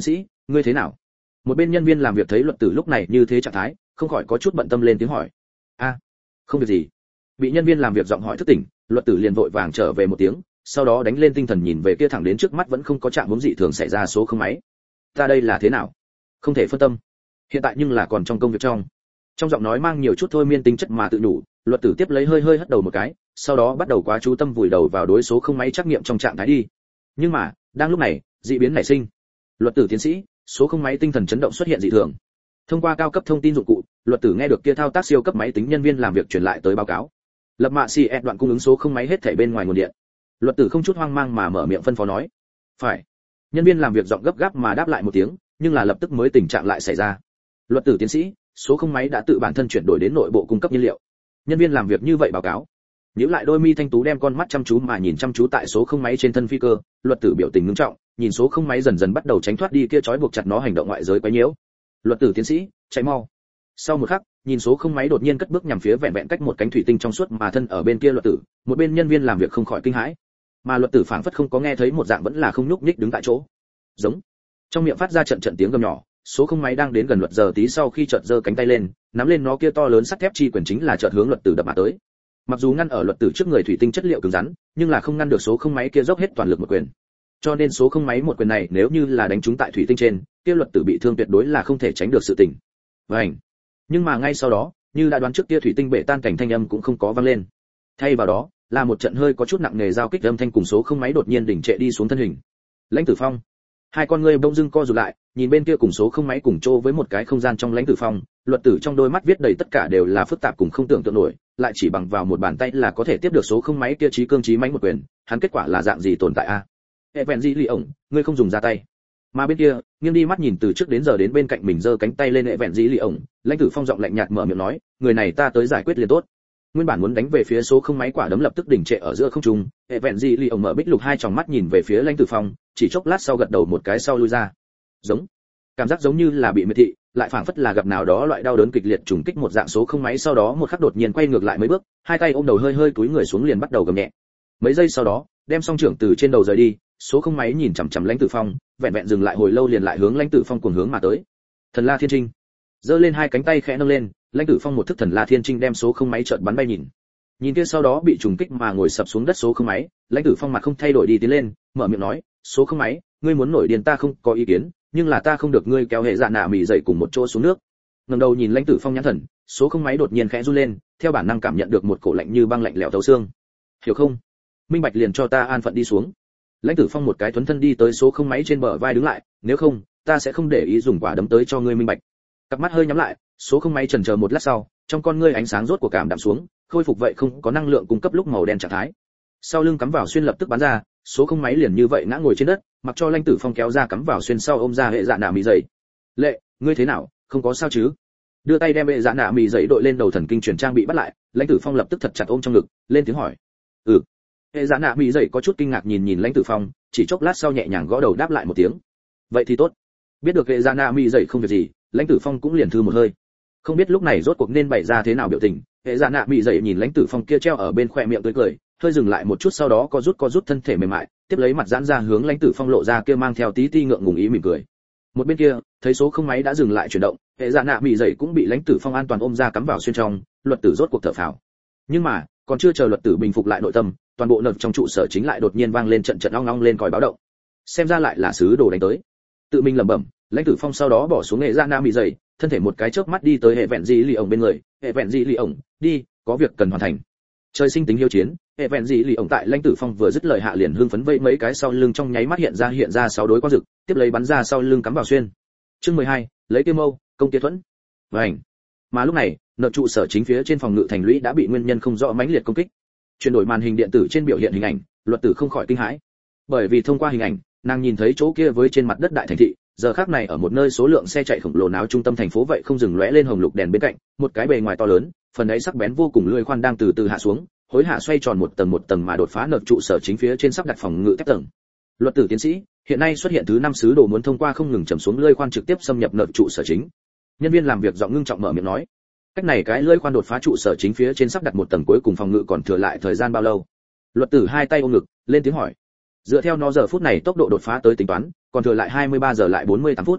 ngươi thế nào? Một bên nhân viên làm việc thấy luật tử lúc này như thế trạng thái, không khỏi có chút bận tâm lên tiếng hỏi. A, không việc gì. Bị nhân viên làm việc giọng hỏi thức tỉnh, luật tử liền vội vàng trở về một tiếng, sau đó đánh lên tinh thần nhìn về kia thẳng đến trước mắt vẫn không có trạng huống dị thường xảy ra số không máy. Ta đây là thế nào? Không thể phân tâm. Hiện tại nhưng là còn trong công việc trong. Trong giọng nói mang nhiều chút thôi miên tính chất mà tự nhủ, luật tử tiếp lấy hơi hơi hất đầu một cái, sau đó bắt đầu quá chú tâm vùi đầu vào đối số không máy trắc nghiệm trong trạng thái đi. Nhưng mà, đang lúc này, dị biến nảy sinh. Luật tử tiến sĩ, số không máy tinh thần chấn động xuất hiện dị thường. Thông qua cao cấp thông tin dụng cụ, luật tử nghe được kia thao tác siêu cấp máy tính nhân viên làm việc truyền lại tới báo cáo. Lập mạ xì đoạn cung ứng số không máy hết thảy bên ngoài nguồn điện. Luật tử không chút hoang mang mà mở miệng phân phó nói. Phải. Nhân viên làm việc giọng gấp gáp mà đáp lại một tiếng, nhưng là lập tức mới tình trạng lại xảy ra. Luật tử tiến sĩ, số không máy đã tự bản thân chuyển đổi đến nội bộ cung cấp nhiên liệu. Nhân viên làm việc như vậy báo cáo. Nhíu lại đôi mi thanh tú đem con mắt chăm chú mà nhìn chăm chú tại số không máy trên thân phi cơ, luật tử biểu tình nghiêm trọng, nhìn số không máy dần dần bắt đầu tránh thoát đi kia trói buộc chặt nó hành động ngoại giới quấy nhiễu. Luật tử tiến sĩ, chạy mau. Sau một khắc, nhìn số không máy đột nhiên cất bước nhằm phía vẹn vẹn cách một cánh thủy tinh trong suốt mà thân ở bên kia luật tử, một bên nhân viên làm việc không khỏi kinh hãi. Mà luật tử phảng phất không có nghe thấy một dạng vẫn là không nhúc nhích đứng tại chỗ. Giống. Trong miệng phát ra trận trận tiếng gầm nhỏ, số không máy đang đến gần luật giờ tí sau khi chợt giơ cánh tay lên, nắm lên nó kia to lớn sắt thép chi quyền chính là chợt hướng luật tử đập mà tới. Mặc dù ngăn ở luật tử trước người thủy tinh chất liệu cứng rắn, nhưng là không ngăn được số không máy kia dốc hết toàn lực một quyền. Cho nên số không máy một quyền này nếu như là đánh trúng tại thủy tinh trên, kia luật tử bị thương tuyệt đối là không thể tránh được sự tình. Vành. Nhưng mà ngay sau đó, như đã đoán trước kia thủy tinh bể tan cảnh thanh âm cũng không có vang lên. Thay vào đó, là một trận hơi có chút nặng nề giao kích âm thanh cùng số không máy đột nhiên đỉnh trệ đi xuống thân hình. Lãnh Tử Phong. Hai con ngươi bỗng dưng co rụt lại, nhìn bên kia cùng số không máy cùng chô với một cái không gian trong Lãnh Tử Phong, luật tử trong đôi mắt viết đầy tất cả đều là phức tạp cùng không tưởng tượng nổi, lại chỉ bằng vào một bàn tay là có thể tiếp được số không máy kia trí cương trí mãnh một quyền, hắn kết quả là dạng gì tồn tại a? À? Vẹn gì lì ổng, ngươi không dùng ra tay. Mà bên kia, nghiêng đi mắt nhìn từ trước đến giờ đến bên cạnh mình giơ cánh tay lên hệ vẹn dĩ lì ổng, Lãnh Tử Phong giọng lạnh nhạt mở miệng nói, người này ta tới giải quyết liền tốt. Nguyên bản muốn đánh về phía số không máy quả đấm lập tức đỉnh trệ ở giữa không trung, hệ vẹn dĩ lì ổng mở bích lục hai tròng mắt nhìn về phía Lãnh Tử Phong, chỉ chốc lát sau gật đầu một cái sau lui ra. Giống, cảm giác giống như là bị miệt thị, lại phảng phất là gặp nào đó loại đau đớn kịch liệt trùng kích một dạng số không máy sau đó một khắc đột nhiên quay ngược lại mấy bước, hai tay ôm đầu hơi hơi cúi người xuống liền bắt đầu gầm nhẹ. Mấy giây sau đó, đem song trưởng từ trên đầu rời đi, số không máy nhìn chằm chằm Lãnh Tử Phong, vẹn vẹn dừng lại hồi lâu liền lại hướng Lãnh Tử Phong cuồng hướng mà tới. Thần La Thiên Trinh, giơ lên hai cánh tay khẽ nâng lên, Lãnh Tử Phong một thức Thần La Thiên Trinh đem số không máy chợt bắn bay nhìn. Nhìn kia sau đó bị trùng kích mà ngồi sập xuống đất số không máy, Lãnh Tử Phong mặt không thay đổi đi tiến lên, mở miệng nói, số không máy, ngươi muốn nổi điên ta không có ý kiến, nhưng là ta không được ngươi kéo hệ dạ nạ mì dậy cùng một chỗ xuống nước. Ngẩng đầu nhìn Lãnh Tử Phong nhãn thần, số không máy đột nhiên khẽ run lên, theo bản năng cảm nhận được một cổ lạnh như băng lạnh lẽo thấu xương. Hiểu không? Minh bạch liền cho ta an phận đi xuống. Lãnh Tử Phong một cái thuấn thân đi tới số không máy trên bờ vai đứng lại, nếu không, ta sẽ không để ý dùng quả đấm tới cho ngươi minh bạch. Cặp mắt hơi nhắm lại, số không máy chần chờ một lát sau, trong con ngươi ánh sáng rốt của cảm đạm xuống, khôi phục vậy không có năng lượng cung cấp lúc màu đen trạng thái. Sau lưng cắm vào xuyên lập tức bắn ra, số không máy liền như vậy ngã ngồi trên đất, mặc cho Lãnh Tử Phong kéo ra cắm vào xuyên sau ôm ra hệ dạ nạ mì dậy. Lệ, ngươi thế nào, không có sao chứ? Đưa tay đem hệ dạ nạ mì dậy đội lên đầu thần kinh truyền trang bị bắt lại, Lãnh Tử Phong lập tức thật chặt ôm trong ngực, lên tiếng hỏi. Ừ. Hệ dạ nạ mì dậy có chút kinh ngạc nhìn nhìn Lãnh Tử Phong, chỉ chốc lát sau nhẹ nhàng gõ đầu đáp lại một tiếng. Vậy thì tốt. Biết được hệ dạ nạ mì dậy không việc gì, Lãnh Tử Phong cũng liền thư một hơi. Không biết lúc này rốt cuộc nên bày ra thế nào biểu tình, hệ dạ nạ mì dậy nhìn Lãnh Tử Phong kia treo ở bên khóe miệng tươi cười, hơi dừng lại một chút sau đó có rút có rút thân thể mềm mại, tiếp lấy mặt giãn ra hướng Lãnh Tử Phong lộ ra kia mang theo tí ti ngượng ngùng ý mỉm cười. Một bên kia, thấy số không máy đã dừng lại chuyển động, hệ dạ nạ mì dậy cũng bị Lãnh Tử Phong an toàn ôm ra cắm vào xuyên trong, luật tử rốt cuộc thở phào. Nhưng mà, còn chưa chờ luật tử bình phục lại nội tâm, toàn bộ nợp trong trụ sở chính lại đột nhiên vang lên trận trận ong ong lên còi báo động. Xem ra lại là sứ đồ đánh tới. Tự mình lẩm bẩm, Lãnh Tử Phong sau đó bỏ xuống hệ dạ nạ mì dậy, thân thể một cái chớp mắt đi tới hệ vẹn dị lì ổng bên người, hệ vẹn dị lì ổng, đi, có việc cần hoàn thành. Trời sinh tính hiếu chiến, hệ vẹn dị lì ổng tại Lãnh Tử Phong vừa dứt lời hạ liền hưng phấn vẫy mấy cái sau lưng trong nháy mắt hiện ra hiện ra sáu đối quang rực, tiếp lấy bắn ra sau lưng cắm vào xuyên. Chương mười hai, lấy tiêu mâu, công kia thuẫn. Vành. Mà lúc này, nợ trụ sở chính phía trên phòng ngự thành lũy đã bị nguyên nhân không rõ mãnh liệt công kích. Chuyển đổi màn hình điện tử trên biểu hiện hình ảnh, luật tử không khỏi kinh hãi. Bởi vì thông qua hình ảnh, nàng nhìn thấy chỗ kia với trên mặt đất đại thành thị, giờ khắc này ở một nơi số lượng xe chạy khổng lồ náo trung tâm thành phố vậy không dừng lóe lên hồng lục đèn bên cạnh, một cái bề ngoài to lớn, phần ấy sắc bén vô cùng lưỡi khoan đang từ từ hạ xuống, hối hạ xoay tròn một tầng một tầng mà đột phá nợ trụ sở chính phía trên sắp đặt phòng ngự thép tầng. Luật tử tiến sĩ, hiện nay xuất hiện thứ năm sứ đồ muốn thông qua không ngừng chầm xuống lưỡi khoan trực tiếp xâm nhập nợ trụ sở chính. Nhân viên làm việc giọng ngưng trọng mở miệng nói. Cách này cái lưỡi khoan đột phá trụ sở chính phía trên sắp đặt một tầng cuối cùng phòng ngự còn thừa lại thời gian bao lâu? Luật tử hai tay ôm ngực, lên tiếng hỏi. Dựa theo nó giờ phút này tốc độ đột phá tới tính toán, còn thừa lại hai mươi ba giờ lại bốn mươi tám phút.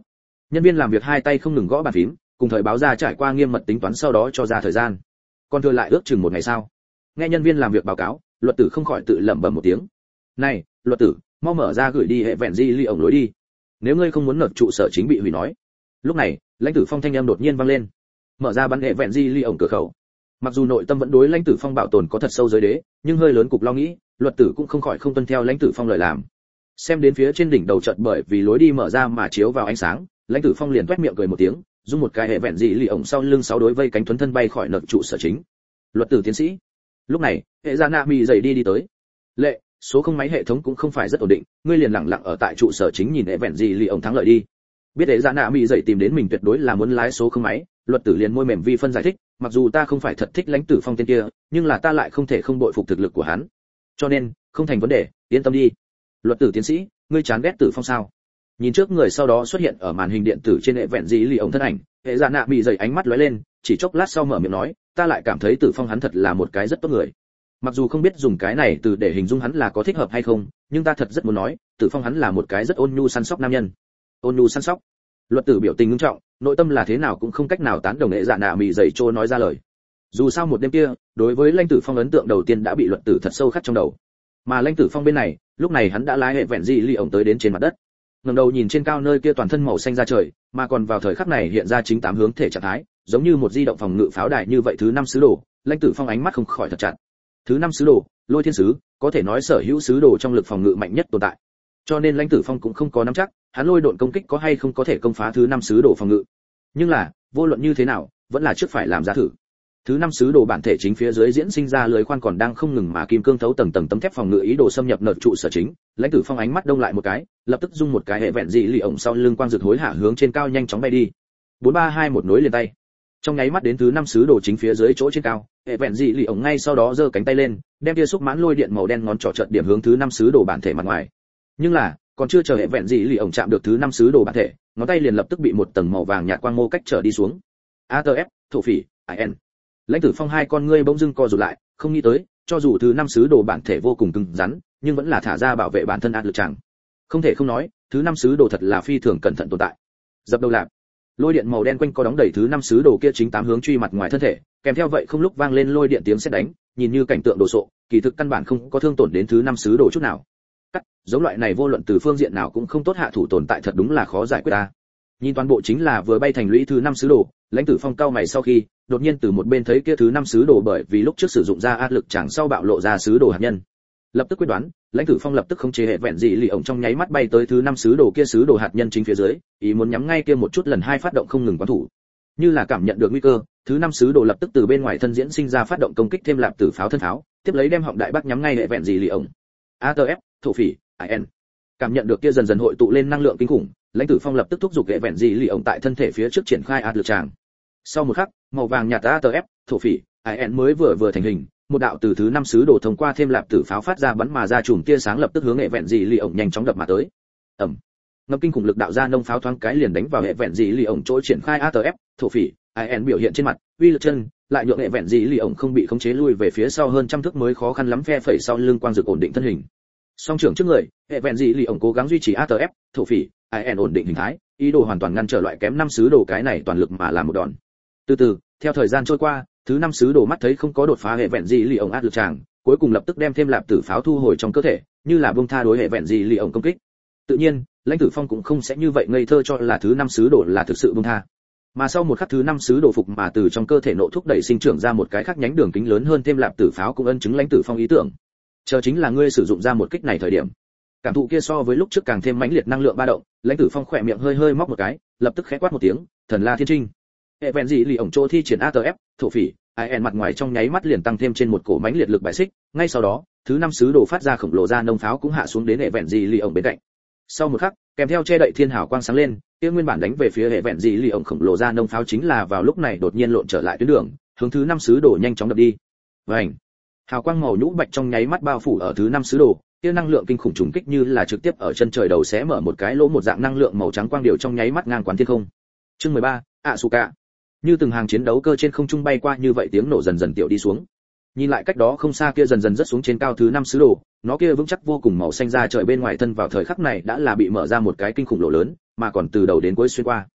Nhân viên làm việc hai tay không ngừng gõ bàn phím, cùng thời báo ra trải qua nghiêm mật tính toán sau đó cho ra thời gian. Còn thừa lại ước chừng một ngày sau. Nghe nhân viên làm việc báo cáo, luật tử không khỏi tự lẩm bẩm một tiếng. Này, luật tử, mau mở ra gửi đi hệ vẹn di ly ổng lối đi. Nếu ngươi không muốn nộp trụ sở chính bị hủy nói. Lúc này, lãnh tử phong thanh âm đột nhiên vang lên. Mở ra bắn hệ vẹn di ly ổng cửa khẩu. Mặc dù nội tâm vẫn đối lãnh tử phong bảo tồn có thật sâu giới đế, nhưng hơi lớn cục lo nghĩ, luật tử cũng không khỏi không tuân theo lãnh tử phong lời làm. Xem đến phía trên đỉnh đầu chợt bởi vì lối đi mở ra mà chiếu vào ánh sáng, lãnh tử phong liền toét miệng cười một tiếng, dùng một cái hệ vẹn dị lì ổng sau lưng sáu đối vây cánh thuấn thân bay khỏi nợ trụ sở chính. Luật tử tiến sĩ. Lúc này, hệ gia nạ mì dậy đi đi tới. Lệ, số không máy hệ thống cũng không phải rất ổn định, ngươi liền lặng lặng ở tại trụ sở chính nhìn hệ vẹn dị lì ổng thắng lợi đi. Biết hệ gia nạ mì dậy tìm đến mình tuyệt đối là muốn lái số không máy, luật tử liền môi mềm vi phân giải thích, mặc dù ta không phải thật thích lãnh tử phong tên kia, nhưng là ta lại không thể không bội phục thực lực của hắn. Cho nên, không thành vấn đề, yên tâm đi. Luật tử tiến sĩ, ngươi chán ghét tử phong sao? Nhìn trước người sau đó xuất hiện ở màn hình điện tử trên hệ vẹn dị lì ổng thân ảnh, hệ dạ nạ bị dày ánh mắt lóe lên, chỉ chốc lát sau mở miệng nói, ta lại cảm thấy tử phong hắn thật là một cái rất tốt người. Mặc dù không biết dùng cái này từ để hình dung hắn là có thích hợp hay không, nhưng ta thật rất muốn nói, tử phong hắn là một cái rất ôn nhu săn sóc nam nhân. Ôn nhu săn sóc. Luật tử biểu tình nghiêm trọng, nội tâm là thế nào cũng không cách nào tán đồng hệ dạ nạ bị dày trô nói ra lời. Dù sao một đêm kia, đối với lãnh tử phong ấn tượng đầu tiên đã bị luật tử thật sâu khắc trong đầu. Mà lãnh tử phong bên này, lúc này hắn đã lái hệ vẹn dị lì ổng tới đến trên mặt đất. Ngẩng đầu nhìn trên cao nơi kia toàn thân màu xanh ra trời, mà còn vào thời khắc này hiện ra chính tám hướng thể trạng thái, giống như một di động phòng ngự pháo đài như vậy thứ năm sứ đồ, lãnh tử phong ánh mắt không khỏi thật chặt. Thứ năm sứ đồ, Lôi Thiên sứ, có thể nói sở hữu sứ đồ trong lực phòng ngự mạnh nhất tồn tại. Cho nên lãnh tử phong cũng không có nắm chắc, hắn lôi độn công kích có hay không có thể công phá thứ năm sứ đồ phòng ngự. Nhưng là, vô luận như thế nào, vẫn là trước phải làm ra thử. Thứ năm sứ đồ bản thể chính phía dưới diễn sinh ra lưới khoan còn đang không ngừng mà kim cương thấu tầng tầng tấm thép phòng ngự ý đồ xâm nhập nợ trụ sở chính, lãnh tử phong ánh mắt đông lại một cái, lập tức dung một cái hệ vẹn dị lì ổng sau lưng quang rực hối hả hướng trên cao nhanh chóng bay đi. bốn ba hai một nối liền tay. Trong nháy mắt đến thứ năm sứ đồ chính phía dưới chỗ trên cao, hệ vẹn dị lì ổng ngay sau đó giơ cánh tay lên, đem tia xúc mãn lôi điện màu đen ngón trỏ trợn điểm hướng thứ năm sứ đồ bản thể mặt ngoài. Nhưng là, còn chưa chờ hệ vẹn dị lì ổng chạm được thứ năm sứ đồ bản thể, ngón tay liền lập tức bị một tầng màu vàng nhạt quang mô cách trở đi xuống. a tê ép, thổ phỉ, in. Lãnh tử phong hai con ngươi bỗng dưng co rụt lại, không nghĩ tới, cho dù thứ năm sứ đồ bản thể vô cùng cứng rắn, nhưng vẫn là thả ra bảo vệ bản thân áp lực chẳng. Không thể không nói, thứ năm sứ đồ thật là phi thường cẩn thận tồn tại. Dập đầu lạp. Lôi điện màu đen quanh co đóng đầy thứ năm sứ đồ kia chính tám hướng truy mặt ngoài thân thể, kèm theo vậy không lúc vang lên lôi điện tiếng sét đánh, nhìn như cảnh tượng đồ sộ, kỳ thực căn bản không có thương tổn đến thứ năm sứ đồ chút nào. Cắt, giống loại này vô luận từ phương diện nào cũng không tốt hạ thủ tồn tại thật đúng là khó giải quyết ta. Nhìn toàn bộ chính là vừa bay thành lũy thứ năm sứ đồ, lãnh tử phong cao mày sau khi, đột nhiên từ một bên thấy kia thứ năm sứ đồ bởi vì lúc trước sử dụng ra áp lực chẳng sau bạo lộ ra sứ đồ hạt nhân. Lập tức quyết đoán, lãnh tử phong lập tức khống chế hệ vẹn dị lì ổng trong nháy mắt bay tới thứ năm sứ đồ kia sứ đồ hạt nhân chính phía dưới, ý muốn nhắm ngay kia một chút lần hai phát động không ngừng quán thủ. Như là cảm nhận được nguy cơ, thứ năm sứ đồ lập tức từ bên ngoài thân diễn sinh ra phát động công kích thêm lạp tử pháo thân pháo, tiếp lấy đem họng đại bác nhắm ngay hệ vẹn dị lì ổng. a tê ép, thổ phỉ, in. Cảm nhận được kia dần dần hội tụ lên năng lượng kinh khủng, lãnh tử phong lập tức thúc giục hệ vẹn dị lì ổng tại thân thể phía trước triển khai áp lực tràng. Sau một khắc, màu vàng nhạt a tê ép, thổ phỉ, in mới vừa vừa thành hình, một đạo từ thứ năm sứ đồ thông qua thêm lạp tử pháo phát ra bắn mà ra chùm tia sáng lập tức hướng hệ vẹn dị lì ổng nhanh chóng đập mà tới. Ầm. Ngập kinh khủng lực đạo ra nông pháo thoáng cái liền đánh vào hệ vẹn dị lì ổng chỗ triển khai a tê ép, thổ phỉ, in biểu hiện trên mặt, uy lực chân, lại nhượng hệ vẹn dị lì ổng không bị khống chế lui về phía sau hơn trăm thước mới khó khăn lắm phe phẩy sau lưng quang dược ổn định thân hình. Song trưởng trước người, hệ vẹn dị lì ổng cố gắng duy trì a tê ép, thổ phỉ, in ổn định hình thái, ý đồ hoàn toàn ngăn trở loại kém năm sứ đồ cái này toàn lực mà làm một đòn. Từ từ, theo thời gian trôi qua, thứ năm sứ đồ mắt thấy không có đột phá hệ vẹn dị lì ổng áp lực tràng, cuối cùng lập tức đem thêm lạp tử pháo thu hồi trong cơ thể, như là buông tha đối hệ vẹn dị lì ổng công kích. Tự nhiên, lãnh tử phong cũng không sẽ như vậy ngây thơ cho là thứ năm sứ đồ là thực sự buông tha. Mà sau một khắc thứ năm sứ đồ phục mà từ trong cơ thể nộ thúc đẩy sinh trưởng ra một cái khác nhánh đường kính lớn hơn thêm lạp tử pháo cũng ân chứng lãnh tử phong ý tưởng. Chờ chính là ngươi sử dụng ra một kích này thời điểm. Cảm thụ kia so với lúc trước càng thêm mãnh liệt năng lượng ba động, lãnh tử phong khỏe miệng hơi hơi móc một cái, lập tức khẽ quát một tiếng, thần la thiên trinh. Hệ vẹn dị lì ổng chỗ thi triển a tê ép, thổ phỉ, in mặt ngoài trong nháy mắt liền tăng thêm trên một cổ mãnh liệt lực bại xích, ngay sau đó, thứ năm sứ đồ phát ra khổng lồ ra nông pháo cũng hạ xuống đến hệ vẹn dị lì ổng bên cạnh. Sau một khắc, kèm theo che đậy thiên hào quang sáng lên, kia nguyên bản đánh về phía hệ vẹn dị lì ổng khổng lồ ra nông pháo chính là vào lúc này đột nhiên lộn trở lại tuyến đường, hướng thứ năm sứ đồ nhanh chóng đập đi. Vành. Hào quang màu nhũ bạch trong nháy mắt bao phủ ở thứ năm sứ đồ, kia năng lượng kinh khủng trùng kích như là trực tiếp ở chân trời đầu xé mở một cái lỗ một dạng năng lượng màu trắng quang điều trong nháy mắt ngang quán thiên không. Chương mười ba, Asuka. Như từng hàng chiến đấu cơ trên không trung bay qua như vậy tiếng nổ dần dần tiểu đi xuống. Nhìn lại cách đó không xa kia dần dần rất xuống trên cao thứ năm sứ đồ, nó kia vững chắc vô cùng màu xanh ra trời bên ngoài thân vào thời khắc này đã là bị mở ra một cái kinh khủng lỗ lớn, mà còn từ đầu đến cuối xuyên qua.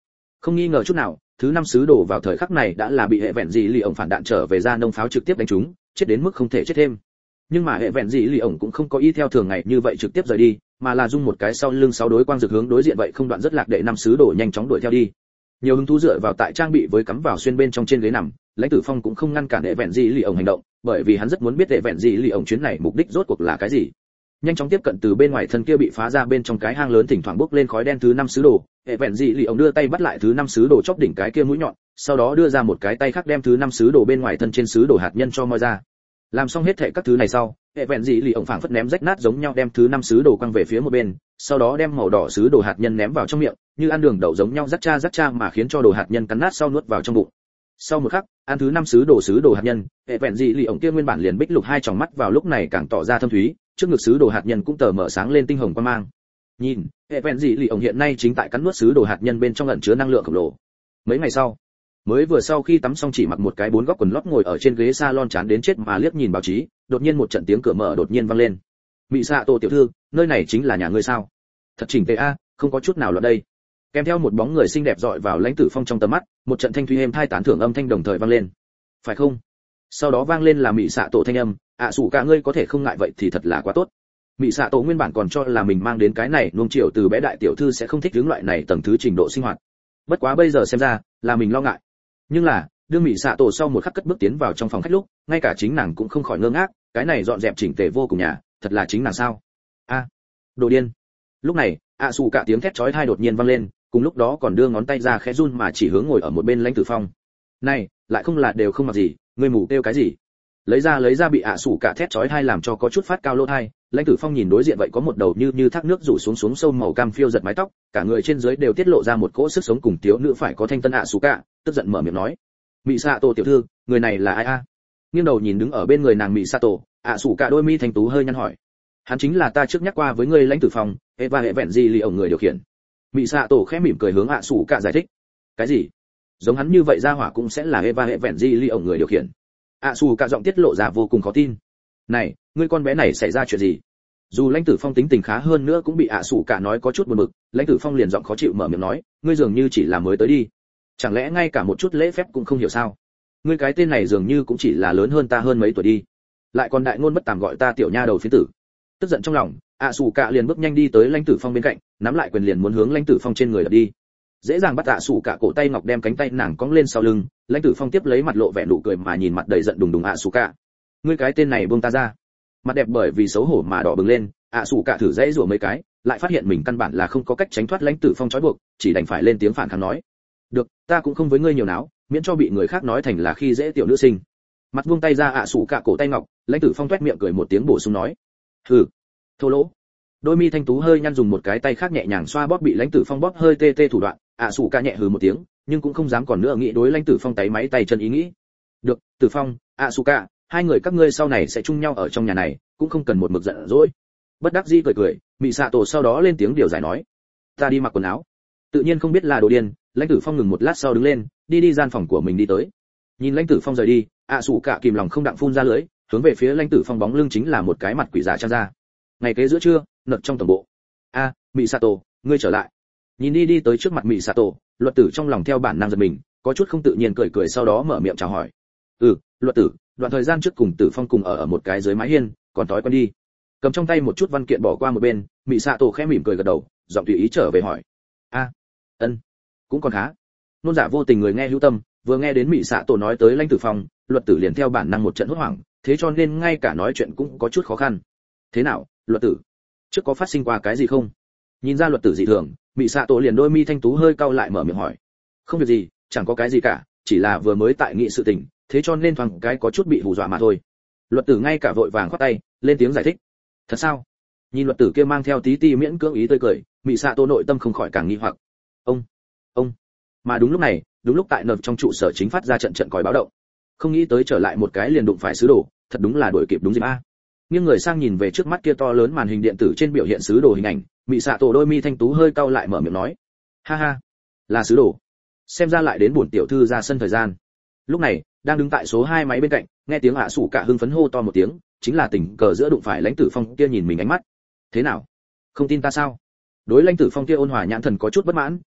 Không nghi ngờ chút nào, thứ năm sứ đồ vào thời khắc này đã là bị hệ vẹn dị lì ổng phản đạn trở về ra nông pháo trực tiếp đánh trúng, chết đến mức không thể chết thêm. Nhưng mà hệ vẹn dị lì ổng cũng không có y theo thường ngày như vậy trực tiếp rời đi, mà là dung một cái sau lưng sáu đối quang dược hướng đối diện vậy không đoạn rất lạc đệ năm sứ đồ nhanh chóng đuổi theo đi. Nhiều hứng thú dựa vào tại trang bị với cắm vào xuyên bên trong trên ghế nằm, lãnh tử phong cũng không ngăn cản hệ vẹn dị lì ổng hành động, bởi vì hắn rất muốn biết hệ vẹn dị lì ổng chuyến này mục đích rốt cuộc là cái gì. Nhanh chóng tiếp cận từ bên ngoài thân kia bị phá ra bên trong cái hang lớn thỉnh thoảng bốc lên khói đen thứ năm sứ đồ, hệ vẹn dị lì ổng đưa tay bắt lại thứ năm sứ đồ chóp đỉnh cái kia mũi nhọn, sau đó đưa ra một cái tay khác đem thứ năm sứ đồ bên ngoài thân trên sứ đồ hạt nhân cho moi ra. Làm xong hết thảy các thứ này sau, hệ vẹn dị lì ổng phảng phất ném rách nát giống nhau đem thứ năm sứ đồ quăng về phía một bên, sau đó đem màu đỏ sứ đồ hạt nhân ném vào trong miệng, như ăn đường đậu giống nhau rắc cha rắc cha mà khiến cho đồ hạt nhân cắn nát sau nuốt vào trong bụng. Sau một khắc, ăn thứ năm sứ đồ sứ đồ hạt nhân, hệ vẹn dị lì ổng kia nguyên bản liền bích lục hai tròng mắt vào lúc này càng tỏ ra thâm thúy, trước ngực sứ đồ hạt nhân cũng tờ mở sáng lên tinh hồng quang mang. Nhìn, hệ vẹn dị lì ổng hiện nay chính tại cắn nuốt sứ đồ hạt nhân bên trong ẩn chứa năng lượng khổng lồ. Mấy ngày sau, mới vừa sau khi tắm xong chỉ mặc một cái bốn góc quần lót ngồi ở trên ghế salon chán đến chết mà liếc nhìn báo chí, đột nhiên một trận tiếng cửa mở đột nhiên vang lên. Mị Sạ Tổ tiểu thư, nơi này chính là nhà ngươi sao? Thật chỉnh tề a, không có chút nào loạn đây. Kèm theo một bóng người xinh đẹp dọi vào lãnh tử phong trong tầm mắt, một trận thanh thúy êm thai tán thưởng âm thanh đồng thời vang lên. Phải không? Sau đó vang lên là Mị Sạ Tổ thanh âm, ạ sủ cả ngươi có thể không ngại vậy thì thật là quá tốt. Mị Sạ Tổ nguyên bản còn cho là mình mang đến cái này nuông chiều từ bé đại tiểu thư sẽ không thích hướng loại này tầng thứ trình độ sinh hoạt. Bất quá bây giờ xem ra, là mình lo ngại. Nhưng là, đương Mị Sạ Tổ sau một khắc cất bước tiến vào trong phòng khách lúc, ngay cả chính nàng cũng không khỏi ngơ ngác, cái này dọn dẹp chỉnh tề vô cùng nhà, thật là chính nàng sao? A, đồ điên. Lúc này, ạ sủ cả tiếng thét chói tai đột nhiên vang lên, cùng lúc đó còn đưa ngón tay ra khẽ run mà chỉ hướng ngồi ở một bên lãnh tử phong. Này, lại không là đều không mặc gì, ngươi mù kêu cái gì? Lấy ra lấy ra bị ạ sủ cả thét chói tai làm cho có chút phát cao lỗ tai, lãnh tử phong nhìn đối diện vậy có một đầu như như thác nước rủ xuống xuống sâu màu cam phiêu giật mái tóc, cả người trên dưới đều tiết lộ ra một cỗ sức sống cùng thiếu nữ phải có thanh tân ạ sủ cả, tức giận mở miệng nói: Mị Sạ Tổ tiểu thư, người này là ai a? Nghiêng đầu nhìn đứng ở bên người nàng Mị Sạ Tổ, ạ sủ cả đôi mi thanh tú hơi nhăn hỏi: hắn chính là ta trước nhắc qua với ngươi lãnh tử phong, Eva hệ vẹn gì lì ổng người điều khiển. Mị Sạ Tổ khẽ mỉm cười hướng ạ sủ cả giải thích: cái gì? Giống hắn như vậy ra hỏa cũng sẽ là Eva hệ vẹn gì lì ổng người điều khiển? ạ sủ cả giọng tiết lộ ra vô cùng khó tin. Này, ngươi con bé này xảy ra chuyện gì? Dù lãnh tử phong tính tình khá hơn nữa cũng bị ạ sủ cả nói có chút buồn bực, lãnh tử phong liền giọng khó chịu mở miệng nói: ngươi dường như chỉ là mới tới đi, chẳng lẽ ngay cả một chút lễ phép cũng không hiểu sao? Ngươi cái tên này dường như cũng chỉ là lớn hơn ta hơn mấy tuổi đi, lại còn đại ngôn bất tàm gọi ta tiểu nha đầu phiến tử. Tức giận trong lòng, ạ sủ cả liền bước nhanh đi tới lãnh tử phong bên cạnh, nắm lại quyền liền muốn hướng lãnh tử phong trên người đập đi. Dễ dàng bắt ạ sủ cả cổ tay ngọc đem cánh tay nàng cong lên sau lưng, lãnh tử phong tiếp lấy mặt lộ vẻ nụ cười mà nhìn mặt đầy giận đùng đùng ạ sủ cả. Ngươi cái tên này buông ta ra. Mặt đẹp bởi vì xấu hổ mà đỏ bừng lên, ạ sủ cả thử dãy rủa mấy cái, lại phát hiện mình căn bản là không có cách tránh thoát lãnh tử phong trói buộc, chỉ đành phải lên tiếng phản kháng nói: được, ta cũng không với ngươi nhiều náo, miễn cho bị người khác nói thành là khi dễ tiểu nữ sinh. Mặt buông tay ra ạ sủ cả cổ tay ngọc, lãnh tử phong toét miệng cười một tiếng bổ sung nói: hừ, thô lỗ. Đôi mi thanh tú hơi nhăn dùng một cái tay khác nhẹ nhàng xoa bóp bị lãnh tử phong bóp hơi tê tê thủ đoạn, ạ sủ cả nhẹ hừ một tiếng, nhưng cũng không dám còn nữa nghĩ đối lãnh tử phong tay máy tay chân ý nghĩ. Được, tử phong, ạ sủ cả, hai người các ngươi sau này sẽ chung nhau ở trong nhà này, cũng không cần một mực giận dỗi. Bất đắc dĩ cười cười, Mị Sạ Tổ sau đó lên tiếng điều giải nói: ta đi mặc quần áo. Tự nhiên không biết là đồ điên, lãnh tử phong ngừng một lát sau đứng lên, đi đi gian phòng của mình đi tới. Nhìn lãnh tử phong rời đi, ạ sủ cả kìm lòng không đặng phun ra lưỡi, hướng về phía lãnh tử phong bóng lưng chính là một cái mặt quỷ giả trang ra. Ngày kế giữa trưa, nợ trong tổng bộ. A, Mị Sạ Tổ, ngươi trở lại. Nhìn đi đi tới trước mặt Mị Sạ Tổ, luật tử trong lòng theo bản năng giật mình, có chút không tự nhiên cười cười sau đó mở miệng chào hỏi. Ừ, luật tử, đoạn thời gian trước cùng tử phong cùng ở ở một cái dưới mái hiên, còn thói quen đi. Cầm trong tay một chút văn kiện bỏ qua một bên, Mị Sạ Tổ khẽ mỉm cười gật đầu, giọng tùy ý trở về hỏi: a, ân, cũng còn khá. Nôn giả vô tình người nghe hữu tâm, vừa nghe đến Mị Sạ Tổ nói tới lãnh tử phong, luật tử liền theo bản năng một trận hốt hoảng, thế cho nên ngay cả nói chuyện cũng có chút khó khăn. Thế nào, luật tử, trước có phát sinh qua cái gì không? Nhìn ra luật tử dị thường, Mị Sạ Tổ liền đôi mi thanh tú hơi cau lại mở miệng hỏi: không việc gì, chẳng có cái gì cả, chỉ là vừa mới tại nghị sự tình, thế cho nên thoáng cái có chút bị hù dọa mà thôi. Luật tử ngay cả vội vàng khoát tay, lên tiếng giải thích: thật sao? Nhìn luật tử kia mang theo tí ti miễn cưỡng ý tươi cười, Mị Sạ Tổ nội tâm không khỏi càng nghi hoặc. Ông, ông. Mà đúng lúc này, đúng lúc tại nợp trong trụ sở chính phát ra trận trận còi báo động. Không nghĩ tới trở lại một cái liền đụng phải sứ đồ, thật đúng là đuổi kịp đúng dịp a. Nghiêng người sang nhìn về trước mắt kia to lớn màn hình điện tử trên biểu hiện sứ đồ hình ảnh, Mị Sạ Tổ đôi mi thanh tú hơi cau lại mở miệng nói: ha ha, là sứ đồ. Xem ra lại đến bổn tiểu thư ra sân thời gian. Lúc này, đang đứng tại số hai máy bên cạnh, nghe tiếng ạ sủ cả hưng phấn hô to một tiếng, chính là tình cờ giữa đụng phải lãnh tử phong kia nhìn mình ánh mắt. Thế nào? Không tin ta sao? Đối lãnh tử phong kia ôn hòa nhãn thần có chút bất mãn,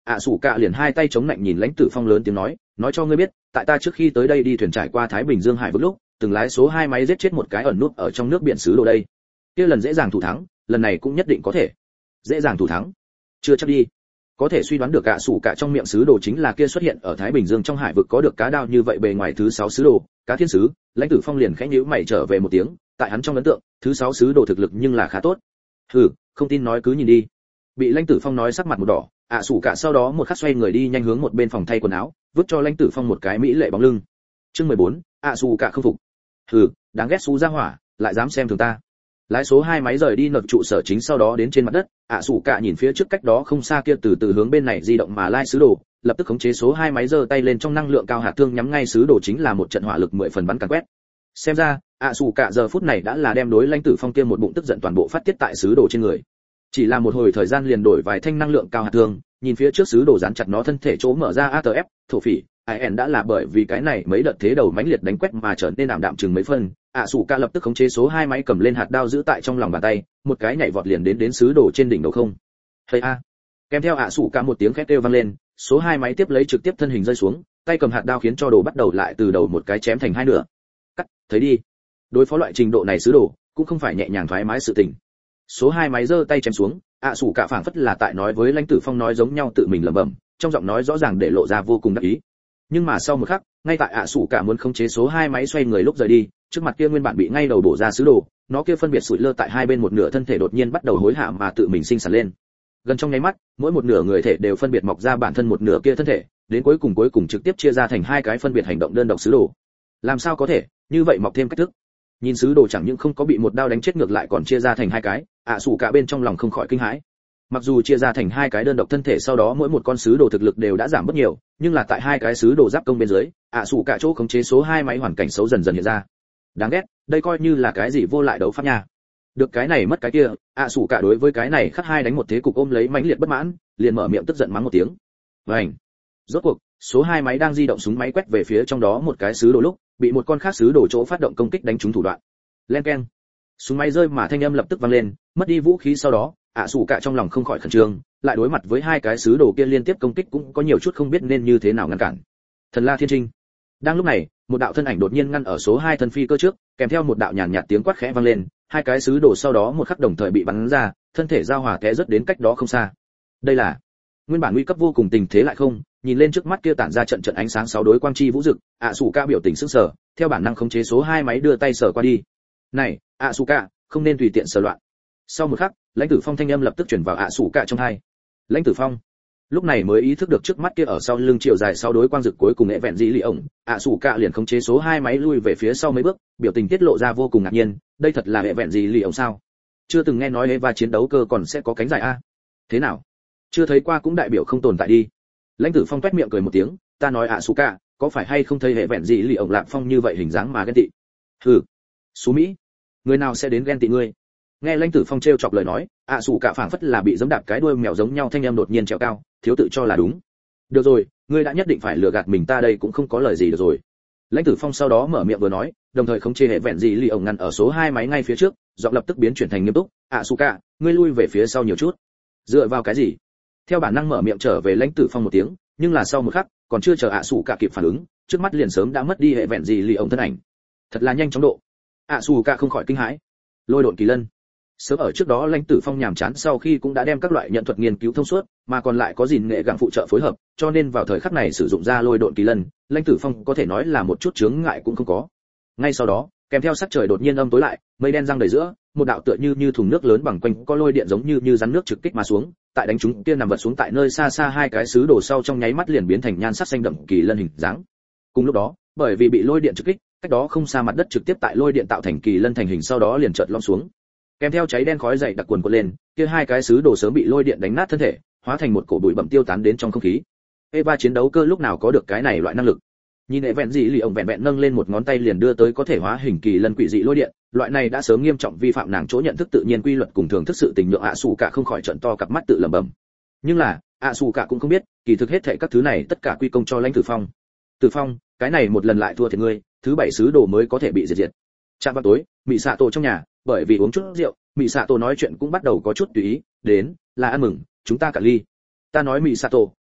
ạ sủ cả liền hai tay chống lạnh nhìn lãnh tử phong lớn tiếng nói, nói cho ngươi biết, tại ta trước khi tới đây đi thuyền trải qua Thái Bình Dương hải vực lúc, từng lái số hai máy giết chết một cái ẩn nút ở trong nước biển xứ đồ đây. Kia lần dễ dàng thủ thắng, lần này cũng nhất định có thể. Dễ dàng thủ thắng? Chưa chắc đi. Có thể suy đoán được ạ sủ cả trong miệng xứ đồ chính là kia xuất hiện ở Thái Bình Dương trong hải vực có được cá đao như vậy bề ngoài thứ sáu xứ đồ, cá thiên sứ. Lãnh tử phong liền khẽ nhíu mày trở về một tiếng, tại hắn trong ấn tượng, thứ sáu xứ đồ thực lực nhưng là khá tốt. Hừ, không tin nói cứ nhìn đi. Bị lãnh tử phong nói sắc mặt một đỏ, ạ sủ cả sau đó một khắc xoay người đi nhanh hướng một bên phòng thay quần áo, vứt cho lãnh tử phong một cái mỹ lệ bóng lưng. Chương mười bốn, ạ sủ cả không phục. Hừ, đáng ghét xú ra hỏa, lại dám xem thường ta. Lái số hai máy rời đi nộp trụ sở chính sau đó đến trên mặt đất, ạ sủ cả nhìn phía trước cách đó không xa kia từ từ hướng bên này di động mà lai sứ đồ, lập tức khống chế số hai máy giơ tay lên trong năng lượng cao hạt thương nhắm ngay sứ đồ chính là một trận hỏa lực mười phần bắn càn quét. Xem ra, ạ sủ cả giờ phút này đã là đem đối lãnh tử phong kia một bụng tức giận toàn bộ phát tiết tại sứ đồ trên người. Chỉ là một hồi thời gian liền đổi vài thanh năng lượng cao hạt thương, nhìn phía trước sứ đồ dán chặt nó thân thể chỗ mở ra a tê ép, thổ phỉ, i en đã là bởi vì cái này mấy đợt thế đầu mãnh liệt đánh quét mà trở nên ảm đạm chừng mấy phân. ạ sủ ca lập tức khống chế số hai máy cầm lên hạt đao giữ tại trong lòng bàn tay, một cái nhảy vọt liền đến đến sứ đồ trên đỉnh đầu không. Hay a. Kèm theo ạ sủ ca một tiếng khét kêu vang lên, số hai máy tiếp lấy trực tiếp thân hình rơi xuống, tay cầm hạt đao khiến cho đồ bắt đầu lại từ đầu một cái chém thành hai nửa. Cắt, thấy đi. Đối phó loại trình độ này sứ đồ, cũng không phải nhẹ nhàng thoải mái sự tình. Số hai máy giơ tay chém xuống, ạ sủ cả phảng phất là tại nói với lãnh tử phong nói giống nhau tự mình lẩm bẩm, trong giọng nói rõ ràng để lộ ra vô cùng đắc ý. Nhưng mà sau một khắc, ngay tại ạ sủ cả muốn khống chế số hai máy xoay người lúc rời đi, trước mặt kia nguyên bản bị ngay đầu bổ ra sứ đồ, nó kia phân biệt sụi lơ tại hai bên một nửa thân thể đột nhiên bắt đầu hối hả mà tự mình sinh sản lên. Gần trong nháy mắt, mỗi một nửa người thể đều phân biệt mọc ra bản thân một nửa kia thân thể, đến cuối cùng cuối cùng trực tiếp chia ra thành hai cái phân biệt hành động đơn độc sứ đồ. Làm sao có thể, như vậy mọc thêm cách thức. Nhìn sứ đồ chẳng những không có bị một đao đánh chết ngược lại còn chia ra thành hai cái, ạ sủ cả bên trong lòng không khỏi kinh hãi. Mặc dù chia ra thành hai cái đơn độc thân thể sau đó mỗi một con sứ đồ thực lực đều đã giảm bất nhiều, nhưng là tại hai cái sứ đồ giáp công bên dưới, ạ sủ cả chỗ khống chế số hai máy hoàn cảnh xấu dần dần hiện ra. Đáng ghét, đây coi như là cái gì vô lại đấu pháp nha. Được cái này mất cái kia, ạ sủ cả đối với cái này khắc hai đánh một thế cục ôm lấy mãnh liệt bất mãn, liền mở miệng tức giận mắng một tiếng. Vành. Rốt cuộc, số hai máy đang di động súng máy quét về phía trong đó một cái sứ đồ lúc, bị một con khác sứ đồ chỗ phát động công kích đánh trúng thủ đoạn. Len keng. Súng máy rơi mà thanh âm lập tức vang lên, mất đi vũ khí sau đó, ạ sủ cả trong lòng không khỏi khẩn trương, lại đối mặt với hai cái sứ đồ kia liên tiếp công kích cũng có nhiều chút không biết nên như thế nào ngăn cản. Thần La Thiên Trinh. Đang lúc này, một đạo thân ảnh đột nhiên ngăn ở số hai thân phi cơ trước, kèm theo một đạo nhàn nhạt tiếng quát khẽ vang lên, hai cái sứ đồ sau đó một khắc đồng thời bị bắn ra, thân thể giao hòa té rất đến cách đó không xa. Đây là nguyên bản nguy cấp vô cùng tình thế lại không, nhìn lên trước mắt kia tản ra trận trận ánh sáng sáu đối quang chi vũ rực, ạ sủ ca biểu tình sững sờ, theo bản năng khống chế số hai máy đưa tay sờ qua đi. Này, ạ sủ ca, không nên tùy tiện sờ loạn. Sau một khắc, lãnh tử phong thanh âm lập tức truyền vào ạ sủ ca trong tai. Lãnh tử phong lúc này mới ý thức được trước mắt kia ở sau lưng chiều dài sáu đối quang rực cuối cùng nghệ vẹn dĩ lì ổng, ạ sủ ca liền khống chế số hai máy lui về phía sau mấy bước, biểu tình tiết lộ ra vô cùng ngạc nhiên, đây thật là hệ vẹn dĩ lì ổng sao? Chưa từng nghe nói Eva chiến đấu cơ còn sẽ có cánh dài a? Thế nào? Chưa thấy qua cũng đại biểu không tồn tại đi. Lãnh tử phong toét miệng cười một tiếng, ta nói ạ sủ ca, có phải hay không thấy hệ vẹn dĩ lì ổng lạm phong như vậy hình dáng mà ghen tị? Hừ, xú mỹ, người nào sẽ đến ghen tị ngươi? Nghe lãnh tử phong trêu chọc lời nói, ạ sủ cả phảng phất là bị giẫm đạp cái đuôi mèo giống nhau thanh âm đột nhiên trèo cao, thiếu tự cho là đúng. Được rồi, ngươi đã nhất định phải lừa gạt mình ta đây cũng không có lời gì được rồi. Lãnh tử phong sau đó mở miệng vừa nói, đồng thời khống chế hệ vẹn gì lì ổng ngăn ở số hai máy ngay phía trước, giọng lập tức biến chuyển thành nghiêm túc, ạ sủ cả, ngươi lui về phía sau nhiều chút. Dựa vào cái gì? Theo bản năng mở miệng trở về lãnh tử phong một tiếng, nhưng là sau một khắc, còn chưa chờ ạ sủ cả kịp phản ứng, trước mắt liền sớm đã mất đi hệ vẹn gì lì ổng thân ảnh. Thật là nhanh chóng độ. ạ sủ cả không khỏi kinh hãi. Lôi độn kỳ lân. Sớm ở trước đó lãnh tử phong nhàm chán sau khi cũng đã đem các loại nhận thuật nghiên cứu thông suốt, mà còn lại có gìn nghệ gặng phụ trợ phối hợp, cho nên vào thời khắc này sử dụng ra lôi độn kỳ lân, lãnh tử phong có thể nói là một chút chướng ngại cũng không có. Ngay sau đó, kèm theo sắc trời đột nhiên âm tối lại, mây đen giăng đầy giữa, một đạo tựa như như thùng nước lớn bằng quanh có lôi điện giống như như rắn nước trực kích mà xuống, tại đánh chúng kia nằm vật xuống tại nơi xa xa hai cái sứ đồ sau trong nháy mắt liền biến thành nhan sắc xanh đậm kỳ lân hình dáng. Cùng lúc đó, bởi vì bị lôi điện trực kích, cách đó không xa mặt đất trực tiếp tại lôi điện tạo thành kỳ lân thành hình sau đó liền chợt lõm xuống. Kèm theo cháy đen khói dày đặc quần quật lên, kia hai cái sứ đồ sớm bị lôi điện đánh nát thân thể, hóa thành một cổ bụi bặm tiêu tán đến trong không khí. Eva chiến đấu cơ lúc nào có được cái này loại năng lực? Nhìn hệ vẹn gì lì ổng vẹn vẹn nâng lên một ngón tay liền đưa tới có thể hóa hình kỳ lân quỷ dị lôi điện, loại này đã sớm nghiêm trọng vi phạm nàng chỗ nhận thức tự nhiên quy luật cùng thường thức sự tình nhượng ạ sủ cả không khỏi trợn to cặp mắt tự lẩm bẩm. Nhưng là, ạ sủ cả cũng không biết, kỳ thực hết thảy các thứ này tất cả quy công cho lãnh tử phong. Tử phong, cái này một lần lại thua thiệt ngươi, thứ bảy sứ đồ mới có thể bị diệt diệt. Chạm vào tối, mị xạ tổ trong nhà, bởi vì uống chút rượu, mị xạ tổ nói chuyện cũng bắt đầu có chút tùy ý, đến là ăn mừng, chúng ta cả ly. Ta nói mị xạ tổ,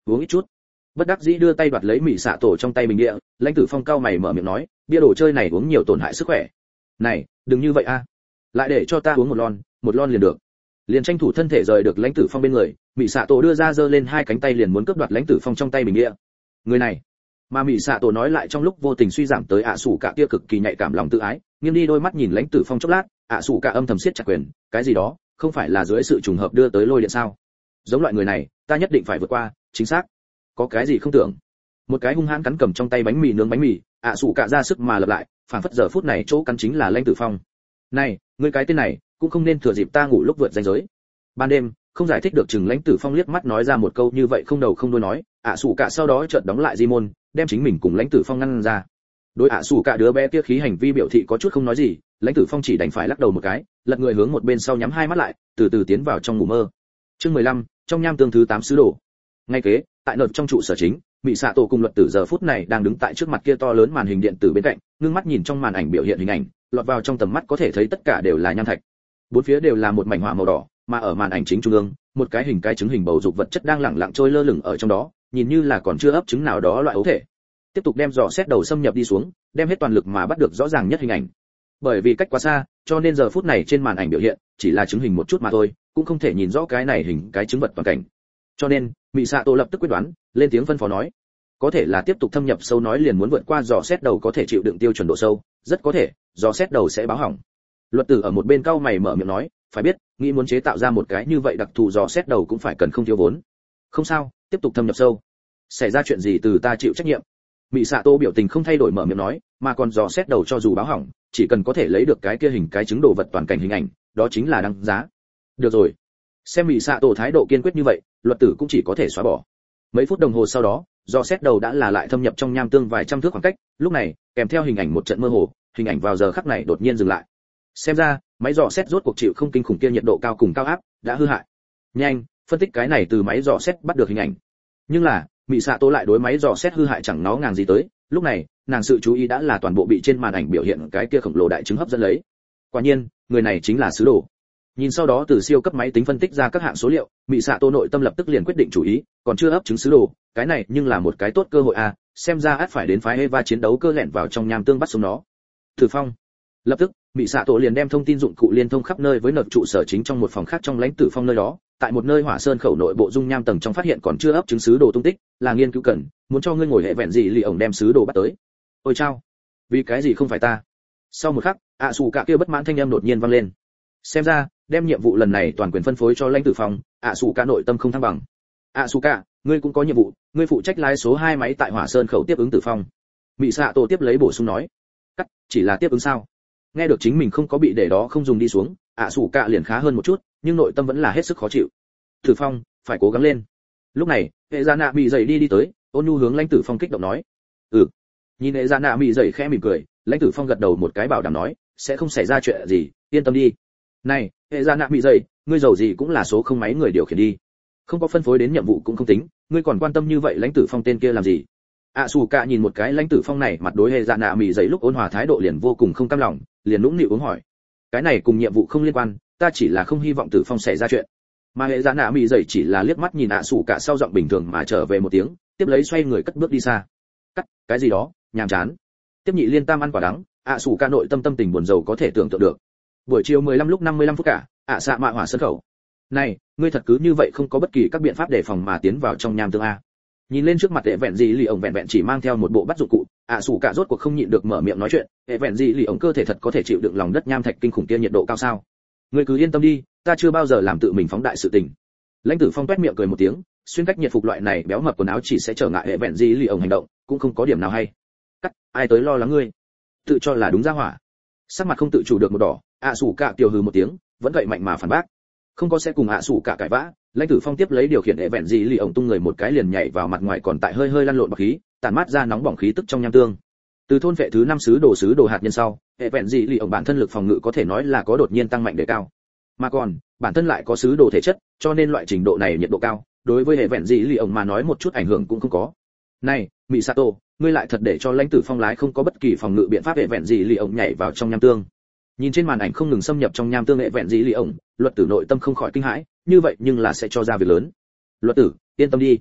uống ít chút. Bất đắc dĩ đưa tay đoạt lấy mị xạ tổ trong tay bình địa, lãnh tử phong cao mày mở miệng nói, bia đồ chơi này uống nhiều tổn hại sức khỏe. Này, đừng như vậy a. Lại để cho ta uống một lon, một lon liền được. Liền tranh thủ thân thể rời được lãnh tử phong bên người, mị xạ tổ đưa ra giơ lên hai cánh tay liền muốn cướp đoạt lãnh tử phong trong tay bình địa. Người này, mà mị xạ tổ nói lại trong lúc vô tình suy giảm tới ạ sủ cả kia cực kỳ nhạy cảm lòng tự ái, nghiêng đi đôi mắt nhìn lãnh tử phong chốc lát, ạ sủ cả âm thầm siết chặt quyền, cái gì đó, không phải là dưới sự trùng hợp đưa tới lôi điện sao? Giống loại người này, ta nhất định phải vượt qua, chính xác. Có cái gì không tưởng? Một cái hung hãn cắn cầm trong tay bánh mì nướng bánh mì, ạ sủ cả ra sức mà lập lại, phảng phất giờ phút này chỗ cắn chính là lãnh tử phong. Này, ngươi cái tên này, cũng không nên thừa dịp ta ngủ lúc vượt ranh giới. Ban đêm, không giải thích được chừng lãnh tử phong liếc mắt nói ra một câu như vậy không đầu không đuôi nói, ạ sủ cả sau đó chợt đóng lại di môn, đem chính mình cùng lãnh tử phong ngăn ra. Đối ạ sủ cả đứa bé kia khí hành vi biểu thị có chút không nói gì, lãnh tử phong chỉ đành phải lắc đầu một cái, lật người hướng một bên sau nhắm hai mắt lại, từ từ tiến vào trong ngủ mơ. Chương mười lăm, trong nham tương thứ tám sứ đồ. Ngay kế, tại nợt trong trụ sở chính, Mị Sạ Tổ cùng luật tử giờ phút này đang đứng tại trước mặt kia to lớn màn hình điện tử bên cạnh, ngưng mắt nhìn trong màn ảnh biểu hiện hình ảnh, lọt vào trong tầm mắt có thể thấy tất cả đều là nham thạch. Bốn phía đều là một mảnh hỏa màu đỏ, mà ở màn ảnh chính trung ương, một cái hình cái trứng hình bầu dục vật chất đang lẳng lặng trôi lơ lửng ở trong đó, nhìn như là còn chưa ấp trứng nào đó loại ấu thể. Tiếp tục đem dò xét đầu xâm nhập đi xuống, đem hết toàn lực mà bắt được rõ ràng nhất hình ảnh. Bởi vì cách quá xa, cho nên giờ phút này trên màn ảnh biểu hiện chỉ là trứng hình một chút mà thôi, cũng không thể nhìn rõ cái này hình cái trứng vật toàn cảnh. Cho nên, Mị Sạ Tổ lập tức quyết đoán, lên tiếng phân phó nói, có thể là tiếp tục thâm nhập sâu nói liền muốn vượt qua dò xét đầu có thể chịu đựng tiêu chuẩn độ sâu, rất có thể, dò xét đầu sẽ báo hỏng. Luật tử ở một bên cau mày mở miệng nói, phải biết, nghĩ muốn chế tạo ra một cái như vậy đặc thù dò xét đầu cũng phải cần không thiếu vốn. Không sao, tiếp tục thâm nhập sâu. Xảy ra chuyện gì từ ta chịu trách nhiệm. Mị Sạ Tổ biểu tình không thay đổi mở miệng nói, mà còn dò xét đầu cho dù báo hỏng, chỉ cần có thể lấy được cái kia hình cái chứng đồ vật toàn cảnh hình ảnh, đó chính là đăng giá. Được rồi. Xem Mị Sạ Tổ thái độ kiên quyết như vậy, luật tử cũng chỉ có thể xóa bỏ. Mấy phút đồng hồ sau đó, dò xét đầu đã là lại thâm nhập trong nham tương vài trăm thước khoảng cách, lúc này, kèm theo hình ảnh một trận mơ hồ, hình ảnh vào giờ khắc này đột nhiên dừng lại. Xem ra, máy dò xét rốt cuộc chịu không kinh khủng kia nhiệt độ cao cùng cao áp, đã hư hại. Nhanh, phân tích cái này từ máy dò xét bắt được hình ảnh. Nhưng là, Mị Sạ Tổ lại đối máy dò xét hư hại chẳng nó ngàng gì tới, lúc này, nàng sự chú ý đã là toàn bộ bị trên màn ảnh biểu hiện cái kia khổng lồ đại trứng hấp dẫn lấy. Quả nhiên, người này chính là sứ đồ. Nhìn sau đó từ siêu cấp máy tính phân tích ra các hạng số liệu, Mị Sạ Tổ nội tâm lập tức liền quyết định chủ ý, còn chưa ấp trứng sứ đồ, cái này nhưng là một cái tốt cơ hội à, xem ra ắt phải đến phái Eva chiến đấu cơ lẹn vào trong nham tương bắt sống nó. Thử phong. Lập tức, Mị Sạ Tổ liền đem thông tin dụng cụ liên thông khắp nơi với nợp trụ sở chính trong một phòng khác trong lãnh tử phong nơi đó, tại một nơi hỏa sơn khẩu nội bộ dung nham tầng trong phát hiện còn chưa ấp trứng sứ đồ tung tích, là nghiên cứu cần, muốn cho ngươi ngồi hệ vẹn gì lì ổng đem sứ đồ bắt tới. Ôi chao, vì cái gì không phải ta? Sau một khắc, ạ sủ cả kia bất mãn thanh âm đột nhiên vang lên. Xem ra, đem nhiệm vụ lần này toàn quyền phân phối cho lãnh tử phong, ạ sủ cả nội tâm không thăng bằng. ạ sủ cả, ngươi cũng có nhiệm vụ, ngươi phụ trách lái số hai máy tại hỏa sơn khẩu tiếp ứng tử phong. Mị Sạ Tổ tiếp lấy bổ sung nói. Cắt, chỉ là tiếp ứng sao? Nghe được chính mình không có bị để đó không dùng đi xuống, ạ sủ cả liền khá hơn một chút, nhưng nội tâm vẫn là hết sức khó chịu. Tử phong, phải cố gắng lên. Lúc này, hệ gia nạ bị dậy đi đi tới, ôn nhu hướng lãnh tử phong kích động nói. Ừ. Nhìn hệ gia nạ bị dậy khẽ mỉm cười, lãnh tử phong gật đầu một cái bảo đảm nói, sẽ không xảy ra chuyện gì, yên tâm đi. Này, hệ gia nạ bị dậy, ngươi giàu gì cũng là số không máy người điều khiển đi. Không có phân phối đến nhiệm vụ cũng không tính, ngươi còn quan tâm như vậy lãnh tử phong tên kia làm gì? ạ sủ cả nhìn một cái lãnh tử phong này mặt đối hệ dạ nạ mỉ dậy lúc ôn hòa thái độ liền vô cùng không cam lòng, liền nũng nịu uống hỏi. Cái này cùng nhiệm vụ không liên quan, ta chỉ là không hy vọng tử phong xảy ra chuyện. Mà hệ dạ nạ mỉ dậy chỉ là liếc mắt nhìn ạ sủ cả sau giọng bình thường mà trở về một tiếng, tiếp lấy xoay người cất bước đi xa. Cắt, cái gì đó, nhàm chán. Tiếp nhị liên tam ăn quả đắng, ạ sủ cả nội tâm tâm tình buồn rầu có thể tưởng tượng được. Buổi chiều mười lăm lúc năm mươi lăm phút cả, ạ xạ mạ hỏa sân khẩu. Này, ngươi thật cứ như vậy không có bất kỳ các biện pháp đề phòng mà tiến vào trong nham tương a? Nhìn lên trước mặt hệ vẹn gì lì ổng vẹn vẹn chỉ mang theo một bộ bắt dụng cụ, ạ sủ cả rốt cuộc không nhịn được mở miệng nói chuyện, hệ vẹn gì lì ổng cơ thể thật có thể chịu đựng lòng đất nham thạch kinh khủng kia nhiệt độ cao sao? Ngươi cứ yên tâm đi, ta chưa bao giờ làm tự mình phóng đại sự tình. Lãnh tử phong toét miệng cười một tiếng, xuyên cách nhiệt phục loại này béo mập quần áo chỉ sẽ trở ngại hệ vẹn gì lì ổng hành động, cũng không có điểm nào hay. Cắt, ai tới lo lắng ngươi? Tự cho là đúng ra hỏa. Sắc mặt không tự chủ được một đỏ, ạ sủ cả tiểu hừ một tiếng, vẫn vậy mạnh mà phản bác. Không có sẽ cùng ạ sủ cả cãi vã, lãnh tử phong tiếp lấy điều khiển hệ vẹn gì lì ổng tung người một cái liền nhảy vào mặt ngoài còn tại hơi hơi lăn lộn bọc khí, tản mát ra nóng bỏng khí tức trong nham tương. Từ thôn vệ thứ năm sứ đồ sứ đồ hạt nhân sau, hệ vẹn gì lì ổng bản thân lực phòng ngự có thể nói là có đột nhiên tăng mạnh đề cao. Mà còn, bản thân lại có sứ đồ thể chất, cho nên loại trình độ này nhiệt độ cao, đối với hệ vẹn gì lì ổng mà nói một chút ảnh hưởng cũng không có. Này, Mị Sato, ngươi lại thật để cho lãnh tử phong lái không có bất kỳ phòng ngự biện pháp hệ vẹn gì lì ổng nhảy vào trong nham tương. Nhìn trên màn ảnh không ngừng xâm nhập trong nham tương hệ vẹn gì lì ổng, luật tử nội tâm không khỏi kinh hãi, như vậy nhưng là sẽ cho ra việc lớn. Luật tử, yên tâm đi,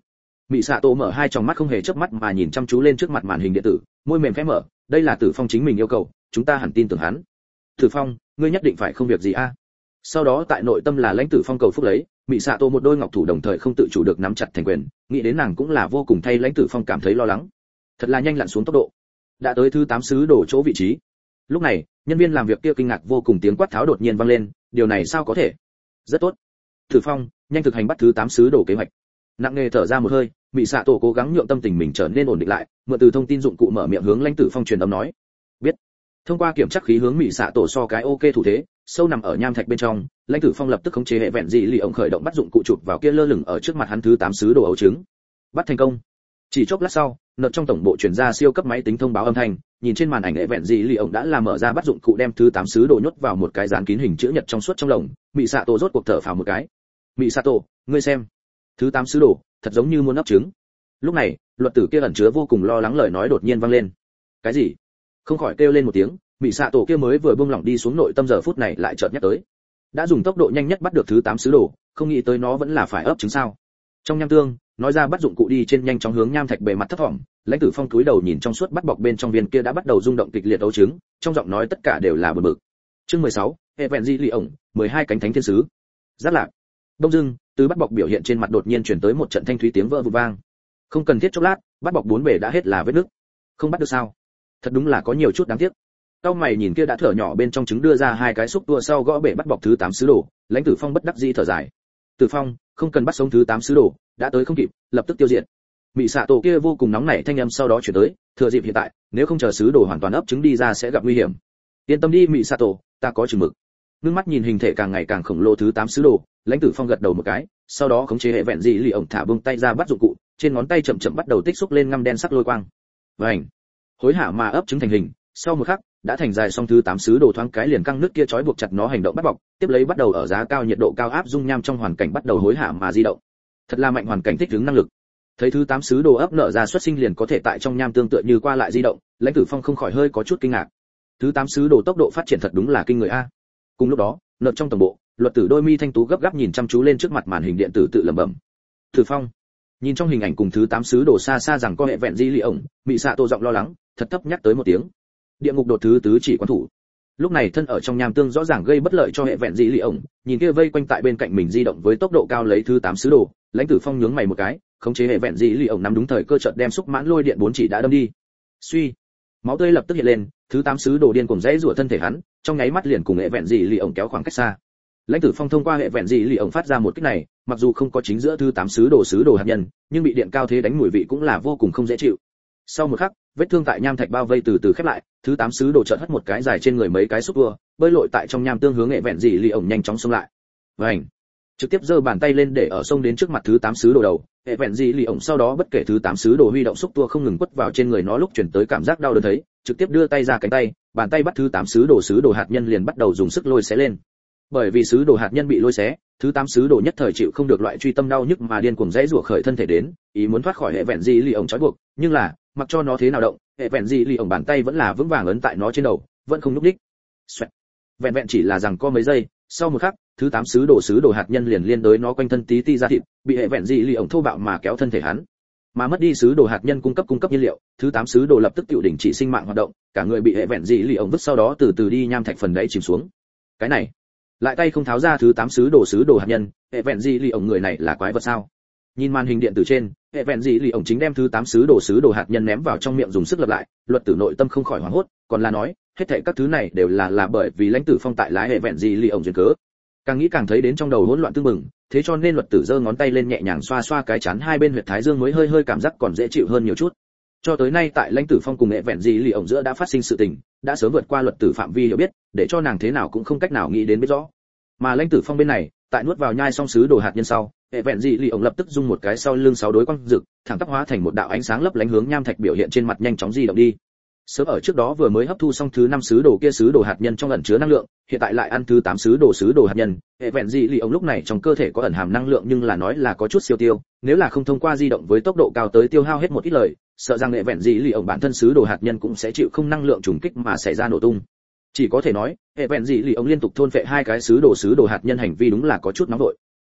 Mị Sạ Tổ mở hai tròng mắt không hề chớp mắt mà nhìn chăm chú lên trước mặt màn hình điện tử, môi mềm khẽ mở, đây là Tử Phong chính mình yêu cầu, chúng ta hẳn tin tưởng hắn. Tử Phong, ngươi nhất định phải không việc gì a? Sau đó tại nội tâm là lãnh Tử Phong cầu phúc lấy, Mị Sạ Tổ một đôi ngọc thủ đồng thời không tự chủ được nắm chặt thành quyền, nghĩ đến nàng cũng là vô cùng thay lãnh Tử Phong cảm thấy lo lắng. Thật là nhanh lặn xuống tốc độ. Đã tới thứ tám sứ đồ chỗ vị trí. Lúc này, nhân viên làm việc kia kinh ngạc vô cùng, tiếng quát tháo đột nhiên vang lên, điều này sao có thể? Rất tốt. Tử Phong, nhanh thực hành bắt thứ tám sứ đồ kế hoạch. Nặng nề thở ra một hơi, Mị Sạ Tổ cố gắng nhượng tâm tình mình trở nên ổn định lại, mượn từ thông tin dụng cụ mở miệng hướng lãnh Tử Phong truyền âm nói. Biết. Thông qua kiểm tra khí hướng Mị Sạ Tổ so cái ok thủ thế, sâu nằm ở nham thạch bên trong, lãnh Tử Phong lập tức khống chế hệ vẹn dị lì ổng khởi động bắt dụng cụ chụp vào kia lơ lửng ở trước mặt hắn thứ tám sứ đồ ấu trứng. Bắt thành công. Chỉ chốc lát sau, nợ trong tổng bộ truyền ra siêu cấp máy tính thông báo âm thanh, nhìn trên màn ảnh hệ vẹn dị lì ổng đã làm mở ra bắt dụng cụ đem thứ tám sứ đồ nhốt vào một cái dán kín hình chữ nhật trong suốt trong lồng. Mị Sạ Tổ rốt cuộc thở phào một cái. Mị Sạ Tổ, ngươi xem, thứ tám sứ đồ thật giống như muốn ấp trứng. Lúc này, luật tử kia ẩn chứa vô cùng lo lắng lời nói đột nhiên vang lên. Cái gì? Không khỏi kêu lên một tiếng, Mị Sạ Tổ kia mới vừa buông lỏng đi xuống nội tâm giờ phút này lại chợt nhắc tới. Đã dùng tốc độ nhanh nhất bắt được thứ tám sứ đồ, không nghĩ tới nó vẫn là phải ấp trứng sao? Trong nham tương, nói ra bắt dụng cụ đi trên nhanh chóng hướng nham thạch bề mặt thấp thỏm, lãnh Tử Phong cúi đầu nhìn trong suốt bắt bọc bên trong viên kia đã bắt đầu rung động kịch liệt ấu trứng, trong giọng nói tất cả đều là bực bực. Chương mười sáu, hệ vẹn dị lì ổng, mười hai cánh thánh thiên sứ. Giác lạc. Đông dưng, từ bắt bọc biểu hiện trên mặt đột nhiên truyền tới một trận thanh thúy tiếng vỡ vụn vang. Không cần thiết chốc lát, bắt bọc bốn bề đã hết là vết nứt. Không bắt được sao? Thật đúng là có nhiều chút đáng tiếc. Cao mày nhìn kia đã thở nhỏ bên trong trứng đưa ra hai cái xúc tua sau gõ bể bắt bọc thứ tám sứ đồ, lãnh Tử Phong bất đắc dĩ thở dài. Tử Phong, không cần bắt sống thứ tám sứ đồ, đã tới không kịp, lập tức tiêu diệt. Mị Sạ Tổ kia vô cùng nóng nảy thanh âm sau đó chuyển tới, thừa dịp hiện tại, nếu không chờ sứ đồ hoàn toàn ấp trứng đi ra sẽ gặp nguy hiểm. Yên tâm đi Mị Sạ Tổ, ta có chừng mực. Ngưng mắt nhìn hình thể càng ngày càng khổng lồ thứ tám sứ đồ, lãnh Tử Phong gật đầu một cái, sau đó khống chế hệ vẹn dị lì ổng thả buông tay ra bắt dụng cụ, trên ngón tay chậm chậm bắt đầu tích xúc lên ngăm đen sắc lôi quang. Vành, hối hả mà ấp trứng thành hình, sau một khắc, đã thành dài xong thứ tám sứ đồ thoáng cái liền căng nước kia trói buộc chặt nó hành động bắt bọc, tiếp lấy bắt đầu ở giá cao nhiệt độ cao áp dung nham trong hoàn cảnh bắt đầu hối hả mà di động. Thật là mạnh hoàn cảnh thích ứng năng lực. Thấy thứ tám sứ đồ ấp nở ra xuất sinh liền có thể tại trong nham tương tựa như qua lại di động, lãnh Tử Phong không khỏi hơi có chút kinh ngạc. Thứ tám sứ đồ tốc độ phát triển thật đúng là kinh người a. Cùng lúc đó, nợ trong tổng bộ, luật tử đôi mi thanh tú gấp gáp nhìn chăm chú lên trước mặt màn hình điện tử tự lẩm bẩm. Tử Phong, nhìn trong hình ảnh cùng thứ tám sứ đồ xa xa rằng có hệ vẹn di lì ổng, Mị Sạ Tổ giọng lo lắng, thật thấp nhắc tới một tiếng. Địa ngục đột thứ tứ chỉ quán thủ. Lúc này thân ở trong nham tương rõ ràng gây bất lợi cho hệ vẹn di lì ổng, nhìn kia vây quanh tại bên cạnh mình di động với tốc độ cao lấy thứ tám sứ đồ, lãnh Tử Phong nhướng mày một cái, khống chế hệ vẹn di lì ổng nắm đúng thời cơ chợt đem xúc mãn lôi điện bốn chỉ đã đâm đi. Suy, máu tươi lập tức hiện lên, thứ tám sứ đồ điên cuồng rẽ rủa thân thể hắn, trong nháy mắt liền cùng hệ vẹn dị lì ổng kéo khoảng cách xa. Lãnh Tử Phong thông qua hệ vẹn dị lì ổng phát ra một kích này, mặc dù không có chính giữa thứ tám sứ đồ sứ đồ hạt nhân, nhưng bị điện cao thế đánh mùi vị cũng là vô cùng không dễ chịu. Sau một khắc, vết thương tại nham thạch bao vây từ từ khép lại, thứ tám sứ đồ chợt hất một cái dài trên người mấy cái xúc tua, bơi lội tại trong nham tương hướng hệ vẹn dị lì ổng nhanh chóng xông lại. Vành, trực tiếp giơ bàn tay lên để ở sông đến trước mặt thứ tám sứ đồ đầu, hệ vẹn dị lì ổng sau đó bất kể thứ tám sứ đồ huy động xúc tua không ngừng quất vào trên người nó lúc chuyển tới cảm giác đau đớn thấy, trực tiếp đưa tay ra cánh tay, bàn tay bắt thứ tám sứ đồ sứ đồ hạt nhân liền bắt đầu dùng sức lôi xé lên. Bởi vì sứ đồ hạt nhân bị lôi xé, thứ tám sứ đồ nhất thời chịu không được loại truy tâm đau nhức mà điên cuồng rẽ rủa khởi thân thể đến, ý muốn thoát khỏi hệ vẹn dị lì ổng trói buộc, nhưng là, mặc cho nó thế nào động, hệ vẹn dị lì ổng bàn tay vẫn là vững vàng ấn tại nó trên đầu, vẫn không nhúc nhích. Xoẹt. Vẹn vẹn chỉ là rằng có mấy giây, sau một khắc, thứ tám sứ đồ sứ đồ hạt nhân liền liên đối nó quanh thân tí ti ra thịt, bị hệ vẹn dị lì ổng thô bạo mà kéo thân thể hắn. Mà mất đi sứ đồ hạt nhân cung cấp cung cấp nhiên liệu, thứ tám sứ đồ lập tức tiểu đỉnh chỉ sinh mạng hoạt động, cả người bị hệ vẹn dị lì ổng vứt sau đó từ từ đi nham thạch phần đáy chìm xuống. Cái này, lại tay không tháo ra thứ tám sứ đồ sứ đồ hạt nhân, hệ vẹn dị lì ổng người này là quái vật sao? Nhìn màn hình điện tử trên, hệ vẹn dị lì ổng chính đem thứ tám sứ đồ sứ đồ hạt nhân ném vào trong miệng dùng sức lập lại, luật tử nội tâm không khỏi hoảng hốt, còn là nói, hết thảy các thứ này đều là là bởi vì lãnh Tử Phong tại lái hệ vẹn dị lì ổng duyên cớ. Càng nghĩ càng thấy đến trong đầu hỗn loạn tương mừng, thế cho nên luật tử giơ ngón tay lên nhẹ nhàng xoa xoa cái chán hai bên huyệt thái dương mới hơi hơi cảm giác còn dễ chịu hơn nhiều chút. Cho tới nay tại lãnh Tử Phong cùng hệ vẹn dị lì ổng giữa đã phát sinh sự tình, đã sớm vượt qua luật tử phạm vi hiểu biết, để cho nàng thế nào cũng không cách nào nghĩ đến biết rõ. Mà lãnh Tử Phong bên này, tại nuốt vào nhai xong sứ đồ hạt nhân sau, hệ vẹn dị lì ổng lập tức dung một cái sau lưng sáu đối quang rực, thẳng tắp hóa thành một đạo ánh sáng lấp lánh hướng nham thạch biểu hiện trên mặt nhanh chóng di động đi. Sớm ở trước đó vừa mới hấp thu xong thứ năm sứ đồ kia sứ đồ hạt nhân trong ẩn chứa năng lượng, hiện tại lại ăn thứ tám sứ đồ sứ đồ hạt nhân, hệ vẹn dị lì ổng lúc này trong cơ thể có ẩn hàm năng lượng nhưng là nói là có chút siêu tiêu, nếu là không thông qua di động với tốc độ cao tới tiêu hao hết một ít lời, sợ rằng hệ vẹn dị lì ổng bản thân sứ đồ hạt nhân cũng sẽ chịu không năng lượng trùng kích mà xảy ra nổ tung. Chỉ có thể nói, hệ vẹn dị lì ổng liên tục thôn phệ hai cái sứ đồ sứ đồ hạt nhân hành vi đúng là có chút nóng vội.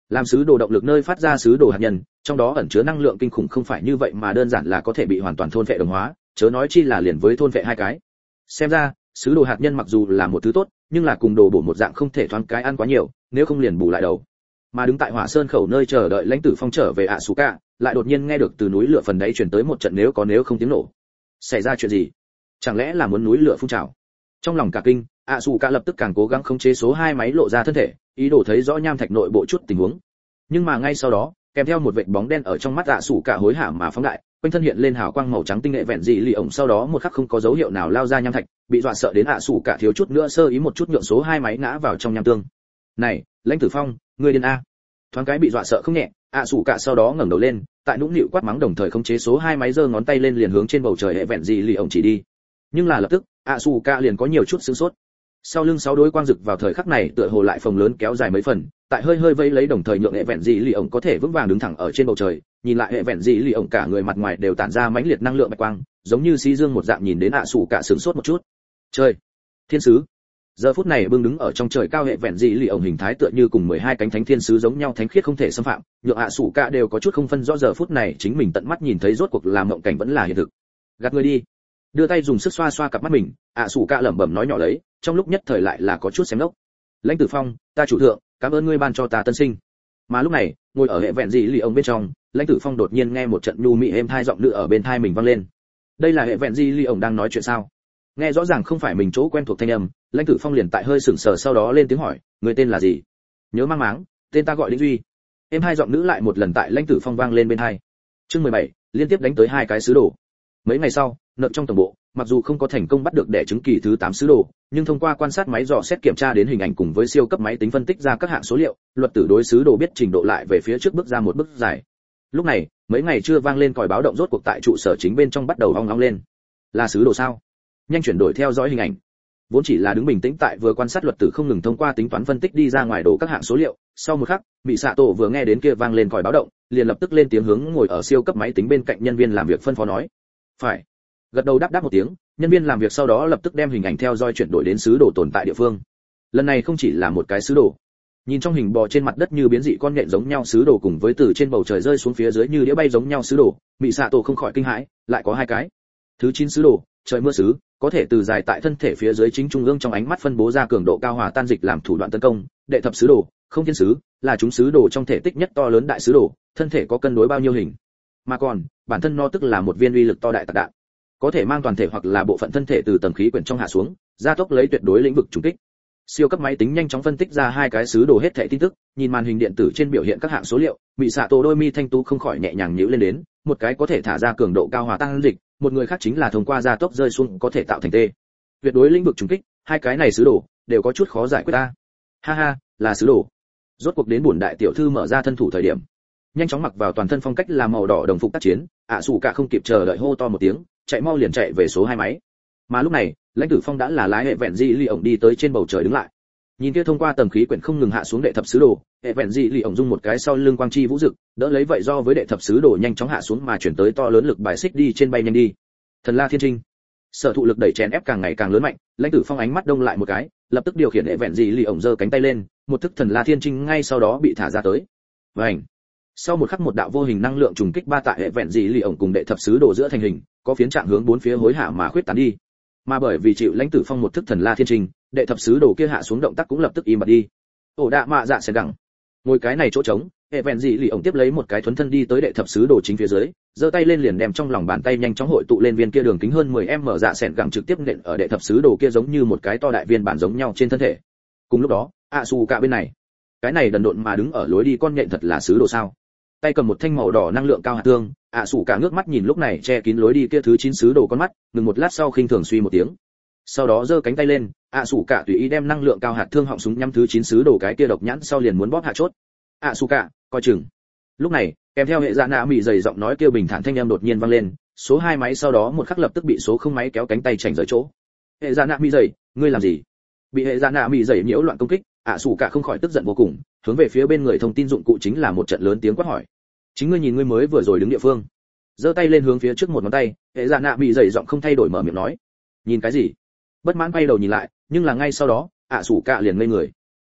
Làm sứ đồ động lực nơi phát ra sứ đồ hạt nhân, trong đó ẩn chứa năng lượng kinh khủng không phải như vậy mà đơn giản là có thể bị hoàn toàn thôn phệ đồng hóa, chớ nói chi là liền với thôn phệ hai cái. Xem ra, sứ đồ hạt nhân mặc dù là một thứ tốt, nhưng là cùng đồ bổ một dạng không thể thoáng cái ăn quá nhiều, nếu không liền bù lại đầu. Mà đứng tại Hỏa Sơn khẩu nơi chờ đợi Lãnh Tử Phong trở về ạ Sủ Cả, lại đột nhiên nghe được từ núi lửa phần đáy truyền tới một trận nếu có nếu không tiếng nổ. Xảy ra chuyện gì? Chẳng lẽ là muốn núi lửa phun trào? Trong lòng cả kinh, ạ Sủ Cả lập tức càng cố gắng khống chế số hai máy lộ ra thân thể, ý đồ thấy rõ nham thạch nội bộ chút tình huống. Nhưng mà ngay sau đó, kèm theo một vệt bóng đen ở trong mắt ạ Sủ Cả hối hả mà phóng đại, quanh thân hiện lên hào quang màu trắng tinh nghệ vẹn dị lì ổng, sau đó một khắc không có dấu hiệu nào lao ra nham thạch, bị dọa sợ đến ạ Sủ Cả thiếu chút nữa sơ ý một chút nhượng số hai máy ngã vào trong nham tương. Này, Lãnh Tử Phong, ngươi điên a? Thoáng cái bị dọa sợ không nhẹ, ạ Sủ Cả sau đó ngẩng đầu lên, tại nũng nịu quát mắng đồng thời khống chế số hai máy giơ ngón tay lên liền hướng trên bầu trời hệ vẹn dị lì ổng chỉ đi. Nhưng là lập tức, ạ Sủ Cả liền có nhiều chút sửng sốt. Sau lưng sáu đối quang rực vào thời khắc này tựa hồ lại phồng lớn kéo dài mấy phần, tại hơi hơi vẫy lấy đồng thời nhượng hệ vẹn dị lì ổng có thể vững vàng đứng thẳng ở trên bầu trời, nhìn lại hệ vẹn dị lì ổng cả người mặt ngoài đều tản ra mãnh liệt năng lượng bạch quang, giống như xi dương một dạng nhìn đến ạ Sủ Cả sửng sốt một chút. Trời, thiên sứ. Giờ phút này bưng đứng ở trong trời cao hệ vẹn dị lì ổng hình thái tựa như cùng mười hai cánh thánh thiên sứ giống nhau thánh khiết không thể xâm phạm, nhượng ạ Sủ Cả đều có chút không phân rõ giờ phút này chính mình tận mắt nhìn thấy rốt cuộc là mộng cảnh vẫn là hiện thực. Gạt người đi. Đưa tay dùng sức xoa xoa cặp mắt mình, ạ Sủ Cả lẩm bẩm nói nhỏ lấy, trong lúc nhất thời lại là có chút xem lốc. Lãnh Tử Phong, ta chủ thượng, cảm ơn ngươi ban cho ta tân sinh. Mà lúc này, ngồi ở hệ vẹn dị lì ổng bên trong, Lãnh Tử Phong đột nhiên nghe một trận nhu mị êm thai giọng nữ ở bên tai mình vang lên. Đây là hệ vẹn dị lì ổng đang nói chuyện sao? Nghe rõ ràng không phải mình chỗ quen thuộc thanh âm, Lãnh Tử Phong liền tại hơi sững sờ sau đó lên tiếng hỏi, người tên là gì? Nhớ mang máng, tên ta gọi Đinh Duy. Êm hai giọng nữ lại một lần tại Lãnh Tử Phong vang lên bên tai. Chương mười bảy, liên tiếp đánh tới hai cái sứ đồ. Mấy ngày sau, nợ trong tổng bộ, mặc dù không có thành công bắt được đẻ trứng kỳ thứ tám sứ đồ, nhưng thông qua quan sát máy dò xét kiểm tra đến hình ảnh cùng với siêu cấp máy tính phân tích ra các hạng số liệu, luật tử đối sứ đồ biết trình độ lại về phía trước bước ra một bước dài. Lúc này, mấy ngày chưa vang lên còi báo động rốt cuộc tại trụ sở chính bên trong bắt đầu ong ong lên. Là sứ đồ sao? Nhanh chuyển đổi theo dõi hình ảnh. Vốn chỉ là đứng bình tĩnh tại vừa quan sát luật tử không ngừng thông qua tính toán phân tích đi ra ngoài đồ các hạng số liệu, sau một khắc, Mị Sạ Tổ vừa nghe đến kia vang lên còi báo động, liền lập tức lên tiếng hướng ngồi ở siêu cấp máy tính bên cạnh nhân viên làm việc phân phó nói. Phải. Gật đầu đáp đáp một tiếng, nhân viên làm việc sau đó lập tức đem hình ảnh theo dõi chuyển đổi đến sứ đồ tồn tại địa phương. Lần này không chỉ là một cái sứ đồ. Nhìn trong hình bò trên mặt đất như biến dị con nhện giống nhau sứ đồ cùng với từ trên bầu trời rơi xuống phía dưới như đĩa bay giống nhau sứ đồ, Mị Sạ Tổ không khỏi kinh hãi, lại có hai cái. Thứ chín sứ đồ, trời mưa sứ, có thể từ dài tại thân thể phía dưới chính trung ương trong ánh mắt phân bố ra cường độ cao hòa tan dịch làm thủ đoạn tấn công. Đệ thập sứ đồ, không thiên sứ, là chúng sứ đồ trong thể tích nhất to lớn đại sứ đồ, thân thể có cân đối bao nhiêu hình. Mà còn, bản thân nó tức là một viên uy lực to đại tạc đạn, có thể mang toàn thể hoặc là bộ phận thân thể từ tầng khí quyển trong hạ xuống, gia tốc lấy tuyệt đối lĩnh vực trùng kích. Siêu cấp máy tính nhanh chóng phân tích ra hai cái sứ đồ hết thảy tin tức, nhìn màn hình điện tử trên biểu hiện các hạng số liệu, Mị Sạ Tổ đôi mi thanh tú không khỏi nhẹ nhàng nhíu lên đến, một cái có thể thả ra cường độ cao hòa tan dịch, một người khác chính là thông qua gia tốc rơi xuống có thể tạo thành tê. Tuyệt đối lĩnh vực trùng kích, hai cái này sứ đồ đều có chút khó giải quyết ta. Ha ha, là sứ đồ. Rốt cuộc đến bổn đại tiểu thư mở ra thân thủ thời điểm. Nhanh chóng mặc vào toàn thân phong cách là màu đỏ đồng phục tác chiến, ạ Sủ Cả không kịp chờ đợi hô to một tiếng, chạy mau liền chạy về số hai máy. Mà lúc này, Lãnh Tử Phong đã là lái hệ vẹn dị lì ổng đi tới trên bầu trời đứng lại. Nhìn kia thông qua tầng khí quyển không ngừng hạ xuống đệ thập sứ đồ, hệ vẹn dị lì ổng dung một cái sau lưng quang chi vũ dực, đỡ lấy vậy do với đệ thập sứ đồ nhanh chóng hạ xuống mà chuyển tới to lớn lực bài xích đi trên bay nhanh đi. Thần La Thiên Trinh. Sở thụ lực đẩy chèn ép càng ngày càng lớn mạnh, Lãnh Tử Phong ánh mắt đông lại một cái, lập tức điều khiển hệ vẹn dị lì ổng giơ cánh tay lên, một thức Thần La Thiên Trinh ngay sau đó bị thả ra tới. Vành. Sau một khắc một đạo vô hình năng lượng trùng kích ba tại hệ vẹn dị lì ổng cùng đệ thập sứ đồ giữa thành hình, có phiến trạng hướng bốn phía hối hạ mà khuyết tán đi. Mà bởi vì chịu Lãnh Tử Phong một thức Thần La Thiên Trinh, đệ thập sứ đồ kia hạ xuống động tác cũng lập tức im bặt đi. Ổ đạ mạ dạ sẽ đẳng. Ngồi cái này chỗ trống, hệ vẹn dị lì ổng tiếp lấy một cái thuấn thân đi tới đệ thập sứ đồ chính phía dưới, giơ tay lên liền đem trong lòng bàn tay nhanh chóng hội tụ lên viên kia đường kính hơn mười mét dạ sẹn gẳng trực tiếp nện ở đệ thập sứ đồ kia giống như một cái to đại viên bản giống nhau trên thân thể. Cùng lúc đó, ạ Sủ Cả bên này, cái này đần độn mà đứng ở lối đi con nhện thật là sứ đồ sao? Tay cầm một thanh màu đỏ năng lượng cao hạt tương, ạ Sủ Cả ngước mắt nhìn lúc này che kín lối đi kia thứ chín sứ đồ con mắt, ngừng một lát sau khinh thường suy một tiếng. Sau đó giơ cánh tay lên, ạ Sủ Cả tùy ý đem năng lượng cao hạt thương họng súng nhắm thứ chín sứ đồ cái kia độc nhãn sau liền muốn bóp hạ chốt. ạ Sủ Cả, coi chừng. Lúc này, kèm theo hệ dạ nạ mị dày giọng nói kêu bình thản thanh âm đột nhiên vang lên, số hai máy sau đó một khắc lập tức bị số không máy kéo cánh tay chảnh rời chỗ. Hệ dạ nạ mị dày, ngươi làm gì? Bị hệ dạ nạ mị dày nhiễu loạn công kích, ạ Sủ Cả không khỏi tức giận vô cùng, hướng về phía bên người thông tin dụng cụ chính là một trận lớn tiếng quát hỏi. Chính ngươi nhìn ngươi mới vừa rồi đứng địa phương. Giơ tay lên hướng phía trước một ngón tay, hệ dạ nạ mị dày giọng không thay đổi mở miệng nói. Nhìn cái gì? Bất mãn quay đầu nhìn lại, nhưng là ngay sau đó, ạ Sủ Cả liền ngây người.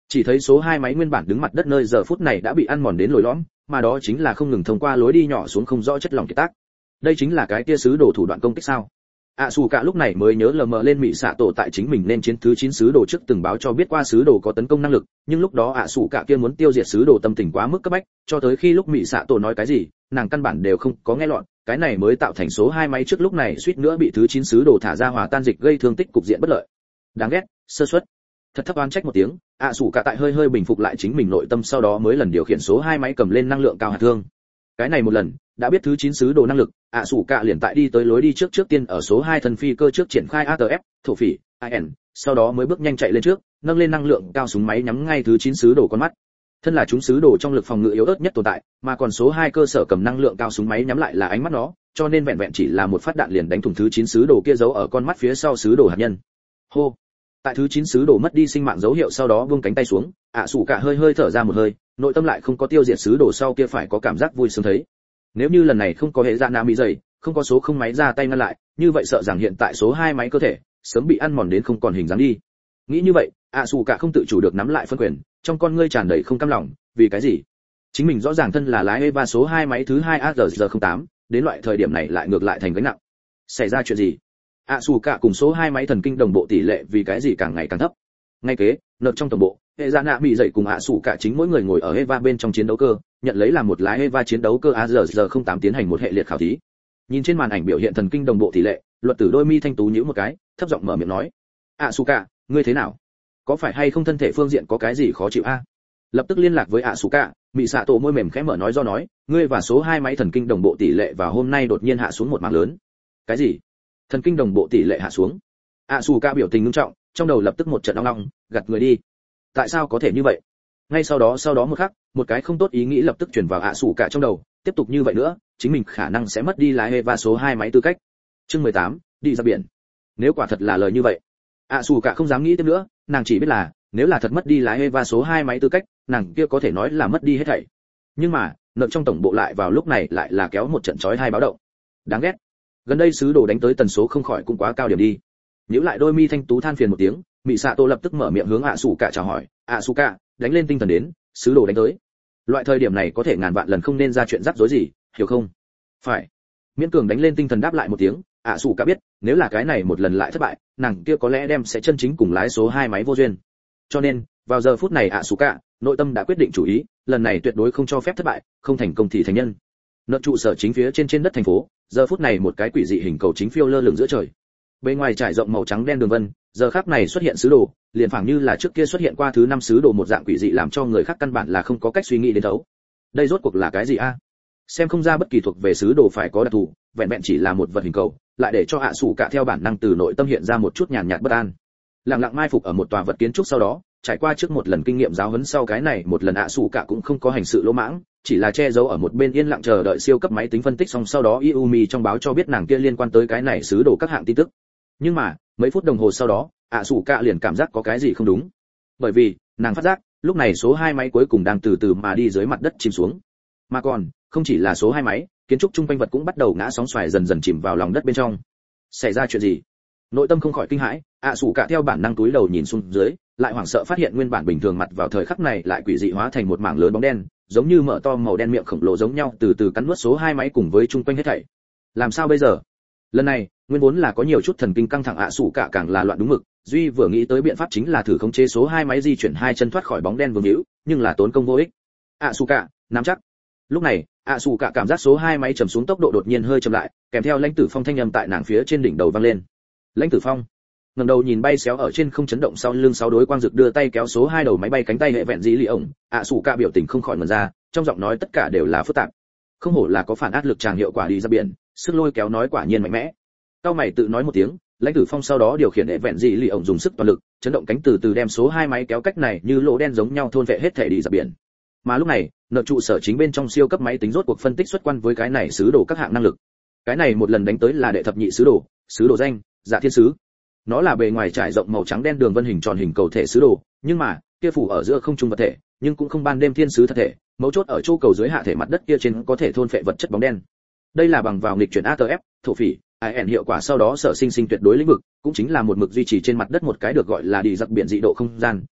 Chỉ thấy số hai máy nguyên bản đứng mặt đất nơi giờ phút này đã bị ăn mòn đến lồi lõm, mà đó chính là không ngừng thông qua lối đi nhỏ xuống không rõ chất lỏng kiệt tác. Đây chính là cái kia sứ đồ thủ đoạn công kích sao? ạ xù cả lúc này mới nhớ lờ mờ lên mị xạ tổ tại chính mình nên chiến thứ chín sứ đồ trước từng báo cho biết qua sứ đồ có tấn công năng lực, nhưng lúc đó ạ xù cả kia muốn tiêu diệt sứ đồ tâm tình quá mức cấp bách, cho tới khi lúc mị xạ tổ nói cái gì nàng căn bản đều không có nghe lọt, cái này mới tạo thành số hai máy trước lúc này suýt nữa bị thứ chín sứ đồ thả ra hòa tan dịch gây thương tích cục diện bất lợi. Đáng ghét, sơ suất. Thật thấp oán trách một tiếng, ạ xù cả tại hơi hơi bình phục lại chính mình nội tâm, sau đó mới lần điều khiển số hai máy cầm lên năng lượng cao hạt thương. Cái này một lần đã biết thứ chín sứ đồ năng lực, ạ xù cả liền tại đi tới lối đi trước trước tiên ở số hai thần phi cơ trước triển khai a tê ép, thổ phỉ, in, sau đó mới bước nhanh chạy lên trước, nâng lên năng lượng cao súng máy nhắm ngay thứ chín sứ đồ con mắt. Thân là chúng sứ đồ trong lực phòng ngự yếu ớt nhất tồn tại, mà còn số hai cơ sở cầm năng lượng cao súng máy nhắm lại là ánh mắt nó, cho nên vẹn vẹn chỉ là một phát đạn liền đánh thủng thứ chín sứ đồ kia giấu ở con mắt phía sau sứ đồ hạt nhân. Hô. Tại thứ chín sứ đồ mất đi sinh mạng dấu hiệu sau đó buông cánh tay xuống, ạ xù cả hơi hơi thở ra một hơi, nội tâm lại không có tiêu diệt sứ đồ sau kia phải có cảm giác vui sướng thấy. Nếu như lần này không có hệ dạ nam mỹ dày, không có số không máy ra tay ngăn lại, như vậy sợ rằng hiện tại số hai máy cơ thể sớm bị ăn mòn đến không còn hình dáng đi. Nghĩ như vậy, ạ xù cả không tự chủ được nắm lại phân quyền, trong con ngươi tràn đầy không cam lòng, vì cái gì? Chính mình rõ ràng thân là lái Eva số hai máy thứ hai a rờ không tám, đến loại thời điểm này lại ngược lại thành gánh nặng. Xảy ra chuyện gì? ạ xù cả cùng số hai máy thần kinh đồng bộ tỷ lệ vì cái gì càng ngày càng thấp. Ngay kế, nợ trong tổng bộ, hệ dạ nạ bị dậy cùng ạ xù cả chính mỗi người ngồi ở Eva bên trong chiến đấu cơ, nhận lấy làm một lái Eva chiến đấu cơ a rờ không tám tiến hành một hệ liệt khảo thí. Nhìn trên màn ảnh biểu hiện thần kinh đồng bộ tỷ lệ, luật tử đôi mi thanh tú nhíu một cái, thấp giọng mở miệng nói: "ạ xù cả, ngươi thế nào? Có phải hay không thân thể phương diện có cái gì khó chịu a?" Lập tức liên lạc với ạ xù cả, mị xạ tổ môi mềm khẽ mở nói do nói: "Ngươi và số hai máy thần kinh đồng bộ tỷ lệ vào hôm nay đột nhiên hạ xuống một mảng lớn." "Cái gì? Thần kinh đồng bộ tỷ lệ hạ xuống?" ạ xù cả biểu tình nghiêm trọng, trong đầu lập tức một trận ong ong, gật người đi. Tại sao có thể như vậy? Ngay sau đó sau đó một khắc, một cái không tốt ý nghĩ lập tức truyền vào ạ xù cả trong đầu, tiếp tục như vậy nữa, chính mình khả năng sẽ mất đi lái Eva số hai máy tư cách. Chương mười tám, đi ra biển. Nếu quả thật là lời như vậy, ạ xù cả không dám nghĩ tiếp nữa, nàng chỉ biết là, nếu là thật mất đi lái Eva số hai máy tư cách, nàng kia có thể nói là mất đi hết thảy. Nhưng mà, nợ trong tổng bộ lại vào lúc này lại là kéo một trận chói hai báo động. Đáng ghét. Gần đây sứ đồ đánh tới tần số không khỏi cũng quá cao điểm đi. Nhíu lại đôi mi thanh tú than phiền một tiếng, mị xạ tô lập tức mở miệng hướng ạ xù cả chào hỏi: "ạ xù cả, đánh lên tinh thần đến, sứ đồ đánh tới. Loại thời điểm này có thể ngàn vạn lần không nên ra chuyện rắc rối gì, hiểu không?" "Phải." Miễn cường đánh lên tinh thần đáp lại một tiếng, ạ xù cả biết, nếu là cái này một lần lại thất bại, nàng kia có lẽ đem sẽ chân chính cùng lái số hai máy vô duyên. Cho nên, vào giờ phút này ạ xù cả, nội tâm đã quyết định chủ ý, lần này tuyệt đối không cho phép thất bại, không thành công thì thành nhân. Nợ trụ sở chính phía trên trên đất thành phố, giờ phút này một cái quỷ dị hình cầu chính phiêu lơ lửng giữa trời. Bên ngoài trải rộng màu trắng đen đường vân, giờ khắc này xuất hiện sứ đồ, liền phảng như là trước kia xuất hiện qua thứ năm sứ đồ một dạng quỷ dị làm cho người khác căn bản là không có cách suy nghĩ đến thấu. Đây rốt cuộc là cái gì a? Xem không ra bất kỳ thuộc về sứ đồ phải có đặc thù, vẹn vẹn chỉ là một vật hình cầu, lại để cho ạ sủ cả theo bản năng từ nội tâm hiện ra một chút nhàn nhạt bất an. Lặng lặng mai phục ở một tòa vật kiến trúc sau đó, trải qua trước một lần kinh nghiệm giáo huấn sau cái này một lần ạ sủ cả cũng không có hành sự lỗ mãng, chỉ là che giấu ở một bên yên lặng chờ đợi siêu cấp máy tính phân tích xong sau đó Yumi trong báo cho biết nàng kia liên quan tới cái này sứ đồ các hạng tin tức. Nhưng mà, mấy phút đồng hồ sau đó, ạ sủ cả liền cảm giác có cái gì không đúng. Bởi vì, nàng phát giác, lúc này số hai máy cuối cùng đang từ từ mà đi dưới mặt đất chìm xuống. Mà còn, không chỉ là số hai máy, kiến trúc chung quanh vật cũng bắt đầu ngã sóng xoài dần dần chìm vào lòng đất bên trong. Xảy ra chuyện gì? Nội tâm không khỏi kinh hãi, ạ sủ cả theo bản năng túi đầu nhìn xuống dưới, lại hoảng sợ phát hiện nguyên bản bình thường mặt vào thời khắc này lại quỷ dị hóa thành một mảng lớn bóng đen, giống như mở to màu đen miệng khổng lồ giống nhau từ từ cắn nuốt số hai máy cùng với chung quanh hết thảy. Làm sao bây giờ? Lần này, nguyên vốn là có nhiều chút thần kinh căng thẳng ạ sủ cả càng là loạn đúng mực, duy vừa nghĩ tới biện pháp chính là thử khống chế số hai máy di chuyển hai chân thoát khỏi bóng đen vương hữu, nhưng là tốn công vô ích. ạ sủ cả, nắm chắc. Lúc này, ạ sủ cả cảm giác số hai máy trầm xuống tốc độ đột nhiên hơi chậm lại, kèm theo lãnh tử phong thanh âm tại nàng phía trên đỉnh đầu vang lên. Lãnh tử phong ngẩng đầu nhìn bay xéo ở trên không chấn động sau lưng sáu đối quang dực đưa tay kéo số hai đầu máy bay cánh tay hệ vẹn dĩ lì ổng, ạ sủ cả biểu tình không khỏi ngẩn ra, trong giọng nói tất cả đều là phức tạp. Không hổ là có phản áp lực tràng hiệu quả đi ra biển, sức lôi kéo nói quả nhiên mạnh mẽ. Cao mày tự nói một tiếng, lãnh tử phong sau đó điều khiển hệ vẹn dĩ lì ổng dùng sức toàn lực, chấn động cánh từ từ đem số hai máy kéo cách này như lỗ đen giống nhau thôn vệ hết thể đi ra biển. Mà lúc này, nợ trụ sở chính bên trong siêu cấp máy tính rốt cuộc phân tích xuất quan với cái này sứ đồ các hạng năng lực. Cái này một lần đánh tới là đệ thập nhị sứ đồ, sứ đồ danh, Dạ Thiên sứ. Nó là bề ngoài trải rộng màu trắng đen đường vân hình tròn hình cầu thể sứ đồ, nhưng mà, kia phủ ở giữa không trung vật thể, nhưng cũng không ban đêm thiên sứ thật thể, mấu chốt ở chỗ cầu dưới hạ thể mặt đất kia trên có thể thôn phệ vật chất bóng đen. Đây là bằng vào nghịch chuyển a tê ép, thổ phỉ, in hiệu quả sau đó sở sinh sinh tuyệt đối lĩnh vực, cũng chính là một mực duy trì trên mặt đất một cái được gọi là đi giặc biển dị độ không gian,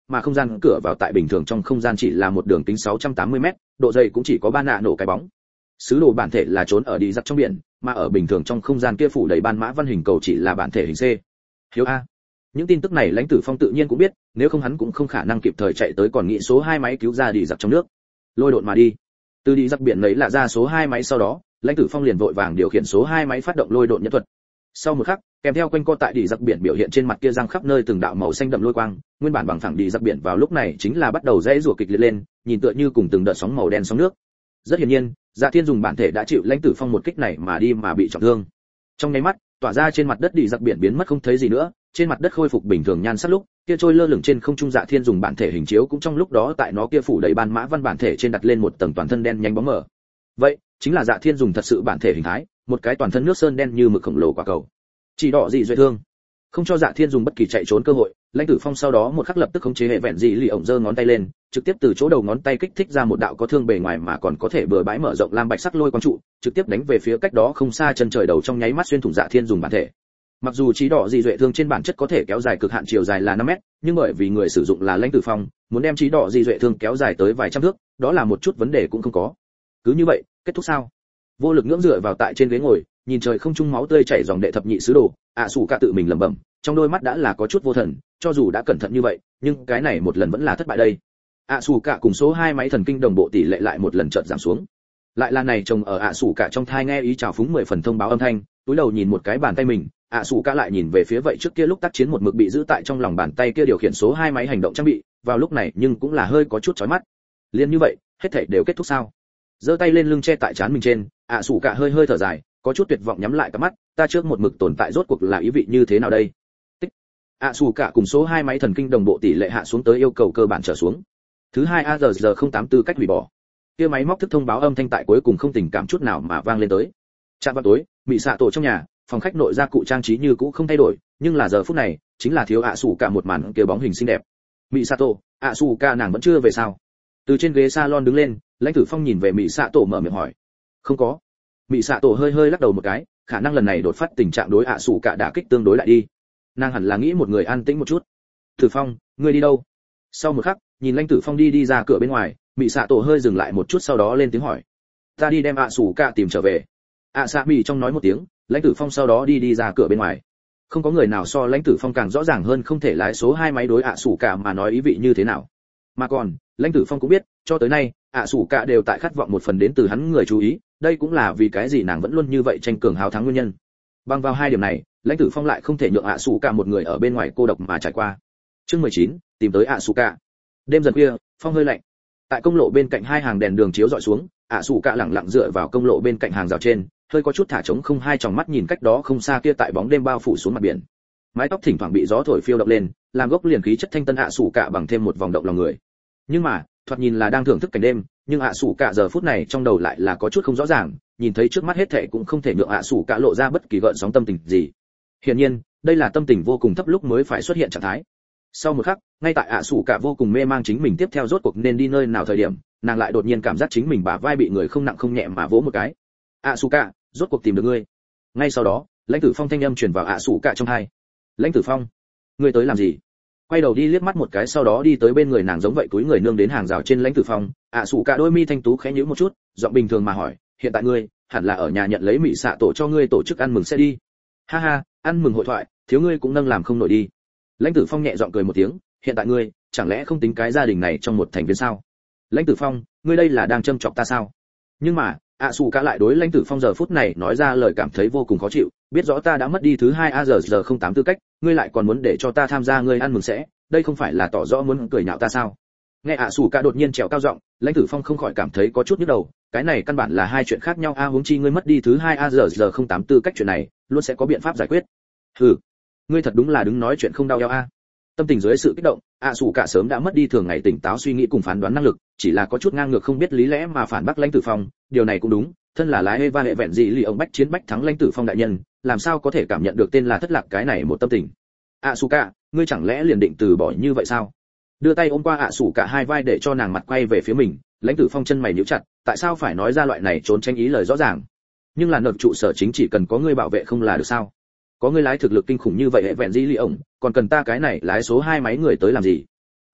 mà không gian cửa vào tại bình thường trong không gian chỉ là một đường kính sáu trăm tám mươi mét, độ dày cũng chỉ có ba nạ nổ cái bóng. Sứ đồ bản thể là trốn ở đi giặc trong biển, mà ở bình thường trong không gian kia phủ đầy ban mã văn hình cầu chỉ là bản thể hình C. Hiếu a. Những tin tức này Lãnh Tử Phong tự nhiên cũng biết, nếu không hắn cũng không khả năng kịp thời chạy tới còn nghĩ số hai máy cứu ra đi giặc trong nước. Lôi độn mà đi. Từ đi giặc biển lấy là ra số hai máy sau đó, Lãnh Tử Phong liền vội vàng điều khiển số hai máy phát động lôi độn nhẫn thuật. Sau một khắc, kèm theo quanh co tại đi giặc biển biểu hiện trên mặt kia răng khắp nơi từng đạo màu xanh đậm lôi quang, nguyên bản bằng phẳng đi giặc biển vào lúc này chính là bắt đầu rẽ rủa kịch liệt lên, nhìn tựa như cùng từng đợt sóng màu đen sóng nước. Rất hiển nhiên, Dạ Thiên dùng bản thể đã chịu Lãnh Tử Phong một kích này mà đi mà bị trọng thương. Trong nháy mắt, tỏa ra trên mặt đất đi giặc biển biến mất không thấy gì nữa, trên mặt đất khôi phục bình thường nhan sắc lúc, kia trôi lơ lửng trên không trung Dạ Thiên dùng bản thể hình chiếu cũng trong lúc đó tại nó kia phủ đầy ban mã văn bản thể trên đặt lên một tầng toàn thân đen nhánh bóng mờ. Vậy, chính là Dạ Thiên dùng thật sự bản thể hình thái, một cái toàn thân nước sơn đen như mực khổng lồ quả cầu. Chỉ đỏ dị duệ thương, không cho Dạ Thiên dùng bất kỳ chạy trốn cơ hội, Lãnh Tử Phong sau đó một khắc lập tức khống chế hệ vẹn dị lì ổng giơ ngón tay lên, trực tiếp từ chỗ đầu ngón tay kích thích ra một đạo có thương bề ngoài mà còn có thể bừa bãi mở rộng lam bạch sắc lôi quang trụ, trực tiếp đánh về phía cách đó không xa chân trời đầu trong nháy mắt xuyên thủng Dạ Thiên dùng bản thể. Mặc dù trí đỏ dị duệ thương trên bản chất có thể kéo dài cực hạn chiều dài là năm mét, nhưng bởi vì người sử dụng là Lãnh Tử Phong, muốn đem trí đỏ dị duệ thương kéo dài tới vài trăm thước, đó là một chút vấn đề cũng không có. Cứ như vậy, kết thúc sao? Vô lực ngưỡng dựa vào tại trên ghế ngồi, nhìn trời không trung máu tươi chảy dòng đệ thập nhị sứ đồ, ạ sủ cả tự mình lẩm bẩm, trong đôi mắt đã là có chút vô thần, cho dù đã cẩn thận như vậy, nhưng cái này một lần vẫn là thất bại đây. ạ sủ cả cùng số hai máy thần kinh đồng bộ tỷ lệ lại một lần chợt giảm xuống. Lại là này trông ở ạ sủ cả trong thai nghe ý chào phúng mười phần thông báo âm thanh, túi đầu nhìn một cái bàn tay mình, ạ sủ cả lại nhìn về phía vậy trước kia lúc tác chiến một mực bị giữ tại trong lòng bàn tay kia điều khiển số hai máy hành động trang bị, vào lúc này nhưng cũng là hơi có chút chói mắt. Liên như vậy, hết thảy đều kết thúc sao? Giơ tay lên lưng che tại trán mình trên, ạ sủ cả hơi hơi thở dài, có chút tuyệt vọng nhắm lại cặp mắt, ta trước một mực tồn tại rốt cuộc là ý vị như thế nào đây? Tích. ạ sủ cả cùng số hai máy thần kinh đồng bộ tỷ lệ hạ xuống tới yêu cầu cơ bản trở xuống. Thứ hai a giờ không tám tư cách hủy bỏ. Kia máy móc thức thông báo âm thanh tại cuối cùng không tình cảm chút nào mà vang lên tới. Chạm vào tối, bị xạ tổ trong nhà, phòng khách nội gia cụ trang trí như cũ không thay đổi, nhưng là giờ phút này, chính là thiếu ạ sủ cả một màn kia bóng hình xinh đẹp. Mị Sato, ạ sủ cả nàng vẫn chưa về sao? Từ trên ghế salon đứng lên, Lãnh Tử Phong nhìn về Mị Sato mở miệng hỏi. Không có. Mị Sato hơi hơi lắc đầu một cái, khả năng lần này đột phát tình trạng đối ạ sủ cả đả kích tương đối lại đi. Nàng hẳn là nghĩ một người an tĩnh một chút. Tử Phong, ngươi đi đâu? Sau một khắc, nhìn Lãnh Tử Phong đi đi ra cửa bên ngoài, Mị Sato hơi dừng lại một chút sau đó lên tiếng hỏi. Ta đi đem ạ sủ cả tìm trở về. ạ Sa Mị trong nói một tiếng, Lãnh Tử Phong sau đó đi đi ra cửa bên ngoài. Không có người nào so Lãnh Tử Phong càng rõ ràng hơn không thể lái số hai máy đối ạ sủ cả mà nói ý vị như thế nào. Mà còn, Lãnh Tử Phong cũng biết, cho tới nay, ạ sủ cả đều tại khát vọng một phần đến từ hắn người chú ý, đây cũng là vì cái gì nàng vẫn luôn như vậy tranh cường hào thắng nguyên nhân. Bằng vào hai điểm này, Lãnh Tử Phong lại không thể nhượng ạ sủ cả một người ở bên ngoài cô độc mà trải qua. Chương mười chín, tìm tới ạ sủ cả. Đêm dần khuya, phong hơi lạnh. Tại công lộ bên cạnh hai hàng đèn đường chiếu dọi xuống, ạ sủ cả lẳng lặng dựa vào công lộ bên cạnh hàng rào trên, hơi có chút thả trống không hai tròng mắt nhìn cách đó không xa kia tại bóng đêm bao phủ xuống mặt biển. Mái tóc thỉnh thoảng bị gió thổi phiêu động lên, làm gốc liền khí chất thanh tân ạ sủ cả bằng thêm một vòng động lòng người. Nhưng mà, thoạt nhìn là đang thưởng thức cảnh đêm, nhưng ạ sủ cả giờ phút này trong đầu lại là có chút không rõ ràng, nhìn thấy trước mắt hết thảy cũng không thể nhượng ạ sủ cả lộ ra bất kỳ gợn sóng tâm tình gì. Hiển nhiên, đây là tâm tình vô cùng thấp lúc mới phải xuất hiện trạng thái. Sau một khắc, ngay tại ạ sủ cả vô cùng mê mang chính mình tiếp theo rốt cuộc nên đi nơi nào thời điểm, nàng lại đột nhiên cảm giác chính mình bả vai bị người không nặng không nhẹ mà vỗ một cái. ạ sủ cả, rốt cuộc tìm được ngươi. Ngay sau đó, Lãnh Tử Phong thanh âm truyền vào ạ sủ cả trong tai. Lãnh Tử Phong, ngươi tới làm gì? Quay đầu đi liếc mắt một cái sau đó đi tới bên người nàng giống vậy túi người nương đến hàng rào trên Lãnh Tử Phong, ạ sủ cả đôi mi thanh tú khẽ nhíu một chút, giọng bình thường mà hỏi, hiện tại ngươi hẳn là ở nhà nhận lấy Mị Xạ tổ cho ngươi tổ chức ăn mừng sẽ đi. Ha ha, ăn mừng hội thoại, thiếu ngươi cũng nâng làm không nổi đi. Lãnh Tử Phong nhẹ giọng cười một tiếng, hiện tại ngươi chẳng lẽ không tính cái gia đình này trong một thành viên sao? Lãnh Tử Phong, ngươi đây là đang châm chọc ta sao? Nhưng mà ạ sủ cả lại đối Lãnh Tử Phong giờ phút này nói ra lời cảm thấy vô cùng khó chịu, biết rõ ta đã mất đi thứ hai a giờ không tám tư cách, ngươi lại còn muốn để cho ta tham gia ngươi ăn mừng sẽ, đây không phải là tỏ rõ muốn cười nhạo ta sao? Nghe ạ sủ cả đột nhiên trèo cao giọng, Lãnh Tử Phong không khỏi cảm thấy có chút nhức đầu, cái này căn bản là hai chuyện khác nhau a, huống chi ngươi mất đi thứ hai a giờ không tám tư cách chuyện này, luôn sẽ có biện pháp giải quyết. Hừ, ngươi thật đúng là đứng nói chuyện không đau eo a. Tâm tình dưới sự kích động, ạ sủ cả sớm đã mất đi thường ngày tỉnh táo suy nghĩ cùng phán đoán năng lực, chỉ là có chút ngang ngược không biết lý lẽ mà phản bác Lãnh Tử Phong, điều này cũng đúng, thân là lái Eva hệ vẹn gì lì ông bách chiến bách thắng Lãnh Tử Phong đại nhân, làm sao có thể cảm nhận được tên là thất lạc cái này một tâm tình. ạ sủ cả, ngươi chẳng lẽ liền định từ bỏ như vậy sao? Đưa tay ôm qua ạ sủ cả hai vai để cho nàng mặt quay về phía mình, Lãnh Tử Phong chân mày nhíu chặt, tại sao phải nói ra loại này trốn tránh ý lời rõ ràng? Nhưng là nợ trụ sở chính chỉ cần có ngươi bảo vệ không là được sao? Có ngươi lái thực lực kinh khủng như vậy hệ vẹn gì lì ông, còn cần ta cái này lái số hai máy người tới làm gì?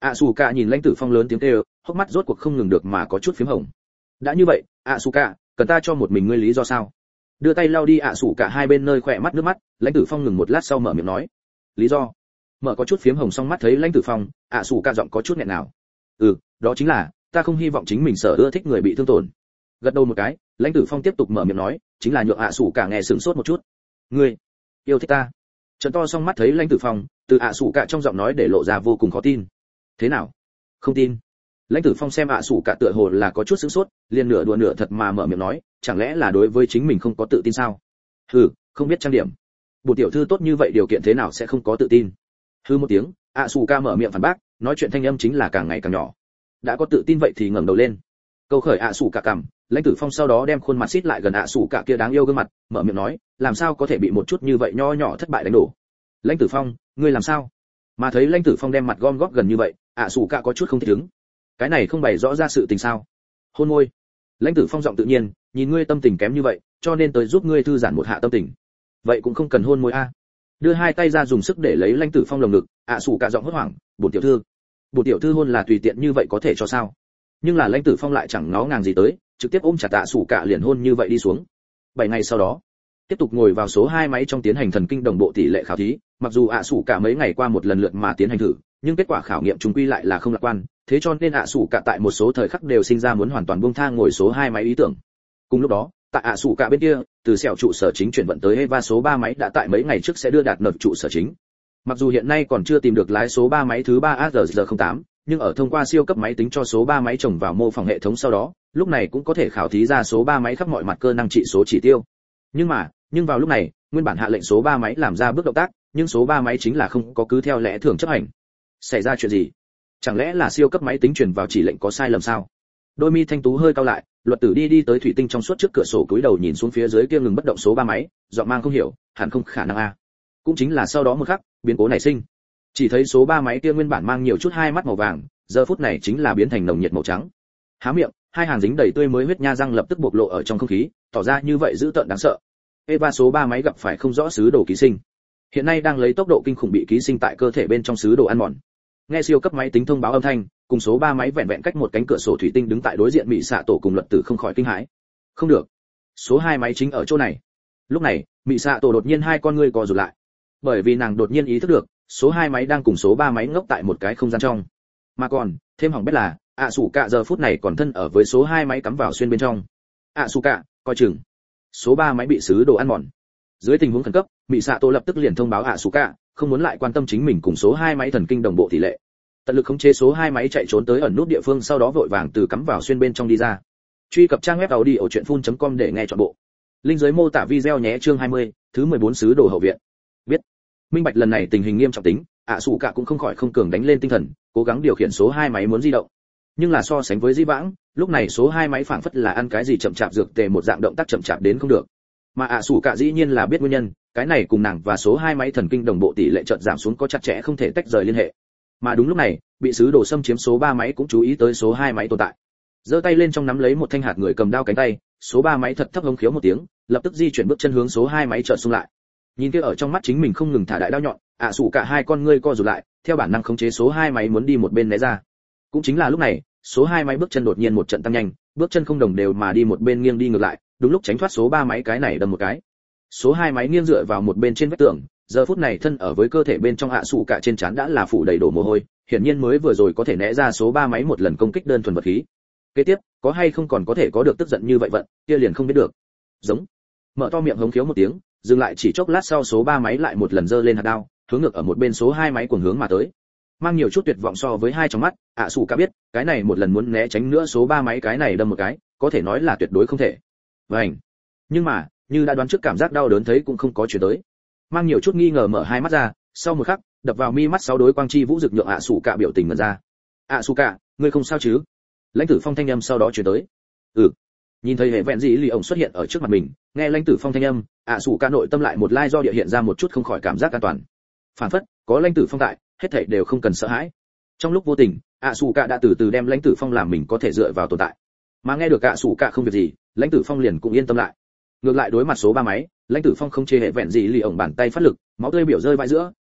ạ xù cả nhìn lãnh tử phong lớn tiếng kêu, hốc mắt rốt cuộc không ngừng được mà có chút phím hồng. Đã như vậy, ạ xù cả, cần ta cho một mình ngươi lý do sao? Đưa tay lau đi ạ xù cả hai bên nơi khỏe mắt nước mắt, lãnh tử phong ngừng một lát sau mở miệng nói, lý do? Mở có chút phím hồng song mắt thấy lãnh tử phong, ạ xù cả giọng có chút nghẹn nào. Ừ, đó chính là, ta không hy vọng chính mình sở ưa thích người bị thương tổn. Gật đầu một cái, lãnh tử phong tiếp tục mở miệng nói, chính là nhượng ạ xù cả nghe sửng sốt một chút. Ngươi yêu thích ta? Trợn to song mắt thấy lãnh tử phong, từ ạ xù cả trong giọng nói để lộ ra vô cùng khó tin. Thế nào? Không tin? Lãnh tử phong xem ạ xù cả tựa hồ là có chút sửng sốt, liền nửa đùa nửa thật mà mở miệng nói, chẳng lẽ là đối với chính mình không có tự tin sao? Hừ, không biết trang điểm. Bộ tiểu thư tốt như vậy điều kiện thế nào sẽ không có tự tin? Hừ một tiếng, ạ xù cả mở miệng phản bác, nói chuyện thanh âm chính là càng ngày càng nhỏ. Đã có tự tin vậy thì ngẩng đầu lên. Câu khởi ạ xù cả cằm, lãnh tử phong sau đó đem khuôn mặt xít lại gần ạ xù cả kia đáng yêu gương mặt, mở miệng nói, làm sao có thể bị một chút như vậy nho nhỏ thất bại đánh đổ? Lãnh tử phong, ngươi làm sao? Mà thấy lãnh tử phong đem mặt gom góp gần như vậy, ạ xù cả có chút không thích ứng. Cái này không bày rõ ra sự tình sao? Hôn môi. Lãnh tử phong giọng tự nhiên, nhìn ngươi tâm tình kém như vậy, cho nên tới giúp ngươi thư giãn một hạ tâm tình. Vậy cũng không cần hôn môi a. Đưa hai tay ra dùng sức để lấy lãnh tử phong lồng ngực, ạ xù cả giọng hốt hoảng, bổn tiểu thư. Bổn tiểu thư hôn là tùy tiện như vậy có thể cho sao? Nhưng là lãnh tử phong lại chẳng ngó ngàng gì tới, trực tiếp ôm chặt ạ xù cả liền hôn như vậy đi xuống. Bảy ngày sau đó, tiếp tục ngồi vào số hai máy trong tiến hành thần kinh đồng bộ tỷ lệ khảo thí, mặc dù ạ xù cả mấy ngày qua một lần lượt mà tiến hành thử, nhưng kết quả khảo nghiệm chúng quy lại là không lạc quan, thế cho nên ạ xù cả tại một số thời khắc đều sinh ra muốn hoàn toàn buông tha ngồi số hai máy ý tưởng. Cùng lúc đó, tại ạ xù cả bên kia, từ sẹo trụ sở chính chuyển vận tới Eva số ba máy đã tại mấy ngày trước sẽ đưa đạt nợ trụ sở chính. Mặc dù hiện nay còn chưa tìm được lái số ba máy thứ ba A R Z không tám, nhưng ở thông qua siêu cấp máy tính cho số ba máy trồng vào mô phỏng hệ thống sau đó, lúc này cũng có thể khảo thí ra số ba máy khắp mọi mặt cơ năng trị số chỉ tiêu. Nhưng mà, nhưng vào lúc này, nguyên bản hạ lệnh số ba máy làm ra bước động tác, nhưng số ba máy chính là không có cứ theo lẽ thường chấp hành. Xảy ra chuyện gì? Chẳng lẽ là siêu cấp máy tính truyền vào chỉ lệnh có sai lầm sao? Đôi mi thanh tú hơi cau lại, luật tử đi đi tới thủy tinh trong suốt trước cửa sổ cúi đầu nhìn xuống phía dưới kia ngừng bất động số ba máy, giọng mang không hiểu, hẳn không khả năng a. Cũng chính là sau đó một khắc, biến cố nảy sinh. Chỉ thấy số ba máy kia nguyên bản mang nhiều chút hai mắt màu vàng, giờ phút này chính là biến thành nồng nhiệt màu trắng. Há miệng, hai hàng dính đầy tươi mới huyết nha răng lập tức bộc lộ ở trong không khí, tỏ ra như vậy dữ tợn đáng sợ. Eva số ba máy gặp phải không rõ sứ đồ ký sinh. Hiện nay đang lấy tốc độ kinh khủng bị ký sinh tại cơ thể bên trong sứ đồ ăn mòn. Nghe siêu cấp máy tính thông báo âm thanh, cùng số ba máy vẹn vẹn cách một cánh cửa sổ thủy tinh đứng tại đối diện Mị Xạ Tổ cùng luật tử không khỏi kinh hãi. Không được, số hai máy chính ở chỗ này. Lúc này, Mị Xạ Tổ đột nhiên hai con ngươi co rụt lại, bởi vì nàng đột nhiên ý thức được, số hai máy đang cùng số ba máy ngốc tại một cái không gian trong. Mà còn, thêm hỏng bét là, ạ sủ cả giờ phút này còn thân ở với số hai máy cắm vào xuyên bên trong. ạ sủ cả, coi chừng, số ba máy bị sứ đồ ăn mòn. Dưới tình huống khẩn cấp, Mị Xạ Tổ lập tức liền thông báo ạ sủ cả, không muốn lại quan tâm chính mình cùng số hai máy thần kinh đồng bộ tỷ lệ. Tận lực khống chế số hai máy chạy trốn tới ẩn nút địa phương, sau đó vội vàng từ cắm vào xuyên bên trong đi ra. Truy cập trang web audiochuyenphun.com để nghe trọn bộ. Link dưới mô tả video nhé. Chương hai mươi, thứ mười bốn sứ đồ hậu viện. Biết. Minh bạch lần này tình hình nghiêm trọng tính, ạ sủ cả cũng không khỏi không cường đánh lên tinh thần, cố gắng điều khiển số hai máy muốn di động. Nhưng là so sánh với di vãng, lúc này số hai máy phảng phất là ăn cái gì chậm chạp dược tề một dạng động tác chậm chạp đến không được. Mà ạ sủ cả dĩ nhiên là biết nguyên nhân, cái này cùng nàng và số hai máy thần kinh đồng bộ tỷ lệ chợt giảm xuống có chặt chẽ không thể tách rời liên hệ. Mà đúng lúc này, bị sứ đồ xâm chiếm số ba máy cũng chú ý tới số hai máy tồn tại. Giơ tay lên trong nắm lấy một thanh hạt người cầm đao cánh tay, số ba máy thật thấp hống khiếu một tiếng, lập tức di chuyển bước chân hướng số hai máy chợt xung lại. Nhìn kia ở trong mắt chính mình không ngừng thả đại đao nhọn, ạ sủ cả hai con ngươi co rụt lại, theo bản năng khống chế số hai máy muốn đi một bên né ra. Cũng chính là lúc này, số hai máy bước chân đột nhiên một trận tăng nhanh, bước chân không đồng đều mà đi một bên nghiêng đi ngược lại, đúng lúc tránh thoát số ba máy cái này đâm một cái. Số hai máy nghiêng dựa vào một bên trên vách tường, giờ phút này thân ở với cơ thể bên trong ạ sủ cả trên trán đã là phủ đầy đổ mồ hôi, hiển nhiên mới vừa rồi có thể né ra số ba máy một lần công kích đơn thuần vật khí. Kế tiếp, có hay không còn có thể có được tức giận như vậy vận, kia liền không biết được. Giống. Mở to miệng hống khiếu một tiếng, dừng lại chỉ chốc lát sau số ba máy lại một lần giơ lên hạt đao, hướng ngược ở một bên số hai máy cuồng hướng mà tới. Mang nhiều chút tuyệt vọng so với hai trong mắt, ạ sủ cả biết, cái này một lần muốn né tránh nữa số ba máy cái này đâm một cái, có thể nói là tuyệt đối không thể. Vành. Nhưng mà, như đã đoán trước cảm giác đau đớn thấy cũng không có chuyển tới. Mang nhiều chút nghi ngờ mở hai mắt ra, sau một khắc, đập vào mi mắt sáu đối quang chi vũ dực nhượng ạ sủ cả biểu tình ngẩn ra. ạ sủ cả, ngươi không sao chứ? Lãnh tử phong thanh âm sau đó chuyển tới. Ừ. Nhìn thấy hệ vẹn gì lì ổng xuất hiện ở trước mặt mình, nghe lãnh tử phong thanh âm, ạ sủ cả nội tâm lại một lai do địa hiện ra một chút không khỏi cảm giác an toàn. Phản phất, có lãnh tử phong tại, hết thảy đều không cần sợ hãi. Trong lúc vô tình, ạ sủ cả đã từ từ đem lãnh tử phong làm mình có thể dựa vào tồn tại. Mà nghe được ạ sủ cả không việc gì, lãnh tử phong liền cũng yên tâm lại. Ngược lại đối mặt số ba máy, lãnh tử phong không chê hệ vẹn gì lì ổng bàn tay phát lực, máu tươi biểu rơi vãi giữa,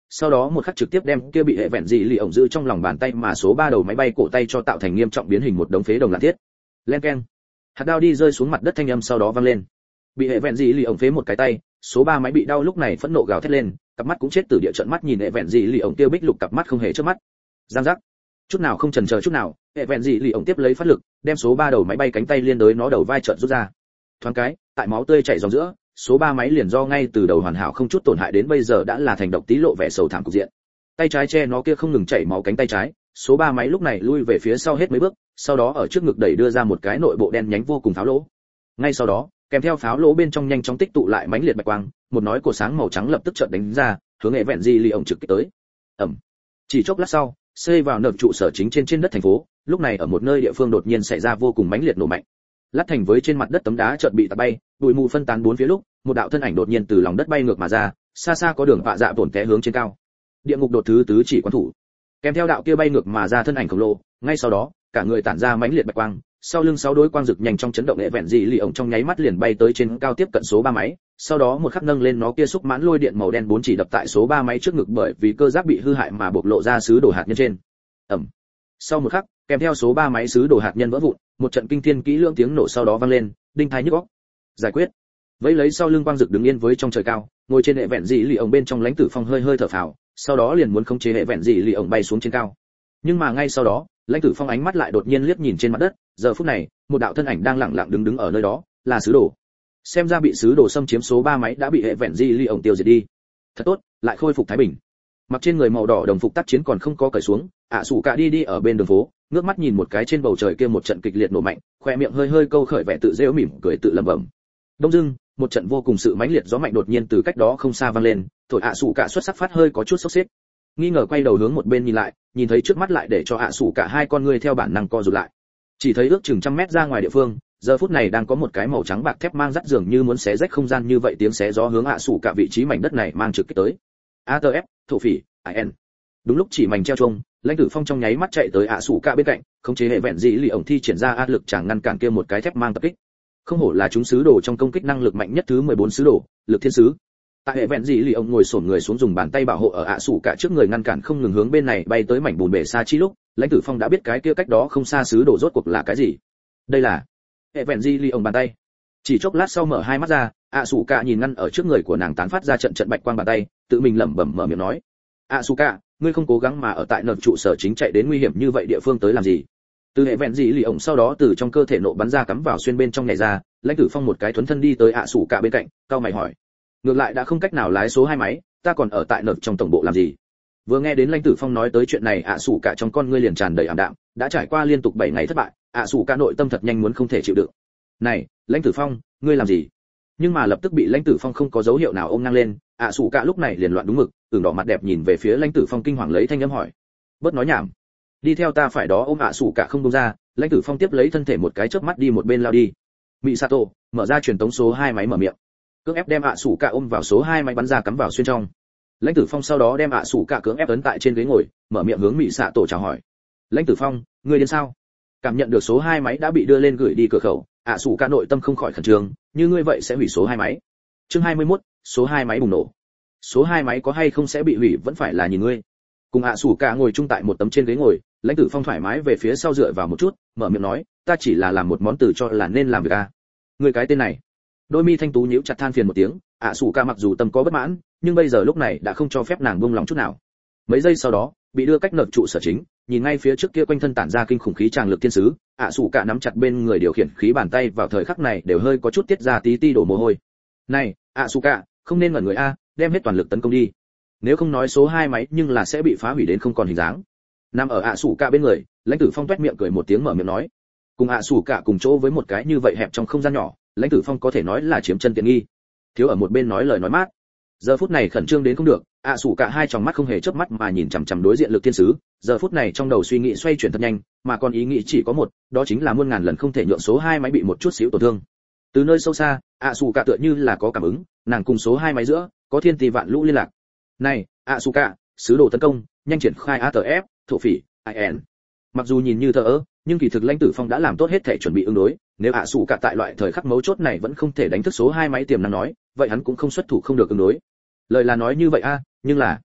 sau đó một khắc trực tiếp đem kia bị hệ vẹn dị lì ổng giữ trong lòng bàn tay mà số ba đầu máy bay cổ tay cho tạo thành nghiêm trọng biến hình một đống phế đồng lạn thiết. Len keng. Hạt đao đi rơi xuống mặt đất thanh âm sau đó vang lên. Bị hệ vẹn dị lì ổng phế một cái tay, số ba máy bị đau lúc này phẫn nộ gào thét lên, cặp mắt cũng chết từ địa trợn mắt nhìn hệ vẹn dị lì ổng tiêu bích lục cặp mắt không hề chớp mắt. Giang giác. Chút nào không chần chờ chút nào, hệ vẹn dị lì ổng tiếp lấy phát lực, đem số ba đầu máy bay cánh tay liên đối nó đầu vai trợn rút ra. Thoáng cái, tại máu tươi chảy ròng giữa, số ba máy liền do ngay từ đầu hoàn hảo không chút tổn hại đến bây giờ đã là thành độc tí lộ vẻ sầu thảm cục diện. Tay trái che nó kia không ngừng chảy máu cánh tay trái, số ba máy lúc này lui về phía sau hết mấy bước, sau đó ở trước ngực đẩy đưa ra một cái nội bộ đen nhánh vô cùng pháo lỗ. Ngay sau đó, kèm theo pháo lỗ bên trong nhanh chóng tích tụ lại mãnh liệt bạch quang, một nói cổ sáng màu trắng lập tức chợt đánh ra, hướng hệ vẹn di lì ổng trực kích tới. Ầm. Chỉ chốc lát sau, xây vào nợp trụ sở chính trên trên đất thành phố, lúc này ở một nơi địa phương đột nhiên xảy ra vô cùng mãnh liệt nổ mạnh. Lát thành với trên mặt đất tấm đá chợt bị tạt bay, bụi mù phân tán bốn phía lúc, một đạo thân ảnh đột nhiên từ lòng đất bay ngược mà ra, xa xa có đường vạ dạ tổn té hướng trên cao. Địa ngục đột thứ tứ chỉ quan thủ. Kèm theo đạo kia bay ngược mà ra thân ảnh khổng lồ, ngay sau đó, cả người tản ra mãnh liệt bạch quang, sau lưng sáu đối quang rực nhanh trong chấn động hệ vẹn dị lì ổng trong nháy mắt liền bay tới trên cao tiếp cận số ba máy, sau đó một khắc nâng lên nó kia xúc mãn lôi điện màu đen bốn chỉ đập tại số ba máy trước ngực bởi vì cơ giáp bị hư hại mà bộc lộ ra sứ đồ hạt nhân trên. Ầm. Sau một khắc, kèm theo số ba máy sứ đồ hạt nhân vỡ vụn, một trận kinh thiên kỹ lưỡng tiếng nổ sau đó vang lên, đinh tai nhức óc. Giải quyết. Vẫy lấy sau lưng quang rực đứng yên với trong trời cao, ngồi trên hệ vẹn dị lì ổng bên trong lãnh tử phong hơi hơi thở phào, sau đó liền muốn khống chế hệ vẹn dị lì ổng bay xuống trên cao. Nhưng mà ngay sau đó, lãnh tử phong ánh mắt lại đột nhiên liếc nhìn trên mặt đất, giờ phút này, một đạo thân ảnh đang lặng lặng đứng đứng ở nơi đó, là sứ đồ. Xem ra bị sứ đồ xâm chiếm số ba máy đã bị hệ vẹn dị lì ổng tiêu diệt đi. Thật tốt, lại khôi phục thái bình. Mặc trên người màu đỏ đồng phục tác chiến còn không có cởi xuống, ạ sủ cả đi đi ở bên đường phố, ngước mắt nhìn một cái trên bầu trời kia một trận kịch liệt nổ mạnh, khoe miệng hơi hơi câu khởi vẻ tự giễu mỉm cười tự lẩm bẩm. Đông dưng, một trận vô cùng sự mãnh liệt gió mạnh đột nhiên từ cách đó không xa vang lên, thổi ạ sủ cả xuất sắc phát hơi có chút sốc xếp. Nghi ngờ quay đầu hướng một bên nhìn lại, nhìn thấy trước mắt lại để cho ạ sủ cả hai con người theo bản năng co rụt lại. Chỉ thấy ước chừng trăm mét ra ngoài địa phương, giờ phút này đang có một cái màu trắng bạc thép mang rắt dường như muốn xé rách không gian như vậy tiếng xé gió hướng ạ sủ cả vị trí mảnh đất này mang trực kích tới. a tê ép, thổ phỉ, in. Đúng lúc chỉ mảnh treo chuông, lãnh tử phong trong nháy mắt chạy tới ạ sủ cả bên cạnh, khống chế hệ vẹn dị lì ổng thi triển ra áp lực chẳng ngăn cản kia một cái thép mang tập kích. Không hổ là chúng sứ đồ trong công kích năng lực mạnh nhất thứ mười bốn sứ đồ, lực thiên sứ. Tại hệ vẹn dị lì ổng ngồi xổm người xuống dùng bàn tay bảo hộ ở ạ sủ cả trước người ngăn cản không ngừng hướng bên này bay tới mảnh bùn bể xa chi lúc, lãnh tử phong đã biết cái kia cách đó không xa sứ đồ rốt cuộc là cái gì. Đây là hệ vẹn dị lì ổng bàn tay. Chỉ chốc lát sau mở hai mắt ra, ạ sủ cả nhìn ngăn ở trước người của nàng tán phát ra trận trận bạch quang bàn tay, tự mình lẩm bẩm mở miệng nói: ạ sủ cả, ngươi không cố gắng mà ở tại nợp trụ sở chính chạy đến nguy hiểm như vậy địa phương tới làm gì? Từ hệ vẹn dị lì ổng sau đó từ trong cơ thể nộ bắn ra cắm vào xuyên bên trong nhảy ra, lãnh tử phong một cái thuấn thân đi tới ạ sủ cả bên cạnh, cao mày hỏi: ngược lại đã không cách nào lái số hai máy, ta còn ở tại nợp trong tổng bộ làm gì? Vừa nghe đến lãnh tử phong nói tới chuyện này, ạ sủ cả trong con ngươi liền tràn đầy ảm đạm, đã trải qua liên tục bảy ngày thất bại, ạ sủ cả nội tâm thật nhanh muốn không thể chịu đựng. Này, lãnh tử phong, ngươi làm gì? Nhưng mà lập tức bị lãnh tử phong không có dấu hiệu nào ôm ngang lên, ạ sủ cả lúc này liền loạn đúng mực, ửng đỏ mặt đẹp nhìn về phía lãnh tử phong kinh hoàng lấy thanh âm hỏi: bớt nói nhảm, đi theo ta phải đó. Ôm ạ sủ cả không buông ra, lãnh tử phong tiếp lấy thân thể một cái chớp mắt đi một bên lao đi. Misato mở ra truyền tống số hai máy mở miệng, cưỡng ép đem ạ sủ cả ôm vào số hai máy bắn ra cắm vào xuyên trong. Lãnh tử phong sau đó đem ạ sủ cả cưỡng ép ấn tại trên ghế ngồi, mở miệng hướng Misato chào hỏi: lãnh tử phong, ngươi đến sao? Cảm nhận được số hai máy đã bị đưa lên gửi đi cửa khẩu, ạ sủ cả nội tâm không khỏi khẩn trương, như ngươi vậy sẽ hủy số hai máy. Chương hai mươi mốt, số hai máy bùng nổ. Số hai máy có hay không sẽ bị hủy vẫn phải là nhìn ngươi. Cùng ạ sủ cả ngồi chung tại một tấm trên ghế ngồi, lãnh tử phong thoải mái về phía sau dựa vào một chút, mở miệng nói: ta chỉ là làm một món từ cho là nên làm việc a. Ngươi cái tên này. Đôi mi thanh tú nhíu chặt than phiền một tiếng, ạ sủ cả mặc dù tâm có bất mãn, nhưng bây giờ lúc này đã không cho phép nàng buông lòng chút nào. Mấy giây sau đó, bị đưa cách nợp trụ sở chính, nhìn ngay phía trước kia quanh thân tản ra kinh khủng khí tràng lực thiên sứ, ạ sủ cả nắm chặt bên người điều khiển khí bàn tay vào thời khắc này đều hơi có chút tiết ra tí ti đổ mồ hôi. Này, ạ sủ cả, không nên ngẩn người a, đem hết toàn lực tấn công đi. Nếu không nói số hai máy nhưng là sẽ bị phá hủy đến không còn hình dáng. Nằm ở ạ sủ cả bên người, lãnh tử phong toét miệng cười một tiếng mở miệng nói: cùng ạ sủ cả cùng chỗ với một cái như vậy hẹp trong không gian nhỏ, lãnh tử phong có thể nói là chiếm chân tiện nghi. Thiếu ở một bên nói lời nói mát. Giờ phút này khẩn trương đến không được, ạ sủ cả hai tròng mắt không hề chớp mắt mà nhìn chằm chằm đối diện lực thiên sứ, giờ phút này trong đầu suy nghĩ xoay chuyển thật nhanh, mà còn ý nghĩ chỉ có một, đó chính là muôn ngàn lần không thể nhượng số hai máy bị một chút xíu tổn thương. Từ nơi sâu xa, ạ sủ cả tựa như là có cảm ứng, nàng cùng số hai máy giữa có thiên tỷ vạn lũ liên lạc. Này, ạ sủ cả, sứ đồ tấn công, nhanh triển khai a tê ép, thổ phỉ, in. Mặc dù nhìn như thờ ơ, nhưng kỳ thực lãnh tử phong đã làm tốt hết thể chuẩn bị ứng đối, nếu ạ sủ cả tại loại thời khắc mấu chốt này vẫn không thể đánh thức số hai máy tiềm năng nói, vậy hắn cũng không xuất thủ không được ứng đối. Lời là nói như vậy a, nhưng là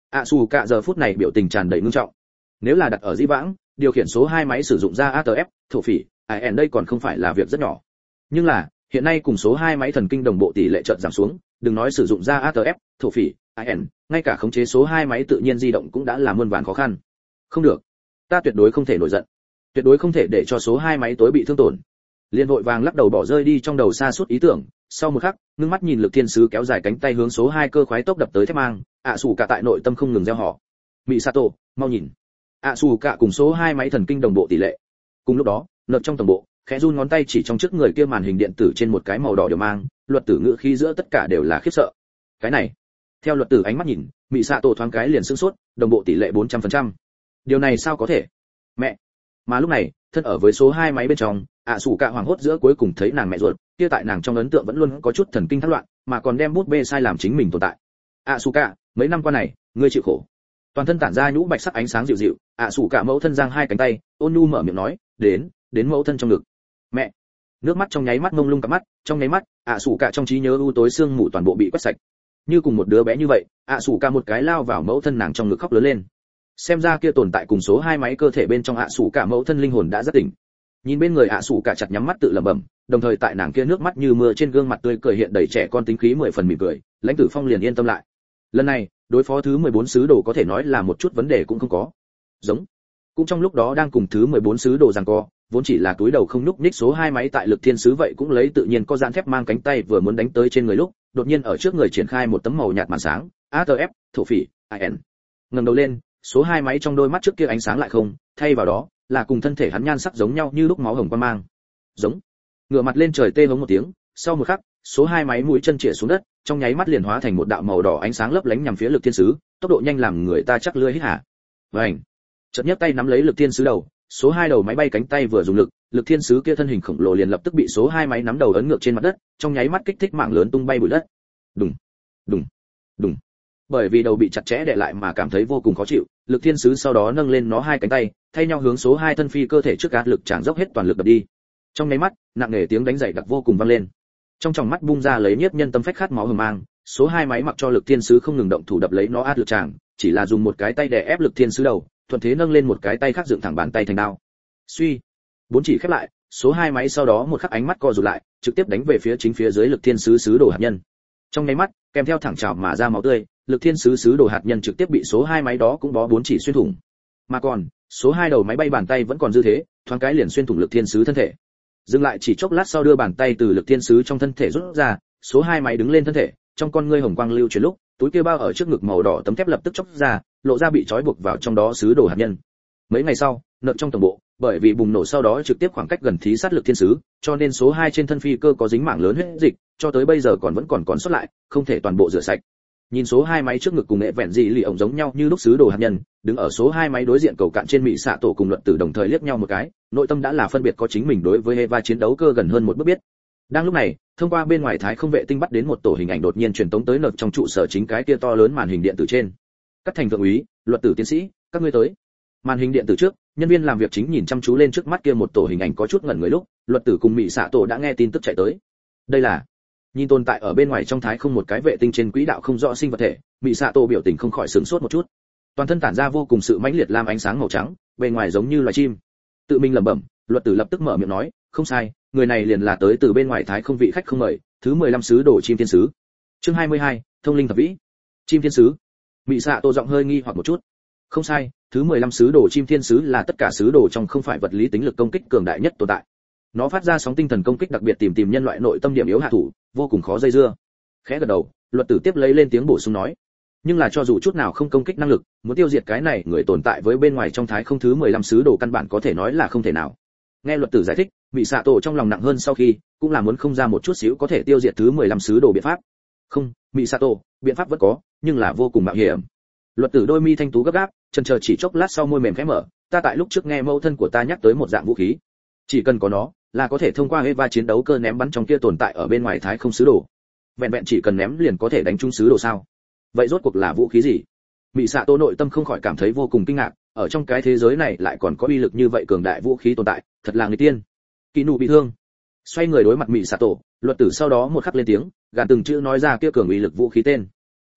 ạ xù cả giờ phút này biểu tình tràn đầy ngưng trọng. Nếu là đặt ở dĩ vãng, điều khiển số hai máy sử dụng ra a tê ép, thổ phỉ, i en đây còn không phải là việc rất nhỏ. Nhưng là, hiện nay cùng số hai máy thần kinh đồng bộ tỷ lệ chợt giảm xuống, đừng nói sử dụng ra a tê ép, thổ phỉ, i en, ngay cả khống chế số hai máy tự nhiên di động cũng đã là muôn vàn khó khăn. Không được, ta tuyệt đối không thể nổi giận, tuyệt đối không thể để cho số hai máy tối bị thương tổn. Liên vội vàng lắc đầu bỏ rơi đi trong đầu xa suốt ý tưởng, sau một khắc, ngưng mắt nhìn Lực Thiên Sứ kéo dài cánh tay hướng số hai cơ khoái tốc đập tới thép mang, ạ sủ cả tại nội tâm không ngừng gieo họ. Misato, mau nhìn. ạ sủ cả cùng số hai máy thần kinh đồng bộ tỷ lệ. Cùng lúc đó, nợ trong tổng bộ, khẽ run ngón tay chỉ trong trước người kia màn hình điện tử trên một cái màu đỏ điều mang, luật tử ngữ khí giữa tất cả đều là khiếp sợ. Cái này, theo luật tử ánh mắt nhìn, Misato thoáng cái liền sửng sốt, đồng bộ tỷ lệ bốn trăm phần trăm. Điều này sao có thể? Mẹ. Mà lúc này, thân ở với số hai máy bên trong, ạ sủ cả hoảng hốt giữa cuối cùng thấy nàng mẹ ruột, kia tại nàng trong ấn tượng vẫn luôn có chút thần kinh thác loạn, mà còn đem bút bê sai làm chính mình tồn tại. ạ sủ cả, mấy năm qua này, ngươi chịu khổ. Toàn thân tản ra nhũ bạch sắc ánh sáng dịu dịu, ạ sủ cả mẫu thân giang hai cánh tay, ôn nhu mở miệng nói, đến, đến mẫu thân trong ngực. Mẹ. Nước mắt trong nháy mắt mông lung cả mắt, trong nháy mắt, ạ sủ cả trong trí nhớ u tối sương mù toàn bộ bị quét sạch. Như cùng một đứa bé như vậy, ạ sủ cả một cái lao vào mẫu thân nàng trong ngực khóc lớn lên. Xem ra kia tồn tại cùng số hai máy cơ thể bên trong ạ sủ cả mẫu thân linh hồn đã rất tỉnh. Nhìn bên người ạ sủ cả chặt nhắm mắt tự lẩm bẩm, đồng thời tại nàng kia nước mắt như mưa trên gương mặt tươi cười hiện đầy trẻ con tính khí mười phần mỉm cười, Lãnh Tử Phong liền yên tâm lại. Lần này, đối phó thứ mười bốn sứ đồ có thể nói là một chút vấn đề cũng không có. Giống. Cũng trong lúc đó đang cùng thứ mười bốn sứ đồ giằng co, vốn chỉ là túi đầu không nhúc nhích số hai máy tại Lực Thiên Sứ vậy cũng lấy tự nhiên có dạn thép mang cánh tay vừa muốn đánh tới trên người lúc, đột nhiên ở trước người triển khai một tấm màu nhạt màn sáng, a tê ép, thổ phỉ, i en. Ngẩng đầu lên, số hai máy trong đôi mắt trước kia ánh sáng lại không, thay vào đó là cùng thân thể hắn nhan sắc giống nhau như lúc máu hồng quan mang. Giống. Ngửa mặt lên trời tê hống một tiếng, sau một khắc, số hai máy mũi chân chĩa xuống đất, trong nháy mắt liền hóa thành một đạo màu đỏ ánh sáng lấp lánh nhằm phía Lực Thiên Sứ, tốc độ nhanh làm người ta chắc lưỡi hít hà. Vành. Chợt nhấc tay nắm lấy Lực Thiên Sứ đầu, số hai đầu máy bay cánh tay vừa dùng lực, Lực Thiên Sứ kia thân hình khổng lồ liền lập tức bị số hai máy nắm đầu ấn ngược trên mặt đất, trong nháy mắt kích thích mạng lớn tung bay bụi đất. Đùng, đùng, đùng. Bởi vì đầu bị chặt chẽ đè lại mà cảm thấy vô cùng khó chịu, Lực Thiên Sứ sau đó nâng lên nó hai cánh tay, thay nhau hướng số hai thân phi cơ thể trước áp lực tràn dốc hết toàn lực đập đi. Trong nháy mắt, nặng nề tiếng đánh dậy đặc vô cùng vang lên. Trong tròng mắt bung ra lấy nhiếp nhân tâm phách khát máu hừng mang, số hai máy mặc cho Lực Thiên Sứ không ngừng động thủ đập lấy nó áp lực tràn, chỉ là dùng một cái tay đè ép Lực Thiên Sứ đầu, thuận thế nâng lên một cái tay khác dựng thẳng bàn tay thành đao. Suy, bốn chỉ khép lại, số hai máy sau đó một khắc ánh mắt co rụt lại, trực tiếp đánh về phía chính phía dưới Lực Thiên Sứ sứ đồ hạt nhân. Trong nháy mắt, kèm theo thẳng trào mà ra máu tươi, Lực Thiên Sứ sứ đồ hạt nhân trực tiếp bị số hai máy đó cũng bó bốn chỉ xuyên thủng. Mà còn, số hai đầu máy bay bàn tay vẫn còn dư thế, thoáng cái liền xuyên thủng Lực Thiên Sứ thân thể. Dừng lại chỉ chốc lát sau đưa bàn tay từ Lực Thiên Sứ trong thân thể rút ra, số hai máy đứng lên thân thể, trong con ngươi hồng quang lưu chuyển lúc, túi kia bao ở trước ngực màu đỏ tấm thép lập tức chốc ra, lộ ra bị trói buộc vào trong đó sứ đồ hạt nhân. Mấy ngày sau, nợ trong tổng bộ, bởi vì bùng nổ sau đó trực tiếp khoảng cách gần thí sát Lực Thiên Sứ, cho nên số hai trên thân phi cơ có dính mảng lớn huyết dịch, cho tới bây giờ còn vẫn còn còn sót lại, không thể toàn bộ rửa sạch. Nhìn số hai máy trước ngực cùng nghệ vẹn gì lì ổng giống nhau như lúc sứ đồ hạt nhân, đứng ở số hai máy đối diện cầu cạn trên mỹ xạ tổ cùng luận tử đồng thời liếc nhau một cái, nội tâm đã là phân biệt có chính mình đối với Eva chiến đấu cơ gần hơn một bước biết. Đang lúc này, thông qua bên ngoài thái không vệ tinh bắt đến một tổ hình ảnh đột nhiên truyền tống tới nợ trong trụ sở chính cái kia to lớn màn hình điện tử trên. Các thành thượng úy, luật tử tiến sĩ, các ngươi tới. Màn hình điện tử trước, nhân viên làm việc chính nhìn chăm chú lên trước mắt kia một tổ hình ảnh có chút ngẩn người lúc, luật tử cùng mỹ xạ tổ đã nghe tin tức chạy tới. Đây là nhìn tồn tại ở bên ngoài trong thái không một cái vệ tinh trên quỹ đạo không rõ sinh vật thể, mỹ xạ tổ biểu tình không khỏi sửng sốt một chút. Toàn thân tản ra vô cùng sự mãnh liệt lam ánh sáng màu trắng, bề ngoài giống như loài chim. Tự mình lẩm bẩm, luật tử lập tức mở miệng nói, không sai, người này liền là tới từ bên ngoài thái không vị khách không mời, thứ mười lăm sứ đồ chim thiên sứ. Chương hai mươi hai, thông linh thập vĩ. Chim thiên sứ. Mị Xạ Tô giọng hơi nghi hoặc một chút. Không sai, thứ mười lăm sứ đồ chim thiên sứ là tất cả sứ đồ trong không phải vật lý tính lực công kích cường đại nhất tồn tại. Nó phát ra sóng tinh thần công kích đặc biệt tìm tìm nhân loại nội tâm điểm yếu hạ thủ, vô cùng khó dây dưa. Khẽ gật đầu, luật tử tiếp lấy lên tiếng bổ sung nói, nhưng là cho dù chút nào không công kích năng lực, muốn tiêu diệt cái này người tồn tại với bên ngoài trong thái không thứ mười lăm sứ đồ căn bản có thể nói là không thể nào. Nghe luật tử giải thích, Mị Xạ Tổ trong lòng nặng hơn sau khi, cũng là muốn không ra một chút xíu có thể tiêu diệt thứ mười lăm sứ đồ biện pháp. Không, Mị Xạ Tổ, biện pháp vẫn có, nhưng là vô cùng mạo hiểm. Luật tử đôi mi thanh tú gấp gáp, chần chờ chỉ chốc lát sau môi mềm khẽ mở, ta tại lúc trước nghe mẫu thân của ta nhắc tới một dạng vũ khí, chỉ cần có nó, là có thể thông qua Eva chiến đấu cơ ném bắn trong kia tồn tại ở bên ngoài thái không sứ đồ. Vẹn vẹn chỉ cần ném liền có thể đánh trúng sứ đồ sao? Vậy rốt cuộc là vũ khí gì? Mị Xạ Tô nội tâm không khỏi cảm thấy vô cùng kinh ngạc, ở trong cái thế giới này lại còn có uy lực như vậy cường đại vũ khí tồn tại, thật là người tiên. Kỳ nụ bị thương, xoay người đối mặt Mị Xạ Tổ, luật tử sau đó một khắc lên tiếng, gàn từng chữ nói ra kia cường uy lực vũ khí tên.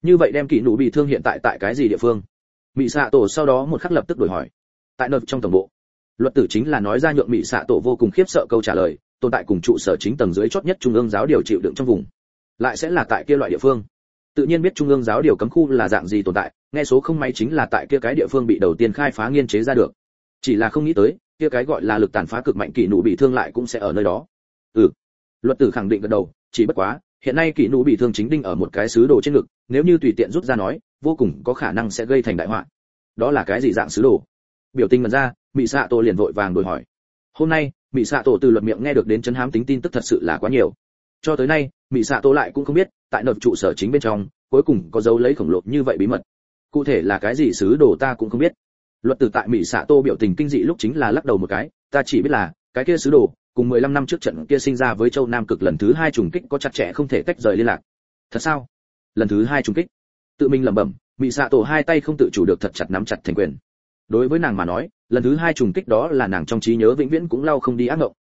Như vậy đem kỳ nụ bị thương hiện tại tại cái gì địa phương? Mị xạ tổ sau đó một khắc lập tức đổi hỏi. Tại nơi trong tổng bộ. Luật tử chính là nói ra nhượng Mị xạ tổ vô cùng khiếp sợ câu trả lời, tồn tại cùng trụ sở chính tầng dưới chót nhất trung ương giáo điều chịu đựng trong vùng. Lại sẽ là tại kia loại địa phương. Tự nhiên biết trung ương giáo điều cấm khu là dạng gì tồn tại, nghe số không may chính là tại kia cái địa phương bị đầu tiên khai phá nghiên chế ra được. Chỉ là không nghĩ tới, kia cái gọi là lực tàn phá cực mạnh kỳ nụ bị thương lại cũng sẽ ở nơi đó. Ừ. Luật tử khẳng định gật đầu, chỉ bất quá, hiện nay kỳ nụ bị thương chính đinh ở một cái sứ đồ trên ngực, nếu như tùy tiện rút ra nói, vô cùng có khả năng sẽ gây thành đại họa. Đó là cái gì dạng sứ đồ? Biểu tình mần ra, Mị xạ tổ liền vội vàng đổi hỏi. Hôm nay, Mị xạ tổ từ luật miệng nghe được đến chấn hám tính tin tức thật sự là quá nhiều. Cho tới nay, Mị xạ tổ lại cũng không biết, tại nộp trụ sở chính bên trong, cuối cùng có dấu lấy khổng lồ như vậy bí mật. Cụ thể là cái gì sứ đồ ta cũng không biết. Luật tử tại Mị xạ tổ biểu tình kinh dị lúc chính là lắc đầu một cái, ta chỉ biết là cái kia sứ đồ cùng mười lăm năm trước trận kia sinh ra với châu Nam Cực lần thứ hai trùng kích có chặt chẽ không thể tách rời liên lạc. Thật sao? Lần thứ hai trùng kích? Tự mình lẩm bẩm, Mị xạ tổ hai tay không tự chủ được thật chặt nắm chặt thành quyền. Đối với nàng mà nói, lần thứ hai trùng kích đó là nàng trong trí nhớ vĩnh viễn cũng lau không đi ác mộng.